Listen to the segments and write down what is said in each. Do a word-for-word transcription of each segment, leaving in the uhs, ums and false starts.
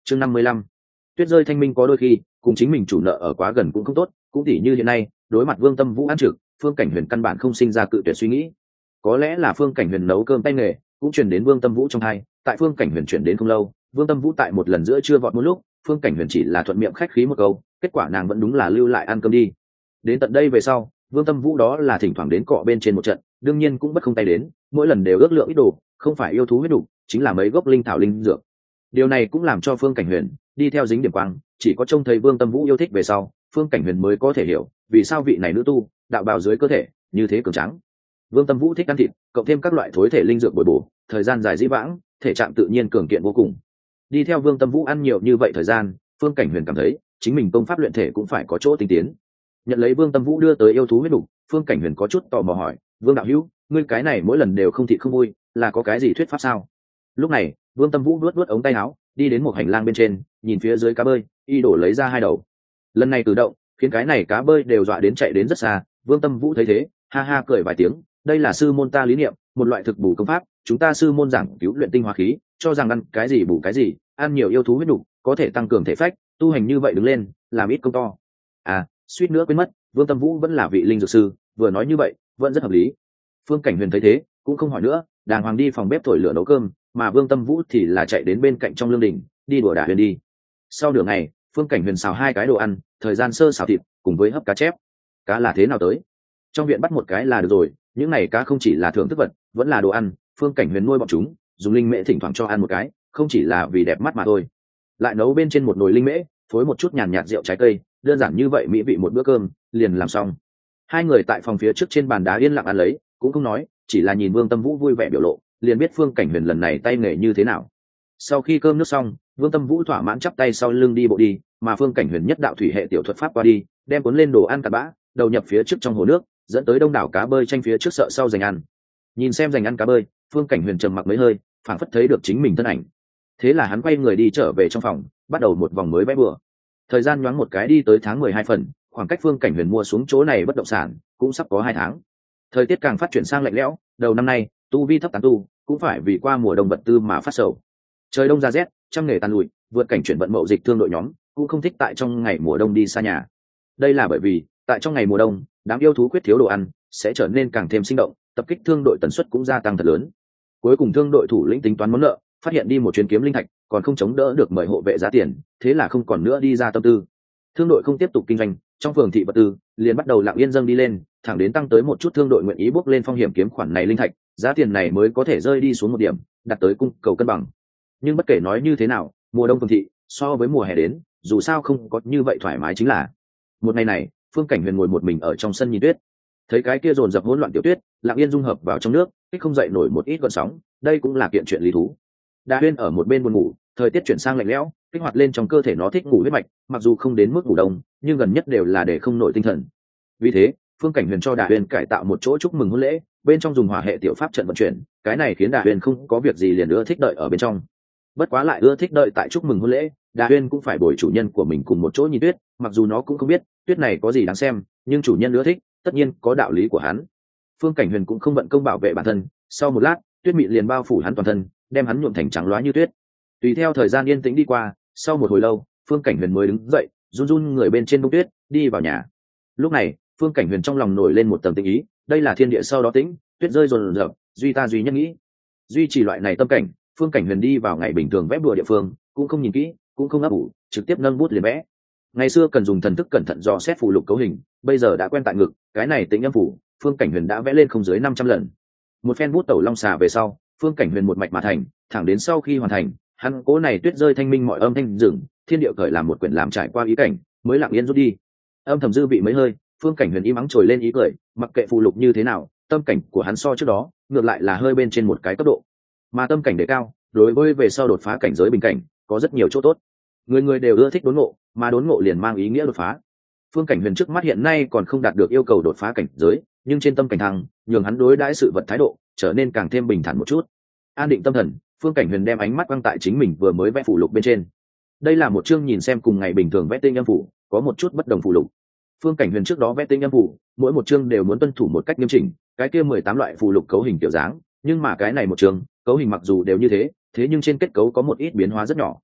chương năm mươi lăm, tuyết rơi thanh minh có đôi khi cùng chính mình chủ nợ ở quá gần cũng không tốt, cũng tỉ như hiện nay đối mặt Vương Tâm Vũ ăn trực, Phương Cảnh Huyền căn bản không sinh ra cự tuyệt suy nghĩ. Có lẽ là Phương Cảnh Huyền nấu cơm tay nghề cũng truyền đến Vương Tâm Vũ trong hai, tại Phương Cảnh Huyền chuyển đến không lâu, Vương Tâm Vũ tại một lần giữa trưa vọt một lúc, Phương Cảnh Huyền chỉ là thuận miệng khách khí một câu, kết quả nàng vẫn đúng là lưu lại ăn cơm đi. Đến tận đây về sau, Vương Tâm Vũ đó là thỉnh thoảng đến cọ bên trên một trận, đương nhiên cũng bất không tay đến, mỗi lần đều ước lượng ít đồ, không phải yêu thú huyết đủ, chính là mấy gốc linh thảo linh dược. Điều này cũng làm cho Phương Cảnh Huyền đi theo dính điểm quang, chỉ có trông thấy Vương Tâm Vũ yêu thích về sau, Phương Cảnh Huyền mới có thể hiểu vì sao vị này nữ tu đạo bào dưới cơ thể như thế cường tráng. Vương Tâm Vũ thích ăn thịt, cộng thêm các loại thối thể linh dược bồi bổ, thời gian dài dĩ vãng, thể trạng tự nhiên cường kiện vô cùng. Đi theo Vương Tâm Vũ ăn nhiều như vậy thời gian, Phương Cảnh Huyền cảm thấy chính mình công pháp luyện thể cũng phải có chỗ tinh tiến. Nhận lấy Vương Tâm Vũ đưa tới yêu thú huyết đủ, Phương Cảnh Huyền có chút tò mò hỏi, Vương đạo hữu, ngươi cái này mỗi lần đều không thị không vui, là có cái gì thuyết pháp sao? Lúc này, Vương Tâm Vũ vuốt vuốt ống tay áo, đi đến một hành lang bên trên, nhìn phía dưới cá bơi, y đổ lấy ra hai đầu. Lần này cử động khiến cái này cá bơi đều dọa đến chạy đến rất xa. Vương Tâm Vũ thấy thế, ha ha cười vài tiếng, đây là sư môn ta lý niệm, một loại thực bù công pháp, chúng ta sư môn giảng cứu luyện tinh hóa khí, cho rằng ăn cái gì bù cái gì, ăn nhiều yêu thú huyết đủ, có thể tăng cường thể phách, tu hành như vậy đứng lên, làm ít công to. À, suýt nữa quên mất, Vương Tâm Vũ vẫn là vị linh dược sư, vừa nói như vậy, vẫn rất hợp lý. Phương Cảnh Huyền thấy thế, cũng không hỏi nữa, đàng hoàng đi phòng bếp thổi lửa nấu cơm, mà Vương Tâm Vũ thì là chạy đến bên cạnh trong lương đình, đi đùa Đả Huyền đi. Sau nửa ngày, Phương Cảnh Huyền xào hai cái đồ ăn, thời gian sơ xào thịt, cùng với hấp cá chép. Cá là thế nào tới? Trong viện bắt một cái là được rồi, những này cá không chỉ là thưởng thức vật, vẫn là đồ ăn, Phương Cảnh Huyền nuôi bọn chúng, dùng linh mễ thỉnh thoảng cho ăn một cái, không chỉ là vì đẹp mắt mà thôi. Lại nấu bên trên một nồi linh mễ, phối một chút nhàn nhạt rượu trái cây, đơn giản như vậy mỹ vị một bữa cơm, liền làm xong. Hai người tại phòng phía trước trên bàn đá yên lặng ăn lấy, cũng không nói, chỉ là nhìn Vương Tâm Vũ vui vẻ biểu lộ, liền biết Phương Cảnh Huyền lần này tay nghề như thế nào. Sau khi cơm nước xong, Vương Tâm Vũ thỏa mãn chắp tay sau lưng đi bộ đi, mà Phương Cảnh Huyền nhất đạo thủy hệ tiểu thuật pháp qua đi, đem cuốn lên đồ ăn cặn bã, đầu nhập phía trước trong hồ nước, dẫn tới đông đảo cá bơi tranh phía trước sợ sau giành ăn. Nhìn xem giành ăn cá bơi, Phương Cảnh Huyền trầm mặc mấy hơi, phảng phất thấy được chính mình thân ảnh. Thế là hắn quay người đi trở về trong phòng, bắt đầu một vòng mới vẽ bừa. Thời gian nhoáng một cái đi tới tháng mười hai phần, khoảng cách Phương Cảnh Huyền mua xuống chỗ này bất động sản cũng sắp có hai tháng. Thời tiết càng phát triển sang lạnh lẽo, đầu năm nay tu vi thấp tán tu cũng phải vì qua mùa đông vật tư mà phát sầu. Trời đông ra rét, trăm nghề tàn lụi, vượt cảnh chuyển vận mậu dịch thương đội nhóm cũng không thích tại trong ngày mùa đông đi xa nhà. Đây là bởi vì tại trong ngày mùa đông, đám yêu thú quyết thiếu đồ ăn, sẽ trở nên càng thêm sinh động, tập kích thương đội tần suất cũng gia tăng thật lớn. Cuối cùng thương đội thủ lĩnh tính toán món nợ, phát hiện đi một chuyến kiếm linh thạch còn không chống đỡ được mời hộ vệ giá tiền, thế là không còn nữa đi ra tâm tư. Thương đội không tiếp tục kinh doanh, trong phường thị vật tư liền bắt đầu lặng yên dâng đi lên, thẳng đến tăng tới một chút thương đội nguyện ý bước lên phong hiểm kiếm khoản này linh thạch, giá tiền này mới có thể rơi đi xuống một điểm, đạt tới cung cầu cân bằng. Nhưng bất kể nói như thế nào, mùa đông phường thị so với mùa hè đến, dù sao không có như vậy thoải mái chính là. Một ngày này, Phương Cảnh Huyền ngồi một mình ở trong sân nhìn tuyết, thấy cái kia dồn dập hỗn loạn tiểu tuyết lặng yên dung hợp vào trong nước, kích không dậy nổi một ít gợn sóng, đây cũng là kiện chuyện lý thú. Đa Huyên ở một bên buồn ngủ, thời tiết chuyển sang lạnh lẽo, kích hoạt lên trong cơ thể nó thích ngủ huyết mạch, mặc dù không đến mức ngủ đông, nhưng gần nhất đều là để không nổi tinh thần. Vì thế, Phương Cảnh Huyền cho Đa Huyên cải tạo một chỗ chúc mừng hôn lễ, bên trong dùng hỏa hệ tiểu pháp trận vận chuyển, cái này khiến Đa Huyên không có việc gì liền ưa thích đợi ở bên trong. Bất quá lại ưa thích đợi tại chúc mừng hôn lễ, Đa Huyên cũng phải bồi chủ nhân của mình cùng một chỗ nhìn tuyết, mặc dù nó cũng không biết tuyết này có gì đáng xem, nhưng chủ nhân ưa thích, tất nhiên có đạo lý của hắn. Phương Cảnh Huyền cũng không bận công bảo vệ bản thân, sau một lát, tuyết mịn liền bao phủ hắn toàn thân, đem hắn nhuộm thành trắng loá như tuyết. Tùy theo thời gian yên tĩnh đi qua, sau một hồi lâu, Phương Cảnh Huyền mới đứng dậy, run run người bên trên bông tuyết, đi vào nhà. Lúc này, Phương Cảnh Huyền trong lòng nổi lên một tầng tình ý, đây là thiên địa sau đó tĩnh, tuyết rơi dồn dập, duy ta duy nhất nghĩ. Duy trì loại này tâm cảnh, Phương Cảnh Huyền đi vào ngày bình thường vẽ bùa địa phương, cũng không nhìn kỹ, cũng không ấp ủ, trực tiếp nâng bút liền vẽ. Ngày xưa cần dùng thần thức cẩn thận dò xét phù lục cấu hình, bây giờ đã quen tại ngực, cái này tĩnh âm phủ, Phương Cảnh Huyền đã vẽ lên không dưới năm trăm lần. Một phen bút tẩu long xà về sau, Phương Cảnh Huyền một mạch mà thành, thẳng đến sau khi hoàn thành, hắn cố này tuyết rơi thanh minh mọi âm thanh dừng, thiên địa cởi làm một quyển làm trải qua ý cảnh, mới lặng yên rút đi. Âm thầm dư vị mấy hơi, Phương Cảnh Huyền im ắng trồi lên ý cười, mặc kệ phù lục như thế nào, tâm cảnh của hắn so trước đó, ngược lại là hơi bên trên một cái cấp độ. Mà tâm cảnh đề cao, đối với về sau đột phá cảnh giới bình cảnh, có rất nhiều chỗ tốt. Người người đều ưa thích đốn ngộ, mà đốn ngộ liền mang ý nghĩa đột phá. Phương Cảnh Huyền trước mắt hiện nay còn không đạt được yêu cầu đột phá cảnh giới, nhưng trên tâm cảnh thăng, nhường hắn đối đãi sự vật thái độ trở nên càng thêm bình thản một chút. An định tâm thần, Phương Cảnh Huyền đem ánh mắt quang tại chính mình vừa mới vẽ phù lục bên trên. Đây là một chương nhìn xem cùng ngày bình thường vẽ tinh âm phủ, có một chút bất đồng phù lục. Phương Cảnh Huyền trước đó vẽ tinh âm phủ, mỗi một chương đều muốn tuân thủ một cách nghiêm chỉnh, cái kia mười tám loại phù lục cấu hình kiểu dáng, nhưng mà cái này một chương, cấu hình mặc dù đều như thế, thế nhưng trên kết cấu có một ít biến hóa rất nhỏ.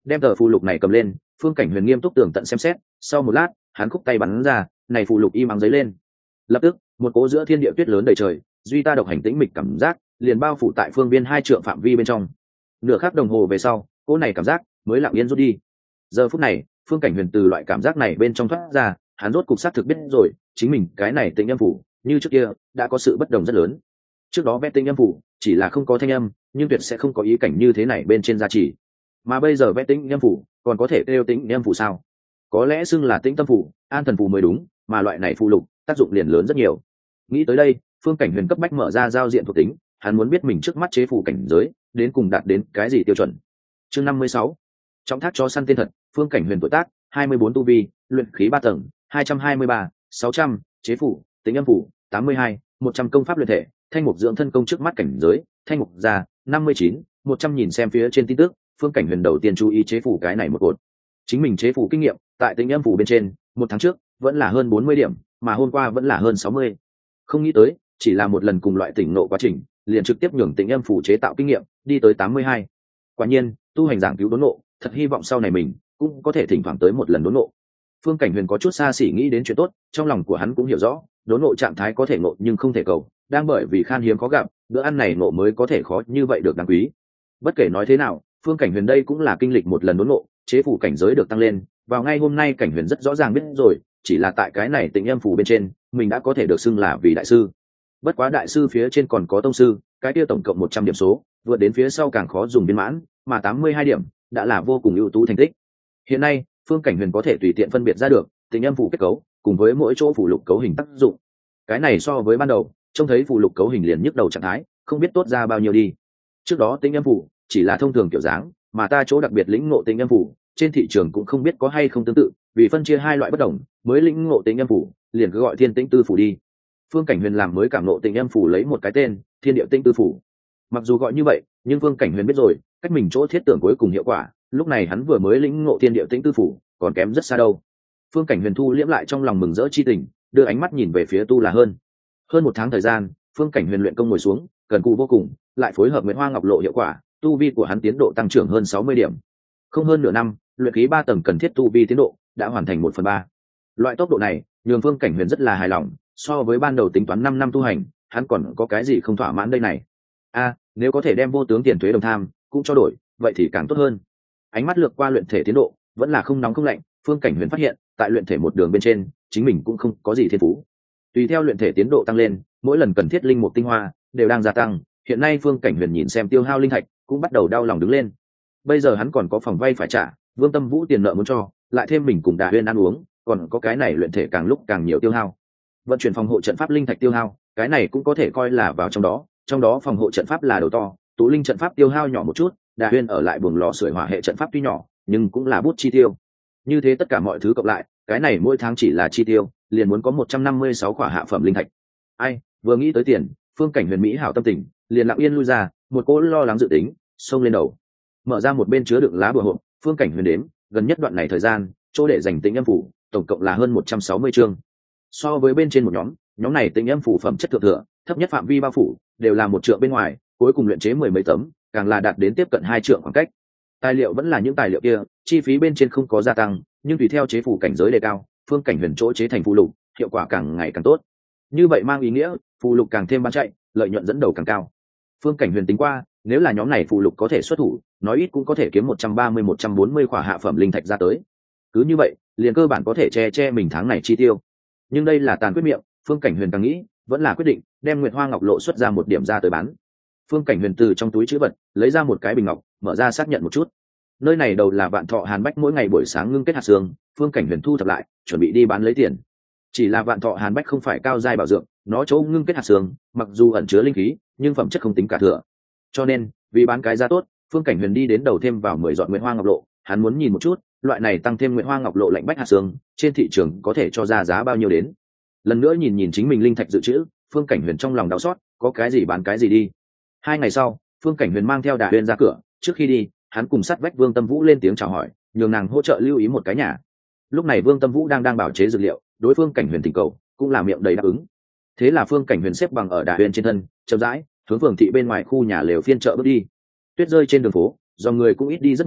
đem tờ phụ lục này cầm lên. Phương Cảnh Huyền nghiêm túc tường tận xem xét, sau một lát hắn khúc tay bắn ra, này phụ lục im ắng giấy lên. Lập tức một cỗ giữa thiên địa tuyết lớn đầy trời, duy ta độc hành tĩnh mịch cảm giác liền bao phủ tại phương viên hai trượng phạm vi bên trong. Nửa khắc đồng hồ về sau, cỗ này cảm giác mới lặng yên rút đi. Giờ phút này Phương Cảnh Huyền từ loại cảm giác này bên trong thoát ra, hắn rốt cục xác thực biết rồi chính mình cái này tĩnh âm phủ như trước kia đã có sự bất đồng rất lớn. Trước đó vẽ tĩnh âm phủ chỉ là không có thanh âm, nhưng tuyệt sẽ không có ý cảnh như thế này bên trên gia trì, mà bây giờ vẽ tĩnh âm phủ còn có thể kêu tĩnh âm phủ sao? Có lẽ xưng là tĩnh tâm phủ, an thần phủ mới đúng, mà loại này phụ lục tác dụng liền lớn rất nhiều. Nghĩ tới đây, Phương Cảnh Huyền cấp bách mở ra giao diện thuộc tính, hắn muốn biết mình trước mắt chế phủ cảnh giới đến cùng đạt đến cái gì tiêu chuẩn. Chương năm mươi sáu, trọng thác cho săn tên thật. Phương Cảnh Huyền tuổi tác hai mươi bốn tu vi, luyện khí ba tầng, hai trăm hai mươi ba, sáu trăm, chế phủ, tĩnh âm phủ tám mươi hai, một trăm công pháp luyện thể, thanh mục dưỡng thân công trước mắt cảnh giới, thanh mục già năm mươi chín, một trăm. Nhìn xem phía trên tin tức, Phương Cảnh Huyền đầu tiên chú ý chế phủ cái này một cột. Chính mình chế phủ kinh nghiệm tại tĩnh âm phủ bên trên, một tháng trước vẫn là hơn bốn mươi điểm, mà hôm qua vẫn là hơn sáu mươi. Không nghĩ tới, chỉ là một lần cùng loại tỉnh nộ quá trình, liền trực tiếp nhường tĩnh âm phủ chế tạo kinh nghiệm đi tới tám mươi hai. Quả nhiên, tu hành giảng cứu đốn nộ, thật hy vọng sau này mình cũng có thể thỉnh thoảng tới một lần đốn nộ. Phương Cảnh Huyền có chút xa xỉ nghĩ đến chuyện tốt, trong lòng của hắn cũng hiểu rõ, đốn nộ trạng thái có thể ngộ nhưng không thể cầu, đang bởi vì khan hiếm khó gặp, bữa ăn này ngộ mới có thể khó như vậy được đáng quý. Bất kể nói thế nào, Phương Cảnh Huyền đây cũng là kinh lịch một lần đốn nộ, chế phủ cảnh giới được tăng lên, vào ngay hôm nay Cảnh Huyền rất rõ ràng biết rồi, chỉ là tại cái này tĩnh âm phủ bên trên, mình đã có thể được xưng là vì đại sư. Bất quá đại sư phía trên còn có tông sư, cái kia tổng cộng một trăm điểm số, vượt đến phía sau càng khó dùng viên mãn, mà tám mươi hai điểm đã là vô cùng ưu tú thành tích. Hiện nay, Phương Cảnh Huyền có thể tùy tiện phân biệt ra được tĩnh âm phủ kết cấu cùng với mỗi chỗ phủ lục cấu hình tác dụng. Cái này so với ban đầu trông thấy phủ lục cấu hình liền nhức đầu trạng thái, không biết tốt ra bao nhiêu đi. Trước đó tĩnh âm phủ chỉ là thông thường kiểu dáng, mà ta chỗ đặc biệt lĩnh ngộ tĩnh âm phủ, trên thị trường cũng không biết có hay không tương tự, vì phân chia hai loại bất đồng, mới lĩnh ngộ tĩnh âm phủ, liền cứ gọi Thiên Tĩnh Tư phủ đi. Phương Cảnh Huyền làm mới cảm ngộ tĩnh âm phủ lấy một cái tên, Thiên Địa Tĩnh Tư phủ. Mặc dù gọi như vậy, nhưng Phương Cảnh Huyền biết rồi, cách mình chỗ thiết tưởng cuối cùng hiệu quả, lúc này hắn vừa mới lĩnh ngộ Thiên Địa Tĩnh Tư phủ, còn kém rất xa đâu. Phương Cảnh Huyền thu liễm lại trong lòng mừng rỡ chi tình, đưa ánh mắt nhìn về phía Tu La hơn. Hơn một tháng thời gian, Phương Cảnh Huyền luyện công ngồi xuống, cần cù vô cùng, lại phối hợp Nguyệt Hoa Ngọc Lộ hiệu quả, tu vi của hắn tiến độ tăng trưởng hơn sáu mươi điểm. Không hơn nửa năm, luyện khí ba tầng cần thiết tu vi tiến độ đã hoàn thành một phần ba. Loại tốc độ này, nhường Phương Cảnh Huyền rất là hài lòng, so với ban đầu tính toán năm năm tu hành, hắn còn có cái gì không thỏa mãn đây này. A, à, nếu có thể đem vô tướng tiền thuế đồng tham cũng cho đổi, vậy thì càng tốt hơn. Ánh mắt lược qua luyện thể tiến độ, vẫn là không nóng không lạnh, Phương Cảnh Huyền phát hiện, tại luyện thể một đường bên trên, chính mình cũng không có gì thiên phú. Tùy theo luyện thể tiến độ tăng lên, mỗi lần cần thiết linh mục tinh hoa đều đang gia tăng, hiện nay Phương Cảnh Huyền nhìn xem tiêu hao linh thạch, cũng bắt đầu đau lòng đứng lên. Bây giờ hắn còn có phòng vay phải trả, Vương Tâm Vũ tiền nợ muốn cho, lại thêm mình cùng Đà Huyên ăn uống, còn có cái này luyện thể càng lúc càng nhiều tiêu hao. Vận chuyển phòng hộ trận pháp linh thạch tiêu hao, cái này cũng có thể coi là vào trong đó, trong đó phòng hộ trận pháp là đầu to, tụ linh trận pháp tiêu hao nhỏ một chút, Đà Huyên ở lại buồng lò sưởi hỏa hệ trận pháp tuy nhỏ, nhưng cũng là bút chi tiêu. Như thế tất cả mọi thứ cộng lại, cái này mỗi tháng chỉ là chi tiêu, liền muốn có một trăm năm mươi sáu khỏa hạ phẩm linh thạch. Ai, vừa nghĩ tới tiền, Phương Cảnh Huyền mỹ hảo tâm tình, liền lặng yên lui ra, một cỗ lo lắng dự tính xông lên đầu. Mở ra một bên chứa đựng lá bùa hộp, Phương Cảnh Huyền đếm, gần nhất đoạn này thời gian, chỗ để dành tĩnh âm phủ, tổng cộng là hơn một trăm sáu mươi chương. So với bên trên một nhóm, nhóm này tĩnh âm phủ phẩm chất thượng thừa, thấp nhất phạm vi bao phủ, đều là một trượng bên ngoài, cuối cùng luyện chế mười mấy tấm, càng là đạt đến tiếp cận hai trượng khoảng cách. Tài liệu vẫn là những tài liệu kia, chi phí bên trên không có gia tăng, nhưng tùy theo chế phủ cảnh giới đề cao, Phương Cảnh Huyền chỗ chế thành phù lục, hiệu quả càng ngày càng tốt. Như vậy mang ý nghĩa, phù lục càng thêm bán chạy, lợi nhuận dẫn đầu càng cao. Phương Cảnh Huyền tính qua, nếu là nhóm này phù lục có thể xuất thủ, nói ít cũng có thể kiếm một trăm ba mươi một trăm bốn mươi khỏa hạ phẩm linh thạch ra tới. Cứ như vậy, liền cơ bản có thể che che mình tháng này chi tiêu. Nhưng đây là tàn quyết miệng, Phương Cảnh Huyền càng nghĩ, vẫn là quyết định đem Nguyệt Hoa Ngọc Lộ xuất ra một điểm ra tới bán. Phương Cảnh Huyền từ trong túi trữ vật lấy ra một cái bình ngọc, mở ra xác nhận một chút. Nơi này đầu là Vạn Thọ Hàn Bách mỗi ngày buổi sáng ngưng kết hạt xương, Phương Cảnh Huyền thu thập lại, chuẩn bị đi bán lấy tiền. Chỉ là Vạn Thọ Hàn Bách không phải cao giai bảo dưỡng, nó chỗ ngưng kết hạt xương, mặc dù ẩn chứa linh khí, nhưng phẩm chất không tính cả thừa. Cho nên, vì bán cái giá tốt, Phương Cảnh Huyền đi đến đầu thêm vào mười giọt Nguyệt Hoa Ngọc Lộ, hắn muốn nhìn một chút, loại này tăng thêm Nguyệt Hoa Ngọc Lộ lạnh bách hạt xương, trên thị trường có thể cho ra giá bao nhiêu đến. Lần nữa nhìn nhìn chính mình linh thạch dự trữ, Phương Cảnh Huyền trong lòng đau xót, có cái gì bán cái gì đi. Hai ngày sau, Phương Cảnh Huyền mang theo Đà Huyên ra cửa, trước khi đi, hắn cùng sát vách Vương Tâm Vũ lên tiếng chào hỏi, nhường nàng hỗ trợ lưu ý một cái nhà. Lúc này Vương Tâm Vũ đang đang bảo chế dược liệu, đối Phương Cảnh Huyền thỉnh cầu, cũng là miệng đầy đáp ứng. Thế là Phương Cảnh Huyền xếp bằng ở Đà Huyên trên thân, chậm rãi hướng phường thị bên ngoài khu nhà lều phiên chợ bước đi. Tuyết rơi trên đường phố, do người cũng ít đi rất nhiều,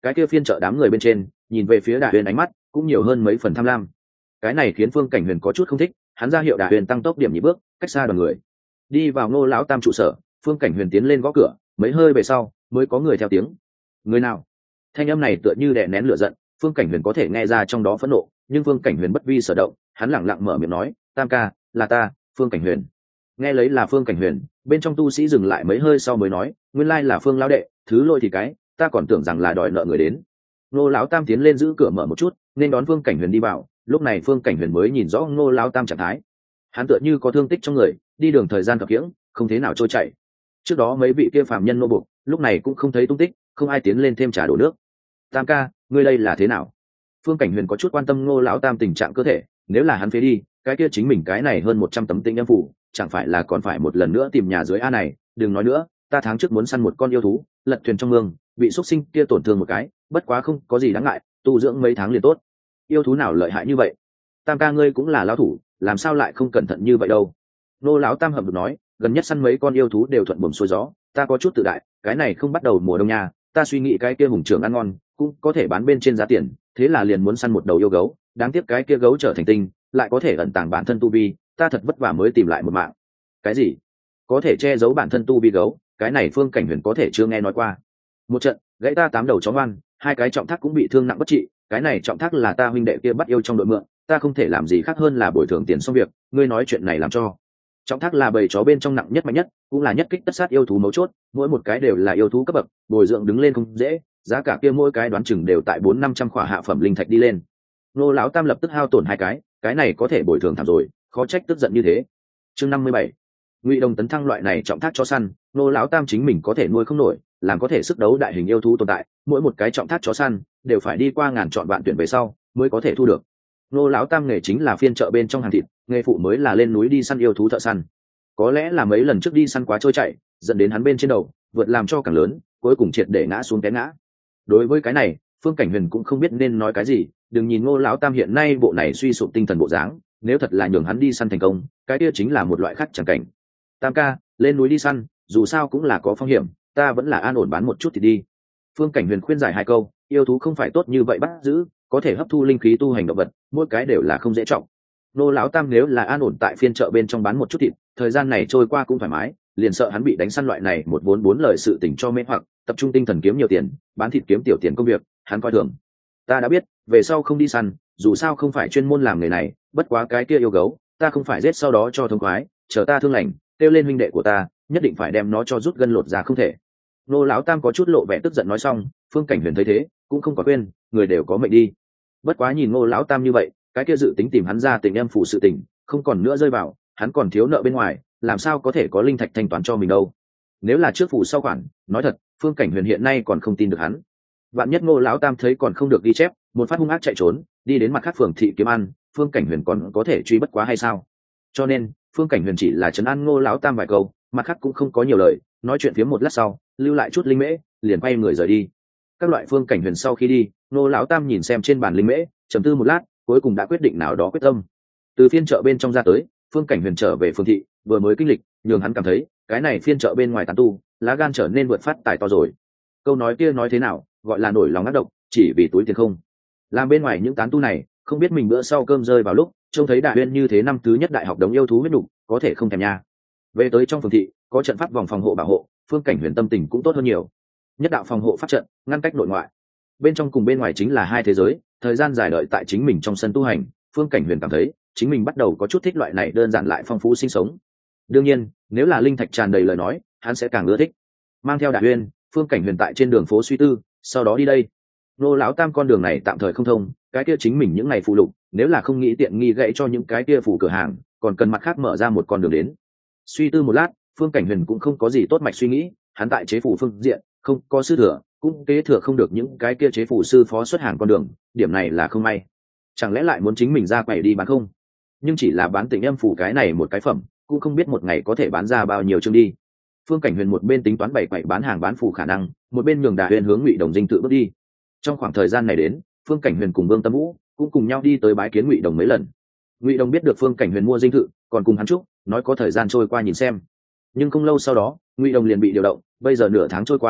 cái kia phiên chợ đám người bên trên nhìn về phía Đà Huyền ánh mắt cũng nhiều hơn mấy phần tham lam. Cái này khiến Phương Cảnh Huyền có chút không thích, hắn ra hiệu Đà Huyền tăng tốc điểm nhị bước, cách xa đoàn người, đi vào Ngô lão tam trụ sở. Phương Cảnh Huyền tiến lên gõ cửa, mấy hơi về sau mới có người theo tiếng. Người nào? Thanh âm này tựa như đè nén lửa giận, Phương Cảnh Huyền có thể nghe ra trong đó phẫn nộ, nhưng Phương Cảnh Huyền bất vi sở động, hắn lẳng lặng mở miệng nói, tam ca, là ta, Phương Cảnh Huyền. Nghe lấy là Phương Cảnh Huyền, bên trong tu sĩ dừng lại mấy hơi sau mới nói, nguyên lai là Phương lão đệ, thứ lỗi thì cái, ta còn tưởng rằng là đòi nợ người đến. Ngô lão tam tiến lên giữ cửa mở một chút, nên đón Phương Cảnh Huyền đi vào. Lúc này Phương Cảnh Huyền mới nhìn rõ Ngô lão tam trạng thái, hắn tựa như có thương tích trong người, đi đường thời gian khập khiễng, không thế nào trôi chảy. Trước đó mấy vị kia phàm nhân nô buộc, lúc này cũng không thấy tung tích, không ai tiến lên thêm trà đổ nước. Tam ca, ngươi đây là thế nào? Phương Cảnh Huyền có chút quan tâm Ngô lão tam tình trạng cơ thể, nếu là hắn phế đi, cái kia chính mình cái này hơn một trăm tấm tinh âm phủ, chẳng phải là còn phải một lần nữa tìm nhà dưới a này. Đừng nói nữa, ta tháng trước muốn săn một con yêu thú, lật thuyền trong mương, bị xuất sinh kia tổn thương một cái, bất quá không có gì đáng ngại, tu dưỡng mấy tháng liền tốt. Yêu thú nào lợi hại như vậy? Tam ca ngươi cũng là lão thủ, làm sao lại không cẩn thận như vậy đâu? Ngô lão tam hậm hực nói, gần nhất săn mấy con yêu thú đều thuận buồm xuôi gió, ta có chút tự đại, cái này không bắt đầu mùa đông nha, ta suy nghĩ cái kia hùng trưởng ăn ngon, cũng có thể bán bên trên giá tiền, thế là liền muốn săn một đầu yêu gấu, đáng tiếc cái kia gấu trở thành tinh, lại có thể ẩn tàng bản thân tu vi, ta thật vất vả mới tìm lại một mạng. Cái gì? Có thể che giấu bản thân tu vi gấu, cái này Phương Cảnh Huyền có thể chưa nghe nói qua. Một trận, gãy ta tám đầu chó ngoan, hai cái trọng thác cũng bị thương nặng bất trị, cái này trọng thác là ta huynh đệ kia bắt yêu trong đội mượn, ta không thể làm gì khác hơn là bồi thường tiền xong việc, ngươi nói chuyện này làm cho. Trọng thác là bầy chó bên trong nặng nhất mạnh nhất, cũng là nhất kích tất sát yêu thú mấu chốt, mỗi một cái đều là yêu thú cấp bậc, bồi dưỡng đứng lên không dễ, giá cả kia mỗi cái đoán chừng đều tại bốn năm trăm khỏa hạ phẩm linh thạch đi lên. Nô lão tam lập tức hao tổn hai cái, cái này có thể bồi thường thảm rồi, khó trách tức giận như thế. Chương năm mươi bảy, Ngụy Đồng tấn thăng loại này trọng thác chó săn, nô lão tam chính mình có thể nuôi không nổi, làm có thể sức đấu đại hình yêu thú tồn tại, mỗi một cái trọng thác chó săn đều phải đi qua ngàn chọn vạn tuyển về sau mới có thể thu được. Nô lão tam nghề chính là phiên chợ bên trong hàng thịt, nghề phụ mới là lên núi đi săn yêu thú thợ săn. Có lẽ là mấy lần trước đi săn quá trôi chảy, dẫn đến hắn bên trên đầu vượt làm cho càng lớn, cuối cùng triệt để ngã xuống té ngã. Đối với cái này, Phương Cảnh Huyền cũng không biết nên nói cái gì, đừng nhìn Ngô lão tam hiện nay bộ này suy sụp tinh thần bộ dáng, nếu thật là nhường hắn đi săn thành công, cái kia chính là một loại khác chẳng cảnh. Tam ca, lên núi đi săn, dù sao cũng là có phong hiểm, ta vẫn là an ổn bán một chút thì đi. Phương Cảnh Huyền khuyên giải hai câu, yêu thú không phải tốt như vậy bắt giữ, có thể hấp thu linh khí tu hành động vật, mỗi cái đều là không dễ trọng. Nô lão tam nếu là an ổn tại phiên chợ bên trong bán một chút thịt, thời gian này trôi qua cũng thoải mái, liền sợ hắn bị đánh săn loại này một vốn bốn lời sự tình cho mê hoặc, tập trung tinh thần kiếm nhiều tiền, bán thịt kiếm tiểu tiền công việc, hắn coi thường. Ta đã biết, về sau không đi săn, dù sao không phải chuyên môn làm nghề này, bất quá cái kia yêu gấu, ta không phải giết sau đó cho thông khoái, chờ ta thương lành, kêu lên huynh đệ của ta, nhất định phải đem nó cho rút gân lột ra không thể. Nô lão tam có chút lộ vẻ tức giận nói xong, Phương Cảnh Huyền thấy thế, cũng không có quên, người đều có mệnh đi. Bất quá nhìn Ngô lão tam như vậy, cái kia dự tính tìm hắn ra tình em phụ sự tình, không còn nữa rơi vào, hắn còn thiếu nợ bên ngoài, làm sao có thể có linh thạch thanh toán cho mình đâu. Nếu là trước phủ sau khoản, nói thật, Phương Cảnh Huyền hiện nay còn không tin được hắn. Vạn nhất Ngô lão tam thấy còn không được ghi chép, một phát hung ác chạy trốn, đi đến mặt khác phường thị kiếm ăn, Phương Cảnh Huyền còn có thể truy bất quá hay sao? Cho nên, Phương Cảnh Huyền chỉ là trấn an Ngô lão tam vài câu, mặt khác cũng không có nhiều lời, nói chuyện phía một lát sau, lưu lại chút linh mễ, liền quay người rời đi. Các loại Phương Cảnh Huyền sau khi đi, Ngô lão tam nhìn xem trên bàn linh mễ, trầm tư một lát, cuối cùng đã quyết định nào đó quyết tâm. Từ phiên chợ bên trong ra tới, Phương Cảnh Huyền trở về phường thị, vừa mới kinh lịch, nhường hắn cảm thấy, cái này phiên chợ bên ngoài tán tu, lá gan trở nên vượt phát tài to rồi. Câu nói kia nói thế nào, gọi là nổi lòng ác độc, chỉ vì túi tiền không. Làm bên ngoài những tán tu này, không biết mình bữa sau cơm rơi vào lúc, trông thấy Đại Uyên như thế năm thứ nhất đại học đống yêu thú huyết nục, có thể không thèm nha. Về tới trong phường thị, có trận pháp vòng phòng hộ bảo hộ, Phương Cảnh Huyền tâm tình cũng tốt hơn nhiều. Nhất đạo phòng hộ pháp trận, ngăn cách nội ngoại. Bên trong cùng bên ngoài chính là hai thế giới, thời gian dài đợi tại chính mình trong sân tu hành, Phương Cảnh Huyền cảm thấy chính mình bắt đầu có chút thích loại này đơn giản lại phong phú sinh sống. Đương nhiên, nếu là linh thạch tràn đầy lời nói, hắn sẽ càng ưa thích. Mang theo Đại Uyên, Phương Cảnh Huyền tại trên đường phố suy tư, sau đó đi đây. Nô lão tam con đường này tạm thời không thông, cái kia chính mình những ngày phụ lục, nếu là không nghĩ tiện nghi gãy cho những cái kia phủ cửa hàng, còn cần mặt khác mở ra một con đường đến. Suy tư một lát, Phương Cảnh Huyền cũng không có gì tốt mạch suy nghĩ, hắn tại chế phủ phương diện không có sư thừa, cũng kế thừa không được những cái kia chế phủ sư phó xuất hàng con đường, điểm này là không may. Chẳng lẽ lại muốn chính mình ra quầy đi bán không? Nhưng chỉ là bán tình em phủ cái này một cái phẩm, cũng không biết một ngày có thể bán ra bao nhiêu chương đi. Phương Cảnh Huyền một bên tính toán bày quầy bán hàng bán phủ khả năng, một bên nhường Đà Huyền hướng Ngụy Đồng dinh tự bước đi. Trong khoảng thời gian này đến, Phương Cảnh Huyền cùng Vương Tâm Vũ cũng cùng nhau đi tới bái kiến Ngụy Đồng mấy lần. Ngụy Đồng biết được Phương Cảnh Huyền mua dinh thự, còn cùng hắn chúc, nói có thời gian trôi qua nhìn xem. Nhưng không lâu sau đó, Ngụy Đồng liền bị điều động, bây giờ nửa tháng trôi qua,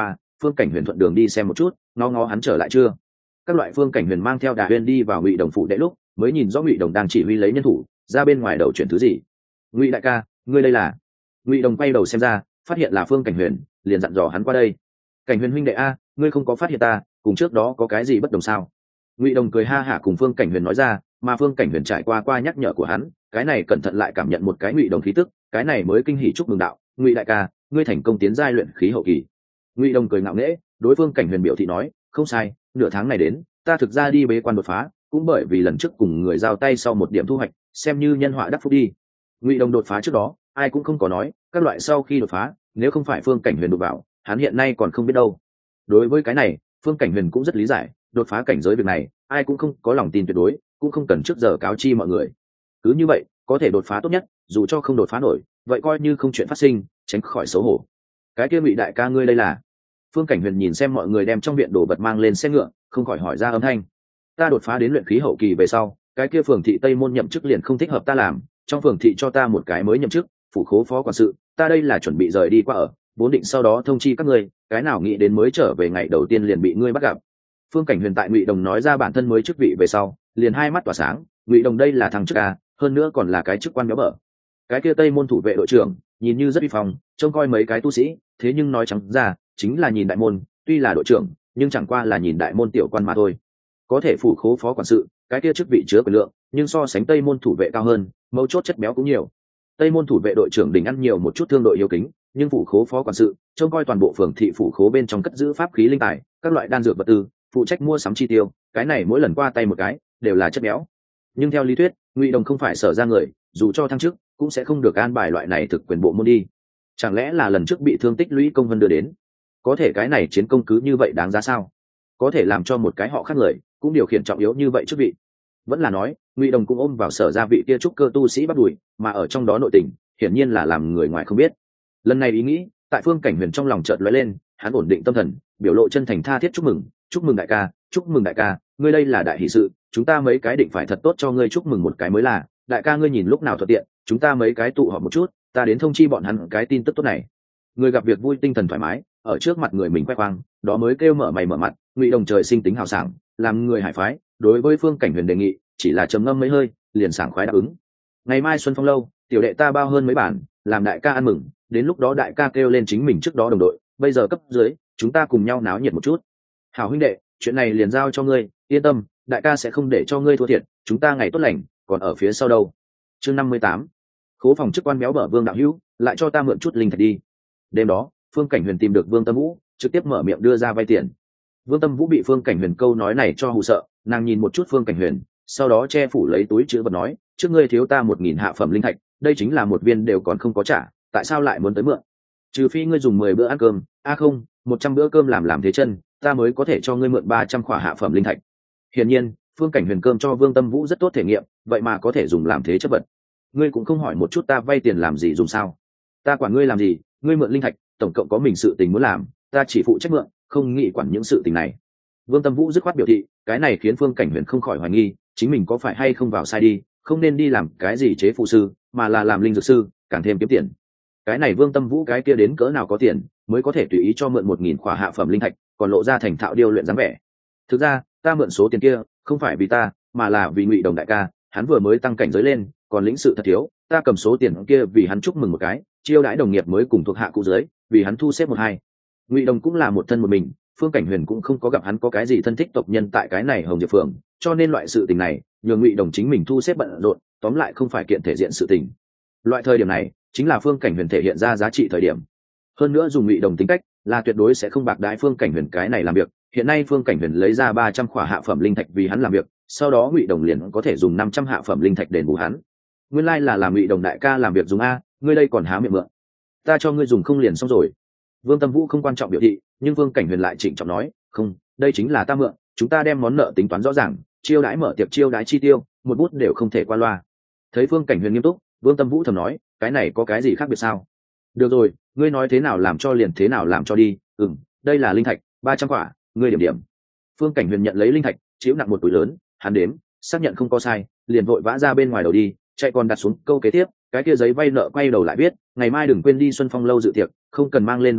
Phương Cảnh Huyền thuận đường đi xem một chút, ngó ngó hắn trở lại chưa. Các loại Phương Cảnh Huyền mang theo Đà Huyên đi vào Ngụy Đồng phủ đệ lúc, mới nhìn rõ Ngụy Đồng đang chỉ huy lấy nhân thủ ra bên ngoài đầu chuyển thứ gì. Ngụy đại ca, ngươi đây là? Ngụy Đồng quay đầu xem ra, phát hiện là Phương Cảnh Huyền, liền dặn dò hắn qua đây. Cảnh Huyền huynh đệ a, ngươi không có phát hiện ta, cùng trước đó có cái gì bất đồng sao? Ngụy Đồng cười ha hả cùng Phương Cảnh Huyền nói ra, mà Phương Cảnh Huyền trải qua qua nhắc nhở của hắn, cái này cẩn thận lại cảm nhận một cái Ngụy Đồng khí tức, cái này mới kinh hỉ chúc mừng đạo, Ngụy đại ca, ngươi thành công tiến giai luyện khí hậu kỳ. Ngụy Đồng cười ngạo nghễ, đối Phương Cảnh Huyền biểu thị nói, không sai, nửa tháng này đến, ta thực ra đi bế quan đột phá, cũng bởi vì lần trước cùng người giao tay sau một điểm thu hoạch, xem như nhân họa đắc phúc đi. Ngụy Đồng đột phá trước đó, ai cũng không có nói, các loại sau khi đột phá, nếu không phải Phương Cảnh Huyền đột vào, hắn hiện nay còn không biết đâu. Đối với cái này, Phương Cảnh Huyền cũng rất lý giải, đột phá cảnh giới việc này, ai cũng không có lòng tin tuyệt đối, cũng không cần trước giờ cáo chi mọi người. Cứ như vậy, có thể đột phá tốt nhất, dù cho không đột phá nổi, vậy coi như không chuyện phát sinh, tránh khỏi xấu hổ. Cái kia Ngụy đại ca ngươi đây là? Phương Cảnh Huyền nhìn xem mọi người đem trong viện đồ vật mang lên xe ngựa, không khỏi hỏi ra âm thanh. Ta đột phá đến luyện khí hậu kỳ về sau, cái kia phường thị Tây môn nhậm chức liền không thích hợp ta làm, trong phường thị cho ta một cái mới nhậm chức, phủ khố phó quản sự, ta đây là chuẩn bị rời đi qua ở, vốn định sau đó thông chi các ngươi, cái nào nghĩ đến mới trở về ngày đầu tiên liền bị ngươi bắt gặp. Phương Cảnh Huyền tại Ngụy Đồng nói ra bản thân mới chức vị về sau, liền hai mắt tỏa sáng, Ngụy Đồng đây là thằng chức à, hơn nữa còn là cái chức quan béo bở. Cái kia Tây môn thủ vệ đội trưởng, nhìn như rất uy phong, trông coi mấy cái tu sĩ, thế nhưng nói trắng ra, chính là nhìn đại môn, tuy là đội trưởng, nhưng chẳng qua là nhìn đại môn tiểu quan mà thôi. Có thể phủ khố phó quản sự, cái kia chức vị chứa quyền lượng, nhưng so sánh Tây môn thủ vệ cao hơn, mấu chốt chất béo cũng nhiều. Tây môn thủ vệ đội trưởng đỉnh ăn nhiều một chút thương đội hiếu kính, nhưng phủ khố phó quản sự trông coi toàn bộ phường thị phủ khố bên trong cất giữ pháp khí linh tài, các loại đan dược vật tư, phụ trách mua sắm chi tiêu, cái này mỗi lần qua tay một cái đều là chất béo. Nhưng theo lý thuyết, Ngụy Đồng không phải sở ra người, dù cho thăng chức cũng sẽ không được an bài loại này thực quyền bộ môn đi. Chẳng lẽ là lần trước bị thương tích lũy công vân đưa đến? Có thể cái này chiến công cứ như vậy đáng giá sao? Có thể làm cho một cái họ khác người cũng điều khiển trọng yếu như vậy chức vị? Vẫn là nói, Ngụy Đồng cũng ôm vào sở ra vị kia trúc cơ tu sĩ bắt đuổi, mà ở trong đó nội tình, hiển nhiên là làm người ngoài không biết. Lần này ý nghĩ, tại Phương Cảnh Huyền trong lòng chợt lóe lên, hắn ổn định tâm thần, biểu lộ chân thành tha thiết chúc mừng, chúc mừng đại ca, chúc mừng đại ca, ngươi đây là đại hỷ sự, chúng ta mấy cái định phải thật tốt cho ngươi chúc mừng một cái mới là, đại ca ngươi nhìn lúc nào thuận tiện, chúng ta mấy cái tụ họp một chút, ta đến thông chi bọn hắn cái tin tức tốt này. Người gặp việc vui tinh thần thoải mái, ở trước mặt người mình khoe khoang, đó mới kêu mở mày mở mặt. Ngụy Đồng trời sinh tính hào sảng, làm người hải phái, đối với Phương Cảnh Huyền đề nghị, chỉ là trầm ngâm mấy hơi, liền sảng khoái đáp ứng. Ngày mai Xuân Phong lâu, tiểu đệ ta bao hơn mấy bản, làm đại ca ăn mừng, đến lúc đó đại ca kêu lên chính mình trước đó đồng đội, bây giờ cấp dưới, chúng ta cùng nhau náo nhiệt một chút. Hảo huynh đệ, chuyện này liền giao cho ngươi, yên tâm, đại ca sẽ không để cho ngươi thua thiệt, chúng ta ngày tốt lành, còn ở phía sau đâu. Chương năm mươi tám, khố phòng chức quan béo bở Vương đạo hữu, lại cho ta mượn chút linh thạch đi. Đêm đó, Phương Cảnh Huyền tìm được Vương Tâm Vũ, trực tiếp mở miệng đưa ra vay tiền. Vương Tâm Vũ bị Phương Cảnh Huyền câu nói này cho hù sợ, nàng nhìn một chút Phương Cảnh Huyền, sau đó che phủ lấy túi chữ vật nói, trước ngươi thiếu ta một nghìn hạ phẩm linh thạch, đây chính là một viên đều còn không có trả, tại sao lại muốn tới mượn? Trừ phi ngươi dùng mười bữa ăn cơm, a không, một trăm bữa cơm làm làm thế chân, ta mới có thể cho ngươi mượn ba trăm khỏa hạ phẩm linh thạch. Hiển nhiên, Phương Cảnh Huyền cơm cho Vương Tâm Vũ rất tốt thể nghiệm, vậy mà có thể dùng làm thế chất vật. Ngươi cũng không hỏi một chút ta vay tiền làm gì dùng sao? Ta quản ngươi làm gì? Ngươi mượn linh thạch, tổng cộng có mình sự tình muốn làm, ta chỉ phụ trách mượn, không nghĩ quản những sự tình này. Vương Tâm Vũ dứt khoát biểu thị, cái này khiến Phương Cảnh Huyền không khỏi hoài nghi, chính mình có phải hay không vào sai đi, không nên đi làm cái gì chế phụ sư, mà là làm linh dược sư, càng thêm kiếm tiền. Cái này Vương Tâm Vũ cái kia đến cỡ nào có tiền, mới có thể tùy ý cho mượn một nghìn khỏa hạ phẩm linh thạch, còn lộ ra thành thạo điêu luyện dáng vẻ. Thực ra, ta mượn số tiền kia, không phải vì ta, mà là vì Ngụy Đồng đại ca, hắn vừa mới tăng cảnh giới lên, còn lĩnh sự thật thiếu, ta cầm số tiền kia vì hắn chúc mừng một cái, chiêu đãi đồng nghiệp mới cùng thuộc hạ cũ dưới, vì hắn thu xếp một hai. Ngụy Đồng cũng là một thân một mình, Phương Cảnh Huyền cũng không có gặp hắn có cái gì thân thích tộc nhân tại cái này Hồng Diệp Phường, cho nên loại sự tình này, nhường Ngụy Đồng chính mình thu xếp bận rộn, tóm lại không phải kiện thể diện sự tình. Loại thời điểm này, chính là Phương Cảnh Huyền thể hiện ra giá trị thời điểm. Hơn nữa dùng Ngụy Đồng tính cách, là tuyệt đối sẽ không bạc đãi Phương Cảnh Huyền cái này làm việc. Hiện nay Phương Cảnh Huyền lấy ra ba trăm khỏa hạ phẩm linh thạch vì hắn làm việc, sau đó Ngụy Đồng liền có thể dùng năm trăm hạ phẩm linh thạch đền bù hắn. Nguyên lai like là làm Ngụy Đồng đại ca làm việc dùng a, ngươi đây còn há miệng mượn. Ta cho ngươi dùng không liền xong rồi. Vương Tâm Vũ không quan trọng biểu thị, nhưng Vương Cảnh Huyền lại trịnh trọng nói, không, đây chính là ta mượn, chúng ta đem món nợ tính toán rõ ràng, chiêu đãi mở tiệc chiêu đãi chi tiêu, một bút đều không thể qua loa. Thấy Vương Cảnh Huyền nghiêm túc, Vương Tâm Vũ thầm nói, cái này có cái gì khác biệt sao? Được rồi, ngươi nói thế nào làm cho liền thế nào làm cho đi, ừm, đây là linh thạch, ba trăm quả, ngươi điểm điểm. Vương Cảnh Huyền nhận lấy linh thạch, chịu nặng một túi lớn, hắn đếm, xác nhận không có sai, liền vội vã ra bên ngoài đầu đi, chạy còn đặt xuống câu kế tiếp, cái kia giấy vay nợ quay đầu lại biết, ngày mai đừng quên đi Xuân Phong lâu dự tiệc, không cần mang lên đồ vật,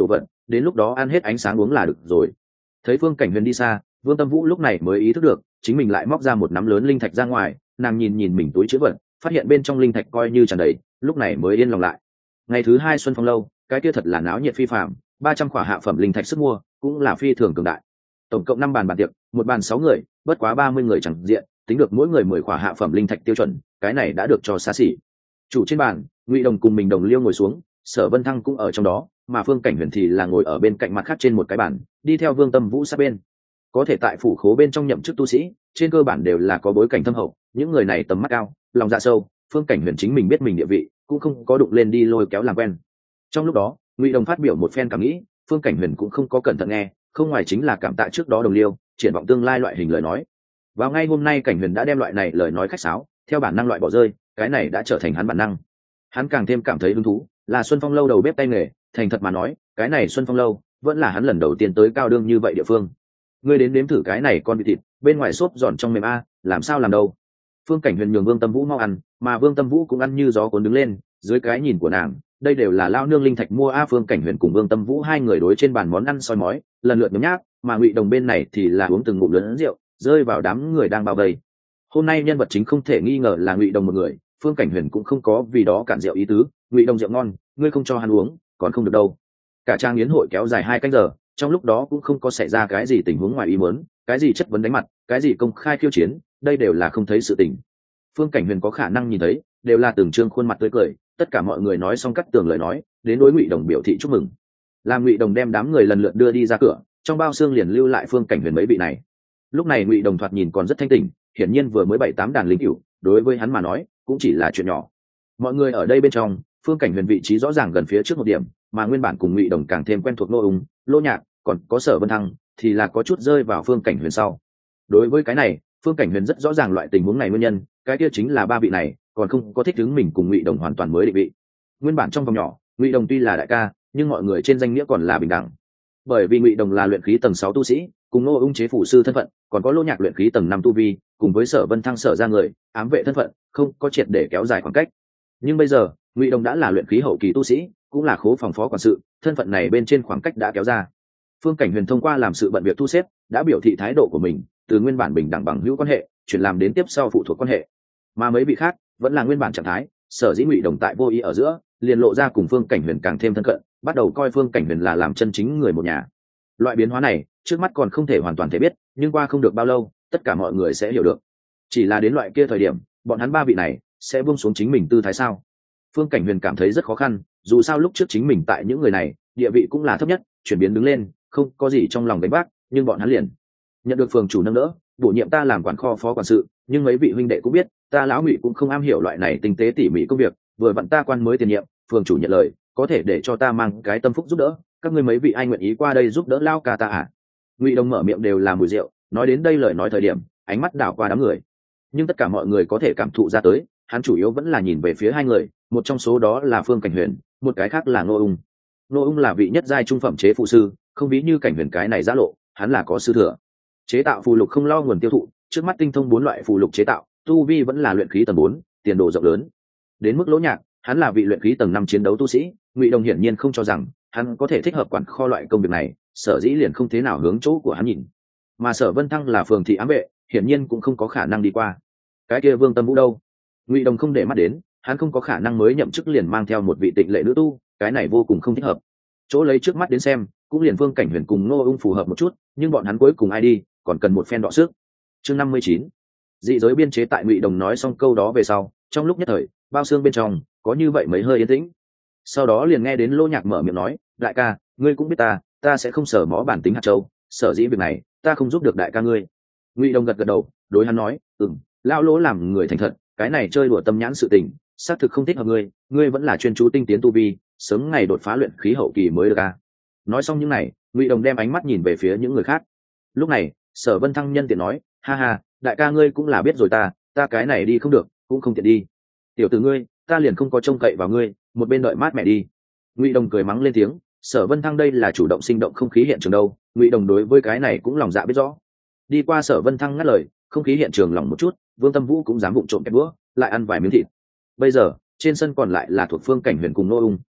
đến lúc đó ăn hết ánh sáng uống là được rồi. Thấy phương cảnh huyền đi xa, vương tâm vũ lúc này mới ý thức được chính mình lại móc ra một nắm lớn linh thạch ra ngoài. Nàng nhìn nhìn mình túi chữ vật, phát hiện bên trong linh thạch coi như tràn đầy, lúc này mới yên lòng lại. Ngày thứ hai Xuân Phong lâu, cái kia thật là náo nhiệt phi phạm, ba trăm khỏa hạ phẩm linh thạch sức mua cũng là phi thường cường đại. Tổng cộng năm bàn bàn tiệc, một bàn sáu người, bất quá ba mươi người chẳng diện, tính được mỗi người mười khỏa hạ phẩm linh thạch tiêu chuẩn, cái này đã được cho xa xỉ. Chủ trên bàn, Ngụy Đồng cùng mình đồng liêu ngồi xuống, Sở Vân Thăng cũng ở trong đó, mà Phương Cảnh Huyền thì là ngồi ở bên cạnh mặt khác trên một cái bàn, đi theo Vương Tâm Vũ sát bên. Có thể tại phủ khố bên trong nhậm chức tu sĩ, trên cơ bản đều là có bối cảnh thâm hậu, những người này tầm mắt cao, lòng dạ sâu, Phương Cảnh Huyền chính mình biết mình địa vị, cũng không có đụng lên đi lôi kéo làm quen. Trong lúc đó, Ngụy Đồng phát biểu một phen cảm nghĩ, Phương Cảnh Huyền cũng không có cẩn thận nghe, không ngoài chính là cảm tạ trước đó đồng liêu, triển vọng tương lai loại hình lời nói. Vào ngay hôm nay Cảnh Huyền đã đem loại này lời nói khách sáo, theo bản năng loại bỏ rơi, cái này đã trở thành hắn bản năng. Hắn càng thêm cảm thấy hứng thú, là Xuân Phong lâu đầu bếp tay nghề, thành thật mà nói, cái này Xuân Phong lâu vẫn là hắn lần đầu tiên tới cao đương như vậy địa phương. Ngươi đến nếm thử cái này con vịt thịt, bên ngoài xốp giòn trong mềm a, làm sao làm đâu. Phương Cảnh Huyền nhường Vương Tâm Vũ mau ăn, mà Vương Tâm Vũ cũng ăn như gió cuốn đứng lên, dưới cái nhìn của nàng, đây đều là lao nương linh thạch mua a. Phương Cảnh Huyền cùng Vương Tâm Vũ hai người đối trên bàn món ăn soi mói, lần lượt nhấm nháp, mà Ngụy Đồng bên này thì là uống từng ngụm lớn rượu, rơi vào đám người đang bao vây. Hôm nay nhân vật chính không thể nghi ngờ là Ngụy Đồng một người, Phương Cảnh Huyền cũng không có vì đó cản rượu ý tứ. Ngụy Đồng rượu ngon, ngươi không cho hắn uống, còn không được đâu. Cả trang yến hội kéo dài hai canh giờ, trong lúc đó cũng không có xảy ra cái gì tình huống ngoài ý muốn, cái gì chất vấn đánh mặt, cái gì công khai khiêu chiến, đây đều là không thấy sự tình. Phương Cảnh Huyền có khả năng nhìn thấy, đều là từng trương khuôn mặt tươi cười, tất cả mọi người nói xong cắt tường lời nói, đến đối Ngụy Đồng biểu thị chúc mừng. Làm Ngụy Đồng đem đám người lần lượt đưa đi ra cửa, trong bao xương liền lưu lại Phương Cảnh Huyền mấy vị này. Lúc này Ngụy Đồng thoạt nhìn còn rất thanh tỉnh, hiển nhiên vừa mới bảy tám đàn linh cửu, đối với hắn mà nói, cũng chỉ là chuyện nhỏ. Mọi người ở đây bên trong, Phương Cảnh Huyền vị trí rõ ràng gần phía trước một điểm, mà nguyên bản cùng Ngụy Đồng càng thêm quen thuộc Nô Ung, Lô Nhạc, còn có Sở Vân Thăng, thì là có chút rơi vào Phương Cảnh Huyền sau. Đối với cái này, Phương Cảnh Huyền rất rõ ràng loại tình huống này nguyên nhân, cái kia chính là ba vị này còn không có thích ứng mình cùng Ngụy Đồng hoàn toàn mới định vị. Nguyên bản trong vòng nhỏ, Ngụy Đồng tuy là đại ca, nhưng mọi người trên danh nghĩa còn là bình đẳng. Bởi vì Ngụy Đồng là luyện khí tầng sáu tu sĩ, cùng Nô Ung chế phủ sư thân phận, còn có Lô Nhạc luyện khí tầng năm tu vi, cùng với Sở Vân Thăng Sở ra người, ám vệ thân phận, không có triệt để kéo dài khoảng cách. Nhưng bây giờ, Ngụy Đồng đã là luyện khí hậu kỳ tu sĩ, cũng là khố phòng phó quản sự, thân phận này bên trên khoảng cách đã kéo ra. Phương Cảnh Huyền thông qua làm sự bận việc thu xếp, đã biểu thị thái độ của mình, từ nguyên bản bình đẳng bằng hữu quan hệ, chuyển làm đến tiếp sau phụ thuộc quan hệ. Mà mấy vị khác vẫn là nguyên bản trạng thái, sở dĩ Ngụy Đồng tại vô ý ở giữa, liền lộ ra cùng Phương Cảnh Huyền càng thêm thân cận, bắt đầu coi Phương Cảnh Huyền là làm chân chính người một nhà. Loại biến hóa này, trước mắt còn không thể hoàn toàn thể biết, nhưng qua không được bao lâu, tất cả mọi người sẽ hiểu được. Chỉ là đến loại kia thời điểm, bọn hắn ba vị này sẽ buông xuống chính mình tư thái sao? Phương Cảnh Huyền cảm thấy rất khó khăn, dù sao lúc trước chính mình tại những người này, địa vị cũng là thấp nhất, chuyển biến đứng lên, không có gì trong lòng gánh vác, nhưng bọn hắn liền nhận được phường chủ nâng đỡ, bổ nhiệm ta làm quản kho phó quản sự, nhưng mấy vị huynh đệ cũng biết, ta lão Ngụy cũng không am hiểu loại này tinh tế tỉ mỉ công việc, vừa vặn ta quan mới tiền nhiệm, phường chủ nhận lời, có thể để cho ta mang cái tâm phúc giúp đỡ, các ngươi mấy vị ai nguyện ý qua đây giúp đỡ lao ca ta à? Ngụy Đồng mở miệng đều là mùi rượu, nói đến đây lời nói thời điểm, ánh mắt đảo qua đám người, nhưng tất cả mọi người có thể cảm thụ ra tới, hắn chủ yếu vẫn là nhìn về phía hai người, một trong số đó là Phương Cảnh Huyền, một cái khác là Ngô Ung. Ngô Ung là vị nhất giai trung phẩm chế phụ sư, không ví như Cảnh Huyền cái này giã lộ, hắn là có sư thừa, chế tạo phù lục không lo nguồn tiêu thụ, trước mắt tinh thông bốn loại phù lục chế tạo, tu vi vẫn là luyện khí tầng bốn, tiền đồ rộng lớn. Đến mức Lỗ Nhạc, hắn là vị luyện khí tầng năm chiến đấu tu sĩ, Ngụy Đồng hiển nhiên không cho rằng hắn có thể thích hợp quản kho loại công việc này, sở dĩ liền không thế nào hướng chỗ của hắn nhìn. Mà Sở Vân Thăng là phường thị ám vệ, hiển nhiên cũng không có khả năng đi qua. Cái kia Vương Tâm Vũ đâu? Ngụy Đồng không để mắt đến, hắn không có khả năng mới nhậm chức liền mang theo một vị tịnh lệ nữ tu, cái này vô cùng không thích hợp. Chỗ lấy trước mắt đến xem, cũng liền Phương Cảnh Huyền cùng Ngô Ung phù hợp một chút, nhưng bọn hắn cuối cùng ai đi, còn cần một phen đọ sức. Chương năm mươi chín, dị giới biên chế. Tại Ngụy Đồng nói xong câu đó về sau, trong lúc nhất thời, bao xương bên trong có như vậy mấy hơi yên tĩnh. Sau đó liền nghe đến Lô Nhạc mở miệng nói, đại ca, ngươi cũng biết ta, ta sẽ không sở mó bản tính hạt châu, sở dĩ việc này, ta không giúp được đại ca ngươi. Ngụy Đồng gật gật đầu, đối hắn nói, ừm, lão Lỗ làm người thành thật, cái này chơi đùa tâm nhãn sự tình, xác thực không thích hợp ngươi, ngươi vẫn là chuyên chú tinh tiến tu vi, sớm ngày đột phá luyện khí hậu kỳ mới được a. Nói xong những này, Ngụy Đồng đem ánh mắt nhìn về phía những người khác. Lúc này, Sở Vân Thăng nhân tiện nói, ha ha, đại ca ngươi cũng là biết rồi ta, ta cái này đi không được, cũng không tiện đi. Tiểu tử ngươi, ta liền không có trông cậy vào ngươi, một bên đợi mát mẹ đi. Ngụy Đồng cười mắng lên tiếng, Sở Vân Thăng đây là chủ động sinh động không khí hiện trường đâu, Ngụy Đồng đối với cái này cũng lòng dạ biết rõ. Đi qua Sở Vân Thăng ngắt lời, không khí hiện trường lỏng một chút, Vương Tâm Vũ cũng dám vụng trộm kẹp bữa, lại ăn vài miếng thịt. Bây giờ, trên sân còn lại là thuộc Phương Cảnh Huyền cùng Nô Ung.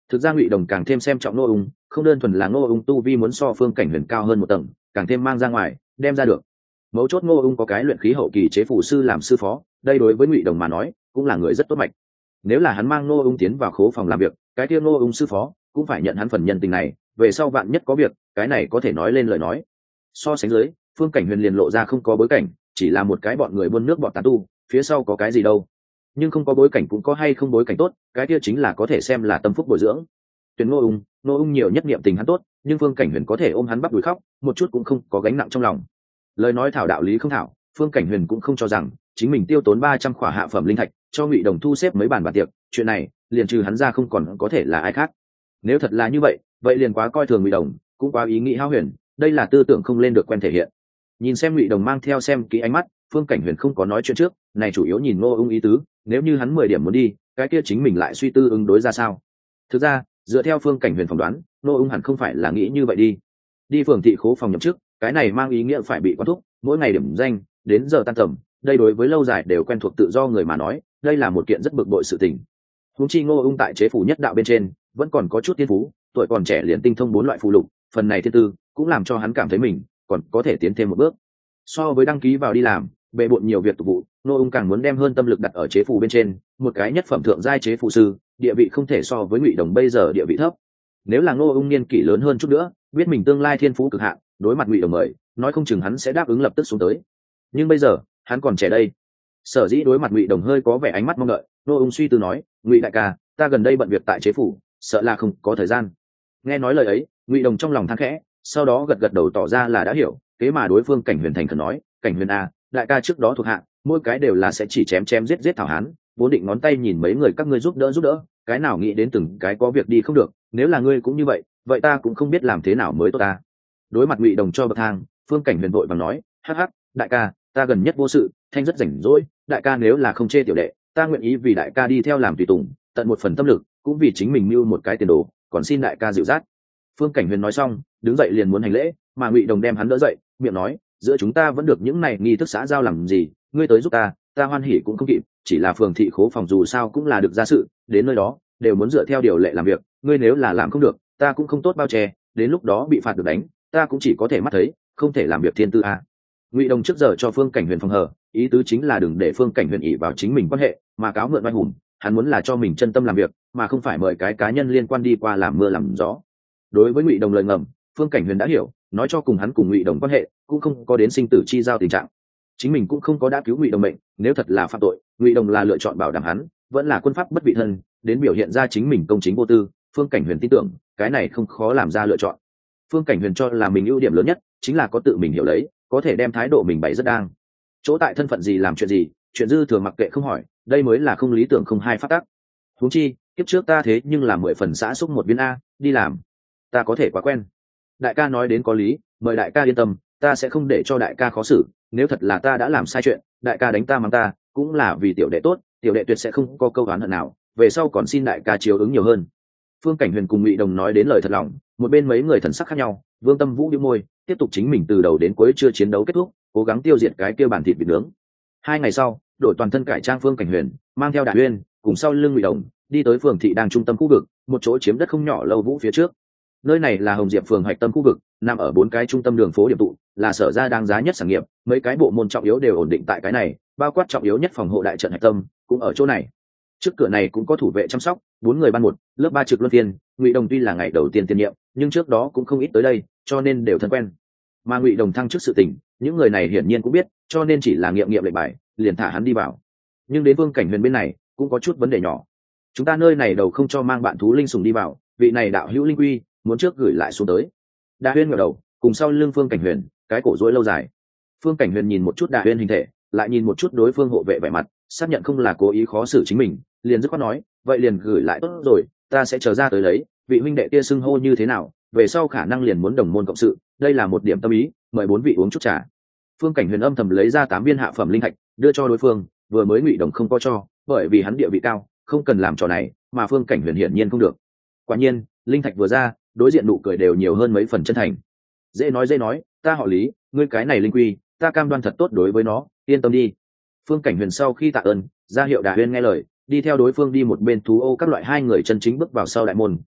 Thực ra Ngụy Đồng càng thêm xem trọng Ngô Ung, không đơn thuần là Ngô Ung tu vi muốn so Phương Cảnh Huyền cao hơn một tầng, càng thêm mang ra ngoài, đem ra được. Mấu chốt Ngô Ung có cái luyện khí hậu kỳ chế phù sư làm sư phó, đây đối với Ngụy Đồng mà nói, cũng là người rất tốt mạch. Nếu là hắn mang Ngô Ung tiến vào khố phòng làm việc, cái kia Ngô Ung sư phó cũng phải nhận hắn phần nhân tình này, về sau vạn nhất có việc, cái này có thể nói lên lời nói. So sánh dưới, Phương Cảnh Huyền liền lộ ra không có bối cảnh, chỉ là một cái bọn người buôn nước bọn tán tu, phía sau có cái gì đâu. Nhưng không có bối cảnh cũng có hay không bối cảnh tốt, cái kia chính là có thể xem là tâm phúc bồi dưỡng. Tuyển Ngô Ung, Ngô Ung nhiều nhất niệm tình hắn tốt, nhưng Phương Cảnh Huyền có thể ôm hắn bắp đùi khóc, một chút cũng không có gánh nặng trong lòng. Lời nói thảo đạo lý không thảo, Phương Cảnh Huyền cũng không cho rằng chính mình tiêu tốn ba trăm khỏa hạ phẩm linh thạch cho Ngụy Đồng thu xếp mấy bàn bàn tiệc, chuyện này liền trừ hắn ra không còn có thể là ai khác. Nếu thật là như vậy, vậy liền quá coi thường Ngụy Đồng, cũng quá ý nghĩ hão huyền, đây là tư tưởng không lên được quen thể hiện. Nhìn xem Ngụy Đồng mang theo xem kỹ ánh mắt, Phương Cảnh Huyền không có nói chuyện trước, này chủ yếu nhìn Ngô Ung ý tứ, nếu như hắn mười điểm muốn đi, cái kia chính mình lại suy tư ứng đối ra sao. Thực ra, dựa theo Phương Cảnh Huyền phỏng đoán, Ngô Ung hẳn không phải là nghĩ như vậy đi. Đi phường thị khố phòng nhậm chức, cái này mang ý nghĩa phải bị quản thúc, mỗi ngày điểm danh, đến giờ tan tầm, đây đối với lâu dài đều quen thuộc tự do người mà nói, đây là một kiện rất bực bội sự tình. Huống chi Ngô Ung tại chế phủ nhất đạo bên trên, vẫn còn có chút thiên phú, tuổi còn trẻ liền tinh thông bốn loại phù lục, phần này thiên tư cũng làm cho hắn cảm thấy mình còn có thể tiến thêm một bước. So với đăng ký vào đi làm, bề bộn nhiều việc tục vụ, Ngô Ung càng muốn đem hơn tâm lực đặt ở chế phủ bên trên, một cái nhất phẩm thượng giai chế phủ sư, địa vị không thể so với Ngụy Đồng bây giờ địa vị thấp. Nếu là Ngô Ung niên kỷ lớn hơn chút nữa, biết mình tương lai thiên phú cực hạn, đối mặt Ngụy Đồng mời, nói không chừng hắn sẽ đáp ứng lập tức xuống tới. Nhưng bây giờ, hắn còn trẻ đây. Sở dĩ đối mặt Ngụy Đồng hơi có vẻ ánh mắt mong đợi, Ngô Ung suy tư nói, "Ngụy đại ca, ta gần đây bận việc tại chế phủ, sợ là không có thời gian." Nghe nói lời ấy, Ngụy Đồng trong lòng than khẽ, sau đó gật gật đầu tỏ ra là đã hiểu, kế mà đối phương Cảnh Huyền thành khẩn nói, "Cảnh Huyền a, đại ca trước đó thuộc hạ, mỗi cái đều là sẽ chỉ chém chém giết giết thảo hán, vốn định ngón tay nhìn mấy người các ngươi giúp đỡ giúp đỡ, cái nào nghĩ đến từng cái có việc đi không được, nếu là ngươi cũng như vậy, vậy ta cũng không biết làm thế nào mới tốt ta." Đối mặt Ngụy Đồng cho bậc thang, Phương Cảnh Huyền vội vàng nói, "Hắc hắc, đại ca, ta gần nhất vô sự, thanh rất rảnh rỗi, đại ca nếu là không chê tiểu đệ, ta nguyện ý vì đại ca đi theo làm tùy tùng, tận một phần tâm lực, cũng vì chính mình mưu một cái tiền đồ, còn xin đại ca dịu dắt." Phương Cảnh Huyền nói xong, đứng dậy liền muốn hành lễ, mà Ngụy Đồng đem hắn đỡ dậy, miệng nói, "Giữa chúng ta vẫn được những này nghi thức xã giao làm gì, ngươi tới giúp ta, ta hoan hỉ cũng không kịp, chỉ là phường thị khố phòng dù sao cũng là được gia sự, đến nơi đó đều muốn dựa theo điều lệ làm việc, ngươi nếu là làm không được, ta cũng không tốt bao che, đến lúc đó bị phạt được đánh, ta cũng chỉ có thể mắt thấy, không thể làm việc thiên tư a." Ngụy Đồng trước giờ cho Phương Cảnh Huyền phòng hờ, ý tứ chính là đừng để Phương Cảnh Huyền ỷ vào chính mình quan hệ, mà cáo mượn oai hùng, hắn muốn là cho mình chân tâm làm việc, mà không phải mời cái cá nhân liên quan đi qua làm mưa làm gió. Đối với Ngụy Đồng lời ngầm, Phương Cảnh Huyền đã hiểu, nói cho cùng hắn cùng Ngụy Đồng quan hệ, cũng không có đến sinh tử chi giao tình trạng. Chính mình cũng không có đã cứu Ngụy Đồng mệnh, nếu thật là phạm tội, Ngụy Đồng là lựa chọn bảo đảm hắn, vẫn là quân pháp bất vị thân, đến biểu hiện ra chính mình công chính vô tư, Phương Cảnh Huyền tin tưởng, cái này không khó làm ra lựa chọn. Phương Cảnh Huyền cho là mình ưu điểm lớn nhất chính là có tự mình hiểu lấy, có thể đem thái độ mình bày rất đang. Chỗ tại thân phận gì làm chuyện gì, chuyện dư thừa mặc kệ không hỏi, đây mới là không lý tưởng không hai phát tác. Huống chi, kiếp trước ta thế nhưng là mười phần xã xúc một viên a, đi làm, ta có thể quá quen. Đại ca nói đến có lý, mời đại ca yên tâm, ta sẽ không để cho đại ca khó xử, nếu thật là ta đã làm sai chuyện, đại ca đánh ta mắng ta, cũng là vì tiểu đệ tốt, tiểu đệ tuyệt sẽ không có câu oán hận nào, về sau còn xin đại ca chiếu ứng nhiều hơn. Phương Cảnh Huyền cùng Ngụy Đồng nói đến lời thật lòng, một bên mấy người thần sắc khác nhau, Vương Tâm Vũ nhếch môi, tiếp tục chính mình từ đầu đến cuối chưa chiến đấu kết thúc, cố gắng tiêu diệt cái kia bản thịt vịt nướng. Hai ngày sau, đội toàn thân cải trang Phương Cảnh Huyền, mang theo Đại Uyên, cùng sau lưng Ngụy Đồng, đi tới phường thị đang trung tâm khu vực, một chỗ chiếm đất không nhỏ lâu vũ phía trước. Nơi này là Hồng Diệp phường hạch tâm khu vực, nằm ở bốn cái trung tâm đường phố điểm tụ, là sở ra đáng giá nhất sản nghiệp, mấy cái bộ môn trọng yếu đều ổn định tại cái này, bao quát trọng yếu nhất phòng hộ đại trận hạch tâm cũng ở chỗ này. Trước cửa này cũng có thủ vệ chăm sóc, bốn người ban một, lớp ba trực luân phiên. Ngụy Đồng tuy là ngày đầu tiên tiên nhiệm, nhưng trước đó cũng không ít tới đây, cho nên đều thân quen. Mà Ngụy Đồng thăng chức sự tình, những người này hiển nhiên cũng biết, cho nên chỉ là nghiệm nghiệm lệnh bài, liền thả hắn đi vào. Nhưng đến Vương Cảnh Huyền bên này, cũng có chút vấn đề nhỏ. Chúng ta nơi này đầu không cho mang bạn thú linh sùng đi vào, vị này đạo hữu linh quy, muốn trước gửi lại xuống tới. Đa Huyên ngẩng đầu, cùng sau lưng Phương Cảnh Huyền, cái cổ rối lâu dài. Phương Cảnh Huyền nhìn một chút Đa Huyên hình thể, lại nhìn một chút đối phương hộ vệ vẻ mặt, xác nhận không là cố ý khó xử chính mình, liền dứt khoát nói, vậy liền gửi lại tốt rồi, ta sẽ chờ ra tới lấy, vị huynh đệ kia xưng hô như thế nào, về sau khả năng liền muốn đồng môn cộng sự, đây là một điểm tâm ý, mời bốn vị uống chút trà. Phương Cảnh Huyền âm thầm lấy ra tám viên hạ phẩm linh thạch, đưa cho đối phương, vừa mới Ngụy Đồng không có cho, bởi vì hắn địa vị cao, không cần làm trò này, mà Phương Cảnh Huyền hiển nhiên không được. Quả nhiên, linh thạch vừa ra, đối diện nụ cười đều nhiều hơn mấy phần chân thành. Dễ nói dễ nói, ta họ Lý, ngươi cái này linh quy, ta cam đoan thật tốt đối với nó, yên tâm đi. Phương Cảnh Huyền sau khi tạ ơn, ra hiệu Đà Huyên nghe lời, đi theo đối phương đi một bên thú ô các loại hai người chân chính bước vào sau đại môn,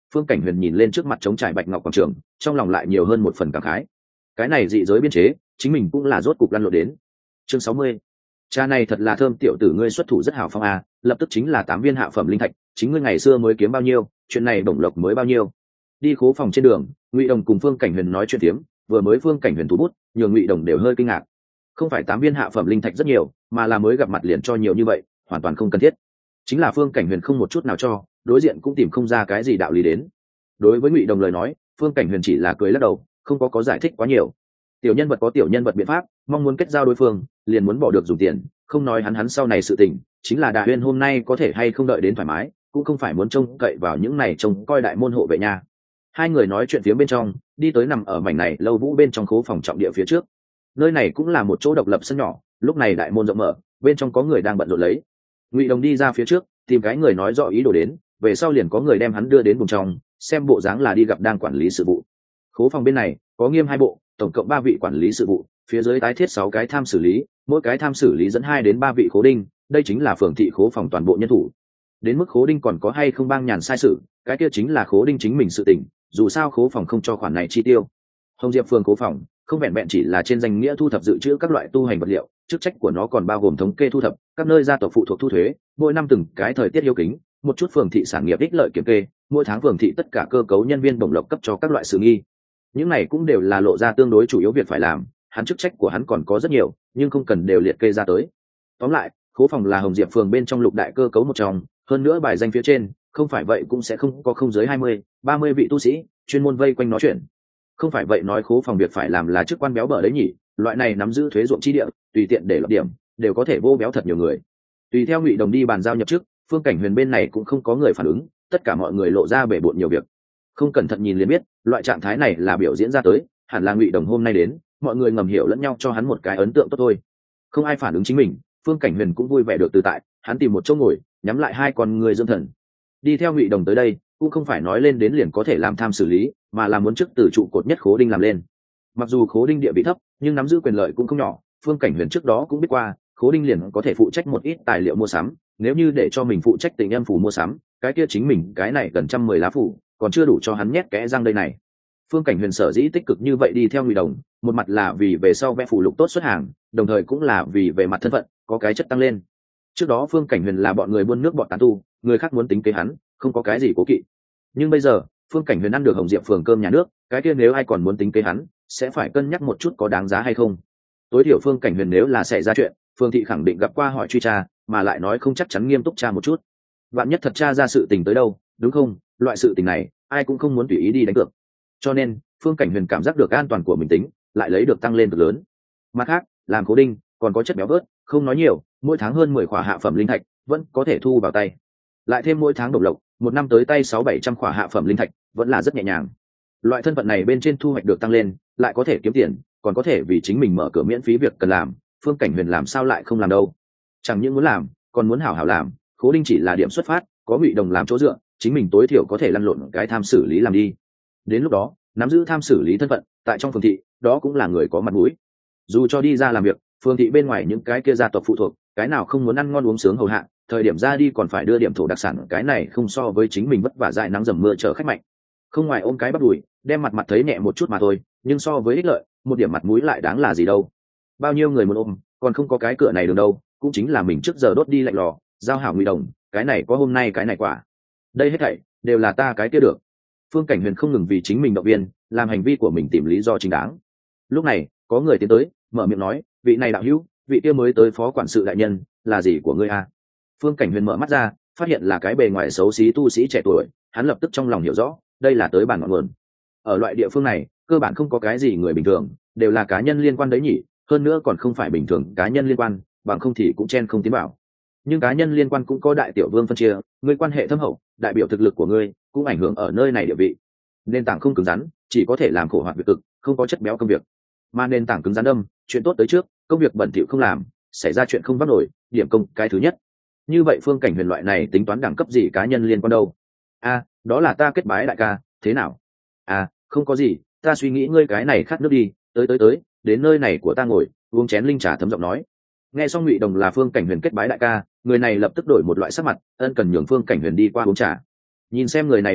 Phương Cảnh Huyền nhìn lên trước mặt trống trải bạch ngọc quảng trường, trong lòng lại nhiều hơn một phần cảm khái. Cái này dị giới biên chế, chính mình cũng là rốt cục lăn lộn đến. Chương sáu mươi. Cha này thật là thơm, tiểu tử ngươi xuất thủ rất hảo phong a, lập tức chính là tám viên hạ phẩm linh thạch, chính ngươi ngày xưa mới kiếm bao nhiêu, chuyện này bổng lộc mới bao nhiêu. Đi khố phòng trên đường, Ngụy Đồng cùng Phương Cảnh Huyền nói chuyện tiếm, vừa mới Phương Cảnh Huyền thủ bút, nhường Ngụy Đồng đều hơi kinh ngạc. Không phải tám viên hạ phẩm linh thạch rất nhiều, mà là mới gặp mặt liền cho nhiều như vậy, hoàn toàn không cần thiết. Chính là Phương Cảnh Huyền không một chút nào cho, đối diện cũng tìm không ra cái gì đạo lý đến. Đối với Ngụy Đồng lời nói, Phương Cảnh Huyền chỉ là cười lắc đầu, không có có giải thích quá nhiều. Tiểu nhân vật có tiểu nhân vật biện pháp, mong muốn kết giao đối phương, liền muốn bỏ được dùng tiền, không nói hắn hắn sau này sự tình, chính là Đà Huyên hôm nay có thể hay không đợi đến thoải mái, cũng không phải muốn trông cậy vào những này trông coi đại môn hộ vệ nha. Hai người nói chuyện phía bên trong, đi tới nằm ở mảnh này lâu vũ bên trong khố phòng trọng địa phía trước. Nơi này cũng là một chỗ độc lập sân nhỏ, lúc này đại môn rộng mở, bên trong có người đang bận rộn lấy. Ngụy Đồng đi ra phía trước, tìm cái người nói rõ ý đồ đến, về sau liền có người đem hắn đưa đến vùng trong, xem bộ dáng là đi gặp đang quản lý sự vụ. Khố phòng bên này có nghiêm hai bộ, tổng cộng ba vị quản lý sự vụ, phía dưới tái thiết sáu cái tham xử lý, mỗi cái tham xử lý dẫn hai đến ba vị khố đinh, đây chính là phường thị khố phòng toàn bộ nhân thủ. Đến mức khố đinh còn có hay không bang nhàn sai sự, cái kia chính là khố đinh chính mình sự tỉnh, dù sao khố phòng không cho khoản này chi tiêu. Hồng Diệp phường khố phòng không vẹn vẹn chỉ là trên danh nghĩa thu thập dự trữ các loại tu hành vật liệu, chức trách của nó còn bao gồm thống kê thu thập các nơi gia tộc phụ thuộc thu thuế, mỗi năm từng cái thời tiết hiếu kính, một chút phường thị sản nghiệp ích lợi kiểm kê, mỗi tháng phường thị tất cả cơ cấu nhân viên bổng lộc cấp cho các loại sự nghi. Những này cũng đều là lộ ra tương đối chủ yếu việc phải làm, hắn chức trách của hắn còn có rất nhiều, nhưng không cần đều liệt kê ra tới. Tóm lại, khố phòng là Hồng Diệp phường bên trong lục đại cơ cấu một trong, hơn nữa bài danh phía trên, không phải vậy cũng sẽ không có không dưới hai mươi, ba mươi vị tu sĩ chuyên môn vây quanh nói chuyện. Không phải vậy nói khố phòng việc phải làm là chức quan béo bở đấy nhỉ, loại này nắm giữ thuế ruộng chi địa, tùy tiện để lọt điểm, đều có thể vô béo thật nhiều người. Tùy theo Ngụy Đồng đi bàn giao nhập chức, Phương Cảnh Huyền bên này cũng không có người phản ứng, tất cả mọi người lộ ra bể bộn nhiều việc. Không cẩn thận nhìn liền biết, loại trạng thái này là biểu diễn ra tới, hẳn là Ngụy Đồng hôm nay đến, mọi người ngầm hiểu lẫn nhau cho hắn một cái ấn tượng tốt thôi. Không ai phản ứng chính mình, Phương Cảnh Huyền cũng vui vẻ được tự tại, hắn tìm một chỗ ngồi, nhắm lại hai con người dưỡng thần. Đi theo Ngụy Đồng tới đây, cũng không phải nói lên đến liền có thể làm tham xử lý, mà là muốn trước từ trụ cột nhất khố đinh làm lên. Mặc dù khố đinh địa vị thấp, nhưng nắm giữ quyền lợi cũng không nhỏ, Phương Cảnh Huyền trước đó cũng biết qua, khố đinh liền có thể phụ trách một ít tài liệu mua sắm, nếu như để cho mình phụ trách tình em phủ mua sắm, cái kia chính mình cái này gần trăm mười lá phủ, còn chưa đủ cho hắn nhét kẽ răng đây này. Phương Cảnh Huyền sở dĩ tích cực như vậy đi theo Ngụy Đồng, một mặt là vì về sau vẽ phụ lục tốt xuất hàng, đồng thời cũng là vì về mặt thân phận có cái chất tăng lên. Trước đó Phương Cảnh Huyền là bọn người buôn nước bọn tán tu, người khác muốn tính kế hắn, không có cái gì cố kỵ. Nhưng bây giờ, Phương Cảnh Huyền ăn được Hồng Diệp phường cơm nhà nước, cái kia nếu ai còn muốn tính kế hắn, sẽ phải cân nhắc một chút có đáng giá hay không. Tối thiểu Phương Cảnh Huyền nếu là xảy ra chuyện, Phương thị khẳng định gặp qua hỏi truy tra, mà lại nói không chắc chắn nghiêm túc tra một chút. Vạn nhất thật tra ra sự tình tới đâu, đúng không? Loại sự tình này, ai cũng không muốn tùy ý đi đánh cược. Cho nên, Phương Cảnh Huyền cảm giác được an toàn của mình tính, lại lấy được tăng lên cực lớn. Mặt khác, làm cố đinh, còn có chất béo vớt, không nói nhiều, mỗi tháng hơn mười khỏa hạ phẩm linh thạch, vẫn có thể thu vào tay. Lại thêm mỗi tháng độc lộc, một năm tới tay sáu bảy trăm khỏa hạ phẩm linh thạch, vẫn là rất nhẹ nhàng. Loại thân phận này bên trên thu hoạch được tăng lên, lại có thể kiếm tiền, còn có thể vì chính mình mở cửa miễn phí việc cần làm, Phương Cảnh Huyền làm sao lại không làm đâu. Chẳng những muốn làm, còn muốn hảo hảo làm, khố đinh chỉ là điểm xuất phát, có Ngụy Đồng làm chỗ dựa, chính mình tối thiểu có thể lăn lộn cái tham xử lý làm đi. Đến lúc đó, nắm giữ tham xử lý thân phận, tại trong phường thị, đó cũng là người có mặt mũi. Dù cho đi ra làm việc, phường thị bên ngoài những cái kia gia tộc phụ thuộc, cái nào không muốn ăn ngon uống sướng hầu hạ, thời điểm ra đi còn phải đưa điểm thổ đặc sản, cái này không so với chính mình vất vả dại nắng dầm mưa chở khách mạnh. Không ngoài ôm cái bắt đùi, đem mặt mặt thấy nhẹ một chút mà thôi, nhưng so với ích lợi, một điểm mặt mũi lại đáng là gì đâu. Bao nhiêu người muốn ôm, còn không có cái cửa này đường đâu, cũng chính là mình trước giờ đốt đi lạnh lò, giao hảo Ngụy Đồng, cái này có hôm nay cái này quả. Đây hết thảy đều là ta cái kia được. Phương Cảnh Huyền không ngừng vì chính mình động viên, làm hành vi của mình tìm lý do chính đáng. Lúc này, có người tiến tới, mở miệng nói, vị này đạo hữu, vị kia mới tới phó quản sự đại nhân, là gì của ngươi a? Phương Cảnh Huyền mở mắt ra, phát hiện là cái bề ngoài xấu xí tu sĩ trẻ tuổi, hắn lập tức trong lòng hiểu rõ, đây là tới bản ngọn nguồn. Ở loại địa phương này, cơ bản không có cái gì người bình thường, đều là cá nhân liên quan đấy nhỉ, hơn nữa còn không phải bình thường cá nhân liên quan, bằng không thì cũng chen không tiến bảo. Nhưng cá nhân liên quan cũng có đại tiểu vương phân chia, ngươi quan hệ thâm hậu, đại biểu thực lực của ngươi cũng ảnh hưởng ở nơi này địa vị. Nền tảng không cứng rắn, chỉ có thể làm khổ hoạt việc cực, không có chất béo công việc. Mà nền tảng cứng rắn đâm, chuyện tốt tới trước, công việc bẩn thỉu không làm, xảy ra chuyện không vấp nổi, điểm công cái thứ nhất. Như vậy Phương Cảnh Huyền loại này tính toán đẳng cấp gì cá nhân liên quan đâu? A, đó là ta kết bái đại ca, thế nào? À, không có gì, ta suy nghĩ ngươi cái này khát nước đi, tới tới tới, đến nơi này của ta ngồi, uống chén linh trà thấm giọng nói. Nghe xong Ngụy Đồng là Phương Cảnh Huyền kết bái đại ca, người này lập tức đổi một loại sắc mặt, ân cần nhường Phương Cảnh Huyền đi qua uống trà. Nhìn xem người này biểu hiện,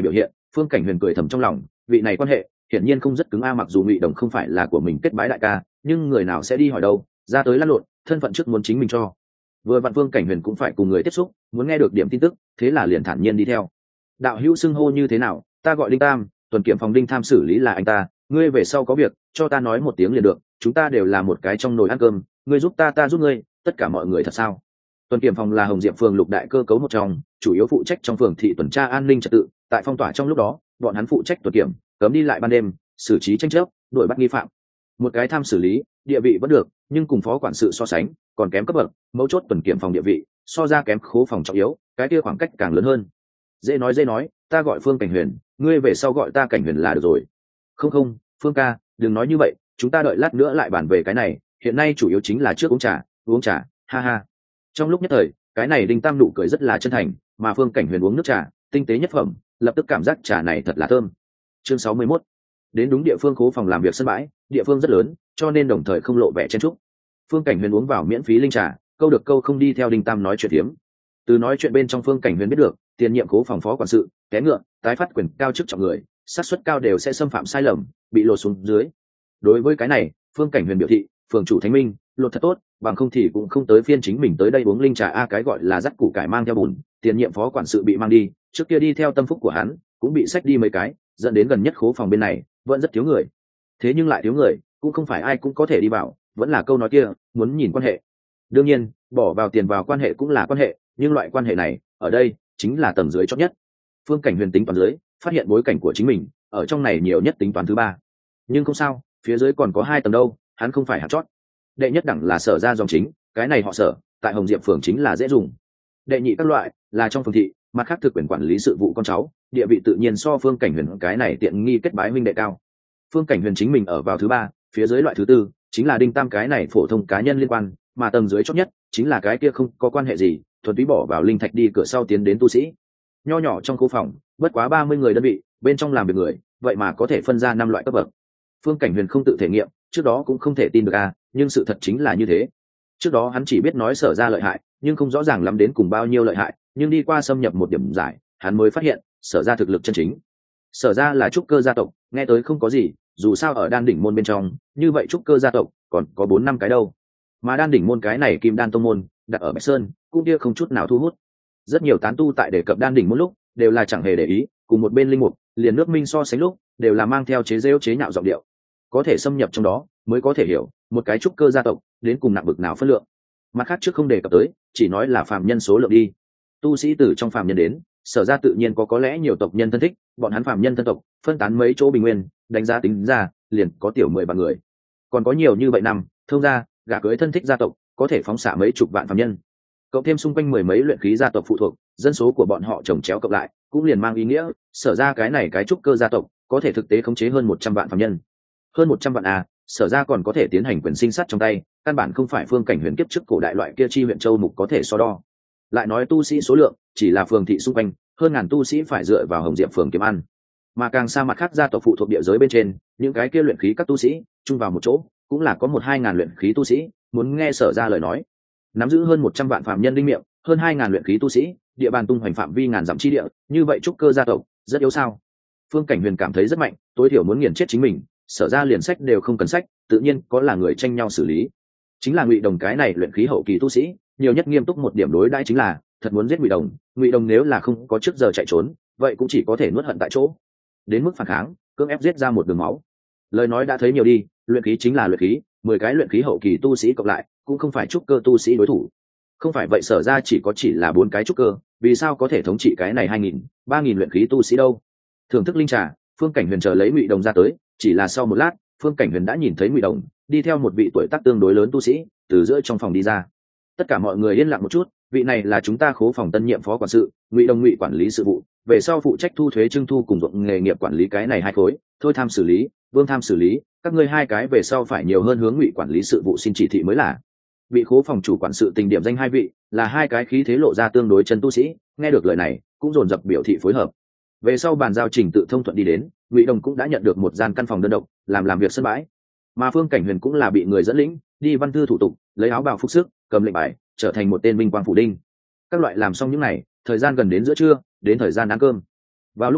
Phương Cảnh Huyền cười thầm trong lòng, vị này quan hệ hiển nhiên không rất cứng a, mặc dù Ngụy Đồng không phải là của mình kết bái đại ca, nhưng người nào sẽ đi hỏi đâu, ra tới lăn lộn, thân phận trước muốn chính mình cho. Vừa vặn Phương Cảnh Huyền cũng phải cùng người tiếp xúc, muốn nghe được điểm tin tức, thế là liền thản nhiên đi theo. Đạo hữu xưng hô như thế nào? Ta gọi Đinh Tam, tuần kiểm phòng Đinh Tham xử lý là anh ta, ngươi về sau có việc cho ta nói một tiếng liền được, chúng ta đều là một cái trong nồi ăn cơm, ngươi giúp ta ta giúp ngươi, tất cả mọi người thật sao? Tuần kiểm phòng là Hồng Diệp phường lục đại cơ cấu một trong, chủ yếu phụ trách trong phường thị tuần tra an ninh trật tự, tại phong tỏa trong lúc đó, bọn hắn phụ trách tuần kiểm, cấm đi lại ban đêm, xử trí tranh chấp, đuổi bắt nghi phạm. Một cái tham xử lý, địa vị vẫn được, nhưng cùng phó quản sự so sánh, còn kém cấp bậc, mấu chốt tuần kiểm phòng địa vị, so ra kém khố phòng trọng yếu, cái kia khoảng cách càng lớn hơn. Dễ nói dễ nói, ta gọi Phương Cảnh Huyền, ngươi về sau gọi ta Cảnh Huyền là được rồi. Không không, Phương ca, đừng nói như vậy, chúng ta đợi lát nữa lại bàn về cái này, hiện nay chủ yếu chính là trước uống trà, uống trà, ha ha. Trong lúc nhất thời, cái này Đinh Tam nụ cười rất là chân thành, mà Phương Cảnh Huyền uống nước trà, tinh tế nhất phẩm, lập tức cảm giác trà này thật là thơm. Chương sáu mươi mốt. Đến đúng địa phương khố phòng làm việc sân bãi, địa phương rất lớn, cho nên đồng thời không lộ vẻ chen chúc. Phương Cảnh Huyền uống vào miễn phí linh trà, câu được câu không đi theo Đinh Tam nói chuyện tiếm. Từ nói chuyện bên trong Phương Cảnh Huyền biết được, tiền nhiệm khố phòng phó quản sự, té ngựa, tái phát quyền cao chức trọng người, xác suất cao đều sẽ xâm phạm sai lầm, bị lột xuống dưới. Đối với cái này, Phương Cảnh Huyền biểu thị, phường chủ Thánh Minh, luật thật tốt, bằng không thì cũng không tới phiên chính mình tới đây uống linh trà a, cái gọi là dắt củ cải mang theo bùn, tiền nhiệm phó quản sự bị mang đi, trước kia đi theo tâm phúc của hắn, cũng bị xách đi mấy cái, dẫn đến gần nhất khố phòng bên này vẫn rất thiếu người. Thế nhưng lại thiếu người, cũng không phải ai cũng có thể đi vào, vẫn là câu nói kia, muốn nhìn quan hệ. Đương nhiên, bỏ vào tiền vào quan hệ cũng là quan hệ, nhưng loại quan hệ này, ở đây chính là tầng dưới chót nhất. Phương Cảnh Huyền tính toán dưới, phát hiện bối cảnh của chính mình, ở trong này nhiều nhất tính toán thứ ba. Nhưng không sao, phía dưới còn có hai tầng đâu, hắn không phải hạt chót. Đệ nhất đẳng là Sở ra dòng chính, cái này họ Sở, tại Hồng Diệp phường chính là dễ dùng. Đệ nhị các loại là trong phường thị, mặt khác thực quyền quản lý sự vụ con cháu, địa vị tự nhiên so Phương Cảnh Huyền cái này tiện nghi kết bái huynh đệ cao. Phương Cảnh Huyền chính mình ở vào thứ ba, phía dưới loại thứ tư chính là Đinh Tam cái này phổ thông cá nhân liên quan, mà tầng dưới chót nhất chính là cái kia không có quan hệ gì, thuần túy bỏ vào linh thạch đi cửa sau tiến đến tu sĩ. Nho nhỏ trong khu phòng, bất quá ba mươi người đơn vị, bên trong làm việc người, vậy mà có thể phân ra năm loại cấp bậc. Phương Cảnh Huyền không tự thể nghiệm, trước đó cũng không thể tin được a, nhưng sự thật chính là như thế. Trước đó hắn chỉ biết nói Sở ra lợi hại, nhưng không rõ ràng lắm đến cùng bao nhiêu lợi hại, nhưng đi qua xâm nhập một điểm giải, hắn mới phát hiện, Sở ra thực lực chân chính. Sở ra là trúc cơ gia tộc, nghe tới không có gì, dù sao ở đan đỉnh môn bên trong, như vậy trúc cơ gia tộc còn có bốn năm cái đâu. Mà đan đỉnh môn cái này kim đan tông môn, đặt ở Bạch Sơn, cũng kia không chút nào thu hút. Rất nhiều tán tu tại đề cập đan đỉnh môn lúc, đều là chẳng hề để ý, cùng một bên linh mục, liền nước minh so sánh lúc, đều là mang theo chế giễu chế nhạo giọng điệu. Có thể xâm nhập trong đó, mới có thể hiểu, một cái trúc cơ gia tộc, đến cùng nặng bực nào phân lượng. Mặt khác trước không đề cập tới, chỉ nói là phàm nhân số lượng đi. Tu sĩ từ trong phàm nhân đến, Sở ra tự nhiên có có lẽ nhiều tộc nhân thân thích, bọn hắn phàm nhân thân tộc, phân tán mấy chỗ bình nguyên, đánh giá tính ra, liền có tiểu mười vạn người. Còn có nhiều như vậy năm, thông gia, gả cưới thân thích gia tộc, có thể phóng xạ mấy chục vạn phàm nhân. Cộng thêm xung quanh mười mấy luyện khí gia tộc phụ thuộc, dân số của bọn họ chồng chéo cộng lại, cũng liền mang ý nghĩa, Sở ra cái này cái trúc cơ gia tộc, có thể thực tế khống chế hơn một trăm vạn phàm nhân. Hơn một trăm vạn à, Sở ra còn có thể tiến hành quyền sinh sát trong tay, căn bản không phải Phương Cảnh Huyền kiếp trước cổ đại loại kia chi huyện châu mục có thể so đo. Lại nói tu sĩ số lượng, chỉ là phường thị xung quanh, hơn ngàn tu sĩ phải dựa vào Hồng Diệp phường kiếm ăn. Mà càng xa mặt khác gia tộc phụ thuộc địa giới bên trên, những cái kia luyện khí các tu sĩ, chung vào một chỗ, cũng là có một hai ngàn luyện khí tu sĩ, muốn nghe Sở ra lời nói. Nắm giữ hơn một trăm vạn phạm nhân linh miệng, hơn hai ngàn luyện khí tu sĩ, địa bàn tung hoành phạm vi ngàn dặm chi địa, như vậy trúc cơ gia tộc, rất yếu sao? Phương Cảnh Huyền cảm thấy rất mạnh, tối thiểu muốn nghiền chết chính mình, Sở ra liền sách đều không cần sách, tự nhiên có là người tranh nhau xử lý. Chính là Ngụy Đồng cái này luyện khí hậu kỳ tu sĩ, nhiều nhất nghiêm túc một điểm đối đãi chính là, thật muốn giết Ngụy Đồng, Ngụy Đồng nếu là không có trước giờ chạy trốn, vậy cũng chỉ có thể nuốt hận tại chỗ. Đến mức phản kháng, cưỡng ép giết ra một đường máu. Lời nói đã thấy nhiều đi, luyện khí chính là luyện khí, mười cái luyện khí hậu kỳ tu sĩ cộng lại, cũng không phải trúc cơ tu sĩ đối thủ. Không phải vậy Sở ra chỉ có chỉ là bốn cái trúc cơ, vì sao có thể thống trị cái này hai nghìn, ba nghìn luyện khí tu sĩ đâu? Thưởng thức linh trà, Phương Cảnh Huyền chờ lấy Ngụy Đồng ra tới, chỉ là sau một lát, Phương Cảnh Huyền đã nhìn thấy Ngụy Đồng đi theo một vị tuổi tác tương đối lớn tu sĩ từ giữa trong phòng đi ra. Tất cả mọi người yên lặng một chút, vị này là chúng ta khố phòng tân nhiệm phó quản sự, Ngụy Đồng Ngụy quản lý sự vụ, về sau phụ trách thu thuế trưng thu cùng ruộng nghề nghiệp quản lý cái này hai khối, thôi tham xử lý, Vương tham xử lý, các ngươi hai cái về sau phải nhiều hơn hướng Ngụy quản lý sự vụ xin chỉ thị mới là. Vị khố phòng chủ quản sự tình điểm danh hai vị, là hai cái khí thế lộ ra tương đối chân tu sĩ, nghe được lời này, cũng dồn dập biểu thị phối hợp. Về sau bàn giao trình tự thông thuận đi đến, Ngụy Đồng cũng đã nhận được một gian căn phòng đơn độc, làm làm việc sân bãi. Mà Phương Cảnh Huyền cũng là bị người dẫn lĩnh, đi văn thư thủ tục, lấy áo bào phục sức, cầm lệnh bài, trở thành một tên binh quang phủ đinh. Các loại làm xong những này, thời gian gần đến giữa trưa, đến thời gian ăn cơm. Vào lúc này,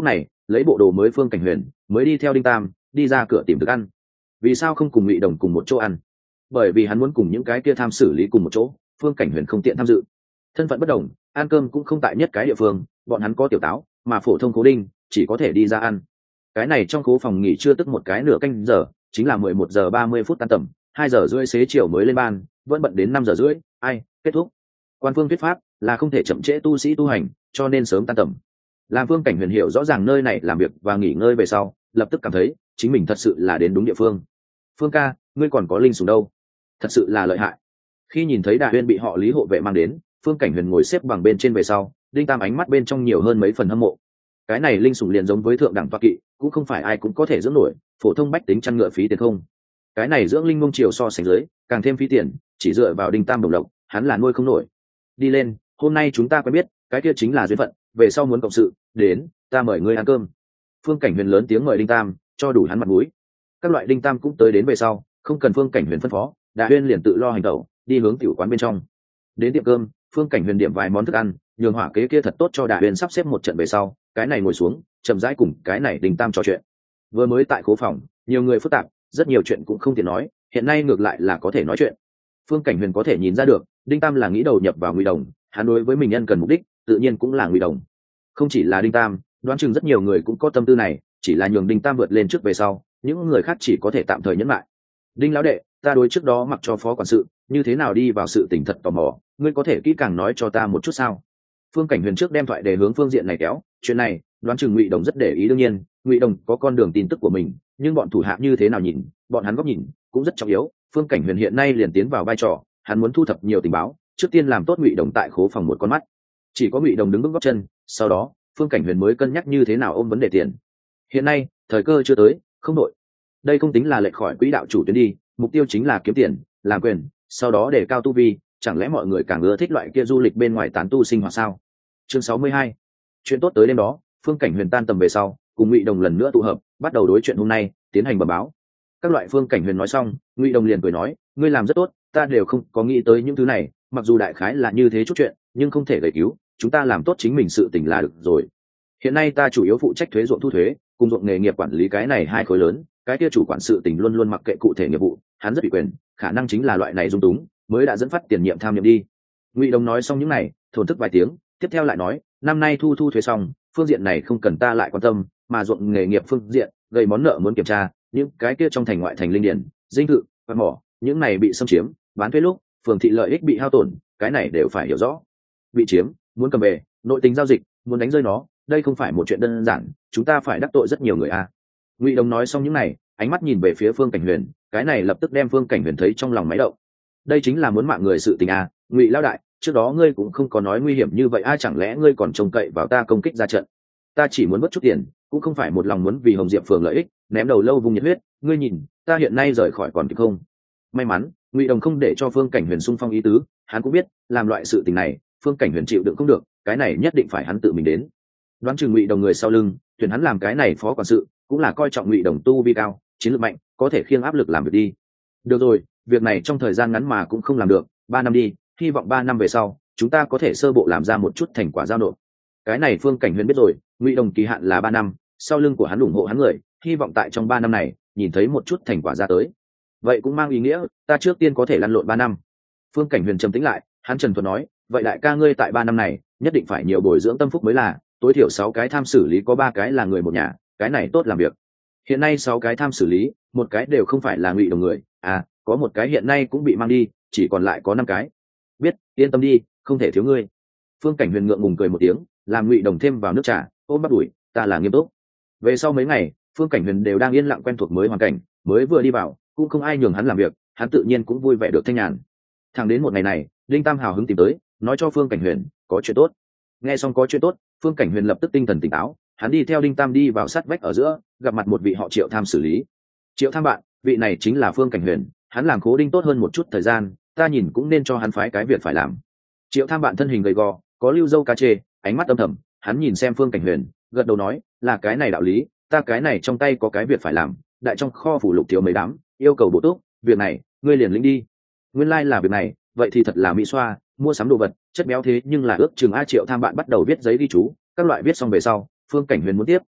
lấy bộ đồ mới phương cảnh huyền mới đi theo đinh tam đi ra cửa tìm thức ăn. Vì sao không cùng ngụy đồng cùng một chỗ ăn? Bởi vì hắn muốn cùng những cái kia tham xử lý cùng một chỗ, phương cảnh huyền không tiện tham dự, thân phận bất đồng, ăn cơm cũng không tại nhất cái địa phương, bọn hắn có tiểu táo mà phổ thông cố đinh chỉ có thể đi ra ăn. Cái này trong cố phòng nghỉ trưa tức một cái nửa canh giờ, chính là mười một giờ ba mươi phút tan tầm, hai giờ rưỡi xế chiều mới lên ban, vẫn bận đến năm giờ rưỡi, ai kết thúc. Quan phương thuyết pháp là không thể chậm trễ tu sĩ tu hành, cho nên sớm tan tầm. Làm phương cảnh huyền hiểu rõ ràng nơi này làm việc và nghỉ ngơi về sau, lập tức cảm thấy chính mình thật sự là đến đúng địa phương. Phương ca, ngươi còn có linh sủng đâu, thật sự là lợi hại. Khi nhìn thấy Đà Huyên bị họ Lý hộ vệ mang đến, phương cảnh huyền ngồi xếp bằng bên trên về sau, đinh tam ánh mắt bên trong nhiều hơn mấy phần hâm mộ. Cái này linh sủng liền giống với thượng đẳng toa kỵ, cũng không phải ai cũng có thể dưỡng nổi, phổ thông bách tính chăn ngựa phí tiền không. Cái này dưỡng linh mông triều so sánh dưới càng thêm phí tiền, chỉ dựa vào đinh tam đồng lộc hắn là nuôi không nổi. Đi lên, hôm nay chúng ta quen biết, cái kia chính là duyên phận, về sau muốn cộng sự, đến, ta mời ngươi ăn cơm. Phương cảnh huyền lớn tiếng mời đinh tam, cho đủ hắn mặt mũi. Các loại đinh tam cũng tới đến về sau, không cần phương cảnh huyền phân phó, Đà Huyên liền tự lo hành tẩu, đi hướng tiểu quán bên trong. Đến tiệm cơm, phương cảnh huyền điểm vài món thức ăn, nhường hỏa kế kia thật tốt cho Đà Huyên sắp xếp một trận về sau, cái này ngồi xuống, chậm rãi cùng cái này đinh tam trò chuyện. Vừa mới tại khố phòng, nhiều người phức tạp, rất nhiều chuyện cũng không tiện nói, hiện nay ngược lại là có thể nói chuyện. Phương cảnh huyền có thể nhìn ra được, đinh tam là nghĩ đầu nhập vào ngụy đồng, hắn đối với mình nhân cần mục đích, tự nhiên cũng là ngụy đồng. Không chỉ là đinh tam, đoán chừng rất nhiều người cũng có tâm tư này, chỉ là nhường đinh tam vượt lên trước về sau, những người khác chỉ có thể tạm thời nhẫn lại. Đinh lão đệ, ta đối trước đó mặc cho phó quản sự, như thế nào đi vào sự tình thật tò mò, ngươi có thể kỹ càng nói cho ta một chút sao? Phương cảnh huyền trước đem thoại đề hướng phương diện này kéo, chuyện này đoán chừng ngụy đồng rất để ý. Đương nhiên ngụy đồng có con đường tin tức của mình, nhưng bọn thủ hạ như thế nào nhìn, bọn hắn góc nhìn cũng rất trọng yếu. Phương cảnh huyền hiện nay liền tiến vào vai trò, hắn muốn thu thập nhiều tình báo, trước tiên làm tốt ngụy đồng tại khố phòng một con mắt. Chỉ có ngụy đồng đứng vững góc chân, sau đó phương cảnh huyền mới cân nhắc như thế nào ôm vấn đề tiền. Hiện nay thời cơ chưa tới, không đội. Đây không tính là lệch khỏi quỹ đạo chủ tuyến đi, mục tiêu chính là kiếm tiền, làm quyền, sau đó để cao tu vi. Chẳng lẽ mọi người càng ưa thích loại kia du lịch bên ngoài tán tu sinh hoạt sao? Chương sáu mươi hai. Chuyện tốt tới đêm đó, phương cảnh huyền tan tầm về sau, cùng ngụy đồng lần nữa tụ hợp, bắt đầu đối chuyện hôm nay tiến hành bẩm báo. Các loại phương cảnh huyền nói xong, ngụy đồng liền cười nói, ngươi làm rất tốt, ta đều không có nghĩ tới những thứ này, mặc dù đại khái là như thế chút chuyện, nhưng không thể gầy cứu, chúng ta làm tốt chính mình sự tình là được rồi. Hiện nay ta chủ yếu phụ trách thuế ruộng thu thuế, cùng ruộng nghề nghiệp quản lý cái này hai khối lớn, cái kia chủ quản sự tình luôn luôn mặc kệ cụ thể nghiệp vụ, hắn rất ủy quyền, khả năng chính là loại này dung túng mới đã dẫn phát tiền nhiệm tham nhiệm đi. Ngụy đồng nói xong những này, thổn thức vài tiếng, tiếp theo lại nói, năm nay thu thu thuế xong, phương diện này không cần ta lại quan tâm, mà ruộng nghề nghiệp phương diện gây món nợ muốn kiểm tra, những cái kia trong thành ngoại thành linh điển, dinh thự và mỏ, những này bị xâm chiếm, bán thuế lúc phường thị lợi ích bị hao tổn, cái này đều phải hiểu rõ. Bị chiếm, muốn cầm về, nội tình giao dịch, muốn đánh rơi nó, đây không phải một chuyện đơn giản, chúng ta phải đắc tội rất nhiều người à. Ngụy đồng nói xong những này, ánh mắt nhìn về phía phương cảnh huyền, cái này lập tức đem phương cảnh huyền thấy trong lòng máy động. Đây chính là muốn mạng người sự tình à. Ngụy lão đại, trước đó ngươi cũng không có nói nguy hiểm như vậy, ai chẳng lẽ ngươi còn trông cậy vào ta công kích ra trận? Ta chỉ muốn mất chút tiền, cũng không phải một lòng muốn vì hồng diệp phường lợi ích ném đầu lâu vùng nhiệt huyết, ngươi nhìn ta hiện nay rời khỏi còn kịp không? May mắn Ngụy đồng không để cho phương cảnh huyền xung phong ý tứ, hắn cũng biết làm loại sự tình này phương cảnh huyền chịu đựng không được, cái này nhất định phải hắn tự mình đến. Đoán chừng Ngụy đồng người sau lưng tuyển hắn làm cái này phó quản sự, cũng là coi trọng Ngụy đồng tu vi cao, chiến lược mạnh, có thể khiêng áp lực làm việc đi. Được rồi, việc này trong thời gian ngắn mà cũng không làm được, ba năm đi, hy vọng ba năm về sau chúng ta có thể sơ bộ làm ra một chút thành quả giao nộp. Cái này phương cảnh huyền biết rồi, Ngụy đồng kỳ hạn là ba năm, sau lưng của hắn ủng hộ hắn người, hy vọng tại trong ba năm này nhìn thấy một chút thành quả ra tới. Vậy cũng mang ý nghĩa ta trước tiên có thể lăn lộn ba năm. Phương cảnh huyền trầm tĩnh lại, hắn trần thuật nói, vậy đại ca ngươi tại ba năm này nhất định phải nhiều bồi dưỡng tâm phúc mới là, tối thiểu sáu cái tham xử lý có ba cái là người một nhà, cái này tốt làm việc. Hiện nay sáu cái tham xử lý, một cái đều không phải là Ngụy đồng người, à có một cái hiện nay cũng bị mang đi, chỉ còn lại có năm cái. Biết, yên tâm đi, không thể thiếu ngươi. Phương cảnh huyền ngượng ngùng cười một tiếng, làm Ngụy đồng thêm vào nước trà, ôm bắt đuổi, ta là nghiêm túc. Về sau mấy ngày, phương cảnh huyền đều đang yên lặng quen thuộc mới hoàn cảnh, mới vừa đi vào cũng không ai nhường hắn làm việc, hắn tự nhiên cũng vui vẻ được thanh nhàn. Thẳng đến một ngày này, Đinh Tam hào hứng tìm tới, nói cho phương cảnh huyền có chuyện tốt. Nghe xong có chuyện tốt, phương cảnh huyền lập tức tinh thần tỉnh táo, hắn đi theo Đinh Tam đi vào sát vách ở giữa, gặp mặt một vị họ Triệu tham xử lý. Triệu tham bạn, vị này chính là phương cảnh huyền, hắn làm khố đinh tốt hơn một chút thời gian, ta nhìn cũng nên cho hắn phái cái việc phải làm. Triệu tham bạn thân hình gầy gò, có lưu dâu cá chê, ánh mắt âm thầm, hắn nhìn xem phương cảnh huyền, gật đầu nói, là cái này đạo lý, ta cái này trong tay có cái việc phải làm, đại trong kho phủ lục thiếu mấy đám, yêu cầu bổ túc, việc này ngươi liền lĩnh đi. Nguyên lai like là việc này, vậy thì thật là mỹ xoa, mua sắm đồ vật, chất béo thế nhưng là ước chừng a Triệu tham bạn bắt đầu viết giấy ghi chú, các loại viết xong về sau, phương cảnh huyền muốn tiếp,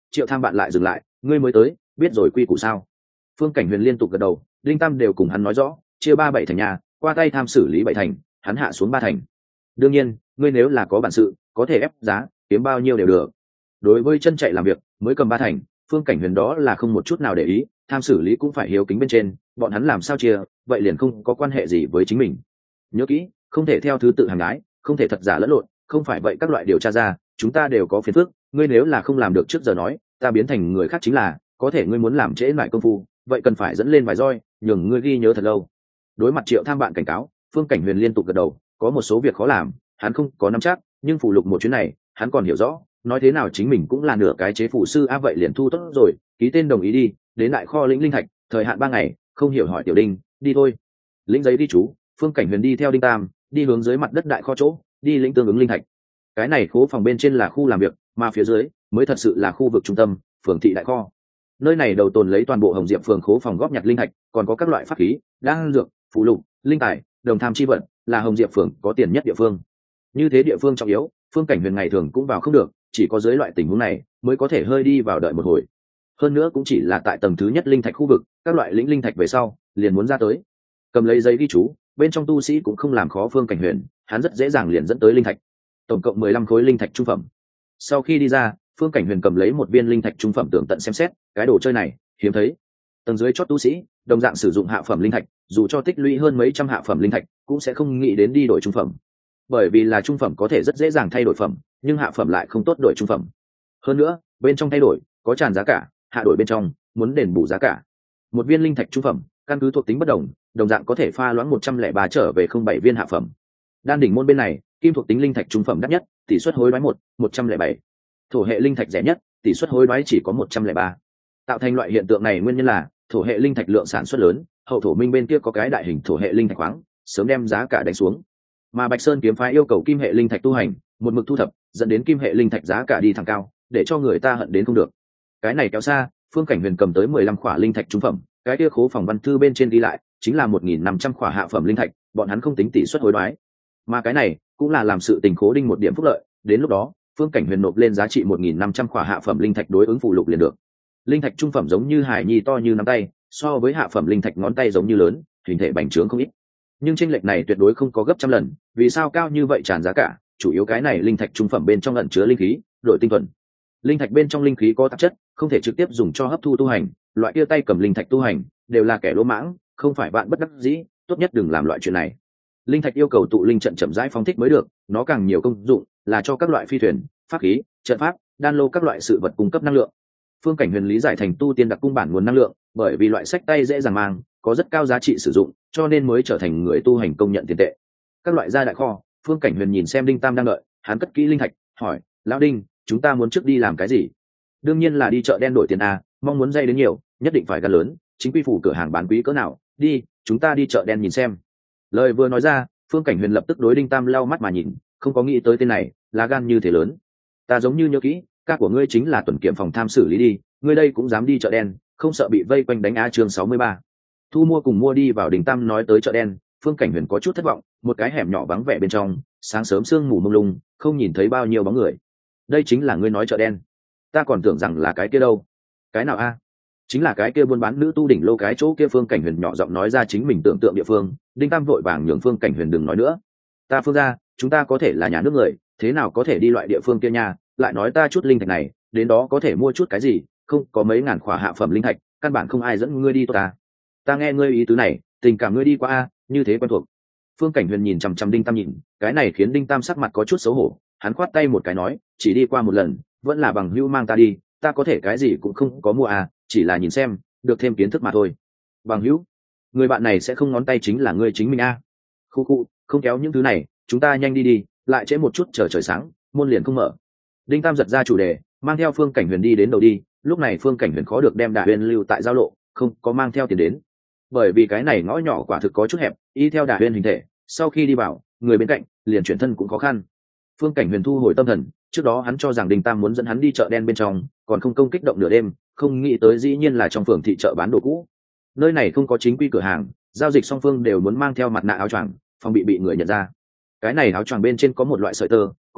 Triệu Tham Bạn lại dừng lại, ngươi mới tới, biết rồi quy củ sao? Phương Cảnh Huyền liên tục gật đầu, Đinh Tam đều cùng hắn nói rõ, chia ba bảy thành nhà, qua tay tham xử lý bảy thành, hắn hạ xuống ba thành. Đương nhiên, ngươi nếu là có bản sự, có thể ép giá, kiếm bao nhiêu đều được. Đối với chân chạy làm việc, mới cầm ba thành, Phương Cảnh Huyền đó là không một chút nào để ý, tham xử lý cũng phải hiếu kính bên trên, bọn hắn làm sao chia, vậy liền không có quan hệ gì với chính mình. Nhớ kỹ, không thể theo thứ tự hàng ái, không thể thật giả lẫn lộn, không phải vậy các loại điều tra ra, chúng ta đều có phiền phức, ngươi nếu là không làm được trước giờ nói, ta biến thành người khác chính là, có thể ngươi muốn làm trễ lại công phu, vậy cần phải dẫn lên vài roi, nhường ngươi ghi nhớ thật lâu. Đối mặt Triệu Tham Bạn cảnh cáo, Phương Cảnh Huyền liên tục gật đầu, có một số việc khó làm, hắn không có nắm chắc, nhưng phụ lục một chuyến này, hắn còn hiểu rõ, nói thế nào chính mình cũng là nửa cái chế phụ sư a, vậy liền thu tốt rồi, ký tên đồng ý đi, đến đại kho lĩnh linh thạch, thời hạn ba ngày, không hiểu hỏi Tiểu Đinh, đi thôi. Lĩnh giấy đi chú, Phương Cảnh Huyền đi theo Đinh Tam, đi hướng dưới mặt đất đại kho chỗ, đi lĩnh tương ứng linh thạch. Cái này khố phòng bên trên là khu làm việc, mà phía dưới mới thật sự là khu vực trung tâm, phường thị đại kho. Nơi này đầu tồn lấy toàn bộ Hồng Diệp phường khố phòng góp nhặt linh thạch, còn có các loại pháp khí, đan dược, phụ lục, linh tài, đồng tham chi vật, là Hồng Diệp phường có tiền nhất địa phương. Như thế địa phương trọng yếu, Phương Cảnh Huyền ngày thường cũng vào không được, chỉ có dưới loại tình huống này mới có thể hơi đi vào đợi một hồi. Hơn nữa cũng chỉ là tại tầng thứ nhất linh thạch khu vực, các loại lĩnh linh thạch về sau, liền muốn ra tới. Cầm lấy giấy ghi chú, bên trong tu sĩ cũng không làm khó Phương Cảnh Huyền, hắn rất dễ dàng liền dẫn tới linh thạch. Tổng cộng mười lăm khối linh thạch trung phẩm. Sau khi đi ra, Phương Cảnh Huyền cầm lấy một viên linh thạch trung phẩm tường tận xem xét, cái đồ chơi này hiếm thấy. Tầng dưới chót tu sĩ, đồng dạng sử dụng hạ phẩm linh thạch, dù cho tích lũy hơn mấy trăm hạ phẩm linh thạch, cũng sẽ không nghĩ đến đi đổi trung phẩm. Bởi vì là trung phẩm có thể rất dễ dàng thay đổi phẩm, nhưng hạ phẩm lại không tốt đổi trung phẩm. Hơn nữa, bên trong thay đổi, có tràn giá cả, hạ đổi bên trong, muốn đền bù giá cả. Một viên linh thạch trung phẩm, căn cứ thuộc tính bất đồng, đồng dạng có thể pha loãng một trăm lẻ ba trở về không bảy viên hạ phẩm. Đan đỉnh môn bên này, kim thuộc tính linh thạch trung phẩm đắt nhất, tỷ suất hối đoái một, một trăm lẻ bảy. Thổ hệ linh thạch rẻ nhất, tỷ suất hối đoái chỉ có một trăm lẻ ba. Tạo thành loại hiện tượng này nguyên nhân là thổ hệ linh thạch lượng sản xuất lớn, hậu thổ minh bên kia có cái đại hình thổ hệ linh thạch khoáng, sớm đem giá cả đánh xuống. Mà Bạch Sơn kiếm phái yêu cầu kim hệ linh thạch tu hành, một mực thu thập, dẫn đến kim hệ linh thạch giá cả đi thẳng cao, để cho người ta hận đến không được. Cái này kéo xa, Phương Cảnh Huyền cầm tới mười lăm khỏa linh thạch trung phẩm, cái kia khố phòng văn thư bên trên ghi lại, chính là một nghìn năm trăm khỏa hạ phẩm linh thạch, bọn hắn không tính tỷ suất hối đoái. Mà cái này cũng là làm sự tình khố đinh một điểm phúc lợi, đến lúc đó, Phương Cảnh Huyền nộp lên giá trị một nghìn năm trăm khỏa hạ phẩm linh thạch đối ứng phụ lục liền được. Linh thạch trung phẩm giống như hải nhi to như nắm tay, so với hạ phẩm linh thạch ngón tay giống như lớn, hình thể bành trướng không ít. Nhưng chênh lệch này tuyệt đối không có gấp trăm lần, vì sao cao như vậy tràn giá cả, chủ yếu cái này linh thạch trung phẩm bên trong ẩn chứa linh khí, đội tinh thuần. Linh thạch bên trong linh khí có tạp chất, không thể trực tiếp dùng cho hấp thu tu hành, loại kia tay cầm linh thạch tu hành, đều là kẻ lỗ mãng, không phải bạn bất đắc dĩ, tốt nhất đừng làm loại chuyện này. Linh thạch yêu cầu tụ linh trận chậm rãi phóng thích mới được, nó càng nhiều công dụng, là cho các loại phi thuyền, pháp khí, trận pháp, đan lô các loại sự vật cung cấp năng lượng. Phương Cảnh Huyền lý giải thành tu tiên đặc cung bản nguồn năng lượng, bởi vì loại sách tay dễ dàng mang, có rất cao giá trị sử dụng, cho nên mới trở thành người tu hành công nhận tiền tệ. Các loại gia đại kho, Phương Cảnh Huyền nhìn xem Đinh Tam đang đợi, hắn cất kỹ linh thạch, hỏi: "Lão Đinh, chúng ta muốn trước đi làm cái gì?" "Đương nhiên là đi chợ đen đổi tiền a, mong muốn dây đến nhiều, nhất định phải gan lớn, chính quy phủ cửa hàng bán quý cỡ nào, đi, chúng ta đi chợ đen nhìn xem." Lời vừa nói ra, Phương Cảnh Huyền lập tức đối Đinh Tam lau mắt mà nhìn, không có nghĩ tới tên này, lá gan như thế lớn. "Ta giống như nhớ kỹ, ca của ngươi chính là tuần kiểm phòng tham xử lý đi, ngươi đây cũng dám đi chợ đen, không sợ bị vây quanh đánh á?" Chương sáu mươi ba. Thu mua cùng mua đi vào. Đinh Tam nói tới chợ đen, Phương Cảnh Huyền có chút thất vọng, một cái hẻm nhỏ vắng vẻ bên trong, sáng sớm sương mù mông lung, không nhìn thấy bao nhiêu bóng người. Đây chính là ngươi nói chợ đen? Ta còn tưởng rằng là cái kia đâu. Cái nào a? Chính là cái kia buôn bán nữ tu đỉnh lô cái chỗ kia. Phương Cảnh Huyền nhỏ giọng nói ra chính mình tưởng tượng địa phương. Đinh Tam vội vàng nhường Phương Cảnh Huyền đừng nói nữa. Ta Phương gia, chúng ta có thể là nhà nước người, thế nào có thể đi loại địa phương kia nha, lại nói ta chút linh thạch này, đến đó có thể mua chút cái gì, không có mấy ngàn khỏa hạ phẩm linh thạch, căn bản không ai dẫn ngươi đi tốt ta. Ta nghe ngươi ý tứ này, tình cảm ngươi đi qua a, như thế quen thuộc. Phương Cảnh Huyền nhìn chằm chằm Đinh Tam nhìn, cái này khiến Đinh Tam sắc mặt có chút xấu hổ, hắn khoát tay một cái nói, chỉ đi qua một lần, vẫn là bằng hữu mang ta đi, ta có thể cái gì cũng không có mua à, chỉ là nhìn xem, được thêm kiến thức mà thôi. Bằng hữu? Người bạn này sẽ không ngón tay chính là ngươi chính mình a. Khu khu, không kéo những thứ này, chúng ta nhanh đi đi, lại trễ một chút chờ trời sáng, môn liền không mở. Đinh Tam giật ra chủ đề, mang theo Phương Cảnh Huyền đi đến đầu đi, lúc này Phương Cảnh Huyền khó được đem Đà Huyền lưu tại giao lộ, không có mang theo tiền đến. Bởi vì cái này ngõ nhỏ quả thực có chút hẹp, y theo Đà Huyền hình thể, sau khi đi vào, người bên cạnh liền chuyển thân cũng khó khăn. Phương Cảnh Huyền thu hồi tâm thần, trước đó hắn cho rằng Đinh Tam muốn dẫn hắn đi chợ đen bên trong, còn không công kích động nửa đêm, không nghĩ tới dĩ nhiên là trong phường thị chợ bán đồ cũ. Nơi này không có chính quy cửa hàng, giao dịch song phương đều muốn mang theo mặt nạ áo choàng, phòng bị bị người nhận ra. Cái này áo choàng bên trên có một loại sợi tơ,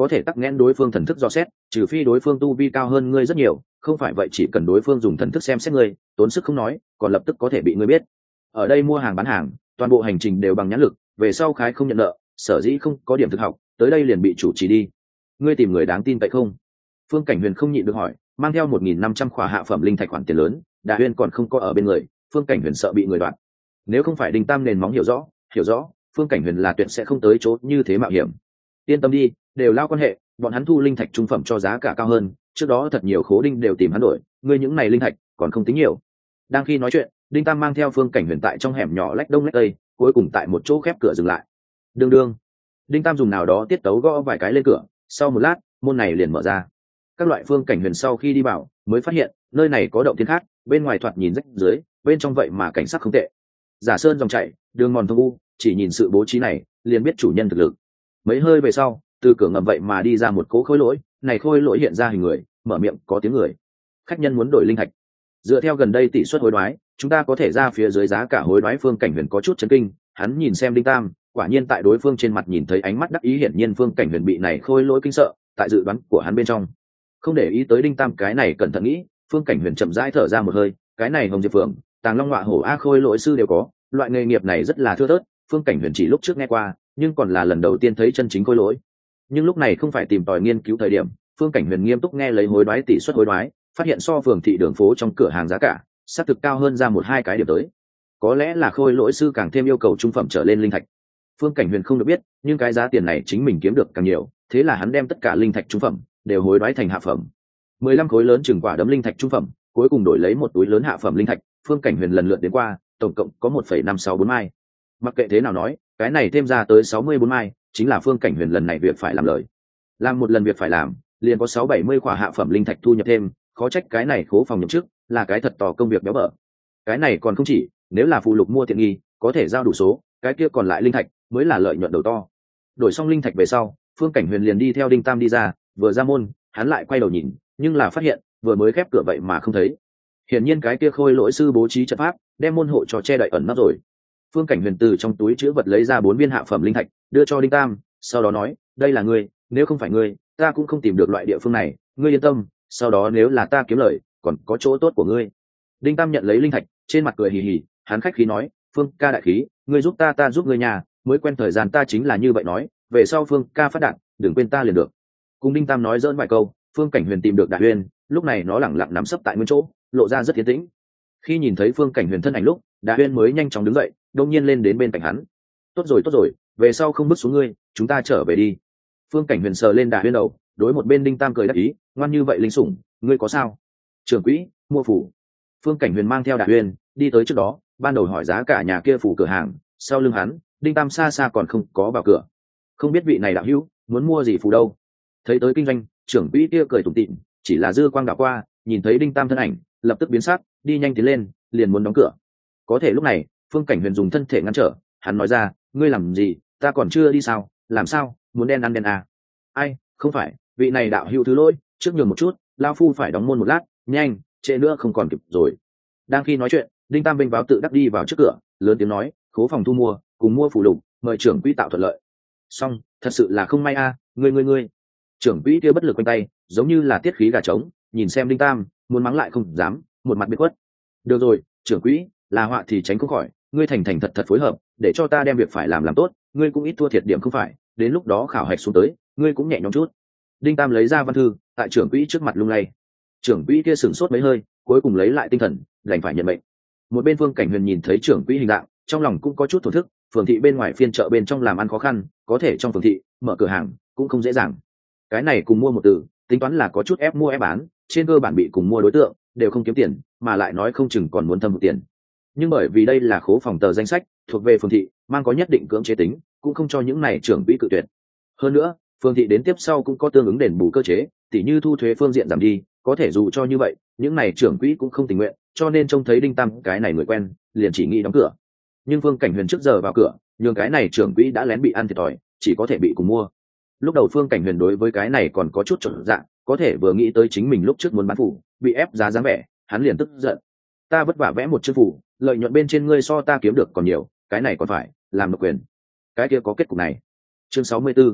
có thể tắc nghẽn đối phương thần thức do xét, trừ phi đối phương tu vi cao hơn ngươi rất nhiều, không phải vậy chỉ cần đối phương dùng thần thức xem xét ngươi, tốn sức không nói, còn lập tức có thể bị ngươi biết. Ở đây mua hàng bán hàng, toàn bộ hành trình đều bằng nhãn lực, về sau khái không nhận nợ, sở dĩ không có điểm thực học, tới đây liền bị chủ trì đi. Ngươi tìm người đáng tin cậy không? Phương Cảnh Huyền không nhịn được hỏi, mang theo một nghìn năm trăm khỏa hạ phẩm linh thạch khoản tiền lớn, Đà Huyên còn không có ở bên người, Phương Cảnh Huyền sợ bị người đoạt. Nếu không phải Đinh Tam nền móng hiểu rõ, hiểu rõ, Phương Cảnh Huyền là tuyệt sẽ không tới chỗ như thế mạo hiểm. Yên tâm đi, đều lao quan hệ, bọn hắn thu linh thạch trung phẩm cho giá cả cao hơn, trước đó thật nhiều khố đinh đều tìm hắn đổi, ngươi những này linh thạch còn không tính nhiều. Đang khi nói chuyện, Đinh Tam mang theo Phương Cảnh Huyền tại trong hẻm nhỏ lách đông lách tây, cuối cùng tại một chỗ khép cửa dừng lại. Đương đương, Đinh Tam dùng nào đó tiết tấu gõ vài cái lên cửa, sau một lát, môn này liền mở ra. Các loại Phương Cảnh Huyền sau khi đi vào, mới phát hiện nơi này có động thiên khác, bên ngoài thoạt nhìn rách dưới, bên trong vậy mà cảnh sắc không tệ. Giả sơn dòng chảy, đường mòn thông u, chỉ nhìn sự bố trí này, liền biết chủ nhân thực lực. Mấy hơi về sau, từ cửa ngầm vậy mà đi ra một cỗ khối lỗi, này khối lỗi hiện ra hình người, mở miệng có tiếng người. Khách nhân muốn đổi linh thạch. Dựa theo gần đây tỷ suất hối đoái, chúng ta có thể ra phía dưới giá cả hối đoái. Phương Cảnh Huyền có chút chấn kinh, hắn nhìn xem Đinh Tam, quả nhiên tại đối phương trên mặt nhìn thấy ánh mắt đắc ý, hiển nhiên Phương Cảnh Huyền bị này khôi lỗi kinh sợ, tại dự đoán của hắn bên trong. Không để ý tới Đinh Tam cái này cẩn thận nghĩ, Phương Cảnh Huyền chậm rãi thở ra một hơi, cái này Hồng Diệp Phượng, Tàng Long Ngọa Hổ a khôi lỗi sư đều có, loại nghề nghiệp này rất là thưa thớt, Phương Cảnh Huyền chỉ lúc trước nghe qua, nhưng còn là lần đầu tiên thấy chân chính khôi lỗi. Nhưng lúc này không phải tìm tòi nghiên cứu thời điểm, Phương Cảnh Huyền nghiêm túc nghe lấy hối đoái tỷ suất hối đoái, phát hiện so phường thị đường phố trong cửa hàng giá cả, xác thực cao hơn ra một hai cái điểm tới. Có lẽ là khôi lỗi sư càng thêm yêu cầu trung phẩm trở lên linh thạch. Phương Cảnh Huyền không được biết, nhưng cái giá tiền này chính mình kiếm được càng nhiều, thế là hắn đem tất cả linh thạch trung phẩm đều hối đoái thành hạ phẩm. mười lăm khối lớn chừng quả đấm linh thạch trung phẩm, cuối cùng đổi lấy một túi lớn hạ phẩm linh thạch, Phương Cảnh Huyền lần lượt đến qua, tổng cộng có một phẩy năm sáu bốn mai. Mặc kệ thế nào nói, cái này thêm ra tới sáu mươi bốn mai, chính là Phương Cảnh Huyền lần này việc phải làm lời. Làm một lần việc phải làm, liền có sáu bảy mươi khỏa hạ phẩm linh thạch thu nhập thêm, khó trách cái này khố phòng nhậm chức, là cái thật tò công việc béo bở. Cái này còn không chỉ, nếu là phụ lục mua tiện nghi, có thể giao đủ số, cái kia còn lại linh thạch mới là lợi nhuận đầu to. Đổi xong linh thạch về sau, Phương Cảnh Huyền liền đi theo Đinh Tam đi ra, vừa ra môn, hắn lại quay đầu nhìn, nhưng là phát hiện, vừa mới khép cửa vậy mà không thấy. Hiển nhiên cái kia khôi lỗi sư bố trí trận pháp, đem môn hộ cho che đậy ẩn nấp rồi. Phương Cảnh Huyền từ trong túi trữ vật lấy ra bốn viên hạ phẩm linh thạch, đưa cho Đinh Tam, sau đó nói, đây là ngươi, nếu không phải ngươi, ta cũng không tìm được loại địa phương này, ngươi yên tâm, sau đó nếu là ta kiếm lời, còn có chỗ tốt của ngươi. Đinh Tam nhận lấy linh thạch, trên mặt cười hì hì, hắn khách khí nói, Phương ca đại khí, ngươi giúp ta ta giúp ngươi nhà, mới quen thời gian ta chính là như vậy nói, về sau Phương ca phát đạt, đừng quên ta liền được. Cùng Đinh Tam nói dỡn vài câu, Phương Cảnh Huyền tìm được Đại Huyên, lúc này nó lẳng lặng nắm sấp tại nguyên chỗ, lộ ra rất yên tĩnh. Khi nhìn thấy Phương Cảnh Huyền thân ảnh lúc, Đại Huyên mới nhanh chóng đứng dậy, đột nhiên lên đến bên cạnh hắn. Tốt rồi tốt rồi, về sau không bước xuống ngươi, chúng ta trở về đi. Phương Cảnh Huyền sờ lên Đại Huyên đầu, đối một bên Đinh Tam cười đáp ý, ngoan như vậy linh sủng, ngươi có sao? Trưởng quỹ, mua phủ. Phương Cảnh Huyền mang theo Đại Huyên đi tới trước đó, ban đầu hỏi giá cả nhà kia phủ cửa hàng, sau lưng hắn, Đinh Tam xa xa còn không có vào cửa. Không biết vị này đạo hữu muốn mua gì phủ đâu? Thấy tới kinh doanh, trưởng quỹ kia cười tủm tỉm, chỉ là dư quang đảo qua, nhìn thấy Đinh Tam thân ảnh, lập tức biến sắc, đi nhanh tiến lên, liền muốn đóng cửa. Có thể lúc này, Phương Cảnh Huyền dùng thân thể ngăn trở, hắn nói ra, ngươi làm gì, ta còn chưa đi sao, làm sao, muốn đen ăn đen à? Ai, không phải, vị này đạo hữu thứ lỗi, trước nhường một chút, lao phu phải đóng môn một lát, nhanh, trễ nữa không còn kịp rồi. Đang khi nói chuyện, Đinh Tam bênh báo tự đắc đi vào trước cửa, lớn tiếng nói, khố phòng thu mua, cùng mua phủ lục, mời trưởng quỹ tạo thuận lợi. Xong, thật sự là không may a, à, ngươi ngươi ngươi. Trưởng quỹ kia bất lực quanh tay, giống như là tiết khí gà trống, nhìn xem Đinh Tam, muốn mắng lại không dám, một mặt biệt khuất. Được rồi, trưởng quỹ, là họa thì tránh không khỏi, ngươi thành thành thật thật phối hợp, để cho ta đem việc phải làm làm tốt, ngươi cũng ít thua thiệt điểm không phải, đến lúc đó khảo hạch xuống tới, ngươi cũng nhẹ nhõm chút. Đinh Tam lấy ra văn thư, tại trưởng quỹ trước mặt lung lay. Trưởng quỹ kia sửng sốt mấy hơi, cuối cùng lấy lại tinh thần, đành phải nhận mệnh. Một bên Phương Cảnh Huyền nhìn thấy trưởng quỹ hình dạng, trong lòng cũng có chút thổn thức, phường thị bên ngoài phiên chợ bên trong làm ăn khó khăn, có thể trong phường thị mở cửa hàng cũng không dễ dàng. Cái này cùng mua một từ, tính toán là có chút ép mua ép bán, trên cơ bản bị cùng mua đối tượng đều không kiếm tiền, mà lại nói không chừng còn muốn thâm một tiền. Nhưng bởi vì đây là khố phòng tờ danh sách, thuộc về phường thị, mang có nhất định cưỡng chế tính, cũng không cho những này trưởng quỹ cự tuyệt. Hơn nữa, phường thị đến tiếp sau cũng có tương ứng đền bù cơ chế, tỉ như thu thuế phương diện giảm đi, có thể dù cho như vậy, những này trưởng quỹ cũng không tình nguyện, cho nên trông thấy Đinh Tam cái này người quen, liền chỉ nghĩ đóng cửa. Nhưng Phương Cảnh Huyền trước giờ vào cửa, nhường cái này trưởng quỹ đã lén bị ăn thiệt thòi, chỉ có thể bị cùng mua. Lúc đầu Phương Cảnh Huyền đối với cái này còn có chút chột dạ, có thể vừa nghĩ tới chính mình lúc trước muốn bán phủ, bị ép giá dáng vẻ, hắn liền tức giận. Ta vất vả vẽ một chương phủ, lợi nhuận bên trên ngươi so ta kiếm được còn nhiều, cái này còn phải làm độc quyền. Cái kia có kết cục này. Chương sáu mươi 64.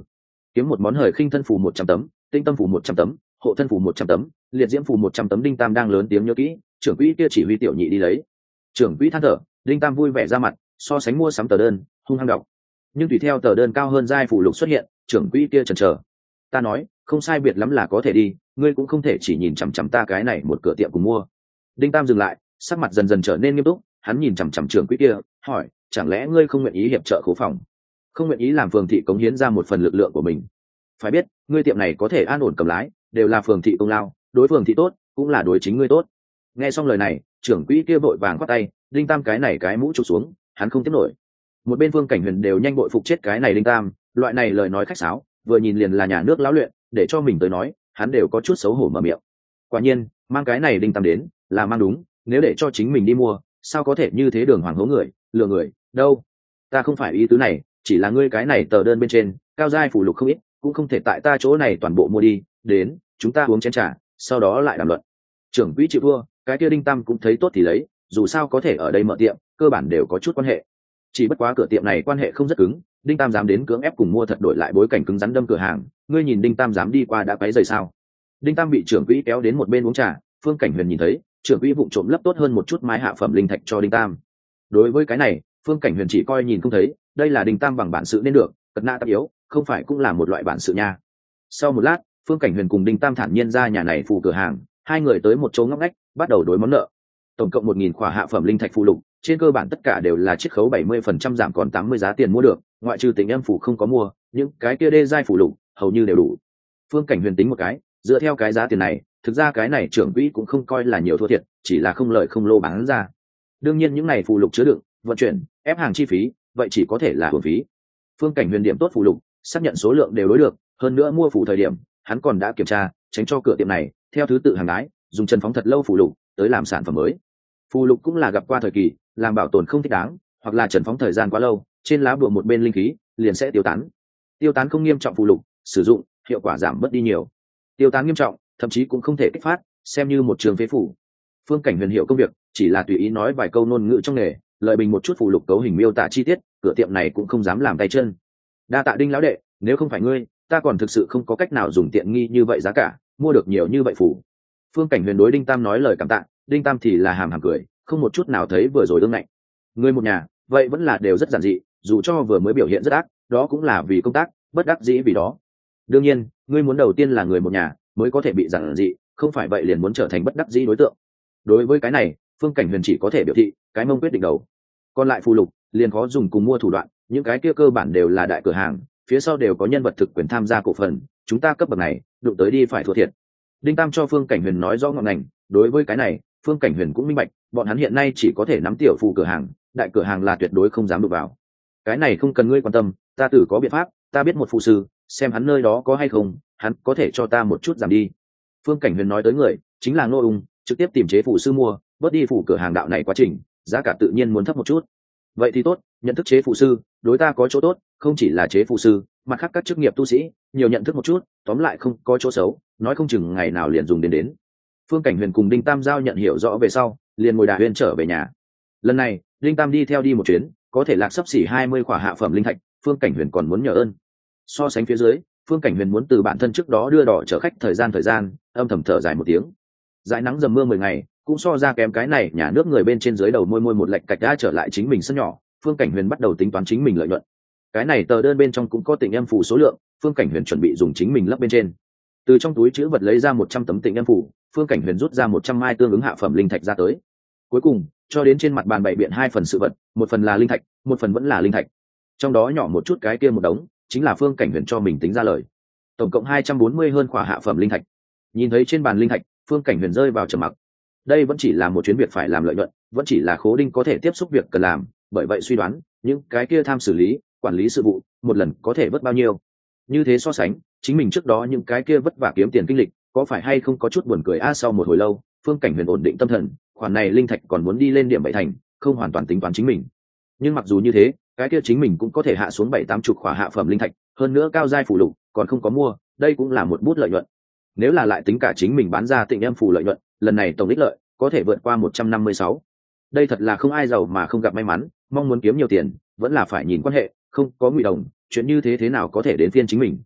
kiếm một món hời khinh thân phù một trăm tấm, tinh tâm phù một trăm tấm, hộ thân phù một trăm tấm, liệt diễm phù một trăm tấm. Đinh Tam đang lớn tiếng nhớ kỹ, trưởng quỹ kia chỉ huy tiểu nhị đi lấy. Trưởng quỹ than thở, Đinh Tam vui vẻ ra mặt, so sánh mua sắm tờ đơn, hung hăng đọc. Nhưng tùy theo tờ đơn cao hơn giai phù lục xuất hiện, trưởng quỹ kia chần chờ. Ta nói, không sai biệt lắm là có thể đi, ngươi cũng không thể chỉ nhìn chằm chằm ta cái này một cửa tiệm cùng mua. Đinh Tam dừng lại, sắc mặt dần dần trở nên nghiêm túc, hắn nhìn chằm chằm trưởng quỹ kia, hỏi, chẳng lẽ ngươi không nguyện ý hiệp trợ khố phòng, không nguyện ý làm phường thị cống hiến ra một phần lực lượng của mình? Phải biết, ngươi tiệm này có thể an ổn cầm lái, đều là phường thị công lao, đối phường thị tốt, cũng là đối chính ngươi tốt. Nghe xong lời này, trưởng quỹ kia vội vàng quát tay, Đinh Tam cái này cái mũ chụp xuống, hắn không tiếp nổi. Một bên Phương Cảnh Huyền đều nhanh bội phục chết cái này Đinh Tam, loại này lời nói khách sáo, vừa nhìn liền là nhà nước lão luyện, để cho mình tới nói, hắn đều có chút xấu hổ mở miệng. Quả nhiên, mang cái này Đinh Tam đến, là mang đúng, nếu để cho chính mình đi mua, sao có thể như thế đường hoàng hố người, lừa người, đâu. Ta không phải ý tứ này, chỉ là ngươi cái này tờ đơn bên trên, cao giai phụ lục không ít, cũng không thể tại ta chỗ này toàn bộ mua đi, đến, chúng ta uống chén trà, sau đó lại đàm luận. Trưởng quỹ chịu thua, cái kia Đinh Tam cũng thấy tốt thì lấy, dù sao có thể ở đây mở tiệm, cơ bản đều có chút quan hệ. Chỉ bất quá cửa tiệm này quan hệ không rất cứng, Đinh Tam dám đến cưỡng ép cùng mua thật đổi lại bối cảnh cứng rắn đâm cửa hàng, ngươi nhìn Đinh Tam dám đi qua đã quấy rầy sao? Đinh Tam bị trưởng quỹ kéo đến một bên uống trà, Phương Cảnh Huyền nhìn thấy, trưởng quỹ vụng trộm lấp tốt hơn một chút mái hạ phẩm linh thạch cho Đinh Tam. Đối với cái này, Phương Cảnh Huyền chỉ coi nhìn không thấy, đây là Đinh Tam bằng bản sự nên được, cật nã tập yếu, không phải cũng là một loại bản sự nha. Sau một lát, Phương Cảnh Huyền cùng Đinh Tam thản nhiên ra nhà này phù cửa hàng, hai người tới một chỗ ngóc ngách, bắt đầu đối món nợ. Tổng cộng một nghìn khỏa hạ phẩm linh thạch phù lục, trên cơ bản tất cả đều là chiết khấu bảy mươi phần trăm giảm còn tám mươi giá tiền mua được, ngoại trừ Tình Âm phù không có mua, những cái kia đê giai phù lục hầu như đều đủ. Phương Cảnh Huyền tính một cái, dựa theo cái giá tiền này, thực ra cái này trưởng quỹ cũng không coi là nhiều thua thiệt, chỉ là không lợi không lô bán ra. Đương nhiên những này phù lục chứa đựng, vận chuyển, ép hàng chi phí, vậy chỉ có thể là hưởng phí. Phương Cảnh Huyền điểm tốt phù lục, xác nhận số lượng đều đối được, hơn nữa mua phù thời điểm, hắn còn đã kiểm tra, tránh cho cửa tiệm này theo thứ tự hàng đái, dùng chân phóng thật lâu phù lục tới làm sản phẩm mới. Phù lục cũng là gặp qua thời kỳ, làm bảo tồn không thích đáng, hoặc là trần phóng thời gian quá lâu, trên lá bùa một bên linh khí liền sẽ tiêu tán. Tiêu tán không nghiêm trọng phù lục, sử dụng hiệu quả giảm bớt đi nhiều. Tiêu tán nghiêm trọng, thậm chí cũng không thể kích phát, xem như một trường phế phủ. Phương Cảnh Huyền hiểu công việc, chỉ là tùy ý nói vài câu ngôn ngữ trong nghề, lợi bình một chút phù lục cấu hình miêu tả chi tiết, cửa tiệm này cũng không dám làm tay chân. Đa tạ Đinh lão đệ, nếu không phải ngươi, ta còn thực sự không có cách nào dùng tiện nghi như vậy giá cả mua được nhiều như vậy phù. Phương Cảnh Huyền đối Đinh Tam nói lời cảm tạ, Đinh Tam thì là hàm hàm cười, không một chút nào thấy vừa rồi ương ngạnh. Người một nhà, vậy vẫn là đều rất giản dị, dù cho vừa mới biểu hiện rất ác, đó cũng là vì công tác, bất đắc dĩ vì đó. Đương nhiên, ngươi muốn đầu tiên là người một nhà mới có thể bị giản dị, không phải vậy liền muốn trở thành bất đắc dĩ đối tượng. Đối với cái này, Phương Cảnh Huyền chỉ có thể biểu thị, cái mông quyết định đầu. Còn lại phù lục, liền khó dùng cùng mua thủ đoạn, những cái kia cơ bản đều là đại cửa hàng, phía sau đều có nhân vật thực quyền tham gia cổ phần, chúng ta cấp bậc này, đụng tới đi phải thua thiệt. Đinh Tam cho Phương Cảnh Huyền nói rõ ngọn ngành, đối với cái này, Phương Cảnh Huyền cũng minh bạch, bọn hắn hiện nay chỉ có thể nắm tiểu phù cửa hàng, đại cửa hàng là tuyệt đối không dám đụng vào. Cái này không cần ngươi quan tâm, ta tự có biện pháp, ta biết một phù sư, xem hắn nơi đó có hay không, hắn có thể cho ta một chút giảm đi. Phương Cảnh Huyền nói tới người, chính là Ngô Ung, trực tiếp tìm chế phù sư mua, bớt đi phù cửa hàng đạo này quá trình, giá cả tự nhiên muốn thấp một chút. Vậy thì tốt, nhận thức chế phù sư, đối ta có chỗ tốt, không chỉ là chế phù sư, mặt khác các chức nghiệp tu sĩ, nhiều nhận thức một chút, tóm lại không có chỗ xấu, nói không chừng ngày nào liền dùng đến đến. Phương Cảnh Huyền cùng Đinh Tam giao nhận hiểu rõ về sau, liền ngồi đà huyền trở về nhà. Lần này, Đinh Tam đi theo đi một chuyến, có thể lạc sấp xỉ hai mươi khỏa hạ phẩm linh thạch, Phương Cảnh Huyền còn muốn nhờ ơn. So sánh phía dưới, Phương Cảnh Huyền muốn từ bản thân trước đó đưa đỏ chở khách thời gian thời gian, âm thầm thở dài một tiếng. Dãi nắng dầm mưa mười ngày, cũng so ra kém cái này, nhà nước người bên trên dưới đầu môi môi một lệch cạch đã trở lại chính mình sân nhỏ, Phương Cảnh Huyền bắt đầu tính toán chính mình lợi nhuận. Cái này tờ đơn bên trong cũng có Tịnh Âm phù số lượng, Phương Cảnh Huyền chuẩn bị dùng chính mình lấp bên trên. Từ trong túi trữ vật lấy ra một trăm tấm Tịnh Âm phù, Phương Cảnh Huyền rút ra một trăm mai tương ứng hạ phẩm linh thạch ra tới. Cuối cùng, cho đến trên mặt bàn bày biện hai phần sự vật, một phần là linh thạch, một phần vẫn là linh thạch. Trong đó nhỏ một chút cái kia một đống, chính là Phương Cảnh Huyền cho mình tính ra lời. Tổng cộng hai trăm bốn mươi hơn khỏa hạ phẩm linh thạch. Nhìn thấy trên bàn linh thạch, Phương Cảnh Huyền rơi vào trầm mặc. Đây vẫn chỉ là một chuyến việc phải làm lợi nhuận, vẫn chỉ là Khố Đinh có thể tiếp xúc việc cần làm, bởi vậy suy đoán, những cái kia tham xử lý, quản lý sự vụ, một lần có thể vớt bao nhiêu. Như thế so sánh, chính mình trước đó những cái kia vất vả kiếm tiền kinh lịch, có phải hay không có chút buồn cười a? Sau một hồi lâu, Phương Cảnh Huyền ổn định tâm thần, khoản này linh thạch còn muốn đi lên điểm bảy thành, không hoàn toàn tính toán chính mình. Nhưng mặc dù như thế, cái kia chính mình cũng có thể hạ xuống bảy tám chục khỏa hạ phẩm linh thạch, hơn nữa cao giai phù lục còn không có mua, đây cũng là một bút lợi nhuận. Nếu là lại tính cả chính mình bán ra Tịnh Âm phù lợi nhuận, lần này tổng ích lợi có thể vượt qua một trăm năm mươi sáu. Đây thật là không ai giàu mà không gặp may mắn, mong muốn kiếm nhiều tiền, vẫn là phải nhìn quan hệ, không có ngụy đồng, chuyện như thế thế nào có thể đến phiên chính mình.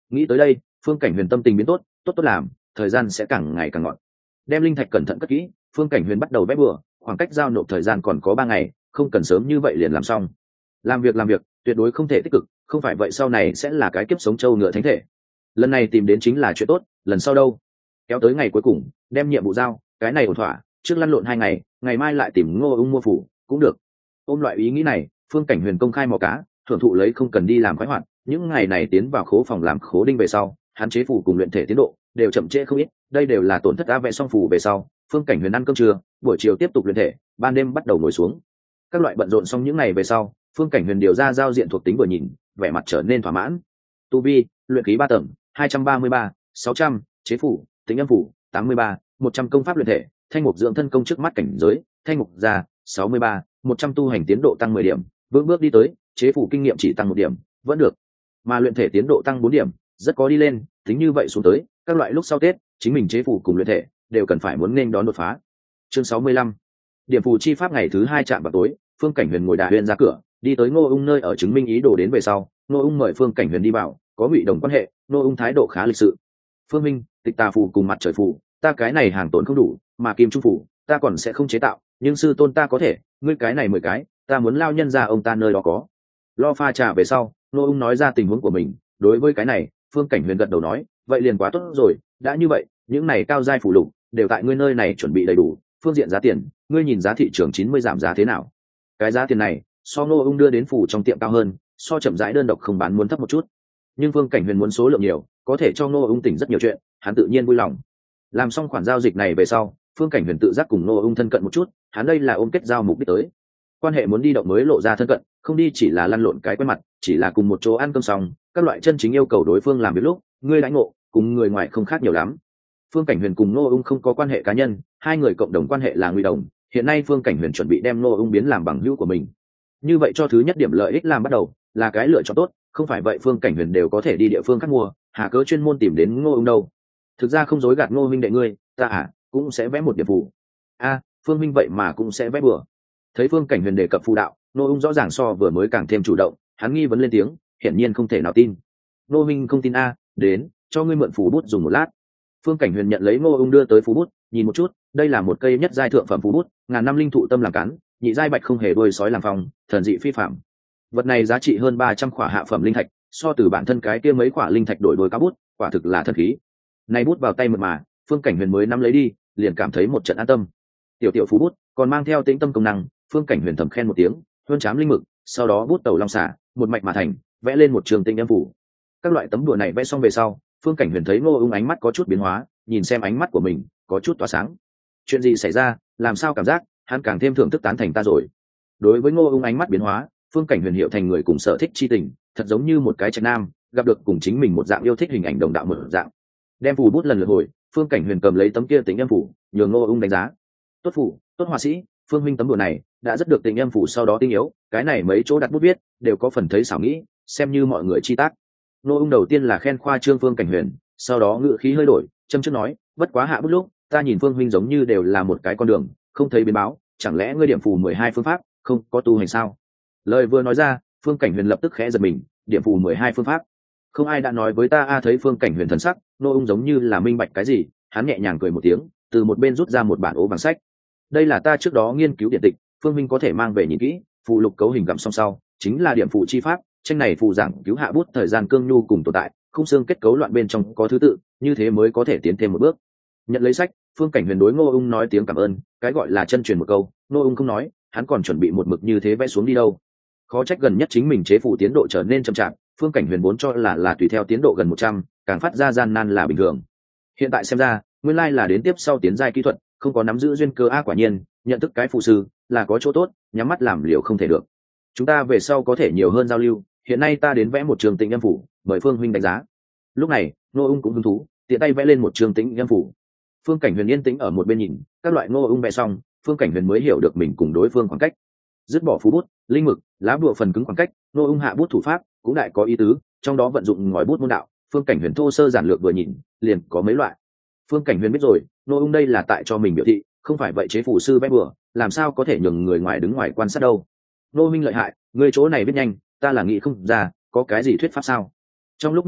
Nghĩ tới đây, phương cảnh huyền tâm tình biến tốt, tốt tốt làm, thời gian sẽ càng ngày càng ngọt. Đem linh thạch cẩn thận cất kỹ, phương cảnh huyền bắt đầu vẽ bừa, khoảng cách giao nộp thời gian còn có ba ngày, không cần sớm như vậy liền làm xong. Làm việc làm việc tuyệt đối không thể tích cực, không phải vậy sau này sẽ là cái kiếp sống trâu ngựa thánh thể. Lần này tìm đến chính là chuyện tốt, lần sau đâu? Kéo tới ngày cuối cùng, đem nhiệm vụ giao, cái này ổn thỏa, trước lăn lộn hai ngày, ngày mai lại tìm Ngô Ung mua phủ cũng được. Ôm loại ý nghĩ này, phương cảnh huyền công khai mò cá, thưởng thụ lấy không cần đi làm khoái hoạt. Những ngày này tiến vào khố phòng làm khố đinh về sau, hắn chế phủ cùng luyện thể tiến độ đều chậm trễ không ít, đây đều là tổn thất đã vẽ xong phủ về sau. Phương cảnh huyền ăn cơm trưa, buổi chiều tiếp tục luyện thể, ban đêm bắt đầu ngồi xuống. Các loại bận rộn xong những ngày về sau, phương cảnh huyền điều ra giao diện thuộc tính vừa nhìn, vẻ mặt trở nên thỏa mãn. Tu vi luyện khí ba tầng, hai trăm ba mươi ba, sáu trăm, chế phủ tính âm phủ tám mươi ba, một trăm công pháp luyện thể, thanh mục dưỡng thân công trước mắt cảnh giới, thanh mục gia sáu mươi ba, một trăm tu hành tiến độ tăng mười điểm, bước bước đi tới, chế phủ kinh nghiệm chỉ tăng một điểm, vẫn được. Mà luyện thể tiến độ tăng bốn điểm, rất có đi lên, tính như vậy xuống tới, các loại lúc sau Tết, chính mình chế phủ cùng luyện thể đều cần phải muốn nên đón đột phá. Chương sáu mươi lăm. Điểm phù chi pháp ngày thứ hai chạm vào tối, phương cảnh huyền ngồi đà huyền ra cửa, đi tới Ngô Ung nơi ở chứng minh ý đồ đến về sau, Ngô Ung mời phương cảnh huyền đi vào, có ngụy đồng quan hệ, Ngô Ung thái độ khá lịch sự. Phương minh, tịch tà phù cùng mặt trời phù, ta cái này hàng tổn không đủ, mà kim trung phù ta còn sẽ không chế tạo, nhưng sư tôn ta có thể, ngươi cái này mười cái, ta muốn lao nhân ra ông ta nơi đó có. Lo pha trà về sau, Ngô Ung nói ra tình huống của mình, đối với cái này, phương cảnh huyền gật đầu nói, vậy liền quá tốt rồi, đã như vậy, những này cao giai phù lục đều tại ngươi nơi này chuẩn bị đầy đủ, phương diện giá tiền, ngươi nhìn giá thị trường chín mươi giảm giá thế nào? Cái giá tiền này, so Ngô Ung đưa đến phủ trong tiệm cao hơn, so chậm rãi đơn độc không bán muốn thấp một chút. Nhưng phương cảnh huyền muốn số lượng nhiều, có thể cho Ngô Ung tỉnh rất nhiều chuyện, hắn tự nhiên vui lòng. Làm xong khoản giao dịch này về sau, phương cảnh huyền tự giác cùng Ngô Ung thân cận một chút, hắn đây là ôm kết giao mục đích tới. Quan hệ muốn đi động mới lộ ra thân cận, không đi chỉ là lăn lộn cái quen mặt, chỉ là cùng một chỗ ăn cơm xong, các loại chân chính yêu cầu đối phương làm việc lúc, ngươi lãnh ngộ, cùng người ngoài không khác nhiều lắm. Phương cảnh huyền cùng Ngô Ung không có quan hệ cá nhân, hai người cộng đồng quan hệ là nguy đồng, hiện nay phương cảnh huyền chuẩn bị đem Ngô Ung biến làm bằng hữu của mình. Như vậy cho thứ nhất điểm lợi ích làm bắt đầu, là cái lựa chọn tốt, không phải vậy phương cảnh huyền đều có thể đi địa phương khác mua, hà cớ chuyên môn tìm đến Ngô Ung đâu. Thực ra không dối gạt Ngô huynh đệ ngươi, ta à cũng sẽ vẽ một điểm phù. A, phương huynh vậy mà cũng sẽ vẽ bừa. Thấy phương cảnh huyền đề cập phù đạo, Ngô Ung rõ ràng so vừa mới càng thêm chủ động, hắn nghi vấn lên tiếng, hiển nhiên không thể nào tin. Ngô huynh không tin a, đến, cho ngươi mượn phù bút dùng một lát. Phương cảnh huyền nhận lấy Ngô Ung đưa tới phù bút, nhìn một chút, đây là một cây nhất giai thượng phẩm phù bút, ngàn năm linh thụ tâm làm cán, nhị giai bạch không hề đuôi sói làm phòng, thần dị phi phạm. Vật này giá trị hơn ba trăm khỏa hạ phẩm linh thạch, so từ bản thân cái kia mấy khỏa linh thạch đổi đôi cá bút, quả thực là thần khí. Này bút vào tay mượt mà, phương cảnh huyền mới nắm lấy đi, liền cảm thấy một trận an tâm. Tiểu tiểu phù bút, còn mang theo tĩnh tâm công năng, phương cảnh huyền thầm khen một tiếng, huân chám linh mực, sau đó bút tẩu long xả, một mạch mà thành, vẽ lên một trường tinh âm phủ. Các loại tấm đùa này vẽ xong về sau, phương cảnh huyền thấy Ngô Ung ánh mắt có chút biến hóa, nhìn xem ánh mắt của mình có chút tỏa sáng. Chuyện gì xảy ra, làm sao cảm giác hắn càng thêm thưởng thức tán thành ta rồi? Đối với Ngô Ung ánh mắt biến hóa, phương cảnh huyền hiểu thành người cùng sở thích chi tình, thật giống như một cái trạch nam gặp được cùng chính mình một dạng yêu thích hình ảnh đồng đạo một dạng. Đem phù bút lần lượt hồi, phương cảnh huyền cầm lấy tấm kia tính âm phủ, nhường Ngô Ung đánh giá. Tốt phủ, tốt họa sĩ, phương huynh tấm đùa này đã rất được tình âm phủ sau đó tinh yếu, cái này mấy chỗ đặt bút viết đều có phần thấy xảo nghĩ, xem như mọi người chi tác. Ngô Ung đầu tiên là khen khoa trương phương cảnh huyền, sau đó ngữ khí hơi đổi, châm chước nói, bất quá hạ bút lúc, ta nhìn phương huynh giống như đều là một cái con đường, không thấy biến báo, chẳng lẽ ngươi điểm phù mười hai phương pháp không có tu hành sao? Lời vừa nói ra, phương cảnh huyền lập tức khẽ giật mình, điểm phù mười hai phương pháp, không ai đã nói với ta a. Thấy phương cảnh huyền thần sắc, Ngô Ung giống như là minh bạch cái gì, hắn nhẹ nhàng cười một tiếng, từ một bên rút ra một bản ố vàng sách. Đây là ta trước đó nghiên cứu điện tịch, phương minh có thể mang về nhìn kỹ, phù lục cấu hình gặm song sau chính là điểm phù chi pháp, tranh này phù giảng cứu hạ bút thời gian cương nhu cùng tồn tại, khung xương kết cấu loạn bên trong có thứ tự, như thế mới có thể tiến thêm một bước. Nhận lấy sách, phương cảnh huyền đối Ngô Ung nói tiếng cảm ơn, cái gọi là chân truyền một câu, Ngô Ung không nói, hắn còn chuẩn bị một mực như thế vẽ xuống đi đâu. Khó trách gần nhất chính mình chế phù tiến độ trở nên chậm chạp, phương cảnh huyền vốn cho là là tùy theo tiến độ gần một trăm, càng phát ra gian nan là bình thường. Hiện tại xem ra, nguyên lai là đến tiếp sau tiến giai kỹ thuật, không có nắm giữ duyên cơ a. Quả nhiên, nhận thức cái phụ sư là có chỗ tốt, nhắm mắt làm liều không thể được. Chúng ta về sau có thể nhiều hơn giao lưu, hiện nay ta đến vẽ một trường tĩnh âm phủ, mời phương huynh đánh giá. Lúc này, Ngô Ung cũng hứng thú, tiện tay vẽ lên một trường tĩnh âm phủ. Phương cảnh huyền yên tĩnh ở một bên nhìn, các loại Ngô Ung vẽ xong, phương cảnh huyền mới hiểu được mình cùng đối phương khoảng cách. Dứt bỏ phú bút, linh mực, lá bùa phần cứng khoảng cách, Ngô Ung hạ bút thủ pháp cũng đại có ý tứ, trong đó vận dụng ngòi bút môn đạo, phương cảnh huyền thô sơ giản lược vừa nhìn, liền có mấy loại. Phương cảnh huyền biết rồi, Ngô Ung đây là tại cho mình biểu thị, không phải vậy chế phù sư vẽ bừa, làm sao có thể nhường người ngoài đứng ngoài quan sát đâu. Ngô minh lợi hại, người chỗ này biết nhanh, ta là nghĩ không ra có cái gì thuyết pháp sao? Trong lúc nhất thời,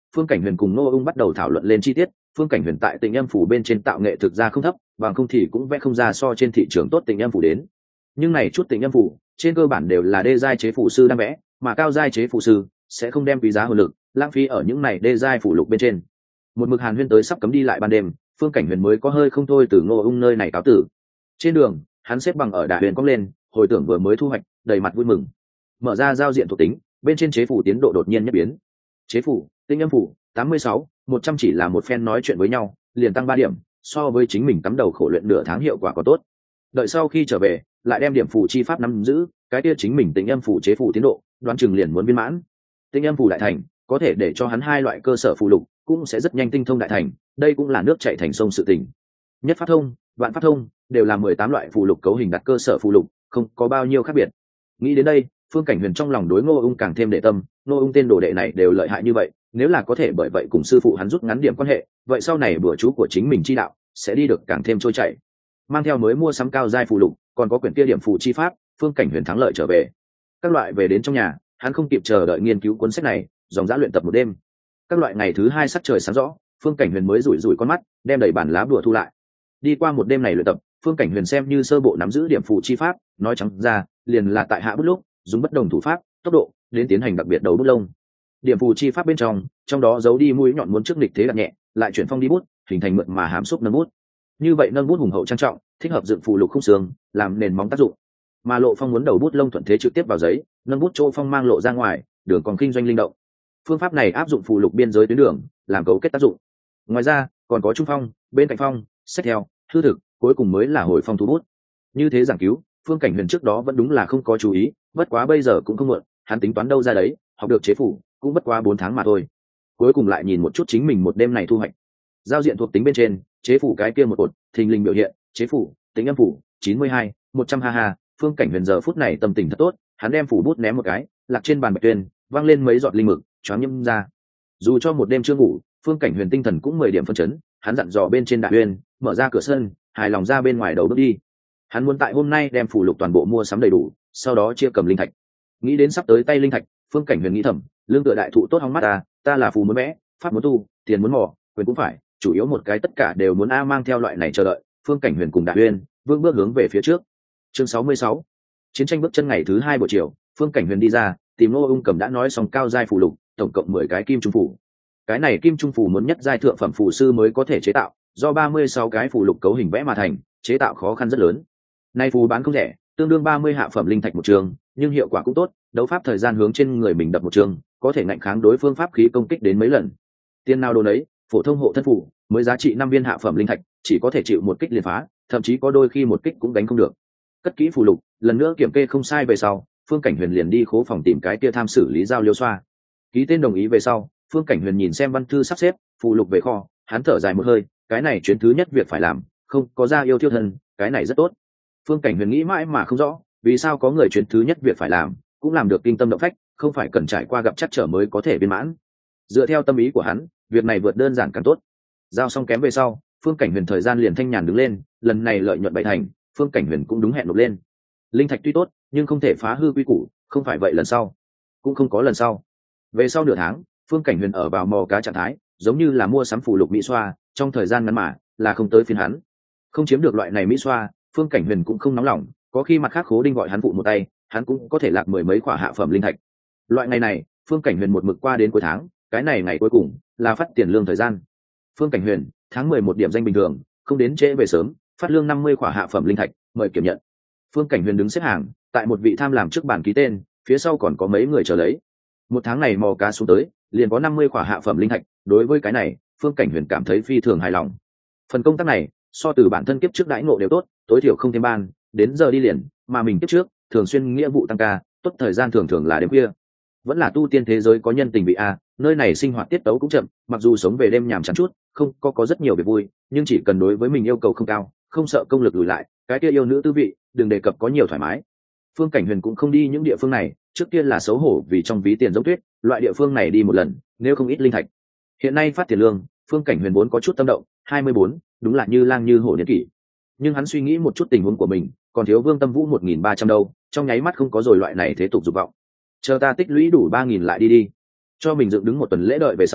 Phương Cảnh Huyền cùng Ngô Ung bắt đầu thảo luận lên chi tiết. Phương Cảnh Huyền tại Tịnh Âm phủ bên trên tạo nghệ thực ra không thấp, bằng không thì cũng vẽ không ra so trên thị trường tốt Tịnh Âm phủ đến. Nhưng này chút Tịnh Âm phủ trên cơ bản đều là đê giai chế phủ sư đang vẽ, mà cao giai chế phủ sư sẽ không đem quý giá hồn lực lãng phí ở những này đê giai phủ lục bên trên. Một mực Hàn Huyên tới sắp cấm đi lại ban đêm, Phương Cảnh Huyền mới có hơi không thôi từ Ngô Ung nơi này cáo tử. Trên đường, hắn xếp bằng ở đà huyền cong lên, hồi tưởng vừa mới thu hoạch, đầy mặt vui mừng. Mở ra giao diện thuộc tính, bên trên chế phủ tiến độ đột nhiên nhất biến. Chế phủ, Tịnh Âm phủ, tám mươi sáu, một trăm chỉ là một phen nói chuyện với nhau, liền tăng ba điểm, so với chính mình cắm đầu khổ luyện nửa tháng hiệu quả có tốt. Đợi sau khi trở về, lại đem điểm phủ chi pháp nắm giữ, cái kia chính mình Tịnh Âm phủ chế phủ tiến độ, đoán chừng liền muốn viên mãn. Tịnh Âm phủ đại thành, có thể để cho hắn hai loại cơ sở phụ lục cũng sẽ rất nhanh tinh thông đại thành, đây cũng là nước chảy thành sông sự tình. Nhất pháp thông, vạn pháp thông đều là mười tám loại phụ lục cấu hình đặt cơ sở phụ lục, không có bao nhiêu khác biệt. Nghĩ đến đây, Phương Cảnh Huyền trong lòng đối Ngô Ung càng thêm để tâm, Ngô Ung tên đồ đệ này đều lợi hại như vậy, nếu là có thể bởi vậy cùng sư phụ hắn rút ngắn điểm quan hệ, vậy sau này bữa chú của chính mình chi đạo sẽ đi được càng thêm trôi chảy. Mang theo mới mua sắm cao giai phụ lục, còn có quyển kia điểm phù chi pháp, Phương Cảnh Huyền thắng lợi trở về. Các loại về đến trong nhà, hắn không kịp chờ đợi nghiên cứu cuốn sách này, dòng dã luyện tập một đêm. Các loại ngày thứ hai sắc trời sáng rõ, Phương Cảnh Huyền mới rủi rủi con mắt, đem đầy bản lá bùa thu lại. Đi qua một đêm này luyện tập, Phương Cảnh Huyền xem như sơ bộ nắm giữ điểm phù chi pháp, nói trắng ra, liền là tại hạ bút lúc, dùng bất đồng thủ pháp, tốc độ, đến tiến hành đặc biệt đầu bút lông. Điểm phù chi pháp bên trong, trong đó giấu đi mũi nhọn muốn trước nghịch thế đặt nhẹ, lại chuyển phong đi bút, hình thành mượn mà hàm xúc nâng bút. Như vậy nâng bút hùng hậu trang trọng, thích hợp dựng phù lục khung xương, làm nền móng tác dụng. Mà lộ phong muốn đầu bút lông thuận thế trực tiếp vào giấy, nâng bút chỗ phong mang lộ ra ngoài, đường còn kinh doanh linh động. Phương pháp này áp dụng phù lục biên giới tuyến đường, làm cấu kết tác dụng. Ngoài ra, còn có trung phong, bên cạnh phong, xét theo, thư thực, cuối cùng mới là hồi phong thu bút. Như thế giảng cứu, Phương Cảnh Huyền trước đó vẫn đúng là không có chú ý, bất quá bây giờ cũng không muộn, hắn tính toán đâu ra đấy, học được chế phủ, cũng bất quá bốn tháng mà thôi. Cuối cùng lại nhìn một chút chính mình một đêm này thu hoạch. Giao diện thuộc tính bên trên, chế phủ cái kia một cột, thình lình biểu hiện, chế phủ, Tịnh Âm phủ, chín mươi hai, một trăm ha ha, Phương Cảnh Huyền giờ phút này tâm tình thật tốt, hắn đem phủ bút ném một cái, lạc trên bàn bạch tuyên, văng lên mấy giọt linh mực, choáng nhâm ra. Dù cho một đêm chưa ngủ, Phương Cảnh Huyền tinh thần cũng mười điểm phân chấn, hắn dặn dò bên trên đại uyên, mở ra cửa sân, hài lòng ra bên ngoài đầu bước đi. Hắn muốn tại hôm nay đem phủ lục toàn bộ mua sắm đầy đủ, sau đó chia cầm linh thạch. Nghĩ đến sắp tới tay linh thạch, Phương Cảnh Huyền nghĩ thầm, lương tựa đại thụ tốt hóng mắt ta, ta là phù muốn vẽ, pháp muốn tu, tiền muốn mò, quyền cũng phải, chủ yếu một cái tất cả đều muốn a mang theo loại này chờ đợi. Phương Cảnh Huyền cùng Đại Uyên vương bước hướng về phía trước. Chương sáu mươi sáu, chiến tranh bước chân ngày thứ hai buổi chiều, Phương Cảnh Huyền đi ra, tìm Ngô Ung Cầm đã nói xong cao giai phù lục, tổng cộng mười cái kim trung phù. Cái này kim trung phù muốn nhất giai thượng phẩm phù sư mới có thể chế tạo, do ba mươi sáu cái phù lục cấu hình vẽ mà thành, chế tạo khó khăn rất lớn. Nay phù bán không rẻ, tương đương ba mươi hạ phẩm linh thạch một trường, nhưng hiệu quả cũng tốt, đấu pháp thời gian hướng trên người mình đập một trường, có thể ngạnh kháng đối phương pháp khí công kích đến mấy lần. Tiền nào đồ đấy, phổ thông hộ thân phù mới giá trị năm viên hạ phẩm linh thạch, chỉ có thể chịu một kích liền phá, thậm chí có đôi khi một kích cũng đánh không được. Cất kỹ phù lục, lần nữa kiểm kê không sai về sau, Phương Cảnh Huyền liền đi khố phòng tìm cái kia tham xử lý giao liêu xoa. Ký tên đồng ý về sau, Phương Cảnh Huyền nhìn xem văn thư sắp xếp, phù lục về kho, hắn thở dài một hơi, cái này chuyến thứ nhất việc phải làm, không có ra yêu thiêu thân, cái này rất tốt. Phương Cảnh Huyền nghĩ mãi mà không rõ, vì sao có người chuyến thứ nhất việc phải làm, cũng làm được kinh tâm động phách, không phải cần trải qua gặp chắc trở mới có thể viên mãn. Dựa theo tâm ý của hắn, việc này vượt đơn giản càng tốt. Giao xong kém về sau, Phương Cảnh Huyền thời gian liền thanh nhàn đứng lên, lần này lợi nhuận bảy thành, Phương Cảnh Huyền cũng đúng hẹn nộp lên. Linh thạch tuy tốt, nhưng không thể phá hư quy củ, không phải vậy lần sau, cũng không có lần sau. Về sau nửa tháng, Phương Cảnh Huyền ở vào mò cá trạng thái, giống như là mua sắm phù lục mỹ xoa, trong thời gian ngắn mà là không tới phiên hắn. Không chiếm được loại này mỹ xoa, Phương Cảnh Huyền cũng không nóng lòng, có khi mặt khác Khố Đinh gọi hắn phụ một tay, hắn cũng có thể lạc mười mấy khỏa hạ phẩm linh thạch. Loại ngày này, Phương Cảnh Huyền một mực qua đến cuối tháng, cái này ngày cuối cùng là phát tiền lương thời gian. Phương Cảnh Huyền, tháng mười một điểm danh bình thường, không đến trễ về sớm, phát lương năm mươi khỏa hạ phẩm linh thạch, mời kiểm nhận. Phương Cảnh Huyền đứng xếp hàng, tại một vị tham làm trước bàn ký tên, phía sau còn có mấy người chờ lấy. Một tháng này mò cá xuống tới, liền có năm mươi khỏa hạ phẩm linh thạch, đối với cái này, Phương Cảnh Huyền cảm thấy phi thường hài lòng. Phần công tác này, so từ bản thân kiếp trước đãi ngộ đều tốt, tối thiểu không thêm ban, đến giờ đi liền, mà mình kiếp trước, thường xuyên nghĩa vụ tăng ca, tốt thời gian thường thường là đêm khuya. Vẫn là tu tiên thế giới có nhân tình vị a, nơi này sinh hoạt tiết tấu cũng chậm, mặc dù sống về đêm nhàm chán chút, không có có rất nhiều việc vui, nhưng chỉ cần đối với mình yêu cầu không cao, không sợ công lực lùi lại, cái kia yêu nữ tư vị, đừng đề cập có nhiều thoải mái. Phương Cảnh Huyền cũng không đi những địa phương này, trước kia là xấu hổ vì trong ví tiền giống tuyết, loại địa phương này đi một lần, nếu không ít linh thạch. Hiện nay phát tiền lương, Phương Cảnh Huyền vốn có chút tâm động, hai mươi bốn, đúng là như lang như hổ niên kỷ. Nhưng hắn suy nghĩ một chút tình huống của mình, còn thiếu Vương Tâm Vũ một nghìn ba trăm đâu, trong nháy mắt không có rồi loại này thế tục dục vọng. Chờ ta tích lũy đủ ba nghìn lại đi đi. Cho mình dựng đứng một tuần lễ đợi về sau,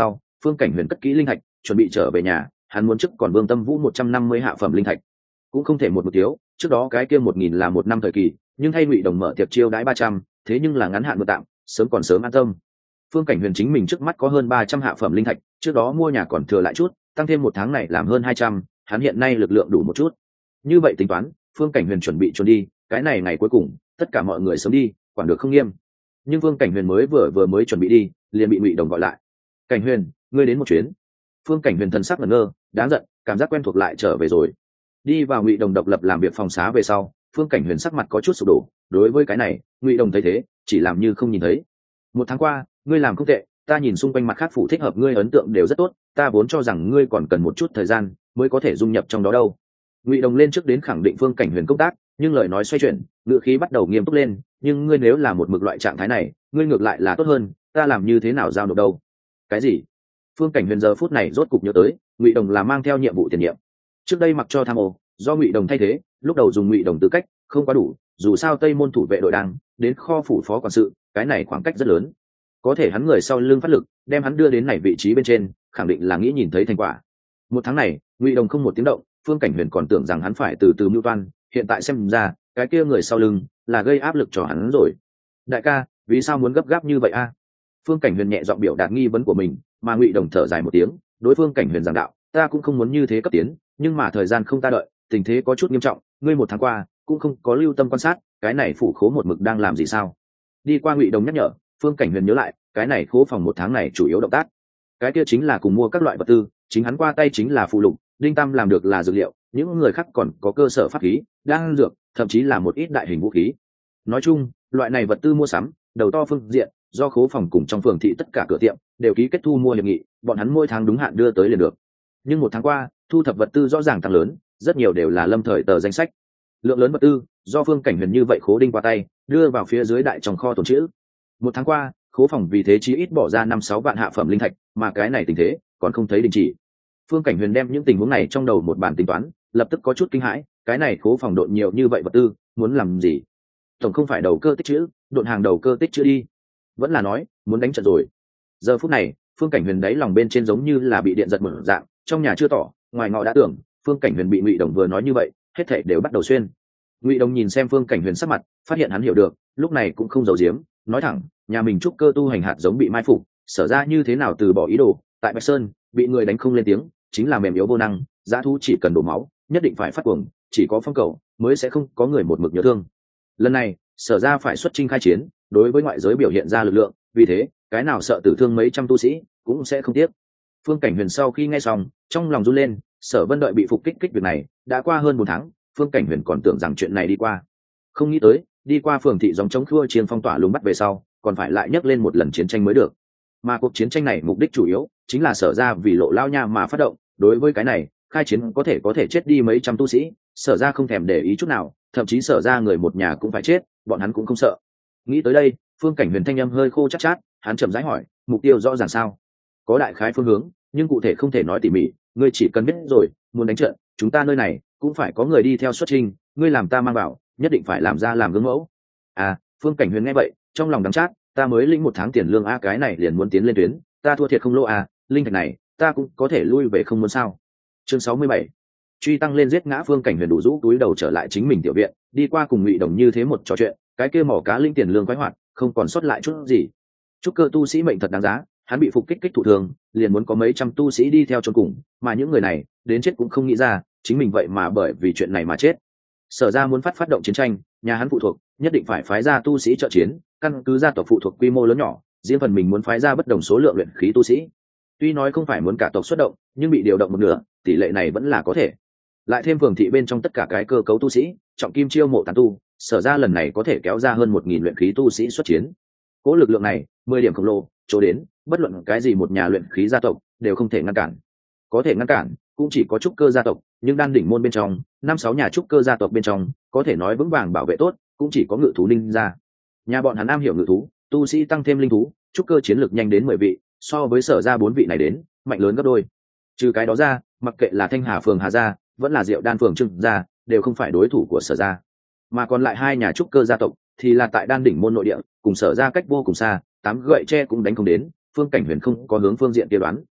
Phương Cảnh Huyền cất kỹ linh thạch chuẩn bị trở về nhà, hắn muốn trước còn Vương Tâm Vũ một trăm năm mươi hạ phẩm linh thạch, cũng không thể một một thiếu, trước đó cái kia một nghìn là một năm thời kỳ, nhưng thay Ngụy Đồng mở tiệc chiêu đãi ba trăm, thế nhưng là ngắn hạn một tạm, sớm còn sớm an tâm. Phương Cảnh Huyền chính mình trước mắt có hơn ba trăm hạ phẩm linh thạch, trước đó mua nhà còn thừa lại chút, tăng thêm một tháng này làm hơn hai trăm, hắn hiện nay lực lượng đủ một chút. Như vậy tính toán, Phương Cảnh Huyền chuẩn bị trốn đi, cái này ngày cuối cùng, tất cả mọi người sớm đi, quản được không nghiêm. Nhưng Phương Cảnh Huyền mới vừa vừa mới chuẩn bị đi, liền bị Ngụy Đồng gọi lại. "Cảnh Huyền, ngươi đến một chuyến." Phương Cảnh Huyền thần sắc ngẩn ngơ, đáng giận, cảm giác quen thuộc lại trở về rồi. Đi vào Ngụy Đồng độc lập làm việc phòng xá về sau, Phương Cảnh Huyền sắc mặt có chút sụp đổ, đối với cái này, Ngụy Đồng thấy thế, chỉ làm như không nhìn thấy. "Một tháng qua, ngươi làm không tệ, ta nhìn xung quanh mặt khác phủ thích hợp ngươi ấn tượng đều rất tốt, ta vốn cho rằng ngươi còn cần một chút thời gian mới có thể dung nhập trong đó đâu." Ngụy Đồng lên trước đến khẳng định Phương Cảnh Huyền công tác, nhưng lời nói xoay chuyển, ngữ khí bắt đầu nghiêm túc lên, "Nhưng ngươi nếu là một mực loại trạng thái này, ngươi ngược lại là tốt hơn, ta làm như thế nào giao nộp đâu?" "Cái gì?" Phương Cảnh Huyền giờ phút này rốt cục nhớ tới, Ngụy Đồng là mang theo nhiệm vụ tiền nhiệm. Trước đây mặc cho tham ô, do Ngụy Đồng thay thế, lúc đầu dùng Ngụy Đồng tư cách, không quá đủ, dù sao Tây môn thủ vệ đội đang đến kho phủ phó quản sự, cái này khoảng cách rất lớn. Có thể hắn người sau lưng phát lực, đem hắn đưa đến này vị trí bên trên, khẳng định là nghĩ nhìn thấy thành quả. Một tháng này, Ngụy Đồng không một tiếng động, Phương Cảnh Huyền còn tưởng rằng hắn phải từ từ mưu toan, hiện tại xem ra, cái kia người sau lưng là gây áp lực cho hắn rồi. "Đại ca, vì sao muốn gấp gáp như vậy a?" Phương Cảnh Huyền nhẹ giọng biểu đạt nghi vấn của mình, mà Ngụy Đồng thở dài một tiếng, đối Phương Cảnh Huyền giảng đạo, "Ta cũng không muốn như thế cấp tiến, nhưng mà thời gian không ta đợi, tình thế có chút nghiêm trọng, ngươi một tháng qua cũng không có lưu tâm quan sát, cái này phủ khố một mực đang làm gì sao?" Đi qua Ngụy Đồng nhắc nhở, Phương Cảnh Huyền nhớ lại, cái này khố phòng một tháng này chủ yếu động tác, cái kia chính là cùng mua các loại vật tư, chính hắn qua tay chính là phụ lục, Đinh Tam làm được là dược liệu, những người khác còn có cơ sở pháp khí, đan dược, thậm chí là một ít đại hình vũ khí. Nói chung, loại này vật tư mua sắm, đầu to phương diện, do khố phòng cùng trong phường thị tất cả cửa tiệm đều ký kết thu mua hiệp nghị, bọn hắn mỗi tháng đúng hạn đưa tới liền được. Nhưng một tháng qua, thu thập vật tư rõ ràng tăng lớn, rất nhiều đều là lâm thời tờ danh sách. Lượng lớn vật tư, do Phương Cảnh Huyền như vậy khố đinh qua tay, đưa vào phía dưới đại trong kho tồn trữ. Một tháng qua, khố phòng vì thế chí ít bỏ ra năm sáu vạn hạ phẩm linh thạch, mà cái này tình thế còn không thấy đình chỉ. Phương Cảnh Huyền đem những tình huống này trong đầu một bản tính toán, lập tức có chút kinh hãi, cái này khố phòng độn nhiều như vậy vật tư, muốn làm gì? Tổng không phải đầu cơ tích trữ, độn hàng đầu cơ tích trữ đi, vẫn là nói muốn đánh trận rồi. Giờ phút này, Phương Cảnh Huyền đáy lòng bên trên giống như là bị điện giật mở dạng, trong nhà chưa tỏ, ngoài ngõ đã tưởng, Phương Cảnh Huyền bị Ngụy Đồng vừa nói như vậy, hết thảy đều bắt đầu xuyên. Ngụy Đồng nhìn xem Phương Cảnh Huyền sắc mặt, phát hiện hắn hiểu được, lúc này cũng không giấu giếm, nói thẳng, nhà mình trúc cơ tu hành hạt giống bị mai phục, sở ra như thế nào từ bỏ ý đồ, tại Bạch Sơn, bị người đánh không lên tiếng, chính là mềm yếu vô năng, dã thú chỉ cần đổ máu, nhất định phải phát cuồng, chỉ có phong cầu mới sẽ không có người một mực nhớ thương. Lần này, sở ra phải xuất chinh khai chiến, đối với ngoại giới biểu hiện ra lực lượng, vì thế, cái nào sợ tử thương mấy trăm tu sĩ, cũng sẽ không tiếc. Phương Cảnh Huyền sau khi nghe xong, trong lòng run lên, Sở Vân đợi bị phục kích kích việc này, đã qua hơn bốn tháng, Phương Cảnh Huyền còn tưởng rằng chuyện này đi qua. Không nghĩ tới, đi qua phường thị dòng chống khua chiên phong tỏa lùng bắt về sau, còn phải lại nhấc lên một lần chiến tranh mới được. Mà cuộc chiến tranh này mục đích chủ yếu chính là Sở ra vì Lộ Lao Nha mà phát động, đối với cái này, khai chiến có thể có thể chết đi mấy trăm tu sĩ, Sở ra không thèm để ý chút nào, thậm chí Sở ra người một nhà cũng phải chết, bọn hắn cũng không sợ. Nghĩ tới đây, Phương Cảnh Huyền thanh âm hơi khô chát chát, hắn chậm rãi hỏi, mục tiêu rõ ràng sao? Có đại khái phương hướng, nhưng cụ thể không thể nói tỉ mỉ, ngươi chỉ cần biết rồi, muốn đánh trận, chúng ta nơi này cũng phải có người đi theo xuất trình, ngươi làm ta mang vào, nhất định phải làm ra làm gương mẫu. À, Phương Cảnh Huyền nghe vậy, trong lòng đắng chát, ta mới lĩnh một tháng tiền lương a, cái này liền muốn tiến lên tuyến, ta thua thiệt không lỗ à, linh thạch này, ta cũng có thể lui về không muốn sao? Chương sáu mươi bảy, truy tăng lên giết ngã. Phương Cảnh Huyền đủ rũ túi đầu trở lại chính mình tiểu viện, đi qua cùng Ngụy Đồng như thế một trò chuyện, cái kia mỏ cá linh tiền lương quái hoạt, không còn sót lại chút gì. Chúc cơ tu sĩ mệnh thật đáng giá, hắn bị phục kích kích thụ thường, liền muốn có mấy trăm tu sĩ đi theo chôn cùng, mà những người này đến chết cũng không nghĩ ra, chính mình vậy mà bởi vì chuyện này mà chết. Sở ra muốn phát phát động chiến tranh, nhà hắn phụ thuộc nhất định phải phái ra tu sĩ trợ chiến, căn cứ gia tộc phụ thuộc quy mô lớn nhỏ, riêng phần mình muốn phái ra bất đồng số lượng luyện khí tu sĩ. Tuy nói không phải muốn cả tộc xuất động, nhưng bị điều động một nửa, tỷ lệ này vẫn là có thể. Lại thêm phường thị bên trong tất cả cái cơ cấu tu sĩ, trọng kim chiêu mộ tán tu, sở ra lần này có thể kéo ra hơn một nghìn luyện khí tu sĩ xuất chiến. Cố lực lượng này, mười điểm khổng lồ, chỗ đến, bất luận cái gì một nhà luyện khí gia tộc đều không thể ngăn cản. Có thể ngăn cản, cũng chỉ có trúc cơ gia tộc, nhưng đan đỉnh môn bên trong, năm sáu nhà trúc cơ gia tộc bên trong, có thể nói vững vàng bảo vệ tốt, cũng chỉ có Ngự thú Ninh gia. Nhà bọn hắn am hiểu ngự thú, tu sĩ tăng thêm linh thú, trúc cơ chiến lược nhanh đến mười vị, so với sở ra bốn vị này đến, mạnh lớn gấp đôi. Trừ cái đó ra, mặc kệ là Thanh Hà phường Hà gia, vẫn là Diệu Đan phường Trưng gia, đều không phải đối thủ của sở gia. Mà còn lại hai nhà trúc cơ gia tộc thì là tại đan đỉnh môn nội địa, cùng sở ra cách vô cùng xa, tám gậy tre cũng đánh không đến. Phương Cảnh Huyền không có hướng phương diện kia đoán.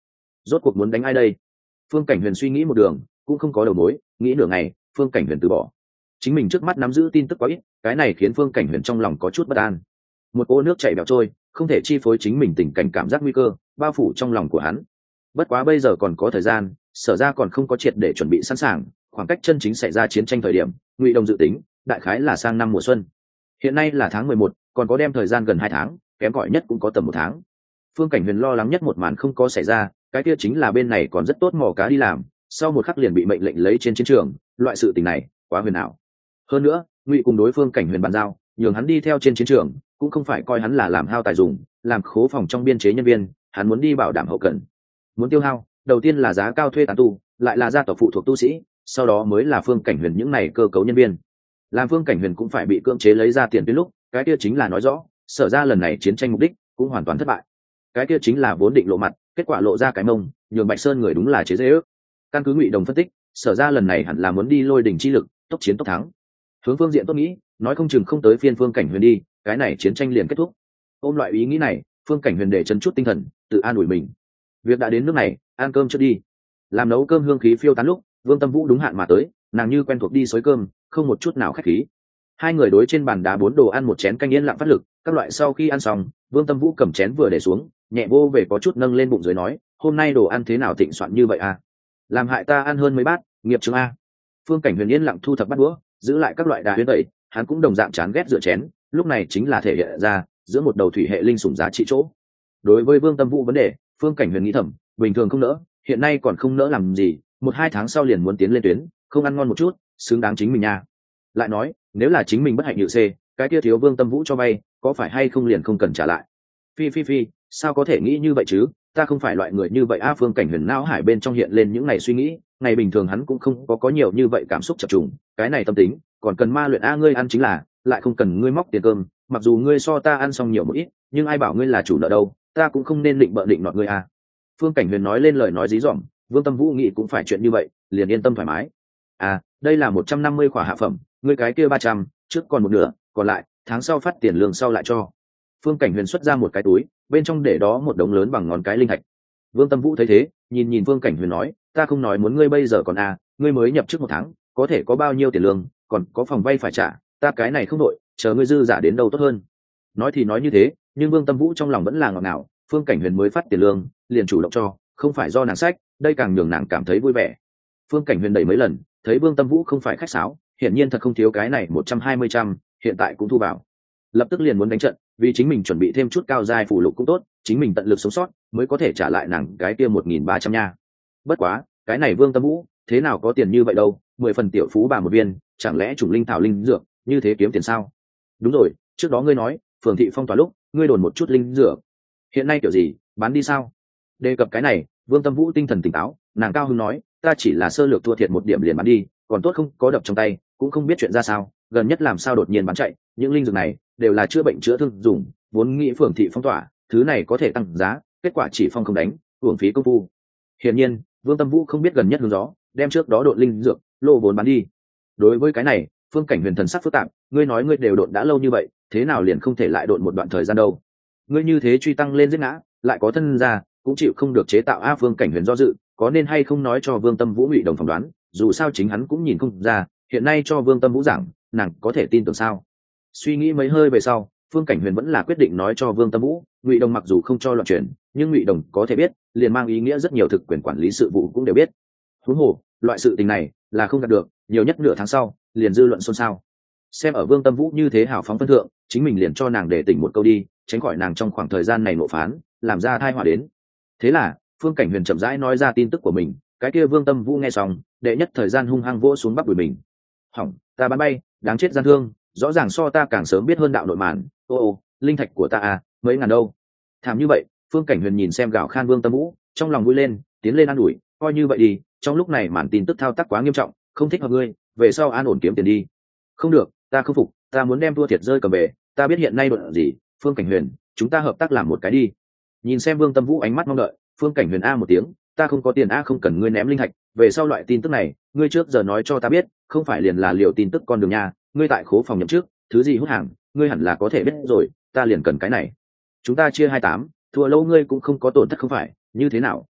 rốt cuộc muốn đánh ai đây? Phương Cảnh Huyền suy nghĩ một đường cũng không có đầu mối, nghĩ nửa ngày Phương Cảnh Huyền từ bỏ. Chính mình trước mắt nắm giữ tin tức quá ít, cái này khiến Phương Cảnh Huyền trong lòng có chút bất an. Một ô nước chảy bẻo trôi, không thể chi phối chính mình tình cảnh, cảm giác nguy cơ bao phủ trong lòng của hắn. Bất quá bây giờ còn có thời gian, Sở ra còn không có triệt để chuẩn bị sẵn sàng, khoảng cách chân chính xảy ra chiến tranh thời điểm, Ngụy Đồng dự tính đại khái là sang năm mùa xuân. Hiện nay là tháng mười một, còn có đem thời gian gần hai tháng, kém cỏi nhất cũng có tầm một tháng. Phương Cảnh Huyền lo lắng nhất một màn không có xảy ra, cái kia chính là bên này còn rất tốt mò cá đi làm, sau một khắc liền bị mệnh lệnh lấy trên chiến trường, loại sự tình này quá huyền ảo. Hơn nữa, Ngụy cùng đối phương Cảnh Huyền bàn giao, nhường hắn đi theo trên chiến trường, cũng không phải coi hắn là làm hao tài dùng, làm khố phòng trong biên chế nhân viên, hắn muốn đi bảo đảm hậu cần. Muốn tiêu hao, đầu tiên là giá cao thuê tán tu, lại là gia tộc phụ thuộc tu sĩ, sau đó mới là Phương Cảnh Huyền những này cơ cấu nhân viên. Làm Phương Cảnh Huyền cũng phải bị cưỡng chế lấy ra tiền tuyến lúc, cái kia chính là nói rõ, Sở ra lần này chiến tranh mục đích cũng hoàn toàn thất bại. Cái kia chính là vốn định lộ mặt, kết quả lộ ra cái mông, nhường Bạch Sơn người đúng là chế giễu. Căn cứ Ngụy Đồng phân tích, Sở ra lần này hẳn là muốn đi lôi đỉnh chi lực, tốc chiến tốc thắng. Hướng phương diện tốt nghĩ, nói không chừng không tới phiên Phương Cảnh Huyền đi, cái này chiến tranh liền kết thúc. Ôm loại ý nghĩ này, Phương Cảnh Huyền để chấn chút tinh thần, tự an ủi mình. Việc đã đến nước này, ăn cơm trước đi. Làm nấu cơm hương khí phiêu tán lúc, Vương Tâm Vũ đúng hạn mà tới, nàng như quen thuộc đi xới cơm, không một chút nào khách khí. Hai người đối trên bàn đá bốn đồ ăn một chén canh yên lặng phát lực, các loại sau khi ăn xong, Vương Tâm Vũ cầm chén vừa để xuống, nhẹ vô về có chút nâng lên bụng dưới nói, hôm nay đồ ăn thế nào thịnh soạn như vậy à? Làm hại ta ăn hơn mấy bát, nghiệp chứng a. Phương Cảnh Huyền yên lặng thu thập bát đũa, giữ lại các loại đá huyết tẩy, hắn cũng đồng dạng chán ghét rửa chén, lúc này chính là thể hiện ra giữa một đầu thủy hệ linh sủng giá trị chỗ. Đối với Vương Tâm Vũ vấn đề, Phương Cảnh Huyền nghĩ thầm, bình thường không nỡ, hiện nay còn không nỡ làm gì, một hai tháng sau liền muốn tiến lên tuyến, không ăn ngon một chút, xứng đáng chính mình nha. Lại nói, nếu là chính mình bất hạnh nhự c, cái kia thiếu Vương Tâm Vũ cho vay, có phải hay không liền không cần trả lại. Phi phi phi, sao có thể nghĩ như vậy chứ, ta không phải loại người như vậy a. Phương Cảnh Huyền não hải bên trong hiện lên những ngày suy nghĩ, ngày bình thường hắn cũng không có có nhiều như vậy cảm xúc chập trùng, cái này tâm tính còn cần ma luyện a. Ngươi ăn chính là, lại không cần ngươi móc tiền cơm, mặc dù ngươi so ta ăn xong nhiều một ít, nhưng ai bảo ngươi là chủ nợ đâu, ta cũng không nên định bợ định nọt ngươi a. Phương Cảnh Huyền nói lên lời nói dí dỏm, Vương Tâm Vũ nghĩ cũng phải chuyện như vậy, liền yên tâm thoải mái. À, đây là một trăm năm mươi khỏa hạ phẩm, ngươi cái kia ba trăm, trước còn một nửa, còn lại tháng sau phát tiền lương sau lại cho. Phương Cảnh Huyền xuất ra một cái túi, bên trong để đó một đống lớn bằng ngón cái linh thạch. Vương Tâm Vũ thấy thế, nhìn nhìn Phương Cảnh Huyền nói, ta không nói muốn ngươi bây giờ còn à, ngươi mới nhập chức một tháng, có thể có bao nhiêu tiền lương, còn có phòng vay phải trả, ta cái này không đội, chờ ngươi dư giả đến đâu tốt hơn. Nói thì nói như thế, nhưng Vương Tâm Vũ trong lòng vẫn là ngọt ngào, Phương Cảnh Huyền mới phát tiền lương, liền chủ động cho, không phải do nàng sách, đây càng nhường nàng cảm thấy vui vẻ. Phương Cảnh Huyền đẩy mấy lần, thấy Vương Tâm Vũ không phải khách sáo, hiển nhiên thật không thiếu cái này một trăm hai mươi trăm, hiện tại cũng thu vào. Lập tức liền muốn đánh trận, vì chính mình chuẩn bị thêm chút cao giai phụ lục cũng tốt, chính mình tận lực sống sót, mới có thể trả lại nàng cái kia một nghìn ba trăm nha. Bất quá, cái này Vương Tâm Vũ, thế nào có tiền như vậy đâu, mười phần tiểu phú bà một viên, chẳng lẽ chủng linh thảo linh dược, như thế kiếm tiền sao? Đúng rồi, trước đó ngươi nói, phường thị phong tỏa lúc, ngươi đồn một chút linh dược. Hiện nay kiểu gì, bán đi sao? Đề cập cái này, Vương Tâm Vũ tinh thần tỉnh táo, nàng cao hứng nói, ta chỉ là sơ lược thua thiệt một điểm liền bán đi, còn tốt không có đập trong tay, cũng không biết chuyện ra sao, gần nhất làm sao đột nhiên bán chạy, những linh dược này đều là chữa bệnh chữa thương dùng, vốn nghĩ phường thị phong tỏa, thứ này có thể tăng giá, kết quả chỉ phong không đánh, uổng phí công phu. Hiển nhiên, Vương Tâm Vũ không biết gần nhất hướng gió, đem trước đó đột linh dược, lô vốn bán đi. Đối với cái này, Phương Cảnh Huyền thần sắc phức tạp, ngươi nói ngươi đều đột đã lâu như vậy, thế nào liền không thể lại đột một đoạn thời gian đâu? Ngươi như thế truy tăng lên giết ngã, lại có thân ra, cũng chịu không được chế tạo a. Phương Cảnh Huyền do dự, có nên hay không nói cho Vương Tâm Vũ Ngụy Đồng phỏng đoán, dù sao chính hắn cũng nhìn không ra, hiện nay cho Vương Tâm Vũ giảng, nàng có thể tin tưởng sao? Suy nghĩ mấy hơi về sau, Phương Cảnh Huyền vẫn là quyết định nói cho Vương Tâm Vũ, Ngụy Đồng mặc dù không cho loạn chuyển, nhưng Ngụy Đồng có thể biết, liền mang ý nghĩa rất nhiều thực quyền quản lý sự vụ cũng đều biết. Huống hồ, loại sự tình này là không đạt được, nhiều nhất nửa tháng sau, liền dư luận xôn xao. Xem ở Vương Tâm Vũ như thế hào phóng phân thượng, chính mình liền cho nàng để tỉnh một câu đi, tránh khỏi nàng trong khoảng thời gian này nộ phán, làm ra tai họa đến. Thế là, Phương Cảnh Huyền chậm rãi nói ra tin tức của mình, cái kia Vương Tâm Vũ nghe xong, đệ nhất thời gian hung hăng vỗ xuống bắp đùi mình. Hỏng, ta bán bay, đáng chết gian thương, rõ ràng so ta càng sớm biết hơn đạo nội màn, ô ô, linh thạch của ta à, mấy ngàn đâu. Thảm như vậy, Phương Cảnh Huyền nhìn xem gào khan Vương Tâm Vũ, trong lòng vui lên, tiến lên an ủi, coi như vậy đi, trong lúc này màn tin tức thao tác quá nghiêm trọng, không thích hợp ngươi, về sau an ổn kiếm tiền đi. Không được, ta không phục, ta muốn đem thua thiệt rơi cầm về, ta biết hiện nay đột gì, Phương Cảnh Huyền, chúng ta hợp tác làm một cái đi. Nhìn xem Vương Tâm Vũ ánh mắt mong đợi, Phương Cảnh Huyền a một tiếng, ta không có tiền a, không cần ngươi ném linh thạch, về sau loại tin tức này, ngươi trước giờ nói cho ta biết, không phải liền là liệu tin tức con đường nhà, ngươi tại khố phòng nhậm trước, thứ gì hút hàng, ngươi hẳn là có thể biết rồi, ta liền cần cái này. Chúng ta chia hai tám, thua lâu ngươi cũng không có tổn thất không phải, như thế nào,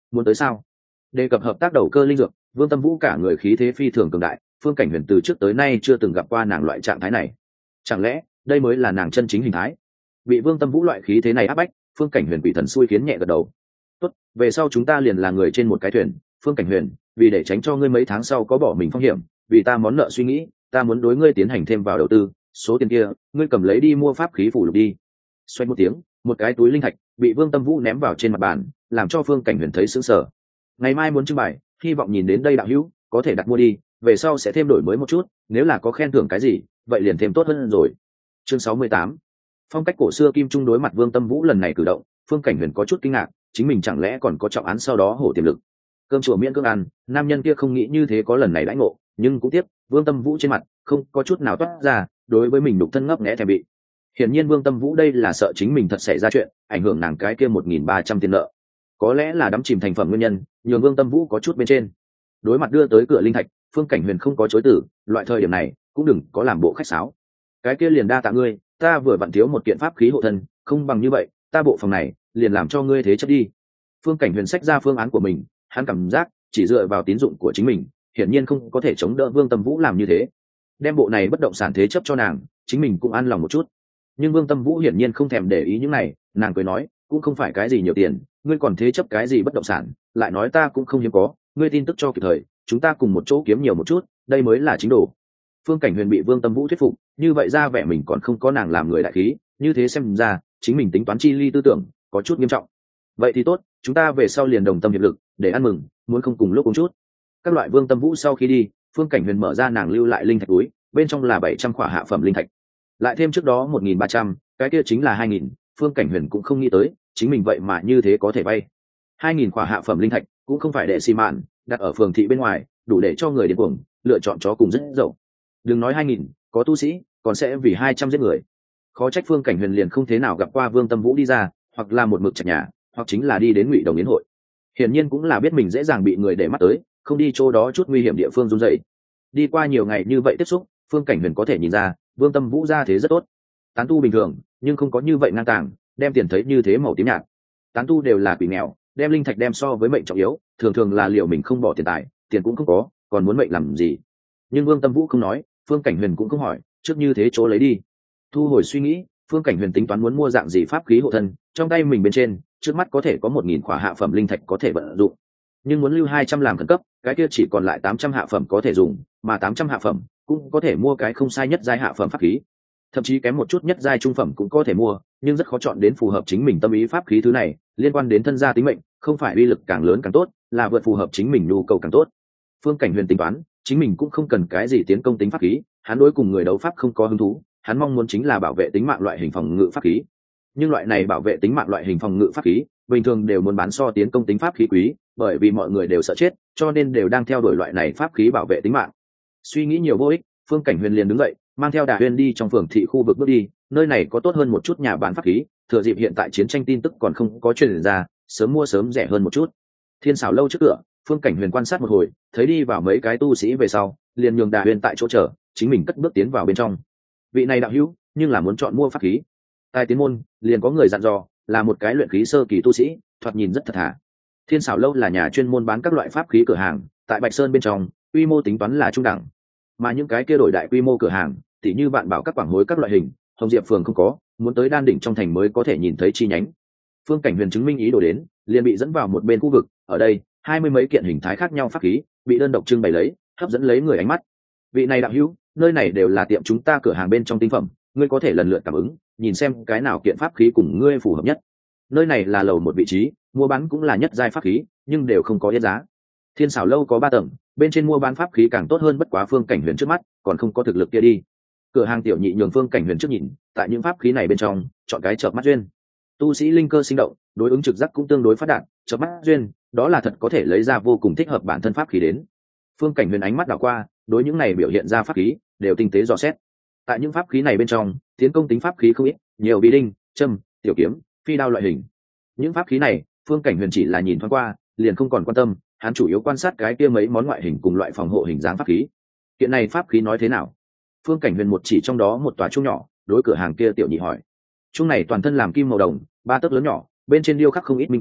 muốn tới sao? Đề cập hợp tác đầu cơ linh dược, Vương Tâm Vũ cả người khí thế phi thường cường đại, Phương Cảnh Huyền từ trước tới nay chưa từng gặp qua nàng loại trạng thái này. Chẳng lẽ đây mới là nàng chân chính hình thái? Bị Vương Tâm Vũ loại khí thế này áp bách, Phương Cảnh Huyền bị thần xui khiến nhẹ gật đầu. Tốt, về sau chúng ta liền là người trên một cái thuyền. Phương Cảnh Huyền, vì để tránh cho ngươi mấy tháng sau có bỏ mình phong hiểm, vì ta món nợ suy nghĩ, ta muốn đối ngươi tiến hành thêm vào đầu tư, số tiền kia, ngươi cầm lấy đi mua pháp khí phủ lục đi. Xoay một tiếng, một cái túi linh thạch bị Vương Tâm Vũ ném vào trên mặt bàn, làm cho Phương Cảnh Huyền thấy sững sờ. Ngày mai muốn trưng bày, hy vọng nhìn đến đây đạo hữu, có thể đặt mua đi, về sau sẽ thêm đổi mới một chút, nếu là có khen thưởng cái gì, vậy liền thêm tốt hơn rồi. Chương sáu mươi tám. Phong cách cổ xưa kim trung đối mặt Vương Tâm Vũ lần này cử động, Phương Cảnh Huyền có chút kinh ngạc, chính mình chẳng lẽ còn có trọng án sau đó hổ tiềm lực. Cơm chùa miễn cưỡng ăn, nam nhân kia không nghĩ như thế có lần này đãi ngộ, nhưng cũng tiếc, Vương Tâm Vũ trên mặt không có chút nào toát ra, đối với mình đục thân ngấp nghé thèm bị. Hiển nhiên Vương Tâm Vũ đây là sợ chính mình thật xảy ra chuyện, ảnh hưởng nàng cái kia một nghìn ba trăm tiền nợ. Có lẽ là đắm chìm thành phẩm nguyên nhân, nhường Vương Tâm Vũ có chút bên trên. Đối mặt đưa tới cửa linh thạch, Phương Cảnh Huyền không có chối từ, loại thời điểm này cũng đừng có làm bộ khách sáo. Cái kia liền đa tạ ngươi, ta vừa vặn thiếu một kiện pháp khí hộ thân, không bằng như vậy, ta bộ phòng này liền làm cho ngươi thế chấp đi. Phương Cảnh Huyền xách ra phương án của mình, hắn cảm giác chỉ dựa vào tín dụng của chính mình, hiển nhiên không có thể chống đỡ Vương Tâm Vũ làm như thế. Đem bộ này bất động sản thế chấp cho nàng, chính mình cũng an lòng một chút. Nhưng Vương Tâm Vũ hiển nhiên không thèm để ý những này, nàng cười nói, cũng không phải cái gì nhiều tiền, ngươi còn thế chấp cái gì bất động sản, lại nói ta cũng không hiếm có, ngươi tin tức cho kịp thời, chúng ta cùng một chỗ kiếm nhiều một chút, đây mới là chính đồ. Phương Cảnh Huyền bị Vương Tâm Vũ thuyết phục, như vậy ra vẻ mình còn không có nàng làm người đại khí, như thế xem ra chính mình tính toán chi ly tư tưởng có chút nghiêm trọng. Vậy thì tốt, chúng ta về sau liền đồng tâm hiệp lực, để ăn mừng, muốn không cùng lúc uống chút. Các loại Vương Tâm Vũ sau khi đi, Phương Cảnh Huyền mở ra nàng lưu lại linh thạch túi, bên trong là bảy trăm khỏa hạ phẩm linh thạch, lại thêm trước đó một nghìn ba trăm, cái kia chính là hai nghìn. Phương Cảnh Huyền cũng không nghĩ tới, chính mình vậy mà như thế có thể vay. hai nghìn khỏa hạ phẩm linh thạch cũng không phải đệ xi mạn, đặt ở phường thị bên ngoài, đủ để cho người điên cuồng lựa chọn chó cùng rất dậu. Đừng nói hai nghìn, có tu sĩ còn sẽ vì hai trăm giết người. Khó trách Phương Cảnh Huyền liền không thế nào gặp qua Vương Tâm Vũ đi ra, hoặc là một mực chặt nhà, hoặc chính là đi đến Ngụy Đồng yến hội. Hiển nhiên cũng là biết mình dễ dàng bị người để mắt tới, không đi chỗ đó chút nguy hiểm địa phương run rẩy. Đi qua nhiều ngày như vậy tiếp xúc, Phương Cảnh Huyền có thể nhìn ra, Vương Tâm Vũ ra thế rất tốt. Tán tu bình thường, nhưng không có như vậy ngang tàng, đem tiền thấy như thế màu tím nhạt. Tán tu đều là quỷ nghèo, đem linh thạch đem so với mệnh trọng yếu, thường thường là liệu mình không bỏ tiền tài, tiền cũng không có, còn muốn mệnh làm gì. Nhưng Vương Tâm Vũ không nói, Phương Cảnh Huyền cũng không hỏi, trước như thế chỗ lấy đi. Thu hồi suy nghĩ, Phương Cảnh Huyền tính toán muốn mua dạng gì pháp khí hộ thân, trong tay mình bên trên, trước mắt có thể có một nghìn khỏa hạ phẩm linh thạch có thể vận dụng. Nhưng muốn lưu hai trăm làm khẩn cấp, cái kia chỉ còn lại tám trăm hạ phẩm có thể dùng, mà tám trăm hạ phẩm cũng có thể mua cái không sai nhất giai hạ phẩm pháp khí. Thậm chí kém một chút nhất giai trung phẩm cũng có thể mua, nhưng rất khó chọn đến phù hợp chính mình tâm ý pháp khí thứ này, liên quan đến thân gia tính mệnh, không phải uy lực càng lớn càng tốt, là vượt phù hợp chính mình nhu cầu càng tốt. Phương Cảnh Huyền tính toán, chính mình cũng không cần cái gì tiến công tính pháp khí, hắn đối cùng người đấu pháp không có hứng thú, hắn mong muốn chính là bảo vệ tính mạng loại hình phòng ngự pháp khí. Nhưng loại này bảo vệ tính mạng loại hình phòng ngự pháp khí, bình thường đều muốn bán so tiến công tính pháp khí quý, bởi vì mọi người đều sợ chết, cho nên đều đang theo đuổi loại này pháp khí bảo vệ tính mạng. Suy nghĩ nhiều vô ích, Phương Cảnh Huyền liền đứng dậy, mang theo Đà Huyền đi trong phường thị khu vực bước đi, nơi này có tốt hơn một chút nhà bán pháp khí, thừa dịp hiện tại chiến tranh tin tức còn không có truyền ra, sớm mua sớm rẻ hơn một chút. Thiên Sảo lâu trước cửa, Phương Cảnh Huyền quan sát một hồi, thấy đi vào mấy cái tu sĩ về sau, liền nhường Đà Huyền tại chỗ chờ, chính mình cất bước tiến vào bên trong. Vị này đạo hữu, nhưng là muốn chọn mua pháp khí. Tài tiến môn, liền có người dặn dò, là một cái luyện khí sơ kỳ tu sĩ, thoạt nhìn rất thật thà. Thiên Sảo lâu là nhà chuyên môn bán các loại pháp khí cửa hàng, tại Bạch Sơn bên trong, quy mô tính toán là trung đẳng. Mà những cái kia đổi đại quy mô cửa hàng, tỉ như bạn bảo các quảng hối các loại hình, Hồng Diệp phường không có, muốn tới Đan đỉnh trong thành mới có thể nhìn thấy chi nhánh. Phương Cảnh Huyền chứng minh ý đồ đến, liền bị dẫn vào một bên khu vực, ở đây, hai mươi mấy kiện hình thái khác nhau pháp khí, bị đơn độc trưng bày lấy, hấp dẫn lấy người ánh mắt. Vị này đạo hữu, nơi này đều là tiệm chúng ta cửa hàng bên trong tinh phẩm, ngươi có thể lần lượt cảm ứng, nhìn xem cái nào kiện pháp khí cùng ngươi phù hợp nhất. Nơi này là lầu một vị trí, mua bán cũng là nhất giai pháp khí, nhưng đều không có yết giá. Thiên Sảo lâu có ba tầng, bên trên mua bán pháp khí càng tốt hơn, bất quá Phương Cảnh Huyền trước mắt còn không có thực lực kia đi. Cửa hàng tiểu nhị nhường Phương Cảnh Huyền trước nhìn, tại những pháp khí này bên trong, chọn cái chợp mắt duyên. Tu sĩ linh cơ sinh động, đối ứng trực giác cũng tương đối phát đạt, chợp mắt duyên, đó là thật có thể lấy ra vô cùng thích hợp bản thân pháp khí đến. Phương Cảnh Huyền ánh mắt đảo qua, đối những này biểu hiện ra pháp khí, đều tinh tế dò xét. Tại những pháp khí này bên trong, tiến công tính pháp khí không ít, nhiều bí đinh, châm, tiểu kiếm, phi đao loại hình. Những pháp khí này, Phương Cảnh Huyền chỉ là nhìn thoáng qua, liền không còn quan tâm, hắn chủ yếu quan sát cái kia mấy món ngoại hình cùng loại phòng hộ hình dáng pháp khí. Kiện này pháp khí nói thế nào? Phương Cảnh Huyền một chỉ trong đó một tòa chuông nhỏ, đối cửa hàng kia tiểu nhị hỏi. Chuông này toàn thân làm kim màu đồng, ba tấc lớn nhỏ, bên trên điêu khắc không ít minh văn,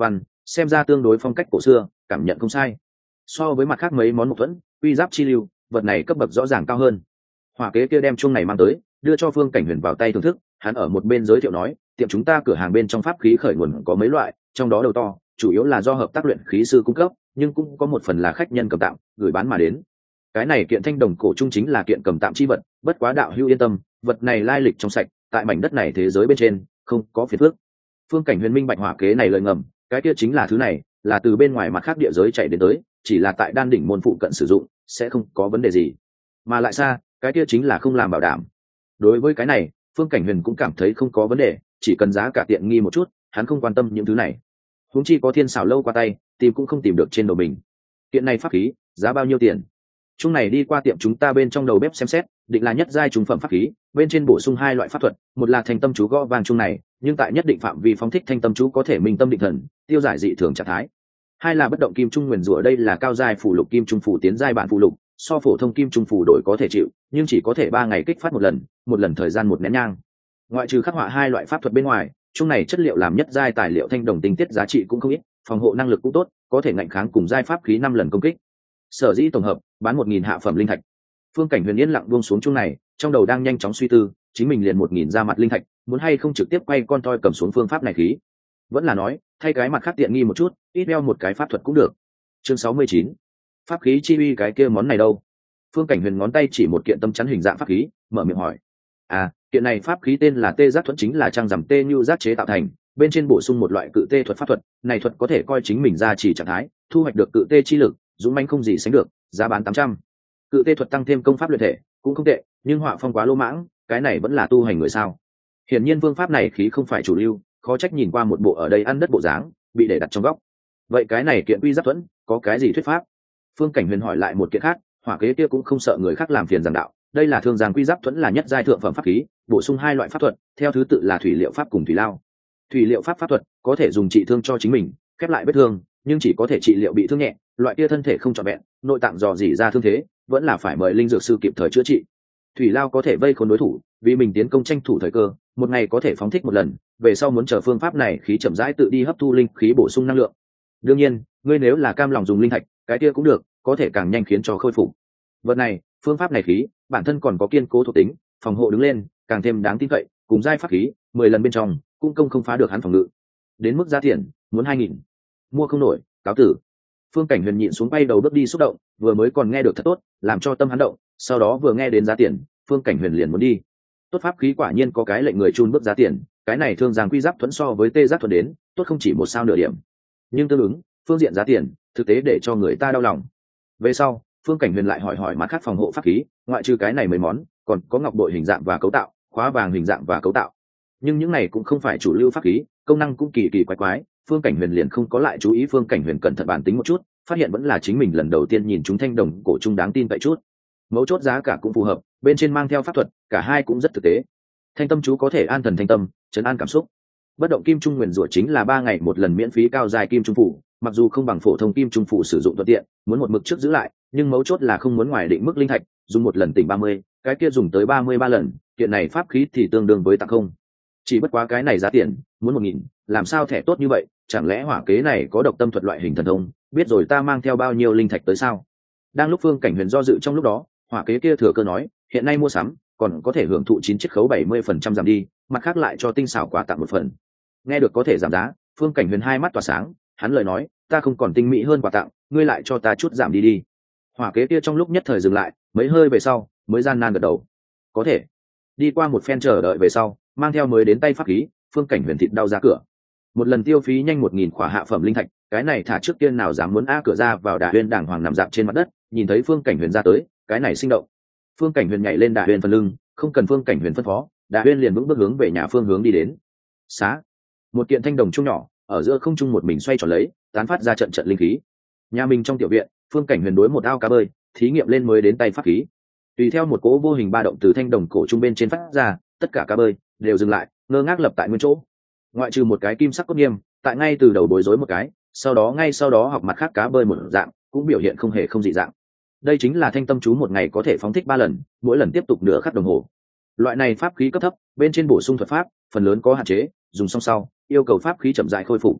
xem ra tương đối phong cách cổ xưa, cảm nhận không sai. So với mặt khác mấy món mộc thuẫn, uy giáp chi lưu, vật này cấp bậc rõ ràng cao hơn. Hỏa kế kia đem chuông này mang tới, đưa cho Phương Cảnh Huyền vào tay thưởng thức. Hắn ở một bên giới thiệu nói, tiệm chúng ta cửa hàng bên trong pháp khí khởi nguồn có mấy loại, trong đó đầu to chủ yếu là do hợp tác luyện khí sư cung cấp, nhưng cũng có một phần là khách nhân cầm tạm gửi bán mà đến. Cái này kiện thanh đồng cổ trung chính là kiện cầm tạm chi vật, bất quá đạo hữu yên tâm, vật này lai lịch trong sạch, tại mảnh đất này thế giới bên trên không có phiền phức. Phương Cảnh Huyền minh bạch hỏa kế này lời ngầm, cái kia chính là thứ này là từ bên ngoài mặt khác địa giới chạy đến tới, chỉ là tại đan đỉnh môn phụ cận sử dụng sẽ không có vấn đề gì, mà lại xa cái kia chính là không làm bảo đảm. Đối với cái này Phương Cảnh Huyền cũng cảm thấy không có vấn đề, chỉ cần giá cả tiện nghi một chút hắn không quan tâm những thứ này. Huống chi có thiên xảo lâu qua tay, tìm cũng không tìm được trên đầu mình. Kiện này pháp khí giá bao nhiêu tiền? Chung này đi qua tiệm chúng ta bên trong đầu bếp xem xét, định là nhất giai trung phẩm pháp khí, bên trên bổ sung hai loại pháp thuật, một là thanh tâm chú gõ vàng chung này, nhưng tại nhất định phạm vi phóng thích thanh tâm chú có thể minh tâm định thần, tiêu giải dị thường trạng thái. Hai là bất động kim trung nguyền rủa, đây là cao giai phù lục kim trung phù tiến giai bản phù lục, so phổ thông kim trung phù đổi có thể chịu, nhưng chỉ có thể ba ngày kích phát một lần, một lần thời gian một nén nhang. Ngoại trừ khắc họa hai loại pháp thuật bên ngoài, chung này chất liệu làm nhất giai tài liệu thanh đồng tinh tiết giá trị cũng không ít, phòng hộ năng lực cũng tốt, có thể ngạnh kháng cùng giai pháp khí năm lần công kích. Sở dĩ tổng hợp bán một nghìn hạ phẩm linh thạch. Phương Cảnh Huyền yên lặng buông xuống chung này, trong đầu đang nhanh chóng suy tư, chính mình liền một nghìn ra mặt linh thạch, muốn hay không trực tiếp quay con toi cầm xuống phương pháp này khí, vẫn là nói thay cái mặt khác tiện nghi một chút, ít đeo một cái pháp thuật cũng được. Chương sáu mươi chín, pháp khí chi uy, cái kia món này đâu? Phương Cảnh Huyền ngón tay chỉ một kiện tâm chắn hình dạng pháp khí, mở miệng hỏi. À, kiện này pháp khí tên là Tê Giác Thuẫn, chính là trang rằm tê như giác chế tạo thành, bên trên bổ sung một loại cự tê thuật pháp thuật, này thuật có thể coi chính mình ra chỉ trạng thái, thu hoạch được cự tê chi lực, dũng mãnh không gì sánh được, giá bán tám trăm. Cự tê thuật tăng thêm công pháp luyện thể, cũng không tệ, nhưng họa phong quá lô mãng, cái này vẫn là tu hành người sao? Hiển nhiên phương pháp này khí không phải chủ lưu, khó trách nhìn qua một bộ ở đây ăn đất bộ dáng, bị để đặt trong góc. Vậy cái này kiện uy giáp thuẫn, có cái gì thuyết pháp? Phương Cảnh Huyền hỏi lại một kiện khác, hỏa kế kia cũng không sợ người khác làm phiền giảng đạo, đây là thương giang quy giáp thuẫn, là nhất giai thượng phẩm pháp khí, bổ sung hai loại pháp thuật, theo thứ tự là thủy liệu pháp cùng thủy lao. Thủy liệu pháp pháp thuật có thể dùng trị thương cho chính mình, khép lại vết thương, nhưng chỉ có thể trị liệu bị thương nhẹ, loại kia thân thể không trọn vẹn, nội tạng dò dỉ ra thương thế, vẫn là phải mời linh dược sư kịp thời chữa trị. Thủy lao có thể vây khốn đối thủ, vì mình tiến công tranh thủ thời cơ, một ngày có thể phóng thích một lần, về sau muốn chờ phương pháp này khí chậm rãi tự đi hấp thu linh khí bổ sung năng lượng. Đương nhiên, ngươi nếu là cam lòng dùng linh thạch, cái kia cũng được, có thể càng nhanh khiến cho khôi phục. Vật này, phương pháp này khí, bản thân còn có kiên cố thuộc tính, phòng hộ đứng lên, càng thêm đáng tin cậy, cùng giai pháp khí, mười lần bên trong, cũng công không phá được hắn phòng ngự. Đến mức giá tiền, muốn hai nghìn. Mua không nổi, cáo tử. Phương Cảnh Huyền nhịn xuống bay đầu bước đi xúc động, vừa mới còn nghe được thật tốt, làm cho tâm hắn động, sau đó vừa nghe đến giá tiền, Phương Cảnh Huyền liền muốn đi. Tốt pháp khí quả nhiên có cái lệnh người chun bước giá tiền, cái này thương giang quy giáp thuẫn so với tê giác thuẫn đến, tốt không chỉ một sao nửa điểm. Nhưng tương ứng, phương diện giá tiền, thực tế để cho người ta đau lòng. Về sau, Phương Cảnh Huyền lại hỏi hỏi mặt khác phòng hộ pháp khí, ngoại trừ cái này mấy món, còn có ngọc bội hình dạng và cấu tạo, khóa vàng hình dạng và cấu tạo. Nhưng những này cũng không phải chủ lưu pháp khí, công năng cũng kỳ kỳ quái quái, Phương Cảnh Huyền liền không có lại chú ý. Phương Cảnh Huyền cẩn thận bản tính một chút, phát hiện vẫn là chính mình lần đầu tiên nhìn chúng thanh đồng cổ trung đáng tin cậy chút. Mấu chốt giá cả cũng phù hợp, bên trên mang theo pháp thuật, cả hai cũng rất thực tế. Thanh tâm chú có thể an thần thanh tâm, trấn an cảm xúc. Bất động kim trung nguyền rủa chính là ba ngày một lần miễn phí cao dài kim trung phủ, mặc dù không bằng phổ thông kim trung phủ sử dụng thuận tiện, muốn một mực trước giữ lại, nhưng mấu chốt là không muốn ngoài định mức linh thạch, dùng một lần tỉnh ba mươi, cái kia dùng tới ba mươi ba lần, kiện này pháp khí thì tương đương với tặng không. Chỉ bất quá cái này giá tiền, muốn một nghìn, làm sao thẻ tốt như vậy, chẳng lẽ hỏa kế này có độc tâm thuật loại hình thần thông, biết rồi ta mang theo bao nhiêu linh thạch tới sao? Đang lúc Phương Cảnh Huyền do dự trong lúc đó, hỏa kế kia thừa cơ nói, hiện nay mua sắm, còn có thể hưởng thụ chín chiết khấu bảy mươi phần trăm giảm đi, mặt khác lại cho tinh xảo quà tặng một phần. Nghe được có thể giảm giá, Phương Cảnh Huyền hai mắt tỏa sáng, hắn lời nói, ta không còn tinh mỹ hơn quà tặng, ngươi lại cho ta chút giảm đi đi. Hỏa kế kia trong lúc nhất thời dừng lại, mấy hơi về sau, mới gian nan gật đầu. Có thể. Đi qua một phen chờ đợi về sau, mang theo mới đến tay pháp khí, Phương Cảnh Huyền thịt đau ra cửa. Một lần tiêu phí nhanh một nghìn khỏa hạ phẩm linh thạch, cái này thả trước tiên nào dám muốn a cửa ra vào Đà Huyên đàng hoàng nằm dạp trên mặt đất, nhìn thấy Phương Cảnh Huyền ra tới, cái này sinh động. Phương Cảnh Huyền nhảy lên Đà Huyên phần lưng, không cần Phương Cảnh Huyền phân phó, Đà Huyên liền vững bước hướng về nhà phương hướng đi đến. Xá, một kiện thanh đồng trung nhỏ, ở giữa không trung một mình xoay tròn lấy, tán phát ra trận trận linh khí. Nhà mình trong tiểu viện, Phương Cảnh Huyền đối một ao cá bơi, thí nghiệm lên mới đến tay pháp khí. Tùy theo một cỗ vô hình ba động từ thanh đồng cổ trung bên trên phát ra, tất cả cá bơi đều dừng lại, ngơ ngác lập tại nguyên chỗ. Ngoại trừ một cái kim sắc cốt nghiêm, tại ngay từ đầu bối rối một cái, sau đó ngay sau đó học mặt khác cá bơi một dạng, cũng biểu hiện không hề không dị dạng. Đây chính là thanh tâm chú, một ngày có thể phóng thích ba lần, mỗi lần tiếp tục nửa khắc đồng hồ. Loại này pháp khí cấp thấp, bên trên bổ sung thuật pháp, phần lớn có hạn chế, dùng xong sau, yêu cầu pháp khí chậm rãi khôi phục.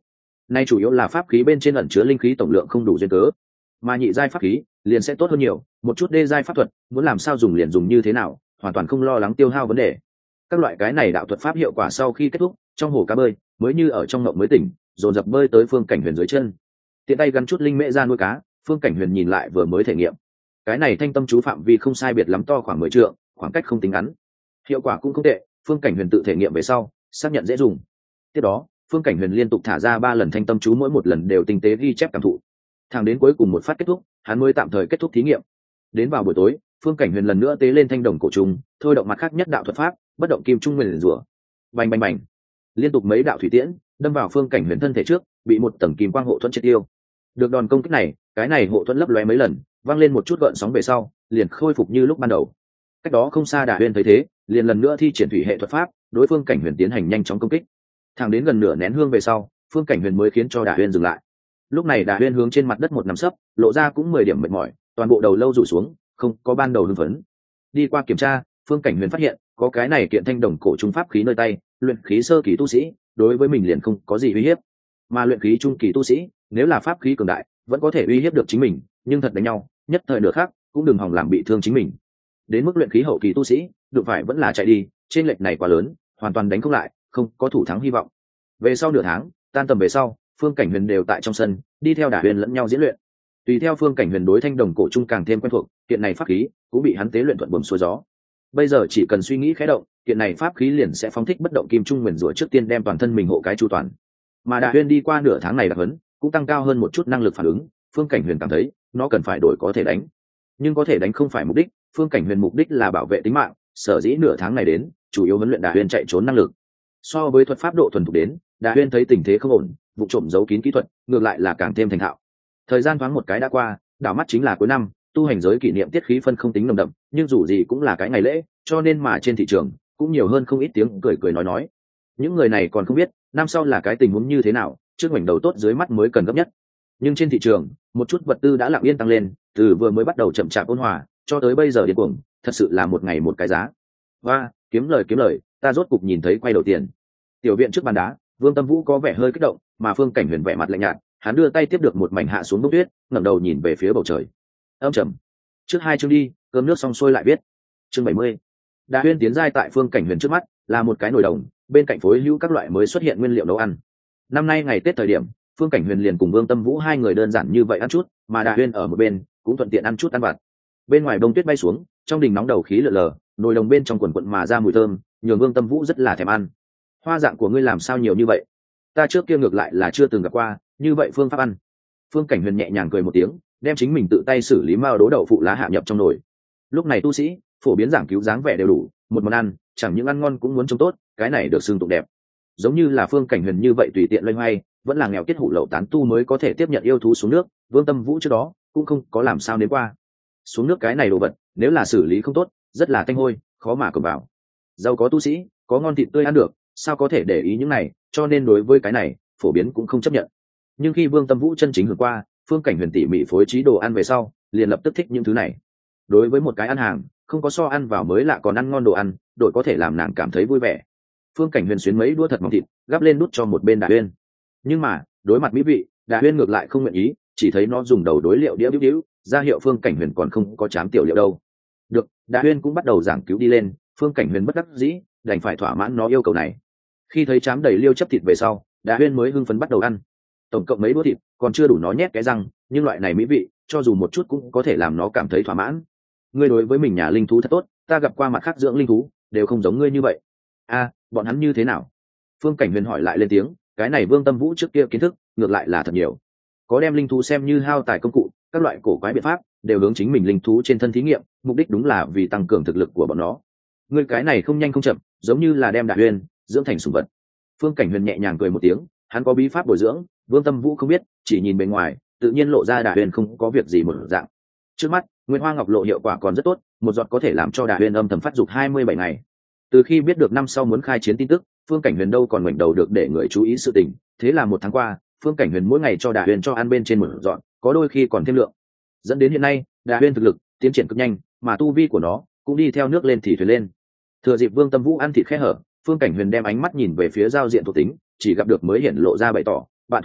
nay chủ yếu là pháp khí bên trên ẩn chứa linh khí tổng lượng không đủ duyên cớ, mà nhị giai pháp khí liền sẽ tốt hơn nhiều, một chút đê giai pháp thuật muốn làm sao dùng liền dùng như thế nào, hoàn toàn không lo lắng tiêu hao vấn đề. Các loại cái này đạo thuật pháp hiệu quả sau khi kết thúc, trong hồ cá bơi mới như ở trong ngộng mới tỉnh, dồn dập bơi tới Phương Cảnh Huyền dưới chân, tiện tay gắn chút linh mễ ra nuôi cá. Phương Cảnh Huyền nhìn lại vừa mới thể nghiệm, cái này thanh tâm chú phạm vi không sai biệt lắm, to khoảng mười trượng, khoảng cách không tính ngắn, hiệu quả cũng không tệ. Phương Cảnh Huyền tự thể nghiệm về sau xác nhận dễ dùng. Tiếp đó Phương Cảnh Huyền liên tục thả ra ba lần thanh tâm chú, mỗi một lần đều tinh tế ghi chép cảm thụ, thẳng đến cuối cùng một phát kết thúc, hắn mới tạm thời kết thúc thí nghiệm. Đến vào buổi tối, Phương Cảnh Huyền lần nữa tế lên thanh đồng cổ trùng, thôi động mặt khác nhất đạo thuật pháp, bất động kim trung nguyền rủa, bành bành bành, liên tục mấy đạo thủy tiễn đâm vào Phương Cảnh Huyền thân thể trước, bị một tầng kim quang hộ thuẫn triệt tiêu. Được đòn công kích này, cái này hộ thuẫn lấp lóe mấy lần, vang lên một chút gợn sóng về sau, liền khôi phục như lúc ban đầu. Cách đó không xa Đả Huyên thấy thế, liền lần nữa thi triển thủy hệ thuật pháp, đối Phương Cảnh Huyền tiến hành nhanh chóng công kích. Thẳng đến gần nửa nén hương về sau, Phương Cảnh Huyền mới khiến cho Đả Huyên dừng lại. Lúc này Đả Huyên hướng trên mặt đất một nằm sấp, lộ ra cũng mười điểm mệt mỏi, toàn bộ đầu lâu rủ xuống, không có ban đầu hưng phấn. Đi qua kiểm tra, Phương Cảnh Huyền phát hiện có cái này kiện thanh đồng cổ trung pháp khí nơi tay, luyện khí sơ kỳ tu sĩ đối với mình liền không có gì uy hiếp, mà luyện khí trung kỳ tu sĩ nếu là pháp khí cường đại vẫn có thể uy hiếp được chính mình, nhưng thật đánh nhau nhất thời nửa khác cũng đừng hòng làm bị thương chính mình. Đến mức luyện khí hậu kỳ tu sĩ đụng phải vẫn là chạy đi, trên lệch này quá lớn, hoàn toàn đánh không lại, không có thủ thắng hy vọng. Về sau nửa tháng tan tầm về sau, Phương Cảnh Huyền đều tại trong sân đi theo Đả Huyên lẫn nhau diễn luyện. Tùy theo Phương Cảnh Huyền đối thanh đồng cổ trung càng thêm quen thuộc, kiện này pháp khí cũng bị hắn tế luyện thuận buồm xuôi gió. Bây giờ chỉ cần suy nghĩ khẽ động, kiện này pháp khí liền sẽ phóng thích bất động kim trung nguyền rủa, trước tiên đem toàn thân mình hộ cái chu toàn. Mà Đả Huyên đi qua nửa tháng này đặc huấn, cũng tăng cao hơn một chút năng lực phản ứng. Phương Cảnh Huyền cảm thấy nó cần phải đổi có thể đánh, nhưng có thể đánh không phải mục đích. Phương Cảnh Huyền mục đích là bảo vệ tính mạng, sở dĩ nửa tháng này đến chủ yếu huấn luyện Đả Huyên chạy trốn năng lực. So với thuật pháp độ thuần thục đến, Đả Huyên thấy tình thế không ổn, vụ trộm giấu kín kỹ thuật ngược lại là càng thêm thành thạo. Thời gian thoáng một cái đã qua, đảo mắt chính là cuối năm, tu hành giới kỷ niệm tiết khí phân không tính nồng đậm, nhưng dù gì cũng là cái ngày lễ, cho nên mà trên thị trường cũng nhiều hơn không ít tiếng cười cười nói nói. Những người này còn không biết năm sau là cái tình huống như thế nào, trước ngoảnh đầu tốt dưới mắt mới cần gấp nhất. Nhưng trên thị trường một chút vật tư đã lặng yên tăng lên, từ vừa mới bắt đầu chậm chạp ôn hòa cho tới bây giờ điên cuồng, thật sự là một ngày một cái giá. Và kiếm lời kiếm lời, ta rốt cục nhìn thấy quay đầu tiền. Tiểu viện trước bàn đá, Vương Tâm Vũ có vẻ hơi kích động, mà Phương Cảnh Huyền vẻ mặt lạnh nhạt, hắn đưa tay tiếp được một mảnh hạ xuống bông tuyết, ngẩng đầu nhìn về phía bầu trời. Âm trầm. Trước hai chương đi, cơm nước xong xuôi lại viết. Chương bảy mươi. Đả Huyên tiến giai tại Phương Cảnh Huyền trước mắt là một cái nồi đồng, bên cạnh phối hữu các loại mới xuất hiện nguyên liệu nấu ăn. Năm nay ngày Tết thời điểm, Phương Cảnh Huyền liền cùng Vương Tâm Vũ hai người đơn giản như vậy ăn chút, mà Đả Huyên ở một bên cũng thuận tiện ăn chút ăn vặt. Bên ngoài bông tuyết bay xuống, trong đình nóng đầu khí lờ lờ, nồi đồng bên trong quần quần mà ra mùi thơm, nhường Vương Tâm Vũ rất là thèm ăn. Hoa dạng của ngươi làm sao nhiều như vậy? Ta trước kia ngược lại là chưa từng gặp qua như vậy phương pháp ăn. Phương Cảnh Huyền nhẹ nhàng cười một tiếng, đem chính mình tự tay xử lý mao đố đậu phụ lá hạ nhập trong nồi. Lúc này tu sĩ phổ biến giảng cứu dáng vẻ đều đủ, một món ăn chẳng những ăn ngon cũng muốn trông tốt, cái này được xưng tụng đẹp. Giống như là Phương Cảnh Huyền như vậy tùy tiện loay hoay, vẫn là nghèo kết hủ lậu tán tu mới có thể tiếp nhận yêu thú xuống nước. Vương Tâm Vũ trước đó cũng không có làm sao nếm qua xuống nước cái này đồ vật, nếu là xử lý không tốt rất là tanh hôi, khó mà cầm vào. Giàu có tu sĩ có ngon thịt tươi ăn được, sao có thể để ý những này, cho nên đối với cái này phổ biến cũng không chấp nhận. Nhưng khi Vương Tâm Vũ chân chính hưởng qua Phương Cảnh Huyền tỉ mỉ phối trí đồ ăn về sau, liền lập tức thích những thứ này. Đối với một cái ăn hàng, không có so ăn vào mới lạ còn ăn ngon đồ ăn, đổi có thể làm nàng cảm thấy vui vẻ. Phương Cảnh Huyền xuyến mấy đũa thật mỏng thịt, gắp lên đút cho một bên Đả Huyên. Nhưng mà đối mặt mỹ vị, Đả Huyên ngược lại không nguyện ý, chỉ thấy nó dùng đầu đối liệu đĩa đĩu đĩu, ra hiệu Phương Cảnh Huyền còn không có chám tiểu liệu đâu. Được, Đả Huyên cũng bắt đầu giảng cứu đi lên. Phương Cảnh Huyền bất đắc dĩ, đành phải thỏa mãn nó yêu cầu này. Khi thấy chám đầy liêu chấp thịt về sau, Đả Huyên mới hưng phấn bắt đầu ăn. Tổng cộng mấy đũa thịt, còn chưa đủ nó nhét cái răng, nhưng loại này mỹ vị, cho dù một chút cũng có thể làm nó cảm thấy thỏa mãn. Ngươi đối với mình nhà linh thú thật tốt, ta gặp qua mặt khác dưỡng linh thú, đều không giống ngươi như vậy. A, bọn hắn như thế nào? Phương Cảnh Huyền hỏi lại lên tiếng, cái này Vương Tâm Vũ trước kia kiến thức ngược lại là thật nhiều, có đem linh thú xem như hao tài công cụ, các loại cổ quái biện pháp đều hướng chính mình linh thú trên thân thí nghiệm, mục đích đúng là vì tăng cường thực lực của bọn nó. Ngươi cái này không nhanh không chậm, giống như là đem Đả Huyên dưỡng thành sủng vật. Phương Cảnh Huyền nhẹ nhàng cười một tiếng, hắn có bí pháp bồi dưỡng, Vương Tâm Vũ không biết, chỉ nhìn bên ngoài tự nhiên lộ ra Đả Huyên không có việc gì một dạng. Trước mắt Nguyên Hoa Ngọc Lộ hiệu quả còn rất tốt, một giọt có thể làm cho Đả Huyên âm thầm phát dục hai mươi bảy ngày. Từ khi biết được năm sau muốn khai chiến tin tức, Phương Cảnh Huyền đâu còn ngoảnh đầu được để người chú ý sự tình, thế là một tháng qua, Phương Cảnh Huyền mỗi ngày cho Đả Huyên cho ăn bên trên một dọn, có đôi khi còn thêm lượng. Dẫn đến hiện nay, Đả Huyên thực lực tiến triển cực nhanh, mà tu vi của nó cũng đi theo nước lên thì thuyền lên. Thừa dịp Vương Tâm Vũ ăn thịt khe hở, Phương Cảnh Huyền đem ánh mắt nhìn về phía giao diện thuộc tính, chỉ gặp được mới hiện lộ ra bày tỏ, bạn thú,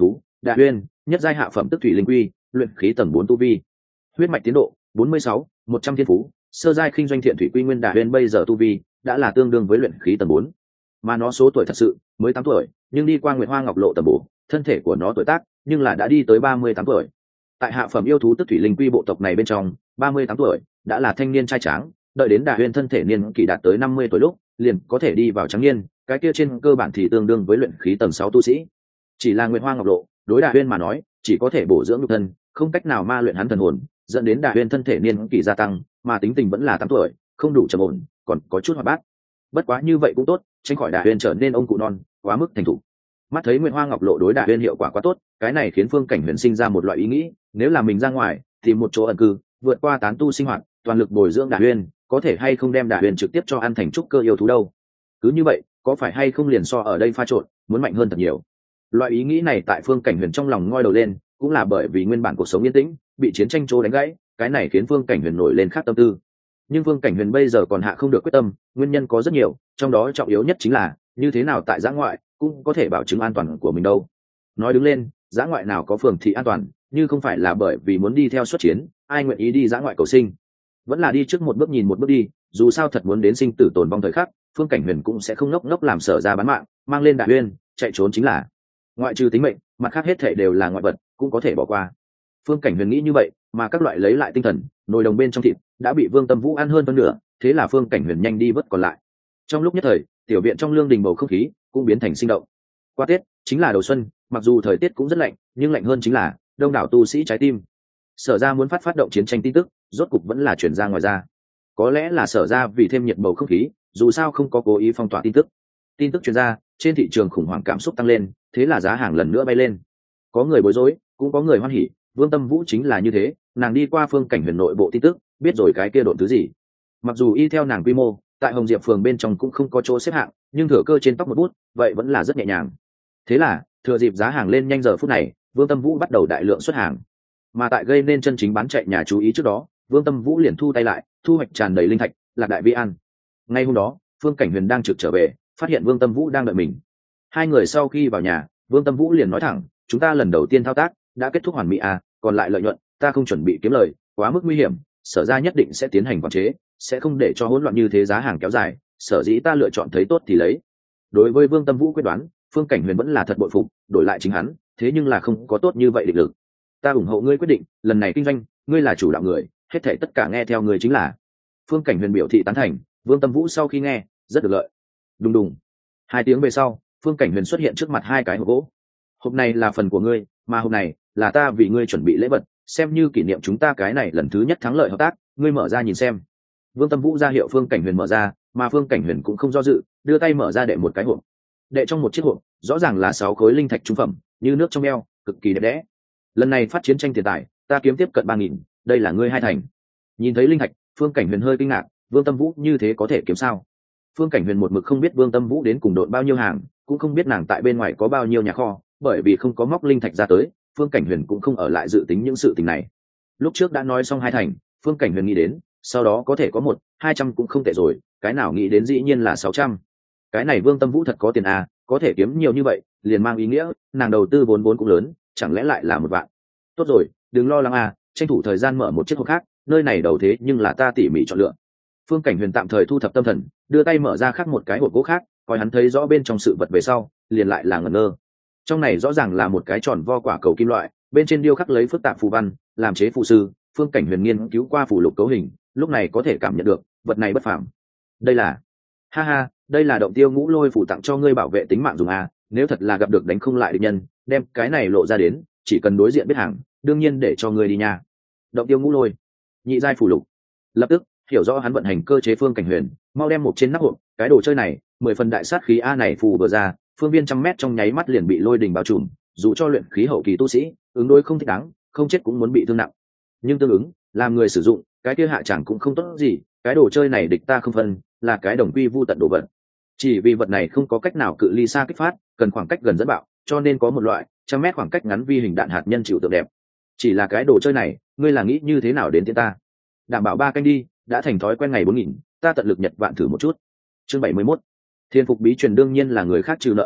Đà Uyên, nhất giai hạ phẩm tức thủy linh quy, luyện khí tầng bốn tu vi. Huyết mạch tiến độ bốn mươi sáu, một trăm thiên phú, sơ giai khinh doanh thiện thủy quy nguyên. Đà Uyên bây giờ tu vi đã là tương đương với luyện khí tầng bốn, mà nó số tuổi thật sự mới tám tuổi, nhưng đi qua Nguyệt Hoa Ngọc Lộ tầm bổ, thân thể của nó tuổi tác nhưng là đã đi tới ba mươi tám tuổi. Tại hạ phẩm yêu thú tức thủy linh quy bộ tộc này bên trong, ba mươi tám tuổi đã là thanh niên trai tráng, đợi đến Đà Uyên thân thể niên kỳ đạt tới năm mươi tuổi lúc, liền có thể đi vào trắng niên, cái kia trên cơ bản thì tương đương với luyện khí tầng sáu tu sĩ. Chỉ là Nguyệt Hoa Ngọc Lộ, đối Đà Uyên mà nói, chỉ có thể bổ dưỡng nhục thân, không cách nào ma luyện hắn thần hồn, dẫn đến Đà Uyên thân thể niên kỳ gia tăng, mà tính tình vẫn là tám tuổi, không đủ trầm ổn, còn có chút hoạt bát. Bất quá như vậy cũng tốt, tránh khỏi Đà Uyên trở nên ông cụ non, quá mức thành thục. Mắt thấy Nguyệt Hoa Ngọc Lộ đối Đà Uyên hiệu quả quá tốt, cái này khiến Phương Cảnh Huyền sinh ra một loại ý nghĩ, nếu là mình ra ngoài, thì một chỗ ẩn cư, vượt qua tán tu sinh hoạt, toàn lực bồi dưỡng Đà Uyên, có thể hay không đem Đà Uyên trực tiếp cho ăn thành trúc cơ yêu thú đâu. Cứ như vậy, có phải hay không liền so ở đây pha trộn, muốn mạnh hơn thật nhiều. Loại ý nghĩ này tại Phương Cảnh Huyền trong lòng ngoi đầu lên, cũng là bởi vì nguyên bản cuộc sống yên tĩnh bị chiến tranh trô đánh gãy, cái này khiến Phương Cảnh Huyền nổi lên khác tâm tư. Nhưng Phương Cảnh Huyền bây giờ còn hạ không được quyết tâm, nguyên nhân có rất nhiều, trong đó trọng yếu nhất chính là như thế nào tại giã ngoại cũng có thể bảo chứng an toàn của mình đâu. Nói đứng lên, giã ngoại nào có phường thị an toàn, như không phải là bởi vì muốn đi theo xuất chiến, ai nguyện ý đi giã ngoại cầu sinh. Vẫn là đi trước một bước nhìn một bước đi, dù sao thật muốn đến sinh tử tồn vong thời khắc, Phương Cảnh Huyền cũng sẽ không ngốc ngốc làm Sở ra bán mạng, mang lên Đà Uyên chạy trốn chính là. Ngoại trừ tính mệnh, mặt khác hết thảy đều là ngoại vật, cũng có thể bỏ qua. Phương Cảnh Huyền nghĩ như vậy, mà các loại lấy lại tinh thần, nồi đồng bên trong thịt đã bị Vương Tâm Vũ ăn hơn phân nửa, thế là Phương Cảnh Huyền nhanh đi vớt còn lại. Trong lúc nhất thời, tiểu viện trong lương đình bầu không khí cũng biến thành sinh động. Qua Tết chính là đầu xuân, mặc dù thời tiết cũng rất lạnh, nhưng lạnh hơn chính là đông đảo tu sĩ trái tim. Sở ra muốn phát phát động chiến tranh tin tức, rốt cục vẫn là chuyển ra ngoài ra. Có lẽ là Sở ra vì thêm nhiệt bầu không khí, dù sao không có cố ý phong tỏa tin tức. Tin tức truyền ra, trên thị trường khủng hoảng cảm xúc tăng lên, thế là giá hàng lần nữa bay lên. Có người bối rối, cũng có người hoan hỉ, Vương Tâm Vũ chính là như thế, nàng đi qua Phương Cảnh Huyền nội bộ tin tức, biết rồi cái kia độn thứ gì. Mặc dù y theo nàng quy mô, tại Hồng Diệp phường bên trong cũng không có chỗ xếp hạng, nhưng thừa cơ trên tóc một bút, vậy vẫn là rất nhẹ nhàng. Thế là, thừa dịp giá hàng lên nhanh giờ phút này, Vương Tâm Vũ bắt đầu đại lượng xuất hàng. Mà tại gây nên chân chính bán chạy nhà chú ý trước đó, Vương Tâm Vũ liền thu tay lại, thu hoạch tràn đầy linh thạch, lạc đại vi an. Ngay hôm đó, Phương Cảnh Huyền đang trực trở về, phát hiện Vương Tâm Vũ đang đợi mình. Hai người sau khi vào nhà, Vương Tâm Vũ liền nói thẳng, chúng ta lần đầu tiên thao tác đã kết thúc hoàn mỹ à, còn lại lợi nhuận ta không chuẩn bị kiếm lời, quá mức nguy hiểm, Sở ra nhất định sẽ tiến hành quản chế, sẽ không để cho hỗn loạn như thế giá hàng kéo dài, sở dĩ ta lựa chọn thấy tốt thì lấy. Đối với Vương Tâm Vũ quyết đoán, Phương Cảnh Huyền vẫn là thật bội phục, đổi lại chính hắn, thế nhưng là không có tốt như vậy định lực. Ta ủng hộ ngươi quyết định, lần này kinh doanh, ngươi là chủ đạo người, hết thảy tất cả nghe theo ngươi chính là. Phương Cảnh Huyền biểu thị tán thành, Vương Tâm Vũ sau khi nghe, rất được lợi. Đùng đùng. Hai tiếng về sau, Phương Cảnh Huyền xuất hiện trước mặt hai cái hộp gỗ. Hộp này là phần của ngươi, mà hộp này là ta vì ngươi chuẩn bị lễ vật, xem như kỷ niệm chúng ta cái này lần thứ nhất thắng lợi hợp tác, ngươi mở ra nhìn xem. Vương Tâm Vũ ra hiệu Phương Cảnh Huyền mở ra, mà Phương Cảnh Huyền cũng không do dự, đưa tay mở ra đệ một cái hộp. Đệ trong một chiếc hộp, rõ ràng là sáu khối linh thạch trung phẩm, như nước trong eo, cực kỳ đẹp đẽ. Lần này phát chiến tranh tiền tài, ta kiếm tiếp cận ba nghìn, đây là ngươi hai thành. Nhìn thấy linh thạch, Phương Cảnh Huyền hơi kinh ngạc, Vương Tâm Vũ như thế có thể kiếm sao? Phương Cảnh Huyền một mực không biết Vương Tâm Vũ đến cùng đội bao nhiêu hàng, cũng không biết nàng tại bên ngoài có bao nhiêu nhà kho, bởi vì không có móc linh thạch ra tới, Phương Cảnh Huyền cũng không ở lại dự tính những sự tình này. Lúc trước đã nói xong hai thành, Phương Cảnh Huyền nghĩ đến, sau đó có thể có một, hai trăm cũng không tệ rồi, cái nào nghĩ đến dĩ nhiên là sáu trăm. Cái này Vương Tâm Vũ thật có tiền à, có thể kiếm nhiều như vậy, liền mang ý nghĩa, nàng đầu tư vốn vốn cũng lớn, chẳng lẽ lại là một vạn. Tốt rồi, đừng lo lắng à, tranh thủ thời gian mở một chiếc hộp khác, nơi này đầu thế nhưng là ta tỉ mỉ chọn lựa. Phương Cảnh Huyền tạm thời thu thập tâm thần, đưa tay mở ra khác một cái hộp gỗ khác, coi hắn thấy rõ bên trong sự vật về sau, liền lại là ngẩn ngơ. Trong này rõ ràng là một cái tròn vo quả cầu kim loại, bên trên điêu khắc lấy phức tạp phù văn, làm chế phù sư. Phương Cảnh Huyền nghiên cứu qua phù lục cấu hình, lúc này có thể cảm nhận được vật này bất phàm. Đây là, ha ha, đây là động tiêu ngũ lôi phù tặng cho ngươi bảo vệ tính mạng dùng à, nếu thật là gặp được đánh không lại địch nhân, đem cái này lộ ra đến, chỉ cần đối diện biết hàng, đương nhiên để cho ngươi đi nha. Động tiêu ngũ lôi, nhị giai phù lục. Lập tức hiểu rõ hắn vận hành cơ chế. Phương Cảnh Huyền mau đem một trên nắp hộp, cái đồ chơi này mười phần đại sát khí a này phù vừa ra, phương viên trăm mét trong nháy mắt liền bị lôi đình bao trùm, dù cho luyện khí hậu kỳ tu sĩ ứng đối không thích đáng, không chết cũng muốn bị thương nặng. Nhưng tương ứng làm người sử dụng, cái kia hạ chẳng cũng không tốt gì, cái đồ chơi này địch ta không phân, là cái đồng quy vu tận đồ vật. Chỉ vì vật này không có cách nào cự ly xa kích phát, cần khoảng cách gần dẫn bạo, cho nên có một loại trăm mét khoảng cách ngắn vi hình đạn hạt nhân chịu tượng đẹp. Chỉ là cái đồ chơi này, ngươi là nghĩ như thế nào đến tiến ta? Đảm bảo ba canh đi, đã thành thói quen ngày bốn nghìn, ta tận lực nhật vạn thử một chút. Chương bảy mươi mốt. Thiên phục bí truyền đương nhiên là người khác trừ nợ a,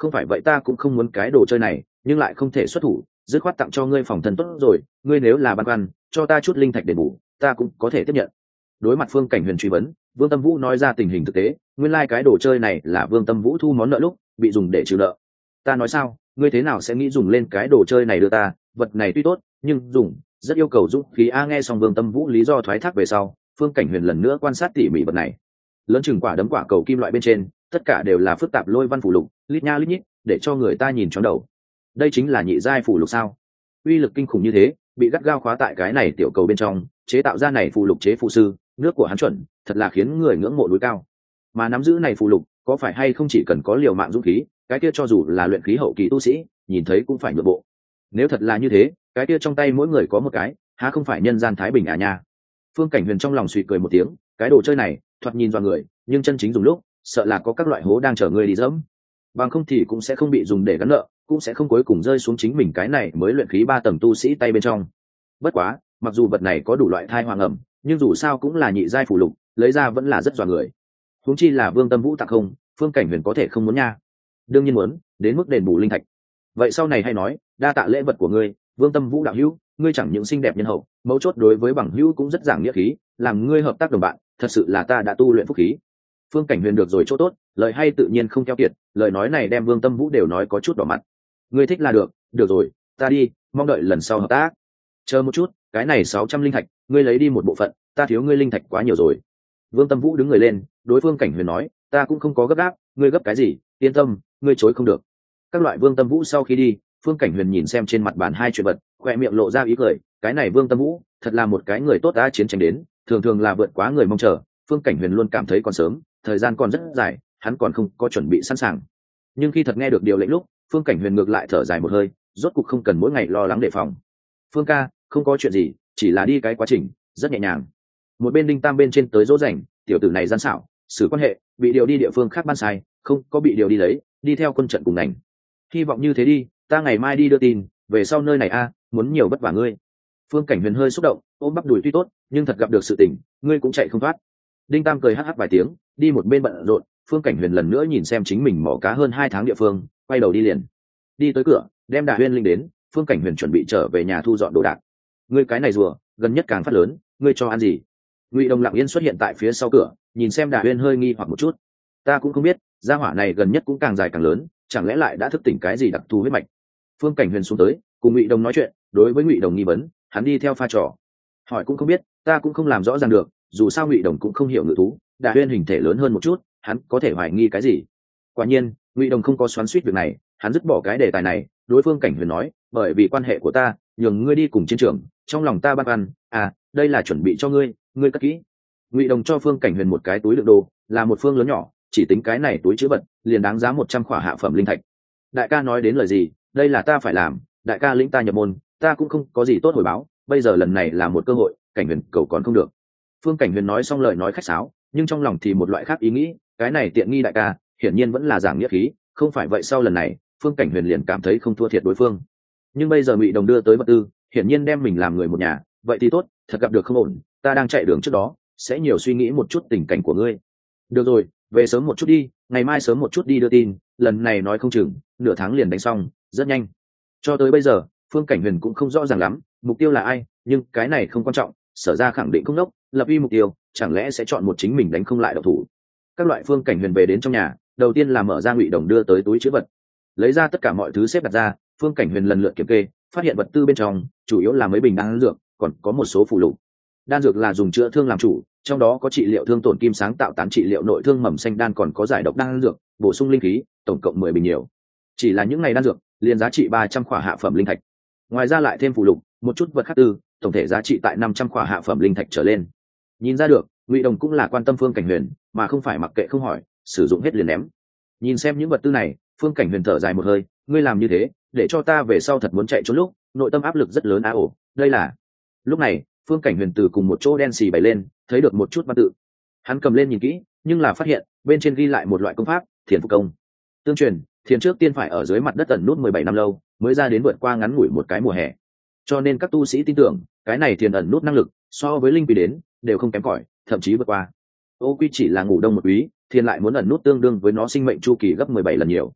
không phải vậy ta cũng không muốn cái đồ chơi này, nhưng lại không thể xuất thủ, dứt khoát tặng cho ngươi phòng thân tốt rồi, ngươi nếu là băn khoăn cho ta chút linh thạch để bù, ta cũng có thể tiếp nhận. Đối mặt Phương Cảnh Huyền truy vấn, Vương Tâm Vũ nói ra tình hình thực tế, nguyên lai like cái đồ chơi này là Vương Tâm Vũ thu món nợ lúc bị dùng để trừ nợ. Ta nói sao, ngươi thế nào sẽ nghĩ dùng lên cái đồ chơi này đưa ta, vật này tuy tốt nhưng dùng rất yêu cầu dũng khí a. Nghe xong Vương Tâm Vũ lý do thoái thác về sau, Phương Cảnh Huyền lần nữa quan sát tỉ mỉ vật này. Lớn chừng quả đấm quả cầu kim loại bên trên, tất cả đều là phức tạp lôi văn phù lục, lít nha lít nhít, để cho người ta nhìn chóng đầu. Đây chính là nhị giai phù lục sao? Uy lực kinh khủng như thế, bị gắt gao khóa tại cái này tiểu cầu bên trong, chế tạo ra này phù lục chế phù sư, nước của hắn chuẩn, thật là khiến người ngưỡng mộ núi cao. Mà nắm giữ này phù lục, có phải hay không chỉ cần có liều mạng dũng khí, cái kia cho dù là luyện khí hậu kỳ tu sĩ, nhìn thấy cũng phải nhượng bộ. Nếu thật là như thế, cái kia trong tay mỗi người có một cái, há không phải nhân gian thái bình à nha. Phương Cảnh Huyền trong lòng suy cười một tiếng, cái đồ chơi này thoạt nhìn vào người, nhưng chân chính dùng lúc sợ là có các loại hố đang chờ người đi dẫm, bằng không thì cũng sẽ không bị dùng để gắn nợ, cũng sẽ không cuối cùng rơi xuống chính mình cái này mới luyện khí ba tầng tu sĩ tay bên trong. Bất quá mặc dù vật này có đủ loại thai hoàng ẩm, nhưng dù sao cũng là nhị giai phù lục, lấy ra vẫn là rất dọa người. Huống chi là Vương Tâm Vũ tặng không, Phương Cảnh Huyền có thể không muốn nha. Đương nhiên muốn, đến mức đền bù linh thạch. Vậy sau này hay nói, đa tạ lễ vật của ngươi, Vương Tâm Vũ đạo hữu, ngươi chẳng những xinh đẹp nhân hậu, mấu chốt đối với bằng hữu cũng rất giảng nghĩa khí, làm ngươi hợp tác đồng bạn, thật sự là ta đã tu luyện phúc khí. Phương Cảnh Huyền được rồi chỗ tốt, lời hay tự nhiên không keo kiệt, lời nói này đem Vương Tâm Vũ đều nói có chút đỏ mặt. Ngươi thích là được, được rồi, ta đi, mong đợi lần sau hợp tác. Chờ một chút, cái này sáu trăm linh thạch, ngươi lấy đi một bộ phận, ta thiếu ngươi linh thạch quá nhiều rồi. Vương Tâm Vũ đứng người lên, đối Phương Cảnh Huyền nói, ta cũng không có gấp gáp, ngươi gấp cái gì, yên tâm, ngươi chối không được. Các loại Vương Tâm Vũ sau khi đi, Phương Cảnh Huyền nhìn xem trên mặt bàn hai chuyện vật, khoe miệng lộ ra ý cười, cái này Vương Tâm Vũ, thật là một cái người tốt đã chiến tranh đến, thường thường là vượt quá người mong chờ. Phương Cảnh Huyền luôn cảm thấy còn sớm, thời gian còn rất dài, hắn còn không có chuẩn bị sẵn sàng. Nhưng khi thật nghe được điều lệnh lúc, Phương Cảnh Huyền ngược lại thở dài một hơi, rốt cục không cần mỗi ngày lo lắng đề phòng. Phương ca, không có chuyện gì, chỉ là đi cái quá trình rất nhẹ nhàng. Một bên Đinh Tam bên trên tới dỗ dành, tiểu tử này gian xảo, xử quan hệ, bị điều đi địa phương khác ban sai, không có bị điều đi lấy, đi theo quân trận cùng ngành. Hy vọng như thế đi, ta ngày mai đi đưa tin, về sau nơi này a, muốn nhiều bất vả ngươi. Phương Cảnh Huyền hơi xúc động, ôm bắp đùi tuy tốt, nhưng thật gặp được sự tình, ngươi cũng chạy không thoát. Đinh Tam cười hắc hắc vài tiếng, đi một bên bận rộn. Phương Cảnh Huyền lần nữa nhìn xem chính mình mỏ cá hơn hai tháng địa phương, quay đầu đi liền. Đi tới cửa, đem Đà Huyên linh đến, Phương Cảnh Huyền chuẩn bị trở về nhà thu dọn đồ đạc. Ngươi cái này rùa, gần nhất càng phát lớn, ngươi cho ăn gì? Ngụy Đồng lặng yên xuất hiện tại phía sau cửa, nhìn xem Đà Huyên hơi nghi hoặc một chút. Ta cũng không biết, gia hỏa này gần nhất cũng càng dài càng lớn, chẳng lẽ lại đã thức tỉnh cái gì đặc thù huyết mạch? Phương Cảnh Huyền xuống tới, cùng Ngụy Đồng nói chuyện, đối với Ngụy Đồng nghi vấn, hắn đi theo pha trò. Hỏi cũng không biết, ta cũng không làm rõ ràng được, dù sao Ngụy Đồng cũng không hiểu ngự thú, Đà Huyên hình thể lớn hơn một chút, hắn có thể hoài nghi cái gì? Quả nhiên, Ngụy Đồng không có xoắn xuýt việc này, hắn dứt bỏ cái đề tài này, đối Phương Cảnh Huyền nói, bởi vì quan hệ của ta, nhường ngươi đi cùng chiến trường, trong lòng ta băn khoăn, à, đây là chuẩn bị cho ngươi, ngươi cất kỹ. Ngụy Đồng cho Phương Cảnh Huyền một cái túi đựng đồ, là một phương lớn nhỏ, chỉ tính cái này túi chứa vật, liền đáng giá một trăm khỏa hạ phẩm linh thạch. Đại ca nói đến lời gì, đây là ta phải làm, đại ca lĩnh ta nhập môn, ta cũng không có gì tốt hồi báo, bây giờ lần này là một cơ hội, Cảnh Huyền cầu còn không được. Phương Cảnh Huyền nói xong lời nói khách sáo, nhưng trong lòng thì một loại khác ý nghĩ, cái này tiện nghi đại ca, hiển nhiên vẫn là giảng nghĩa khí, không phải vậy sau lần này, Phương Cảnh Huyền liền cảm thấy không thua thiệt đối phương. Nhưng bây giờ Ngụy Đồng đưa tới vật tư, hiển nhiên đem mình làm người một nhà, vậy thì tốt, thật gặp được không ổn, ta đang chạy đường trước đó, sẽ nhiều suy nghĩ một chút tình cảnh của ngươi. Được rồi, về sớm một chút đi, ngày mai sớm một chút đi đưa tin, lần này nói không chừng nửa tháng liền đánh xong, rất nhanh. Cho tới bây giờ, Phương Cảnh Huyền cũng không rõ ràng lắm, mục tiêu là ai, nhưng cái này không quan trọng, Sở ra khẳng định không đốc, lập uy mục tiêu, chẳng lẽ sẽ chọn một chính mình đánh không lại độc thủ. Các loại Phương Cảnh Huyền về đến trong nhà, đầu tiên là mở ra Ngụy Đồng đưa tới túi trữ vật, lấy ra tất cả mọi thứ xếp đặt ra. Phương Cảnh Huyền lần lượt kiểm kê, phát hiện vật tư bên trong chủ yếu là mấy bình đan dược, còn có một số phụ lục. Đan dược là dùng chữa thương làm chủ, trong đó có trị liệu thương tổn kim sáng tạo tán trị liệu nội thương mầm xanh đan, còn có giải độc đan dược, bổ sung linh khí, tổng cộng mười bình nhiều. Chỉ là những ngày đan dược, liền giá trị ba trăm khỏa hạ phẩm linh thạch. Ngoài ra lại thêm phụ lục, một chút vật khác tư, tổng thể giá trị tại năm trăm khỏa hạ phẩm linh thạch trở lên. Nhìn ra được, Ngụy Đồng cũng là quan tâm Phương Cảnh Huyền, mà không phải mặc kệ không hỏi, sử dụng hết liền ném. Nhìn xem những vật tư này, Phương Cảnh Huyền thở dài một hơi, ngươi làm như thế, để cho ta về sau thật muốn chạy trốn lúc, nội tâm áp lực rất lớn á ổ, đây là. Lúc này, Phương Cảnh Huyền từ cùng một chỗ đen xì bày lên, thấy được một chút văn tự. Hắn cầm lên nhìn kỹ, nhưng là phát hiện, bên trên ghi lại một loại công pháp, Thiền Phục Công. Tương truyền, thiền trước tiên phải ở dưới mặt đất ẩn nút mười bảy năm lâu, mới ra đến vượt qua ngắn ngủi một cái mùa hè. Cho nên các tu sĩ tin tưởng, cái này thiền ẩn nút năng lực, so với linh quý đến, đều không kém cỏi, thậm chí vượt qua. Ô quy chỉ là ngủ đông một quý, thiền lại muốn ẩn nút tương đương với nó sinh mệnh chu kỳ gấp mười bảy lần nhiều.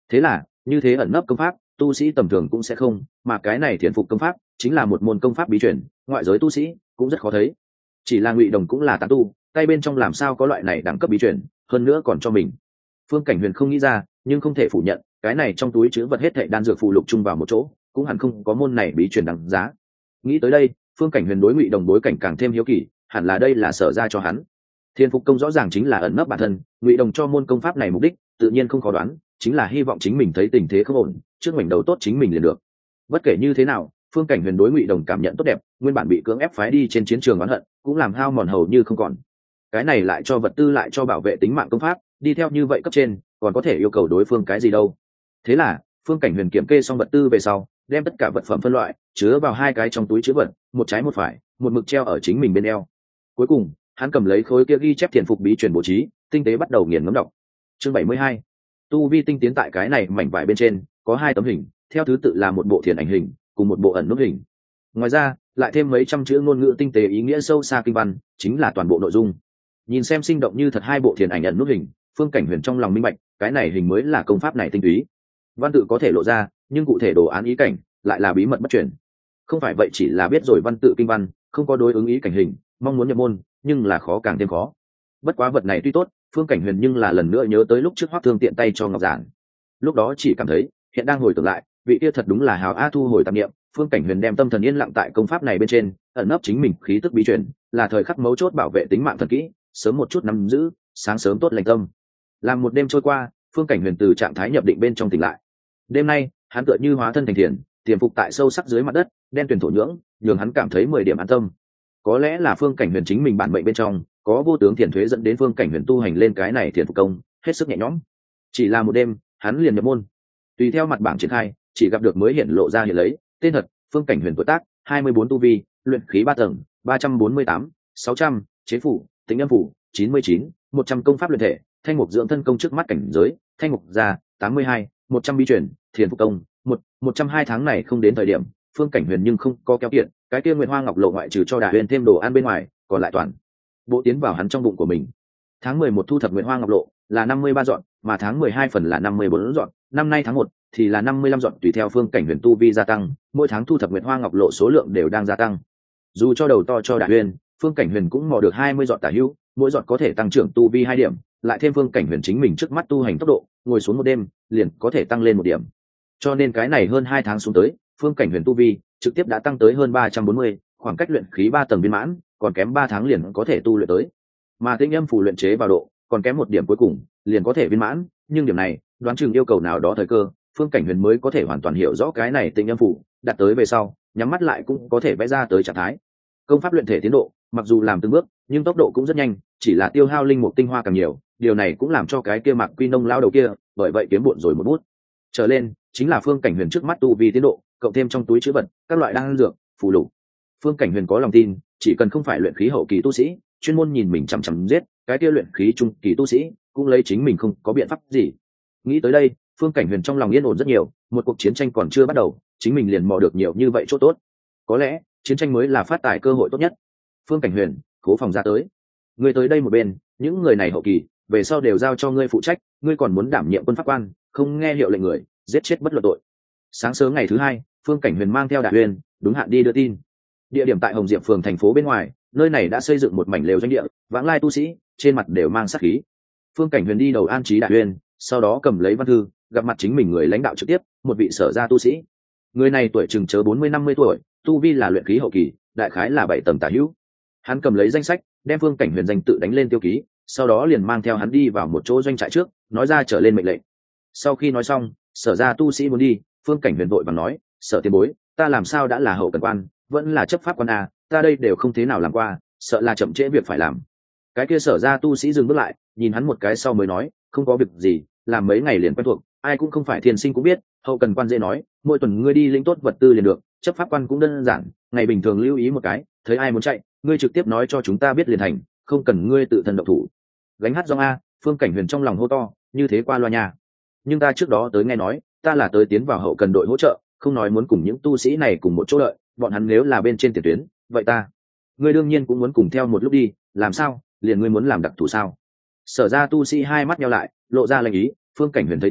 Thế là như thế ẩn nấp công pháp tu sĩ tầm thường cũng sẽ không, mà cái này thiền phục công pháp chính là một môn công pháp bí truyền, ngoại giới tu sĩ cũng rất khó thấy. Chỉ là Ngụy Đồng cũng là tán tu, tay bên trong làm sao có loại này đẳng cấp bí truyền, hơn nữa còn cho mình. Phương Cảnh Huyền không nghĩ ra, nhưng không thể phủ nhận, cái này trong túi chứa vật hết thảy đan dược phụ lục chung vào một chỗ, cũng hẳn không có môn này bí truyền đáng giá. Nghĩ tới đây, Phương Cảnh Huyền đối Ngụy Đồng bối cảnh càng thêm hiếu kỳ, hẳn là đây là sở ra cho hắn. Thiên phục công rõ ràng chính là ẩn nấp bản thân, Ngụy Đồng cho môn công pháp này mục đích, tự nhiên không khó đoán, chính là hy vọng chính mình thấy tình thế không ổn, trước mảnh đầu tốt chính mình liền được. Bất kể như thế nào, Phương Cảnh Huyền đối Ngụy Đồng cảm nhận tốt đẹp, nguyên bản bị cưỡng ép phái đi trên chiến trường oán hận, cũng làm hao mòn hầu như không còn. Cái này lại cho vật tư lại cho bảo vệ tính mạng công pháp, đi theo như vậy cấp trên, còn có thể yêu cầu đối phương cái gì đâu. Thế là, Phương Cảnh Huyền kiểm kê xong vật tư về sau, đem tất cả vật phẩm phân loại, chứa vào hai cái trong túi chứa vật, một trái một phải, một mực treo ở chính mình bên eo. Cuối cùng, hắn cầm lấy khối kia ghi chép thiền phục bí truyền bố trí, tinh tế bắt đầu nghiền ngẫm đọc. Chương bảy mươi hai, tu vi tinh tiến tại cái này mảnh vải bên trên, có hai tấm hình, theo thứ tự là một bộ thiền ảnh hình, cùng một bộ ẩn nút hình. Ngoài ra, lại thêm mấy trăm chữ ngôn ngữ tinh tế ý nghĩa sâu xa kinh văn, chính là toàn bộ nội dung. Nhìn xem sinh động như thật hai bộ thiền ảnh ẩn nút hình, Phương Cảnh Huyền trong lòng minh bạch, cái này hình mới là công pháp này tinh túy. Văn tự có thể lộ ra, nhưng cụ thể đồ án ý cảnh lại là bí mật bất truyền. Không phải vậy chỉ là biết rồi văn tự kinh văn, không có đối ứng ý cảnh hình, mong muốn nhập môn, nhưng là khó càng thêm khó. Bất quá vật này tuy tốt, Phương Cảnh Huyền nhưng là lần nữa nhớ tới lúc trước Hoắc Thương tiện tay cho Ngọc Giản. Lúc đó chỉ cảm thấy, hiện đang hồi tưởng lại, vị kia thật đúng là hào a thu hồi tạp niệm. Phương Cảnh Huyền đem tâm thần yên lặng tại công pháp này bên trên, ẩn nấp chính mình khí tức bí truyền, là thời khắc mấu chốt bảo vệ tính mạng thần kỹ, sớm một chút nắm giữ, sáng sớm tốt lành tâm. Làm một đêm trôi qua, Phương Cảnh Huyền từ trạng thái nhập định bên trong tỉnh lại. Đêm nay, hắn tựa như hóa thân thành thiền, tiềm phục tại sâu sắc dưới mặt đất, đen tuyền thổ nhưỡng, nhường hắn cảm thấy mười điểm an tâm. Có lẽ là Phương Cảnh Huyền chính mình bản mệnh bên trong có vô tướng thiền thuế dẫn đến Phương Cảnh Huyền tu hành lên cái này thiền phục công, hết sức nhẹ nhõm. Chỉ là một đêm, hắn liền nhập môn. Tùy theo mặt bảng triển khai, chỉ gặp được mới hiện lộ ra hiện lấy, tên thật, Phương Cảnh Huyền tuổi tác, hai mươi bốn tu vi, luyện khí ba tầng, ba trăm bốn mươi tám, sáu trăm, chế phủ, tính âm phủ, chín mươi chín, một trăm công pháp luyện thể, thanh mục dưỡng thân công trước mắt cảnh giới, thanh mục gia, tám mươi hai, một trăm bí truyền, thiền phục công, một, một trăm hai tháng này không đến thời điểm, Phương Cảnh Huyền nhưng không có kéo kiện, cái kia Nguyệt Hoa Ngọc Lộ ngoại trừ cho Đà Huyền thêm đồ ăn bên ngoài, còn lại toàn bộ tiến vào hắn trong bụng của mình. Tháng mười một thu thập Nguyệt Hoa Ngọc Lộ là năm mươi ba dọn, mà tháng mười hai phần là năm mươi bốn dọn, năm nay tháng một thì là năm mươi lăm dọn, tùy theo Phương Cảnh Huyền tu vi gia tăng, mỗi tháng thu thập Nguyệt Hoa Ngọc Lộ số lượng đều đang gia tăng. Dù cho đầu to cho Đà Huyền, Phương Cảnh Huyền cũng mò được hai mươi dọn tả hữu, mỗi dọn có thể tăng trưởng tu vi hai điểm, lại thêm Phương Cảnh Huyền chính mình trước mắt tu hành tốc độ, ngồi xuống một đêm, liền có thể tăng lên một điểm. Cho nên cái này hơn hai tháng xuống tới, Phương Cảnh Huyền tu vi trực tiếp đã tăng tới hơn ba trăm bốn mươi, khoảng cách luyện khí ba tầng viên mãn, còn kém ba tháng liền có thể tu luyện tới. Mà tinh âm phủ luyện chế vào độ, còn kém một điểm cuối cùng, liền có thể viên mãn, nhưng điểm này, đoán chừng yêu cầu nào đó thời cơ, Phương Cảnh Huyền mới có thể hoàn toàn hiểu rõ cái này tinh âm phủ, đạt tới về sau, nhắm mắt lại cũng có thể vẽ ra tới trạng thái. Công pháp luyện thể tiến độ, mặc dù làm từng bước, nhưng tốc độ cũng rất nhanh, chỉ là tiêu hao linh mục tinh hoa càng nhiều, điều này cũng làm cho cái kia Mạc Quy Nông lao đầu kia, bởi vậy kiếm bộn rồi một bút. Trở lên, chính là Phương Cảnh Huyền trước mắt tu vi tiến độ, cộng thêm trong túi trữ vật, các loại đan dược, phù lục. Phương Cảnh Huyền có lòng tin, chỉ cần không phải luyện khí hậu kỳ tu sĩ, chuyên môn nhìn mình chằm chằm giết, cái kia luyện khí trung kỳ tu sĩ, cũng lấy chính mình không có biện pháp gì. Nghĩ tới đây, Phương Cảnh Huyền trong lòng yên ổn rất nhiều, một cuộc chiến tranh còn chưa bắt đầu, chính mình liền mò được nhiều như vậy chỗ tốt. Có lẽ, chiến tranh mới là phát tài cơ hội tốt nhất. Phương Cảnh Huyền, khố phòng ra tới. Ngươi tới đây một bên, những người này hậu kỳ, về sau đều giao cho ngươi phụ trách, ngươi còn muốn đảm nhiệm quân pháp quan, không nghe hiệu lệnh người, giết chết bất luận tội. Sáng sớm ngày thứ hai, Phương Cảnh Huyền mang theo Đại Huyền, đúng hạn đi đưa tin. Địa điểm tại Hồng Diệp phường thành phố bên ngoài, nơi này đã xây dựng một mảnh lều doanh địa, vãng lai tu sĩ, trên mặt đều mang sát khí. Phương Cảnh Huyền đi đầu an trí Đại Huyền, sau đó cầm lấy văn thư, gặp mặt chính mình người lãnh đạo trực tiếp, một vị sở gia tu sĩ. Người này tuổi chừng chớ bốn mươi năm mươi tuổi, tu vi là luyện khí hậu kỳ, đại khái là bảy tầng tả hữu. Hắn cầm lấy danh sách, đem Phương Cảnh Huyền danh tự đánh lên tiêu ký, sau đó liền mang theo hắn đi vào một chỗ doanh trại trước, nói ra trở lên mệnh lệnh. Sau khi nói xong, sở gia tu sĩ muốn đi, Phương Cảnh Huyền vội vàng nói, sở tiền bối, ta làm sao đã là hậu cần quan, vẫn là chấp pháp quan à, ta đây đều không thế nào làm qua, sợ là chậm trễ việc phải làm. Cái kia sở gia tu sĩ dừng bước lại, nhìn hắn một cái sau mới nói, không có việc gì, làm mấy ngày liền quen thuộc, ai cũng không phải thiên sinh cũng biết, hậu cần quan dễ nói, mỗi tuần ngươi đi lĩnh tốt vật tư liền được, chấp pháp quan cũng đơn giản, ngày bình thường lưu ý một cái, thấy ai muốn chạy, ngươi trực tiếp nói cho chúng ta biết liền thành, không cần ngươi tự thân động thủ. Gánh hát rong a, Phương Cảnh Huyền trong lòng hô to, như thế qua loa nhà. Nhưng ta trước đó tới nghe nói, ta là tới tiến vào hậu cần đội hỗ trợ, không nói muốn cùng những tu sĩ này cùng một chỗ đợi, bọn hắn nếu là bên trên tiền tuyến, vậy ta, ngươi đương nhiên cũng muốn cùng theo một lúc đi, làm sao, liền ngươi muốn làm đặc thù sao? Sở ra tu sĩ hai mắt nhau lại, lộ ra lệnh ý, Phương Cảnh Huyền thấy thế,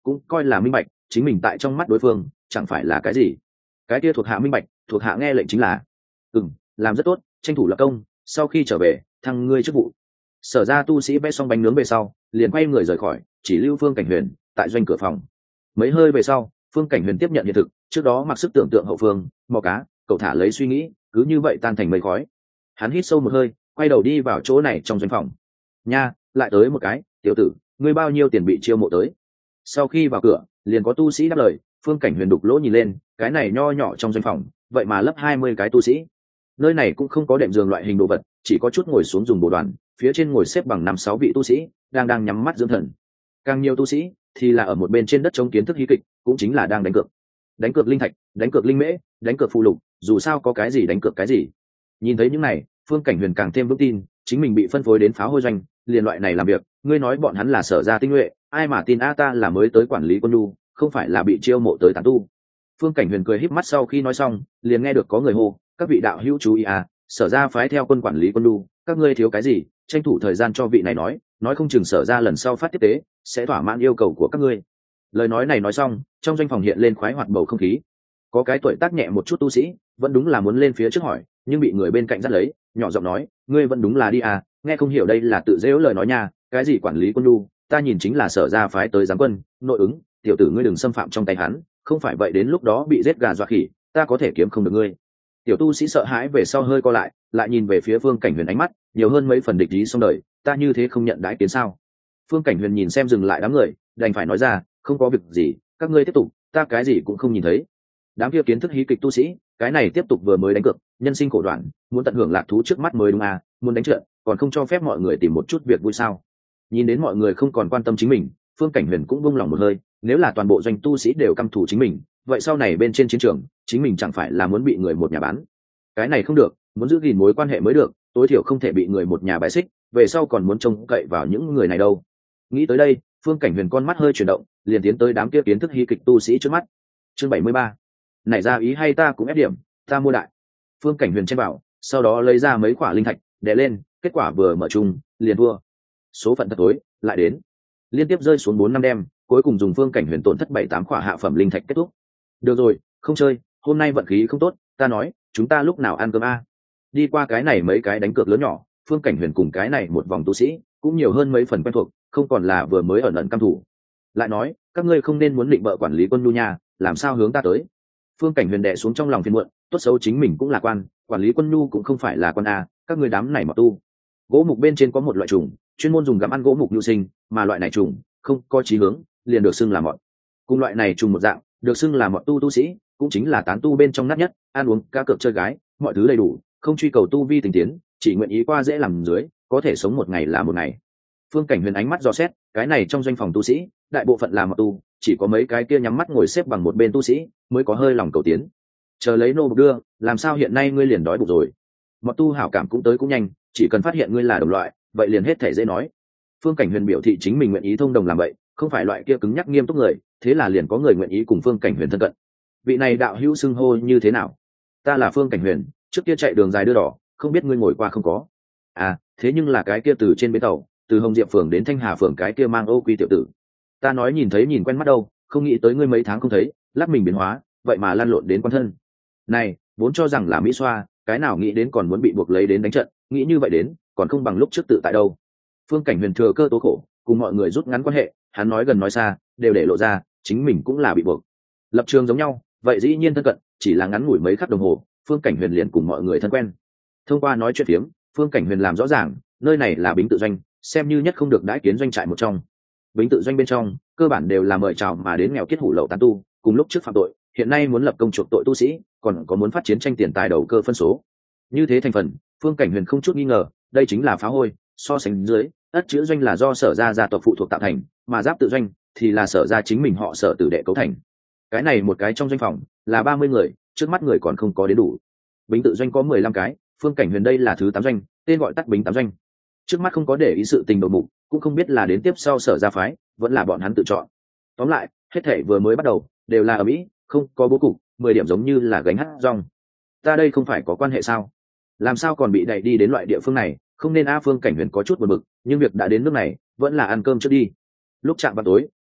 cũng coi là minh bạch chính mình tại trong mắt đối phương chẳng phải là cái gì. Cái kia thuộc hạ minh bạch, thuộc hạ nghe lệnh chính là ừ, làm rất tốt, tranh thủ lập công, sau khi trở về thăng ngươi chức vụ. Sở ra tu sĩ vẽ xong bánh nướng về sau liền quay người rời khỏi, chỉ lưu Phương Cảnh Huyền tại doanh cửa phòng. Mấy hơi về sau, Phương Cảnh Huyền tiếp nhận hiện thực, trước đó mặc sức tưởng tượng hậu phương mò cá cậu thả lấy suy nghĩ, cứ như vậy tan thành mây khói. Hắn hít sâu một hơi, quay đầu đi vào chỗ này trong doanh phòng. Nha, lại tới một cái, tiểu tử, ngươi bao nhiêu tiền bị chiêu mộ tới? Sau khi vào cửa liền có tu sĩ đáp lời. Phương Cảnh Huyền đục lỗ nhìn lên, cái này nho nhỏ trong doanh phòng vậy mà lấp hai mươi cái tu sĩ. Nơi này cũng không có đệm giường loại hình đồ vật, chỉ có chút ngồi xuống dùng bồ đoàn, phía trên ngồi xếp bằng năm sáu vị tu sĩ đang đang nhắm mắt dưỡng thần. Càng nhiều tu sĩ thì là ở một bên trên đất chống kiến thức hí kịch, cũng chính là đang đánh cược. Đánh cược linh thạch, đánh cược linh mễ, đánh cược phụ lục, dù sao có cái gì đánh cược cái gì. Nhìn thấy những này, Phương Cảnh Huyền càng thêm vững tin chính mình bị phân phối đến pháo hôi doanh, liền loại này làm việc, ngươi nói bọn hắn là sở ra tinh nhuệ, ai mà tin a ta là mới tới quản lý quân nhu, không phải là bị chiêu mộ tới tán tu. Phương Cảnh Huyền cười híp mắt, sau khi nói xong liền nghe được có người hô, các vị đạo hữu chú ý à, sở ra phái theo quân quản lý quân nhu, các ngươi thiếu cái gì, tranh thủ thời gian cho vị này nói, nói không chừng sở ra lần sau phát tiếp tế sẽ thỏa mãn yêu cầu của các ngươi. Lời nói này nói xong, trong doanh phòng hiện lên khoái hoạt bầu không khí. Có cái tuổi tác nhẹ một chút tu sĩ vẫn đúng là muốn lên phía trước hỏi, nhưng bị người bên cạnh dắt lấy, nhỏ giọng nói, ngươi vẫn đúng là đi à, nghe không hiểu đây là tự dễu lời nói nha, cái gì quản lý quân nhu, ta nhìn chính là sở ra phái tới giáng quân, nội ứng, tiểu tử ngươi đừng xâm phạm trong tay hắn, không phải vậy đến lúc đó bị giết gà dọa khỉ, ta có thể kiếm không được ngươi. Tiểu tu sĩ sợ hãi về sau hơi co lại, lại nhìn về phía Phương Cảnh Huyền, ánh mắt nhiều hơn mấy phần địch ý xong đời, ta như thế không nhận đãi kiến sao? Phương Cảnh Huyền nhìn xem dừng lại đám người, đành phải nói ra, không có việc gì, các ngươi tiếp tục, ta cái gì cũng không nhìn thấy. Đám kia kiến thức hí kịch tu sĩ, cái này tiếp tục vừa mới đánh cược, nhân sinh khổ đoạn, muốn tận hưởng lạc thú trước mắt mới đúng à, muốn đánh trận, còn không cho phép mọi người tìm một chút việc vui sao? Nhìn đến mọi người không còn quan tâm chính mình, Phương Cảnh Huyền cũng buông lòng một hơi, nếu là toàn bộ doanh tu sĩ đều căm thù chính mình, vậy sau này bên trên chiến trường, chính mình chẳng phải là muốn bị người một nhà bán? Cái này không được, muốn giữ gìn mối quan hệ mới được, tối thiểu không thể bị người một nhà bài xích, về sau còn muốn trông cậy vào những người này đâu. Nghĩ tới đây, Phương Cảnh Huyền con mắt hơi chuyển động, liền tiến tới đám kia kiến thức hí kịch tu sĩ trước mắt. Chương bảy mươi ba, nảy ra ý hay ta cũng ép điểm, ta mua đại. Phương Cảnh Huyền chen vào, sau đó lấy ra mấy quả linh thạch, đè lên, kết quả vừa mở chung, liền thua. Số phận thật tối, lại đến. Liên tiếp rơi xuống bốn năm đêm, cuối cùng dùng Phương Cảnh Huyền tổn thất bảy tám quả hạ phẩm linh thạch kết thúc. Được rồi, không chơi, hôm nay vận khí không tốt, ta nói, chúng ta lúc nào ăn cơm a? Đi qua cái này mấy cái đánh cược lớn nhỏ, Phương Cảnh Huyền cùng cái này một vòng tu sĩ cũng nhiều hơn mấy phần quen thuộc, không còn là vừa mới ở ẩn cam thủ. Lại nói, các ngươi không nên muốn định bợ quản lý quân nhu nha, làm sao hướng ta tới? Phương Cảnh Huyền đè xuống trong lòng phiền muộn, tốt xấu chính mình cũng là quan, quản lý quân nhu cũng không phải là quan a, các ngươi đám này mà tu. Gỗ mục bên trên có một loại trùng, chuyên môn dùng gặm ăn gỗ mục nhu sinh, mà loại này trùng không có chí hướng, liền được xưng là mọt. Cùng loại này trùng một dạng, được xưng là mọt tu tu sĩ, cũng chính là tán tu bên trong nát nhất, ăn uống, cá cược chơi gái, mọi thứ đầy đủ, không truy cầu tu vi tình tiến, chỉ nguyện ý qua dễ làm dưới, có thể sống một ngày là một ngày. Phương Cảnh Huyền ánh mắt dò xét, cái này trong doanh phòng tu sĩ, đại bộ phận là mọt tu, chỉ có mấy cái kia nhắm mắt ngồi xếp bằng một bên tu sĩ mới có hơi lòng cầu tiến. Chờ lấy nô bộc đưa, làm sao hiện nay ngươi liền đói bụng rồi? Mọt tu hảo cảm cũng tới cũng nhanh, chỉ cần phát hiện ngươi là đồng loại, vậy liền hết thể dễ nói. Phương Cảnh Huyền biểu thị chính mình nguyện ý thông đồng làm vậy, không phải loại kia cứng nhắc nghiêm túc người, thế là liền có người nguyện ý cùng Phương Cảnh Huyền thân cận. Vị này đạo hữu xưng hô như thế nào? Ta là Phương Cảnh Huyền, trước kia chạy đường dài đưa đỏ, không biết ngươi ngồi qua không có? À, thế nhưng là cái kia từ trên bến tàu, từ Hồng Diệp phường đến Thanh Hà phường cái kia mang ô quy tiểu tử. Ta nói nhìn thấy nhìn quen mắt đâu, không nghĩ tới ngươi mấy tháng không thấy, lắp mình biến hóa, vậy mà lăn lộn đến quan thân. Này, vốn cho rằng là mỹ xoa, cái nào nghĩ đến còn muốn bị buộc lấy đến đánh trận, nghĩ như vậy đến, còn không bằng lúc trước tự tại đâu. Phương Cảnh Huyền thừa cơ tố khổ, cùng mọi người rút ngắn quan hệ, hắn nói gần nói xa, đều để lộ ra, chính mình cũng là bị buộc. Lập trường giống nhau, vậy dĩ nhiên thân cận, chỉ là ngắn ngủi mấy khắc đồng hồ, Phương Cảnh Huyền liền cùng mọi người thân quen. Thông qua nói chuyện phiếm, Phương Cảnh Huyền làm rõ ràng, nơi này là Bính Tự Doanh, xem như nhất không được đãi kiến doanh trại một trong. Bính Tự Doanh bên trong, cơ bản đều là mời chào mà đến nghèo kiết hủ lậu tán tu, cùng lúc trước phạm tội, hiện nay muốn lập công chuộc tội tu sĩ, còn có muốn phát chiến tranh tiền tài đầu cơ phân số. Như thế thành phần, Phương Cảnh Huyền không chút nghi ngờ, đây chính là phá hôi, so sánh dưới, ất chữ doanh là do sở gia gia tộc phụ thuộc tạo thành, mà giáp tự doanh thì là sở gia chính mình họ sở tử đệ cấu thành. Cái này một cái trong doanh phòng là ba mươi người, trước mắt người còn không có đến đủ. Bính Tự Doanh có mười lăm cái, Phương Cảnh Huyền đây là thứ tám doanh, tên gọi tắt Bính tám doanh. Trước mắt không có để ý sự tình đầu mục, cũng không biết là đến tiếp sau sở gia phái, vẫn là bọn hắn tự chọn. Tóm lại, hết thảy vừa mới bắt đầu đều là ở mỹ, không có bố cục, mười điểm giống như là gánh hát rong. Ta đây không phải có quan hệ sao? Làm sao còn bị đẩy đi đến loại địa phương này? Không nên a. Phương Cảnh Huyền có chút buồn bực, nhưng việc đã đến nước này, vẫn là ăn cơm trước đi. Lúc chạm vào tối,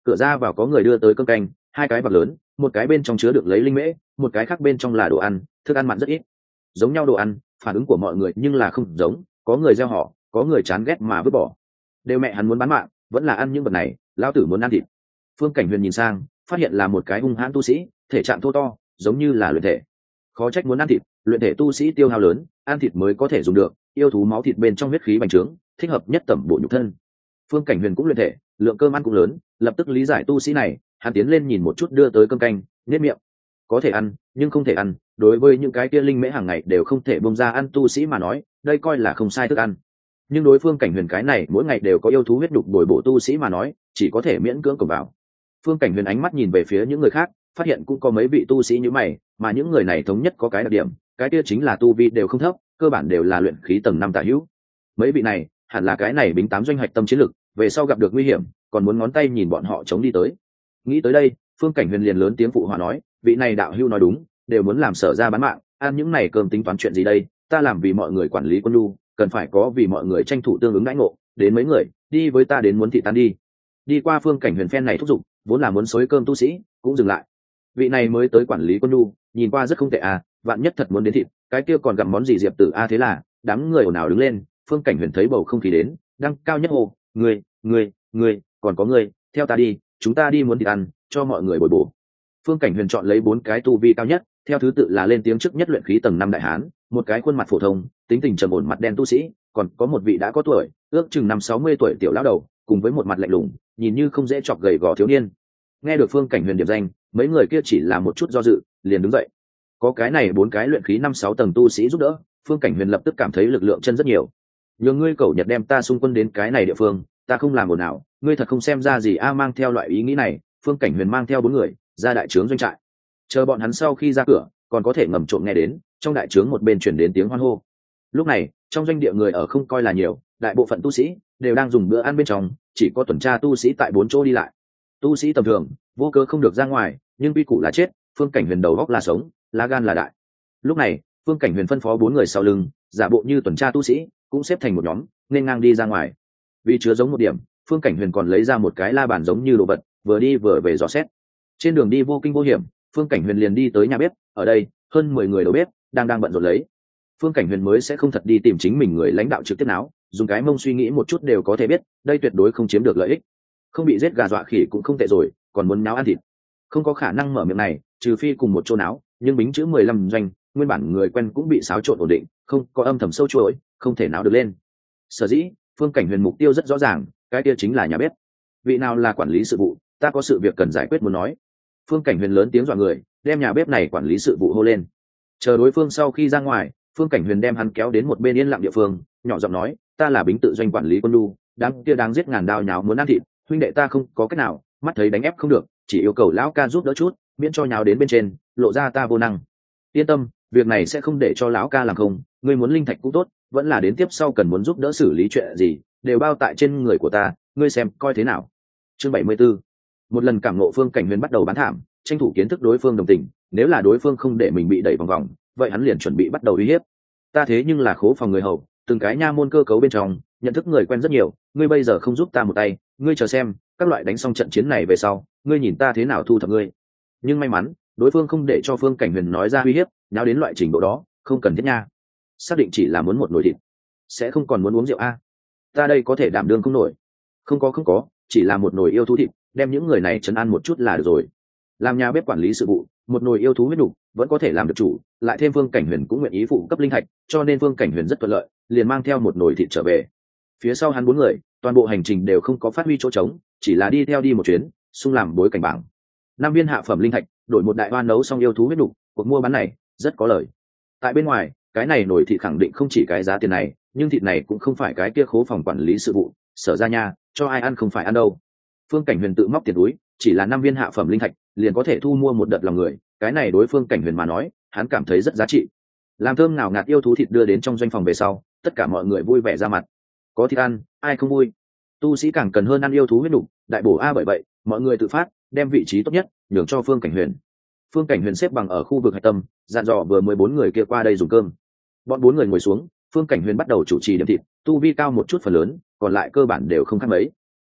Cửa ra vào có người đưa tới cơm canh, hai cái bạc lớn, một cái bên trong chứa được lấy linh mễ, một cái khác bên trong là đồ ăn, thức ăn mặn rất ít. Giống nhau đồ ăn, phản ứng của mọi người nhưng là không giống, có người gieo họ, có người chán ghét mà vứt bỏ. Đều mẹ hắn muốn bán mạng, vẫn là ăn những vật này, lão tử muốn ăn thịt. Phương Cảnh Huyền nhìn sang, phát hiện là một cái hung hãn tu sĩ, thể trạng thô to, giống như là luyện thể. Khó trách muốn ăn thịt, luyện thể tu sĩ tiêu hao lớn, ăn thịt mới có thể dùng được, yêu thú máu thịt bên trong huyết khí bành trướng, thích hợp nhất tẩm bổ nhục thân. Phương Cảnh Huyền cũng luyện thể, lượng cơm ăn cũng lớn, lập tức lý giải tu sĩ này, hắn tiến lên nhìn một chút đưa tới cơm canh, nhếch miệng. Có thể ăn, nhưng không thể ăn, đối với những cái kia linh mễ hàng ngày đều không thể bông ra ăn tu sĩ mà nói, đây coi là không sai thức ăn. Nhưng đối Phương Cảnh Huyền cái này mỗi ngày đều có yêu thú huyết đục bồi bổ tu sĩ mà nói, chỉ có thể miễn cưỡng cầm vào. Phương Cảnh Huyền ánh mắt nhìn về phía những người khác, phát hiện cũng có mấy vị tu sĩ như mày, mà những người này thống nhất có cái đặc điểm, cái kia chính là tu vi đều không thấp, cơ bản đều là luyện khí tầng năm tả hữu. Mấy vị này, hẳn là cái này bính tám doanh hạch tâm chiến lực, về sau gặp được nguy hiểm, còn muốn ngón tay nhìn bọn họ chống đi tới. Nghĩ tới đây, Phương Cảnh Huyền liền lớn tiếng phụ hòa nói, vị này đạo hữu nói đúng, đều muốn làm Sở ra bán mạng, ăn những này cơm tính toán chuyện gì đây, ta làm vì mọi người quản lý quân nhu, cần phải có vì mọi người tranh thủ tương ứng đãi ngộ, đến mấy người, đi với ta đến muốn thị tan đi. Đi qua Phương Cảnh Huyền phen này thúc giục, vốn là muốn xối cơm tu sĩ, cũng dừng lại. Vị này mới tới quản lý quân nhu, nhìn qua rất không tệ à, vạn nhất thật muốn đến thịt, cái kia còn gặm món gì diệp tử a, thế là, đám người ồn ào đứng lên, Phương Cảnh Huyền thấy bầu không khí đến, đang cao nhất hồ, người, người, người, còn có người, theo ta đi, chúng ta đi muốn thịt ăn, cho mọi người bồi bổ. Phương Cảnh Huyền chọn lấy bốn cái tu vi cao nhất, theo thứ tự là lên tiếng trước nhất luyện khí tầng năm đại hán, một cái khuôn mặt phổ thông, tính tình trầm ổn mặt đen tu sĩ, còn có một vị đã có tuổi, ước chừng năm sáu mươi tuổi tiểu lão đầu, cùng với một mặt lạnh lùng, nhìn như không dễ chọc gầy gò thiếu niên. Nghe được Phương Cảnh Huyền điểm danh, mấy người kia chỉ là một chút do dự, liền đứng dậy. Có cái này bốn cái luyện khí năm sáu tầng tu sĩ giúp đỡ, Phương Cảnh Huyền lập tức cảm thấy lực lượng chân rất nhiều. Nhờ ngươi cẩu Nhật đem ta xung quân đến cái này địa phương, ta không làm ổn nào, ngươi thật không xem ra gì a. Mang theo loại ý nghĩ này, Phương Cảnh Huyền mang theo bốn người ra đại trướng doanh trại. Chờ bọn hắn sau khi ra cửa, còn có thể ngầm trộm nghe đến, trong đại trướng một bên truyền đến tiếng hoan hô. Lúc này, trong doanh địa người ở không coi là nhiều, đại bộ phận tu sĩ đều đang dùng bữa ăn bên trong, chỉ có tuần tra tu sĩ tại bốn chỗ đi lại. Tu sĩ tầm thường, vô cớ không được ra ngoài, nhưng quy củ là chết, Phương Cảnh Huyền đầu góc là sống, lá gan là đại. Lúc này, Phương Cảnh Huyền phân phó bốn người sau lưng, giả bộ như tuần tra tu sĩ, cũng xếp thành một nhóm, nên ngang đi ra ngoài. Vì chứa giống một điểm, Phương Cảnh Huyền còn lấy ra một cái la bàn giống như đồ vật, vừa đi vừa về dò xét. Trên đường đi vô kinh vô hiểm, Phương Cảnh Huyền liền đi tới nhà bếp, ở đây, hơn mười người đầu bếp đang đang bận rộn lấy. Phương Cảnh Huyền mới sẽ không thật đi tìm chính mình người lãnh đạo trực tiếp nào, dùng cái mông suy nghĩ một chút đều có thể biết, đây tuyệt đối không chiếm được lợi ích. Không bị giết gà dọa khỉ cũng không tệ rồi, còn muốn náo ăn thịt. Không có khả năng mở miệng này, trừ phi cùng một chỗ náo, nhưng bính chữ mười lăm doanh, nguyên bản người quen cũng bị xáo trộn ổn định, không có âm thầm sâu chuỗi, không thể nào được lên. Sở dĩ, Phương Cảnh Huyền mục tiêu rất rõ ràng, cái kia chính là nhà bếp. Vị nào là quản lý sự vụ, ta có sự việc cần giải quyết muốn nói. Phương Cảnh Huyền lớn tiếng dọa người, đem nhà bếp này quản lý sự vụ hô lên. Chờ đối phương sau khi ra ngoài, Phương Cảnh Huyền đem hắn kéo đến một bên yên lặng địa phương, nhỏ giọng nói, ta là bính tự doanh quản lý quân nhu, đám kia đáng giết ngàn đao nháo muốn ăn thịt, huynh đệ ta không có cách nào, mắt thấy đánh ép không được, chỉ yêu cầu lão ca giúp đỡ chút, miễn cho nháo đến bên trên, lộ ra ta vô năng. Yên tâm, việc này sẽ không để cho lão ca làm không, ngươi muốn linh thạch cũng tốt, vẫn là đến tiếp sau cần muốn giúp đỡ xử lý chuyện gì, đều bao tại trên người của ta, ngươi xem coi thế nào. Chương bảy mươi 74. Một lần cảm ngộ, Phương Cảnh Huyền bắt đầu bán thảm, tranh thủ kiến thức đối phương đồng tình, nếu là đối phương không để mình bị đẩy vòng vòng, vậy hắn liền chuẩn bị bắt đầu uy hiếp. Ta thế nhưng là khố phòng người hầu, từng cái nha môn cơ cấu bên trong, nhận thức người quen rất nhiều, ngươi bây giờ không giúp ta một tay, ngươi chờ xem, các loại đánh xong trận chiến này về sau, ngươi nhìn ta thế nào thu thập ngươi. Nhưng may mắn, đối phương không để cho Phương Cảnh Huyền nói ra uy hiếp, nháo đến loại trình độ đó, không cần thiết nha. Xác định chỉ là muốn một nồi thịt, sẽ không còn muốn uống rượu a. Ta đây có thể đảm đương không nổi. Không có không có, chỉ là một nồi yêu thú thịt, đem những người này trấn an một chút là được rồi. Làm nhà bếp quản lý sự vụ, một nồi yêu thú huyết đủ, vẫn có thể làm được chủ, lại thêm Phương Cảnh Huyền cũng nguyện ý phụ cấp linh thạch, cho nên Phương Cảnh Huyền rất thuận lợi, liền mang theo một nồi thịt trở về. Phía sau hắn bốn người, toàn bộ hành trình đều không có phát huy chỗ trống, chỉ là đi theo đi một chuyến, xung làm bối cảnh bảng. Năm viên hạ phẩm linh thạch, đổi một đại oan nấu xong yêu thú huyết đủ, cuộc mua bán này rất có lời. Tại bên ngoài, cái này nồi thịt khẳng định không chỉ cái giá tiền này, nhưng thịt này cũng không phải cái kia khố phòng quản lý sự vụ, Sở ra nha, cho ai ăn không phải ăn đâu. Phương Cảnh Huyền tự móc tiền túi, chỉ là năm viên hạ phẩm linh thạch, liền có thể thu mua một đợt lòng người, cái này đối Phương Cảnh Huyền mà nói, hắn cảm thấy rất giá trị. Làm thơm nào ngạt yêu thú thịt đưa đến trong doanh phòng về sau, tất cả mọi người vui vẻ ra mặt. Có thịt ăn, ai không vui? Tu sĩ càng cần hơn ăn yêu thú huyết nục, đại bổ a, bởi vậy, mọi người tự phát đem vị trí tốt nhất nhường cho Phương Cảnh Huyền. Phương Cảnh Huyền xếp bằng ở khu vực hạch tâm, dặn dò vừa mới bốn người kia qua đây dùng cơm. Bọn bốn người ngồi xuống, Phương Cảnh Huyền bắt đầu chủ trì điểm thịt, tu vi cao một chút phần lớn, còn lại cơ bản đều không khác mấy.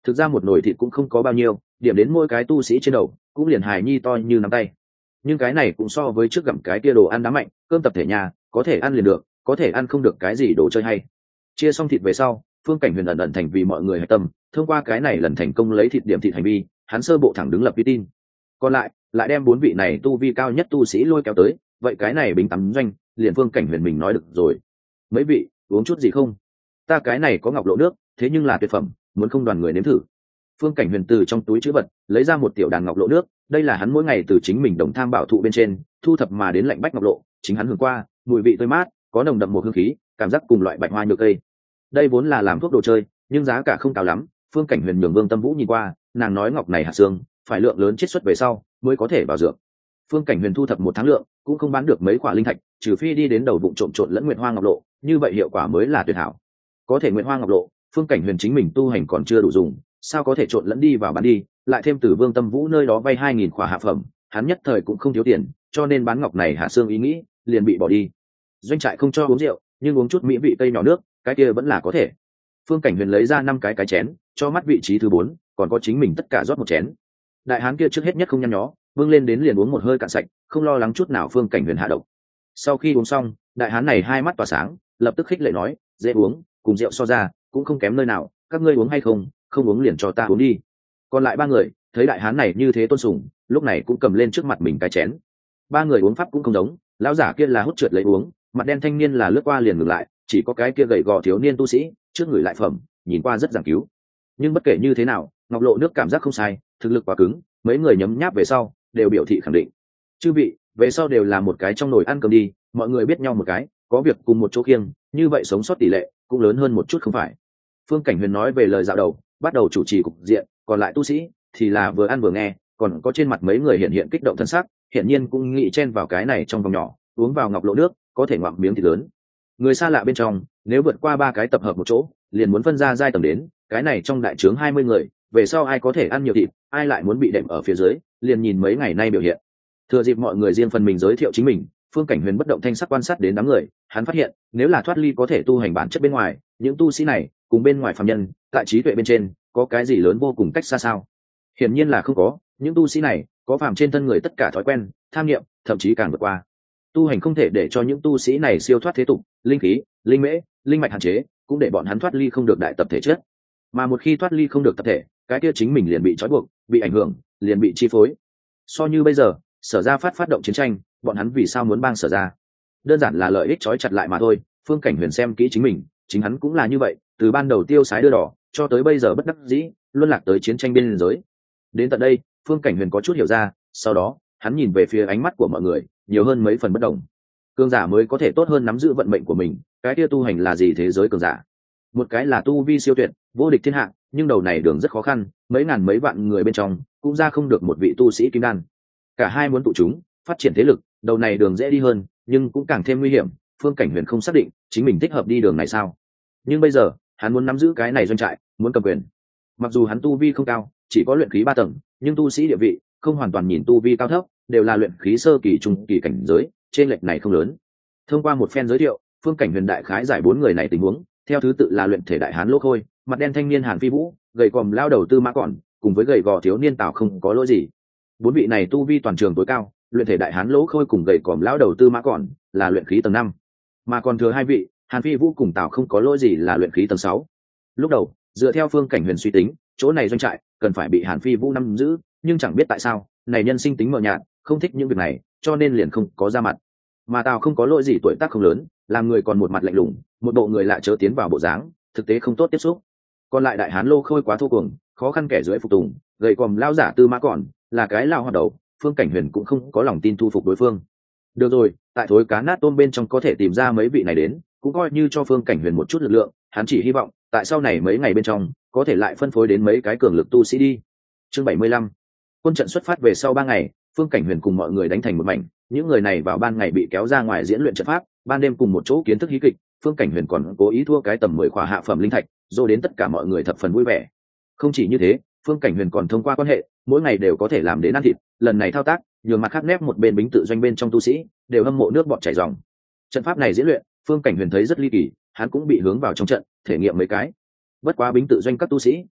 thực ra một nồi thịt cũng không có bao nhiêu, điểm đến mỗi cái tu sĩ trên đầu cũng liền hài nhi to như nắm tay, nhưng cái này cũng so với trước gặm cái tia đồ ăn đá mạnh. Cơm tập thể nhà có thể ăn liền được, có thể ăn không được cái gì đồ chơi hay. Chia xong thịt về sau, Phương Cảnh Huyền ẩn ẩn thành vì mọi người hạch tâm, thông qua cái này lần thành công lấy thịt điểm thịt hành vi, hắn sơ bộ thẳng đứng lập uy tin. Còn lại lại đem bốn vị này tu vi cao nhất tu sĩ lôi kéo tới, vậy cái này bình tắm doanh liền Phương Cảnh Huyền mình nói được rồi. Mấy vị uống chút gì không? Ta cái này có ngọc lộ nước, thế nhưng là tuyệt phẩm, muốn không đoàn người nếm thử. Phương Cảnh Huyền từ trong túi trữ vật lấy ra một tiểu đàn ngọc lộ nước, đây là hắn mỗi ngày từ chính mình đồng tham bảo thụ bên trên thu thập mà đến lạnh bách ngọc lộ, chính hắn hưởng qua, mùi vị tươi mát, có nồng đậm một hương khí, cảm giác cùng loại bạch hoa nhược cây. Đây vốn là làm thuốc đồ chơi, nhưng giá cả không cao lắm. Phương Cảnh Huyền nhường Vương Tâm Vũ nhìn qua, nàng nói ngọc này hạt xương phải lượng lớn chiết xuất về sau mới có thể vào dược. Phương Cảnh Huyền thu thập một tháng lượng cũng không bán được mấy quả linh thạch, trừ phi đi đến đầu bụng trộn trộn lẫn nguyệt hoa ngọc lộ, như vậy hiệu quả mới là tuyệt hảo. Có thể nguyệt hoa ngọc lộ, Phương Cảnh Huyền chính mình tu hành còn chưa đủ dùng, sao có thể trộn lẫn đi vào bán đi, lại thêm từ Vương Tâm Vũ nơi đó vay hai nghìn khỏa hạ phẩm, hắn nhất thời cũng không thiếu tiền, cho nên bán ngọc này hạ xương ý nghĩ liền bị bỏ đi. Doanh trại không cho uống rượu, nhưng uống chút mỹ vị cây nhỏ nước, cái kia vẫn là có thể. Phương Cảnh Huyền lấy ra năm cái cái chén, cho mắt vị trí thứ bốn, còn có chính mình tất cả rót một chén. Đại hán kia trước hết nhất không nhăn nhó, vươn lên đến liền uống một hơi cạn sạch, không lo lắng chút nào Phương Cảnh Huyền hạ độc. Sau khi uống xong, đại hán này hai mắt tỏa sáng, lập tức khích lệ nói, dễ uống, cùng rượu so ra cũng không kém nơi nào, các ngươi uống hay không? Không uống liền cho ta uống đi. Còn lại ba người thấy đại hán này như thế tôn sùng, lúc này cũng cầm lên trước mặt mình cái chén. Ba người uống pháp cũng không giống, lão giả kia là hút trượt lấy uống, mặt đen thanh niên là lướt qua liền ngừng lại, chỉ có cái kia gầy gò thiếu niên tu sĩ trước người lại phẩm, nhìn qua rất giảng cứu. Nhưng bất kể như thế nào, ngọc lộ nước cảm giác không sai, thực lực quá cứng, mấy người nhấm nháp về sau đều biểu thị khẳng định. Chư vị, về sau đều là một cái trong nồi ăn cơm đi, mọi người biết nhau một cái, có việc cùng một chỗ kiêng, như vậy sống sót tỷ lệ cũng lớn hơn một chút không phải? Phương Cảnh Huyền nói về lời dạo đầu, bắt đầu chủ trì cục diện, còn lại tu sĩ thì là vừa ăn vừa nghe, còn có trên mặt mấy người hiện hiện kích động thân sắc, hiện nhiên cũng nghĩ chen vào cái này trong vòng nhỏ, uống vào ngọc lộ nước, có thể ngoạm miếng thì lớn. Người xa lạ bên trong, nếu vượt qua ba cái tập hợp một chỗ, liền muốn phân ra giai tầng đến, cái này trong đại trướng hai mươi người, về sau ai có thể ăn nhiều thịt, ai lại muốn bị đệm ở phía dưới, liền nhìn mấy ngày nay biểu hiện. Thừa dịp mọi người riêng phần mình giới thiệu chính mình, Phương Cảnh Huyền bất động thanh sắc quan sát đến đám người, hắn phát hiện, nếu là thoát ly có thể tu hành bản chất bên ngoài, những tu sĩ này cùng bên ngoài phàm nhân, tại trí tuệ bên trên, có cái gì lớn vô cùng cách xa sao? Hiển nhiên là không có, những tu sĩ này có phàm trên thân người tất cả thói quen, tham niệm, thậm chí càng vượt qua. Tu hành không thể để cho những tu sĩ này siêu thoát thế tục, linh khí, linh mễ, linh mạch hạn chế, cũng để bọn hắn thoát ly không được đại tập thể chất. Mà một khi thoát ly không được tập thể, cái kia chính mình liền bị trói buộc, bị ảnh hưởng, liền bị chi phối. So như bây giờ, Sở Gia phát phát động chiến tranh, bọn hắn vì sao muốn bang Sở Gia? Đơn giản là lợi ích trói chặt lại mà thôi. Phương Cảnh Huyền xem kỹ chính mình, chính hắn cũng là như vậy, từ ban đầu tiêu sái đưa đỏ, cho tới bây giờ bất đắc dĩ, luân lạc tới chiến tranh biên giới. Đến tận đây, Phương Cảnh Huyền có chút hiểu ra, sau đó, hắn nhìn về phía ánh mắt của mọi người, nhiều hơn mấy phần bất đồng. Cường giả mới có thể tốt hơn nắm giữ vận mệnh của mình, cái kia tu hành là gì thế giới cường giả? Một cái là tu vi siêu tuyệt, vô địch thiên hạ, nhưng đầu này đường rất khó khăn, mấy ngàn mấy vạn người bên trong, cũng ra không được một vị tu sĩ kim đan. Cả hai muốn tụ chúng, phát triển thế lực, đầu này đường dễ đi hơn, nhưng cũng càng thêm nguy hiểm. Phương Cảnh Huyền không xác định chính mình thích hợp đi đường này sao? Nhưng bây giờ, hắn muốn nắm giữ cái này doanh trại, muốn cầm quyền. Mặc dù hắn tu vi không cao, chỉ có luyện khí ba tầng, nhưng tu sĩ địa vị không hoàn toàn nhìn tu vi cao thấp, đều là luyện khí sơ kỳ trung kỳ cảnh giới, trên lệch này không lớn. Thông qua một phen giới thiệu, Phương Cảnh Huyền đại khái giải bốn người này tình huống, theo thứ tự là luyện thể đại hán Lỗ Khôi, mặt đen thanh niên Hàn Phi Vũ, gầy còm lao đầu Tư Mã Còn, cùng với gầy gò thiếu niên Tào không có lỗi gì. Bốn vị này tu vi toàn trường tối cao, luyện thể đại hán Lỗ Khôi cùng gầy còm lao đầu Tư Mã Còn là luyện khí tầng năm, mà còn thừa hai vị, Hàn Phi Vũ cùng Tào không có lỗi gì là luyện khí tầng sáu. Lúc đầu, dựa theo Phương Cảnh Huyền suy tính, chỗ này doanh trại cần phải bị Hàn Phi Vũ nắm giữ, nhưng chẳng biết tại sao, này nhân sinh tính mờ nhạt, không thích những việc này, cho nên liền không có ra mặt. Mà Tào không có lỗi gì tuổi tác không lớn, làm người còn một mặt lạnh lùng, một bộ người lạ chớ tiến vào bộ dáng, thực tế không tốt tiếp xúc. Còn lại đại hán Lô Khôi quá thô cuồng, khó khăn kẻ dưới phục tùng, gầy còm lao giả Tư Mã Còn là cái lao hoạt đầu, Phương Cảnh Huyền cũng không có lòng tin thu phục đối phương. Được rồi, tại thối cá nát tôm bên trong có thể tìm ra mấy vị này đến, cũng coi như cho Phương Cảnh Huyền một chút lực lượng, hắn chỉ hy vọng, tại sau này mấy ngày bên trong, có thể lại phân phối đến mấy cái cường lực tu sĩ đi. Chương bảy mươi lăm. Quân trận xuất phát về sau ba ngày, Phương Cảnh Huyền cùng mọi người đánh thành một mảnh, những người này vào ban ngày bị kéo ra ngoài diễn luyện trận pháp, ban đêm cùng một chỗ kiến thức hí kịch, Phương Cảnh Huyền còn cố ý thua cái tầm mười khỏa hạ phẩm linh thạch, rồi đến tất cả mọi người thập phần vui vẻ. Không chỉ như thế, Phương Cảnh Huyền còn thông qua quan hệ, mỗi ngày đều có thể làm đến ăn thịt, lần này thao tác, nhường mặt khác nép một bên bính tự doanh bên trong tu sĩ, đều hâm mộ nước bọt chảy ròng. Trận pháp này diễn luyện, Phương Cảnh Huyền thấy rất ly kỳ, hắn cũng bị hướng vào trong trận, thể nghiệm mấy cái. Bất quá bính tự doanh các tu sĩ,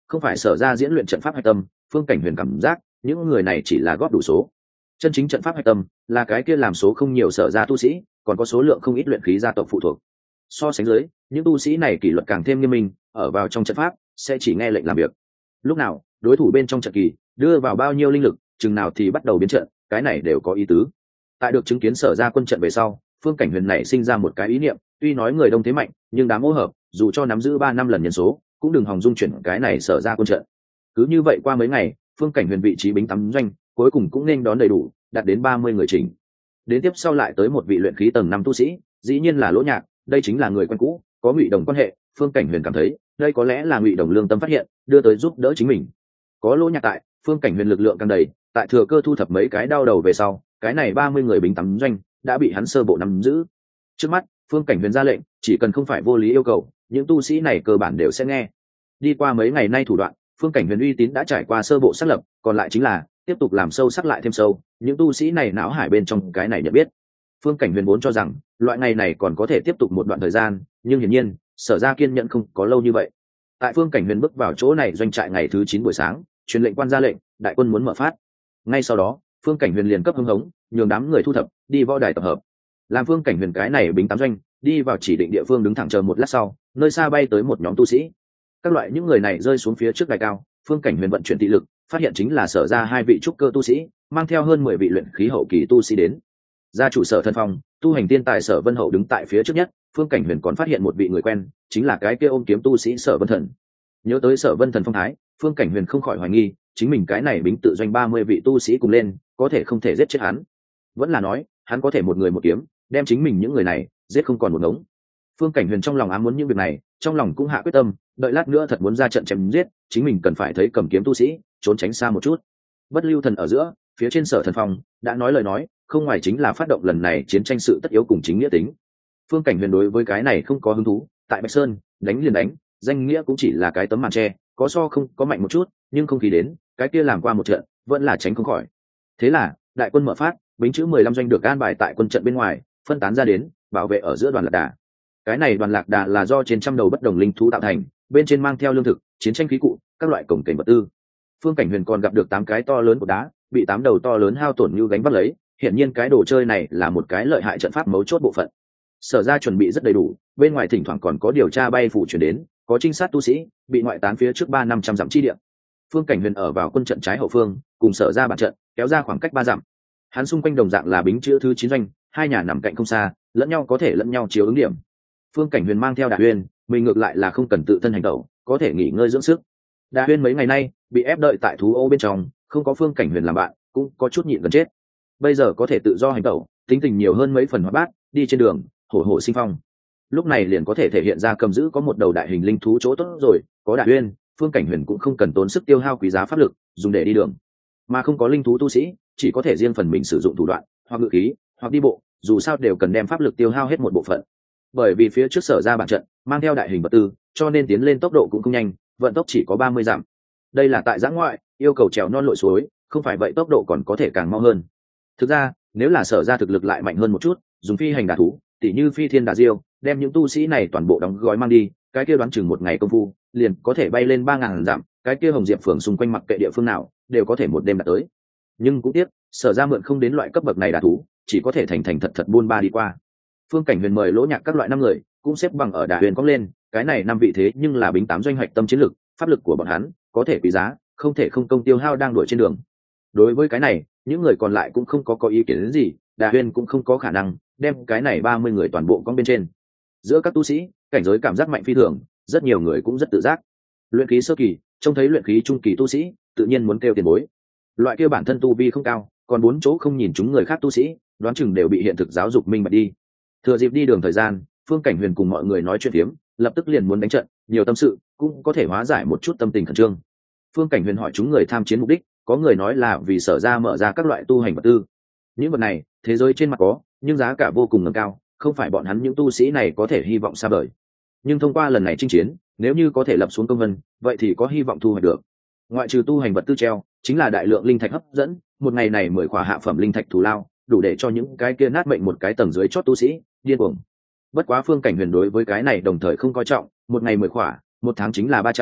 không phải sở ra diễn luyện trận pháp hạch tâm. Phương Cảnh Huyền cảm giác những người này chỉ là góp đủ số, chân chính trận pháp hạch tâm là cái kia làm số không nhiều sở ra tu sĩ, còn có số lượng không ít luyện khí gia tộc phụ thuộc. So sánh dưới, những tu sĩ này kỷ luật càng thêm nghiêm minh, ở vào trong trận pháp sẽ chỉ nghe lệnh làm việc. Lúc nào đối thủ bên trong trận kỳ đưa vào bao nhiêu linh lực, chừng nào thì bắt đầu biến trận, cái này đều có ý tứ. Tại được chứng kiến sở ra quân trận về sau, Phương Cảnh Huyền này sinh ra một cái ý niệm, tuy nói người đông thế mạnh, nhưng đám ô hợp dù cho nắm giữ ba năm lần nhân số cũng đừng hòng dung chuyển cái này sở ra quân trận. Cứ như vậy qua mấy ngày, Phương Cảnh Huyền vị trí bính tắm doanh cuối cùng cũng nên đón đầy đủ, đạt đến ba mươi người chỉnh. Đến tiếp sau lại tới một vị luyện khí tầng năm tu sĩ, dĩ nhiên là Lỗ Nhạc, đây chính là người quen cũ, có Ngụy Đồng quan hệ. Phương Cảnh Huyền cảm thấy đây có lẽ là Ngụy Đồng lương tâm phát hiện, đưa tới giúp đỡ chính mình. Có Lỗ Nhạc tại, Phương Cảnh Huyền lực lượng càng đầy, tại thừa cơ thu thập mấy cái đau đầu về sau, cái này ba mươi người bính tắm doanh đã bị hắn sơ bộ nắm giữ. Trước mắt, Phương Cảnh Huyền ra lệnh, chỉ cần không phải vô lý yêu cầu, những tu sĩ này cơ bản đều sẽ nghe. Đi qua mấy ngày nay thủ đoạn, Phương Cảnh Huyền uy tín đã trải qua sơ bộ xác lập, còn lại chính là tiếp tục làm sâu sắc lại thêm sâu, những tu sĩ này não hải bên trong cái này nhận biết. Phương Cảnh Huyền vốn cho rằng loại ngày này còn có thể tiếp tục một đoạn thời gian, nhưng hiển nhiên sở ra kiên nhẫn không có lâu như vậy. Tại Phương Cảnh Huyền bước vào chỗ này doanh trại ngày thứ chín buổi sáng, truyền lệnh quan ra lệnh, đại quân muốn mở phát. Ngay sau đó, Phương Cảnh Huyền liền cấp hưng hống, nhường đám người thu thập, đi võ đài tập hợp. Làm Phương Cảnh Huyền cái này bính tám doanh, đi vào chỉ định địa phương đứng thẳng chờ một lát sau, nơi xa bay tới một nhóm tu sĩ. Các loại những người này rơi xuống phía trước đài cao, Phương Cảnh Huyền vận chuyển thị lực, phát hiện chính là sở ra hai vị trúc cơ tu sĩ, mang theo hơn mười vị luyện khí hậu kỳ tu sĩ đến. Gia chủ Sở Thân Phong, tu hành tiên tài Sở Vân Hậu đứng tại phía trước nhất. Phương Cảnh Huyền còn phát hiện một vị người quen, chính là cái kia ôm kiếm tu sĩ Sở Vân Thần. Nhớ tới Sở Vân Thần phong thái, Phương Cảnh Huyền không khỏi hoài nghi, chính mình cái này bính tự doanh ba mươi vị tu sĩ cùng lên, có thể không thể giết chết hắn. Vẫn là nói, hắn có thể một người một kiếm, đem chính mình những người này giết không còn một ngống. Phương Cảnh Huyền trong lòng ám muốn những việc này, trong lòng cũng hạ quyết tâm, đợi lát nữa thật muốn ra trận chém giết, chính mình cần phải thấy cầm kiếm tu sĩ, trốn tránh xa một chút. Bất lưu thần ở giữa, phía trên Sở Thần Phong đã nói lời nói, không ngoài chính là phát động lần này chiến tranh sự tất yếu cùng chính nghĩa tính. Phương Cảnh Huyền đối với cái này không có hứng thú, tại Bạch Sơn, đánh liền đánh, danh nghĩa cũng chỉ là cái tấm màn tre, có so không có mạnh một chút, nhưng không khí đến, cái kia làm qua một trận, vẫn là tránh không khỏi. Thế là, đại quân mở phát, bính chữ mười lăm doanh được an bài tại quân trận bên ngoài, phân tán ra đến, bảo vệ ở giữa đoàn lạc đà. Cái này đoàn lạc đà là do trên trăm đầu bất đồng linh thú tạo thành, bên trên mang theo lương thực, chiến tranh khí cụ, các loại cổng kềnh vật tư. Phương Cảnh Huyền còn gặp được tám cái to lớn của đá, bị tám đầu to lớn hao tổn như gánh vác lấy, hiển nhiên cái đồ chơi này là một cái lợi hại trận pháp mấu chốt bộ phận. Sở ra chuẩn bị rất đầy đủ, bên ngoài thỉnh thoảng còn có điều tra bay phủ chuyển đến, có trinh sát tu sĩ bị ngoại tán phía trước ba năm trăm dặm chi địa. Phương Cảnh Huyền ở vào quân trận trái hậu phương, cùng sở ra bản trận kéo ra khoảng cách ba dặm. Hắn xung quanh đồng dạng là bính chữ thứ chín doanh, hai nhà nằm cạnh không xa, lẫn nhau có thể lẫn nhau chiếu ứng điểm. Phương Cảnh Huyền mang theo Đà Huyên, mình ngược lại là không cần tự thân hành động, có thể nghỉ ngơi dưỡng sức. Đà Huyên mấy ngày nay bị ép đợi tại thú ô bên trong, không có Phương Cảnh Huyền làm bạn, cũng có chút nhịn gần chết. Bây giờ có thể tự do hành động, tính tình nhiều hơn mấy phần hoạt bát, đi trên đường hổ hổ sinh phong. Lúc này liền có thể thể hiện ra cầm giữ có một đầu đại hình linh thú chỗ tốt rồi, có Đà Huyên, Phương Cảnh Huyền cũng không cần tốn sức tiêu hao quý giá pháp lực dùng để đi đường, mà không có linh thú tu sĩ chỉ có thể riêng phần mình sử dụng thủ đoạn, hoặc ngự khí, hoặc đi bộ, dù sao đều cần đem pháp lực tiêu hao hết một bộ phận. Bởi vì phía trước sở ra bản trận mang theo đại hình vật tư, cho nên tiến lên tốc độ cũng không nhanh, vận tốc chỉ có ba mươi dặm. Đây là tại giã ngoại, yêu cầu trèo non lội suối, không phải vậy tốc độ còn có thể càng mau hơn. Thực ra, nếu là sở ra thực lực lại mạnh hơn một chút, dùng phi hành đả thú, tỉ như phi thiên đả diêu, đem những tu sĩ này toàn bộ đóng gói mang đi, cái kia đoán chừng một ngày công phu, liền có thể bay lên ba ngàn dặm, cái kia Hồng Diệp phường xung quanh mặc kệ địa phương nào, đều có thể một đêm đạt tới. Nhưng cũng tiếc, sở ra mượn không đến loại cấp bậc này đả thú, chỉ có thể thành thành thật thật buôn ba đi qua. Phương Cảnh Huyền mời Lỗ Nhạc các loại năm người, cũng xếp bằng ở Đà Huyền cong lên, cái này năm vị thế nhưng là bính tám doanh hoạch tâm chiến lực, pháp lực của bọn hắn có thể quý giá, không thể không công tiêu hao đang đuổi trên đường. Đối với cái này, những người còn lại cũng không có có ý kiến đến gì, Đà Huyền cũng không có khả năng đem cái này ba mươi người toàn bộ cong bên trên. Giữa các tu sĩ, cảnh giới cảm giác mạnh phi thường, rất nhiều người cũng rất tự giác. Luyện khí sơ kỳ, trông thấy luyện khí trung kỳ tu sĩ, tự nhiên muốn kêu tiền bối. Loại kia bản thân tu vi không cao, còn bốn chỗ không nhìn chúng người khác tu sĩ, đoán chừng đều bị hiện thực giáo dục minh bạch đi. Thừa dịp đi đường thời gian, Phương Cảnh Huyền cùng mọi người nói chuyện tiếm, lập tức liền muốn đánh trận, nhiều tâm sự cũng có thể hóa giải một chút tâm tình khẩn trương. Phương Cảnh Huyền hỏi chúng người tham chiến mục đích, có người nói là vì sở ra mở ra các loại tu hành vật tư. Những vật này, thế giới trên mặt có, nhưng giá cả vô cùng ngẩng cao, không phải bọn hắn những tu sĩ này có thể hy vọng xa vời. Nhưng thông qua lần này chinh chiến, nếu như có thể lập xuống công vân, vậy thì có hy vọng thu hoạch được. Ngoại trừ tu hành vật tư treo, chính là đại lượng linh thạch hấp dẫn, một ngày này mười khỏa hạ phẩm linh thạch thù lao, đủ để cho những cái kia nát mệnh một cái tầng dưới chót tu sĩ điên cuồng. Bất quá Phương Cảnh Huyền đối với cái này đồng thời không coi trọng, một ngày mười khỏa, một tháng chính là ba trăm,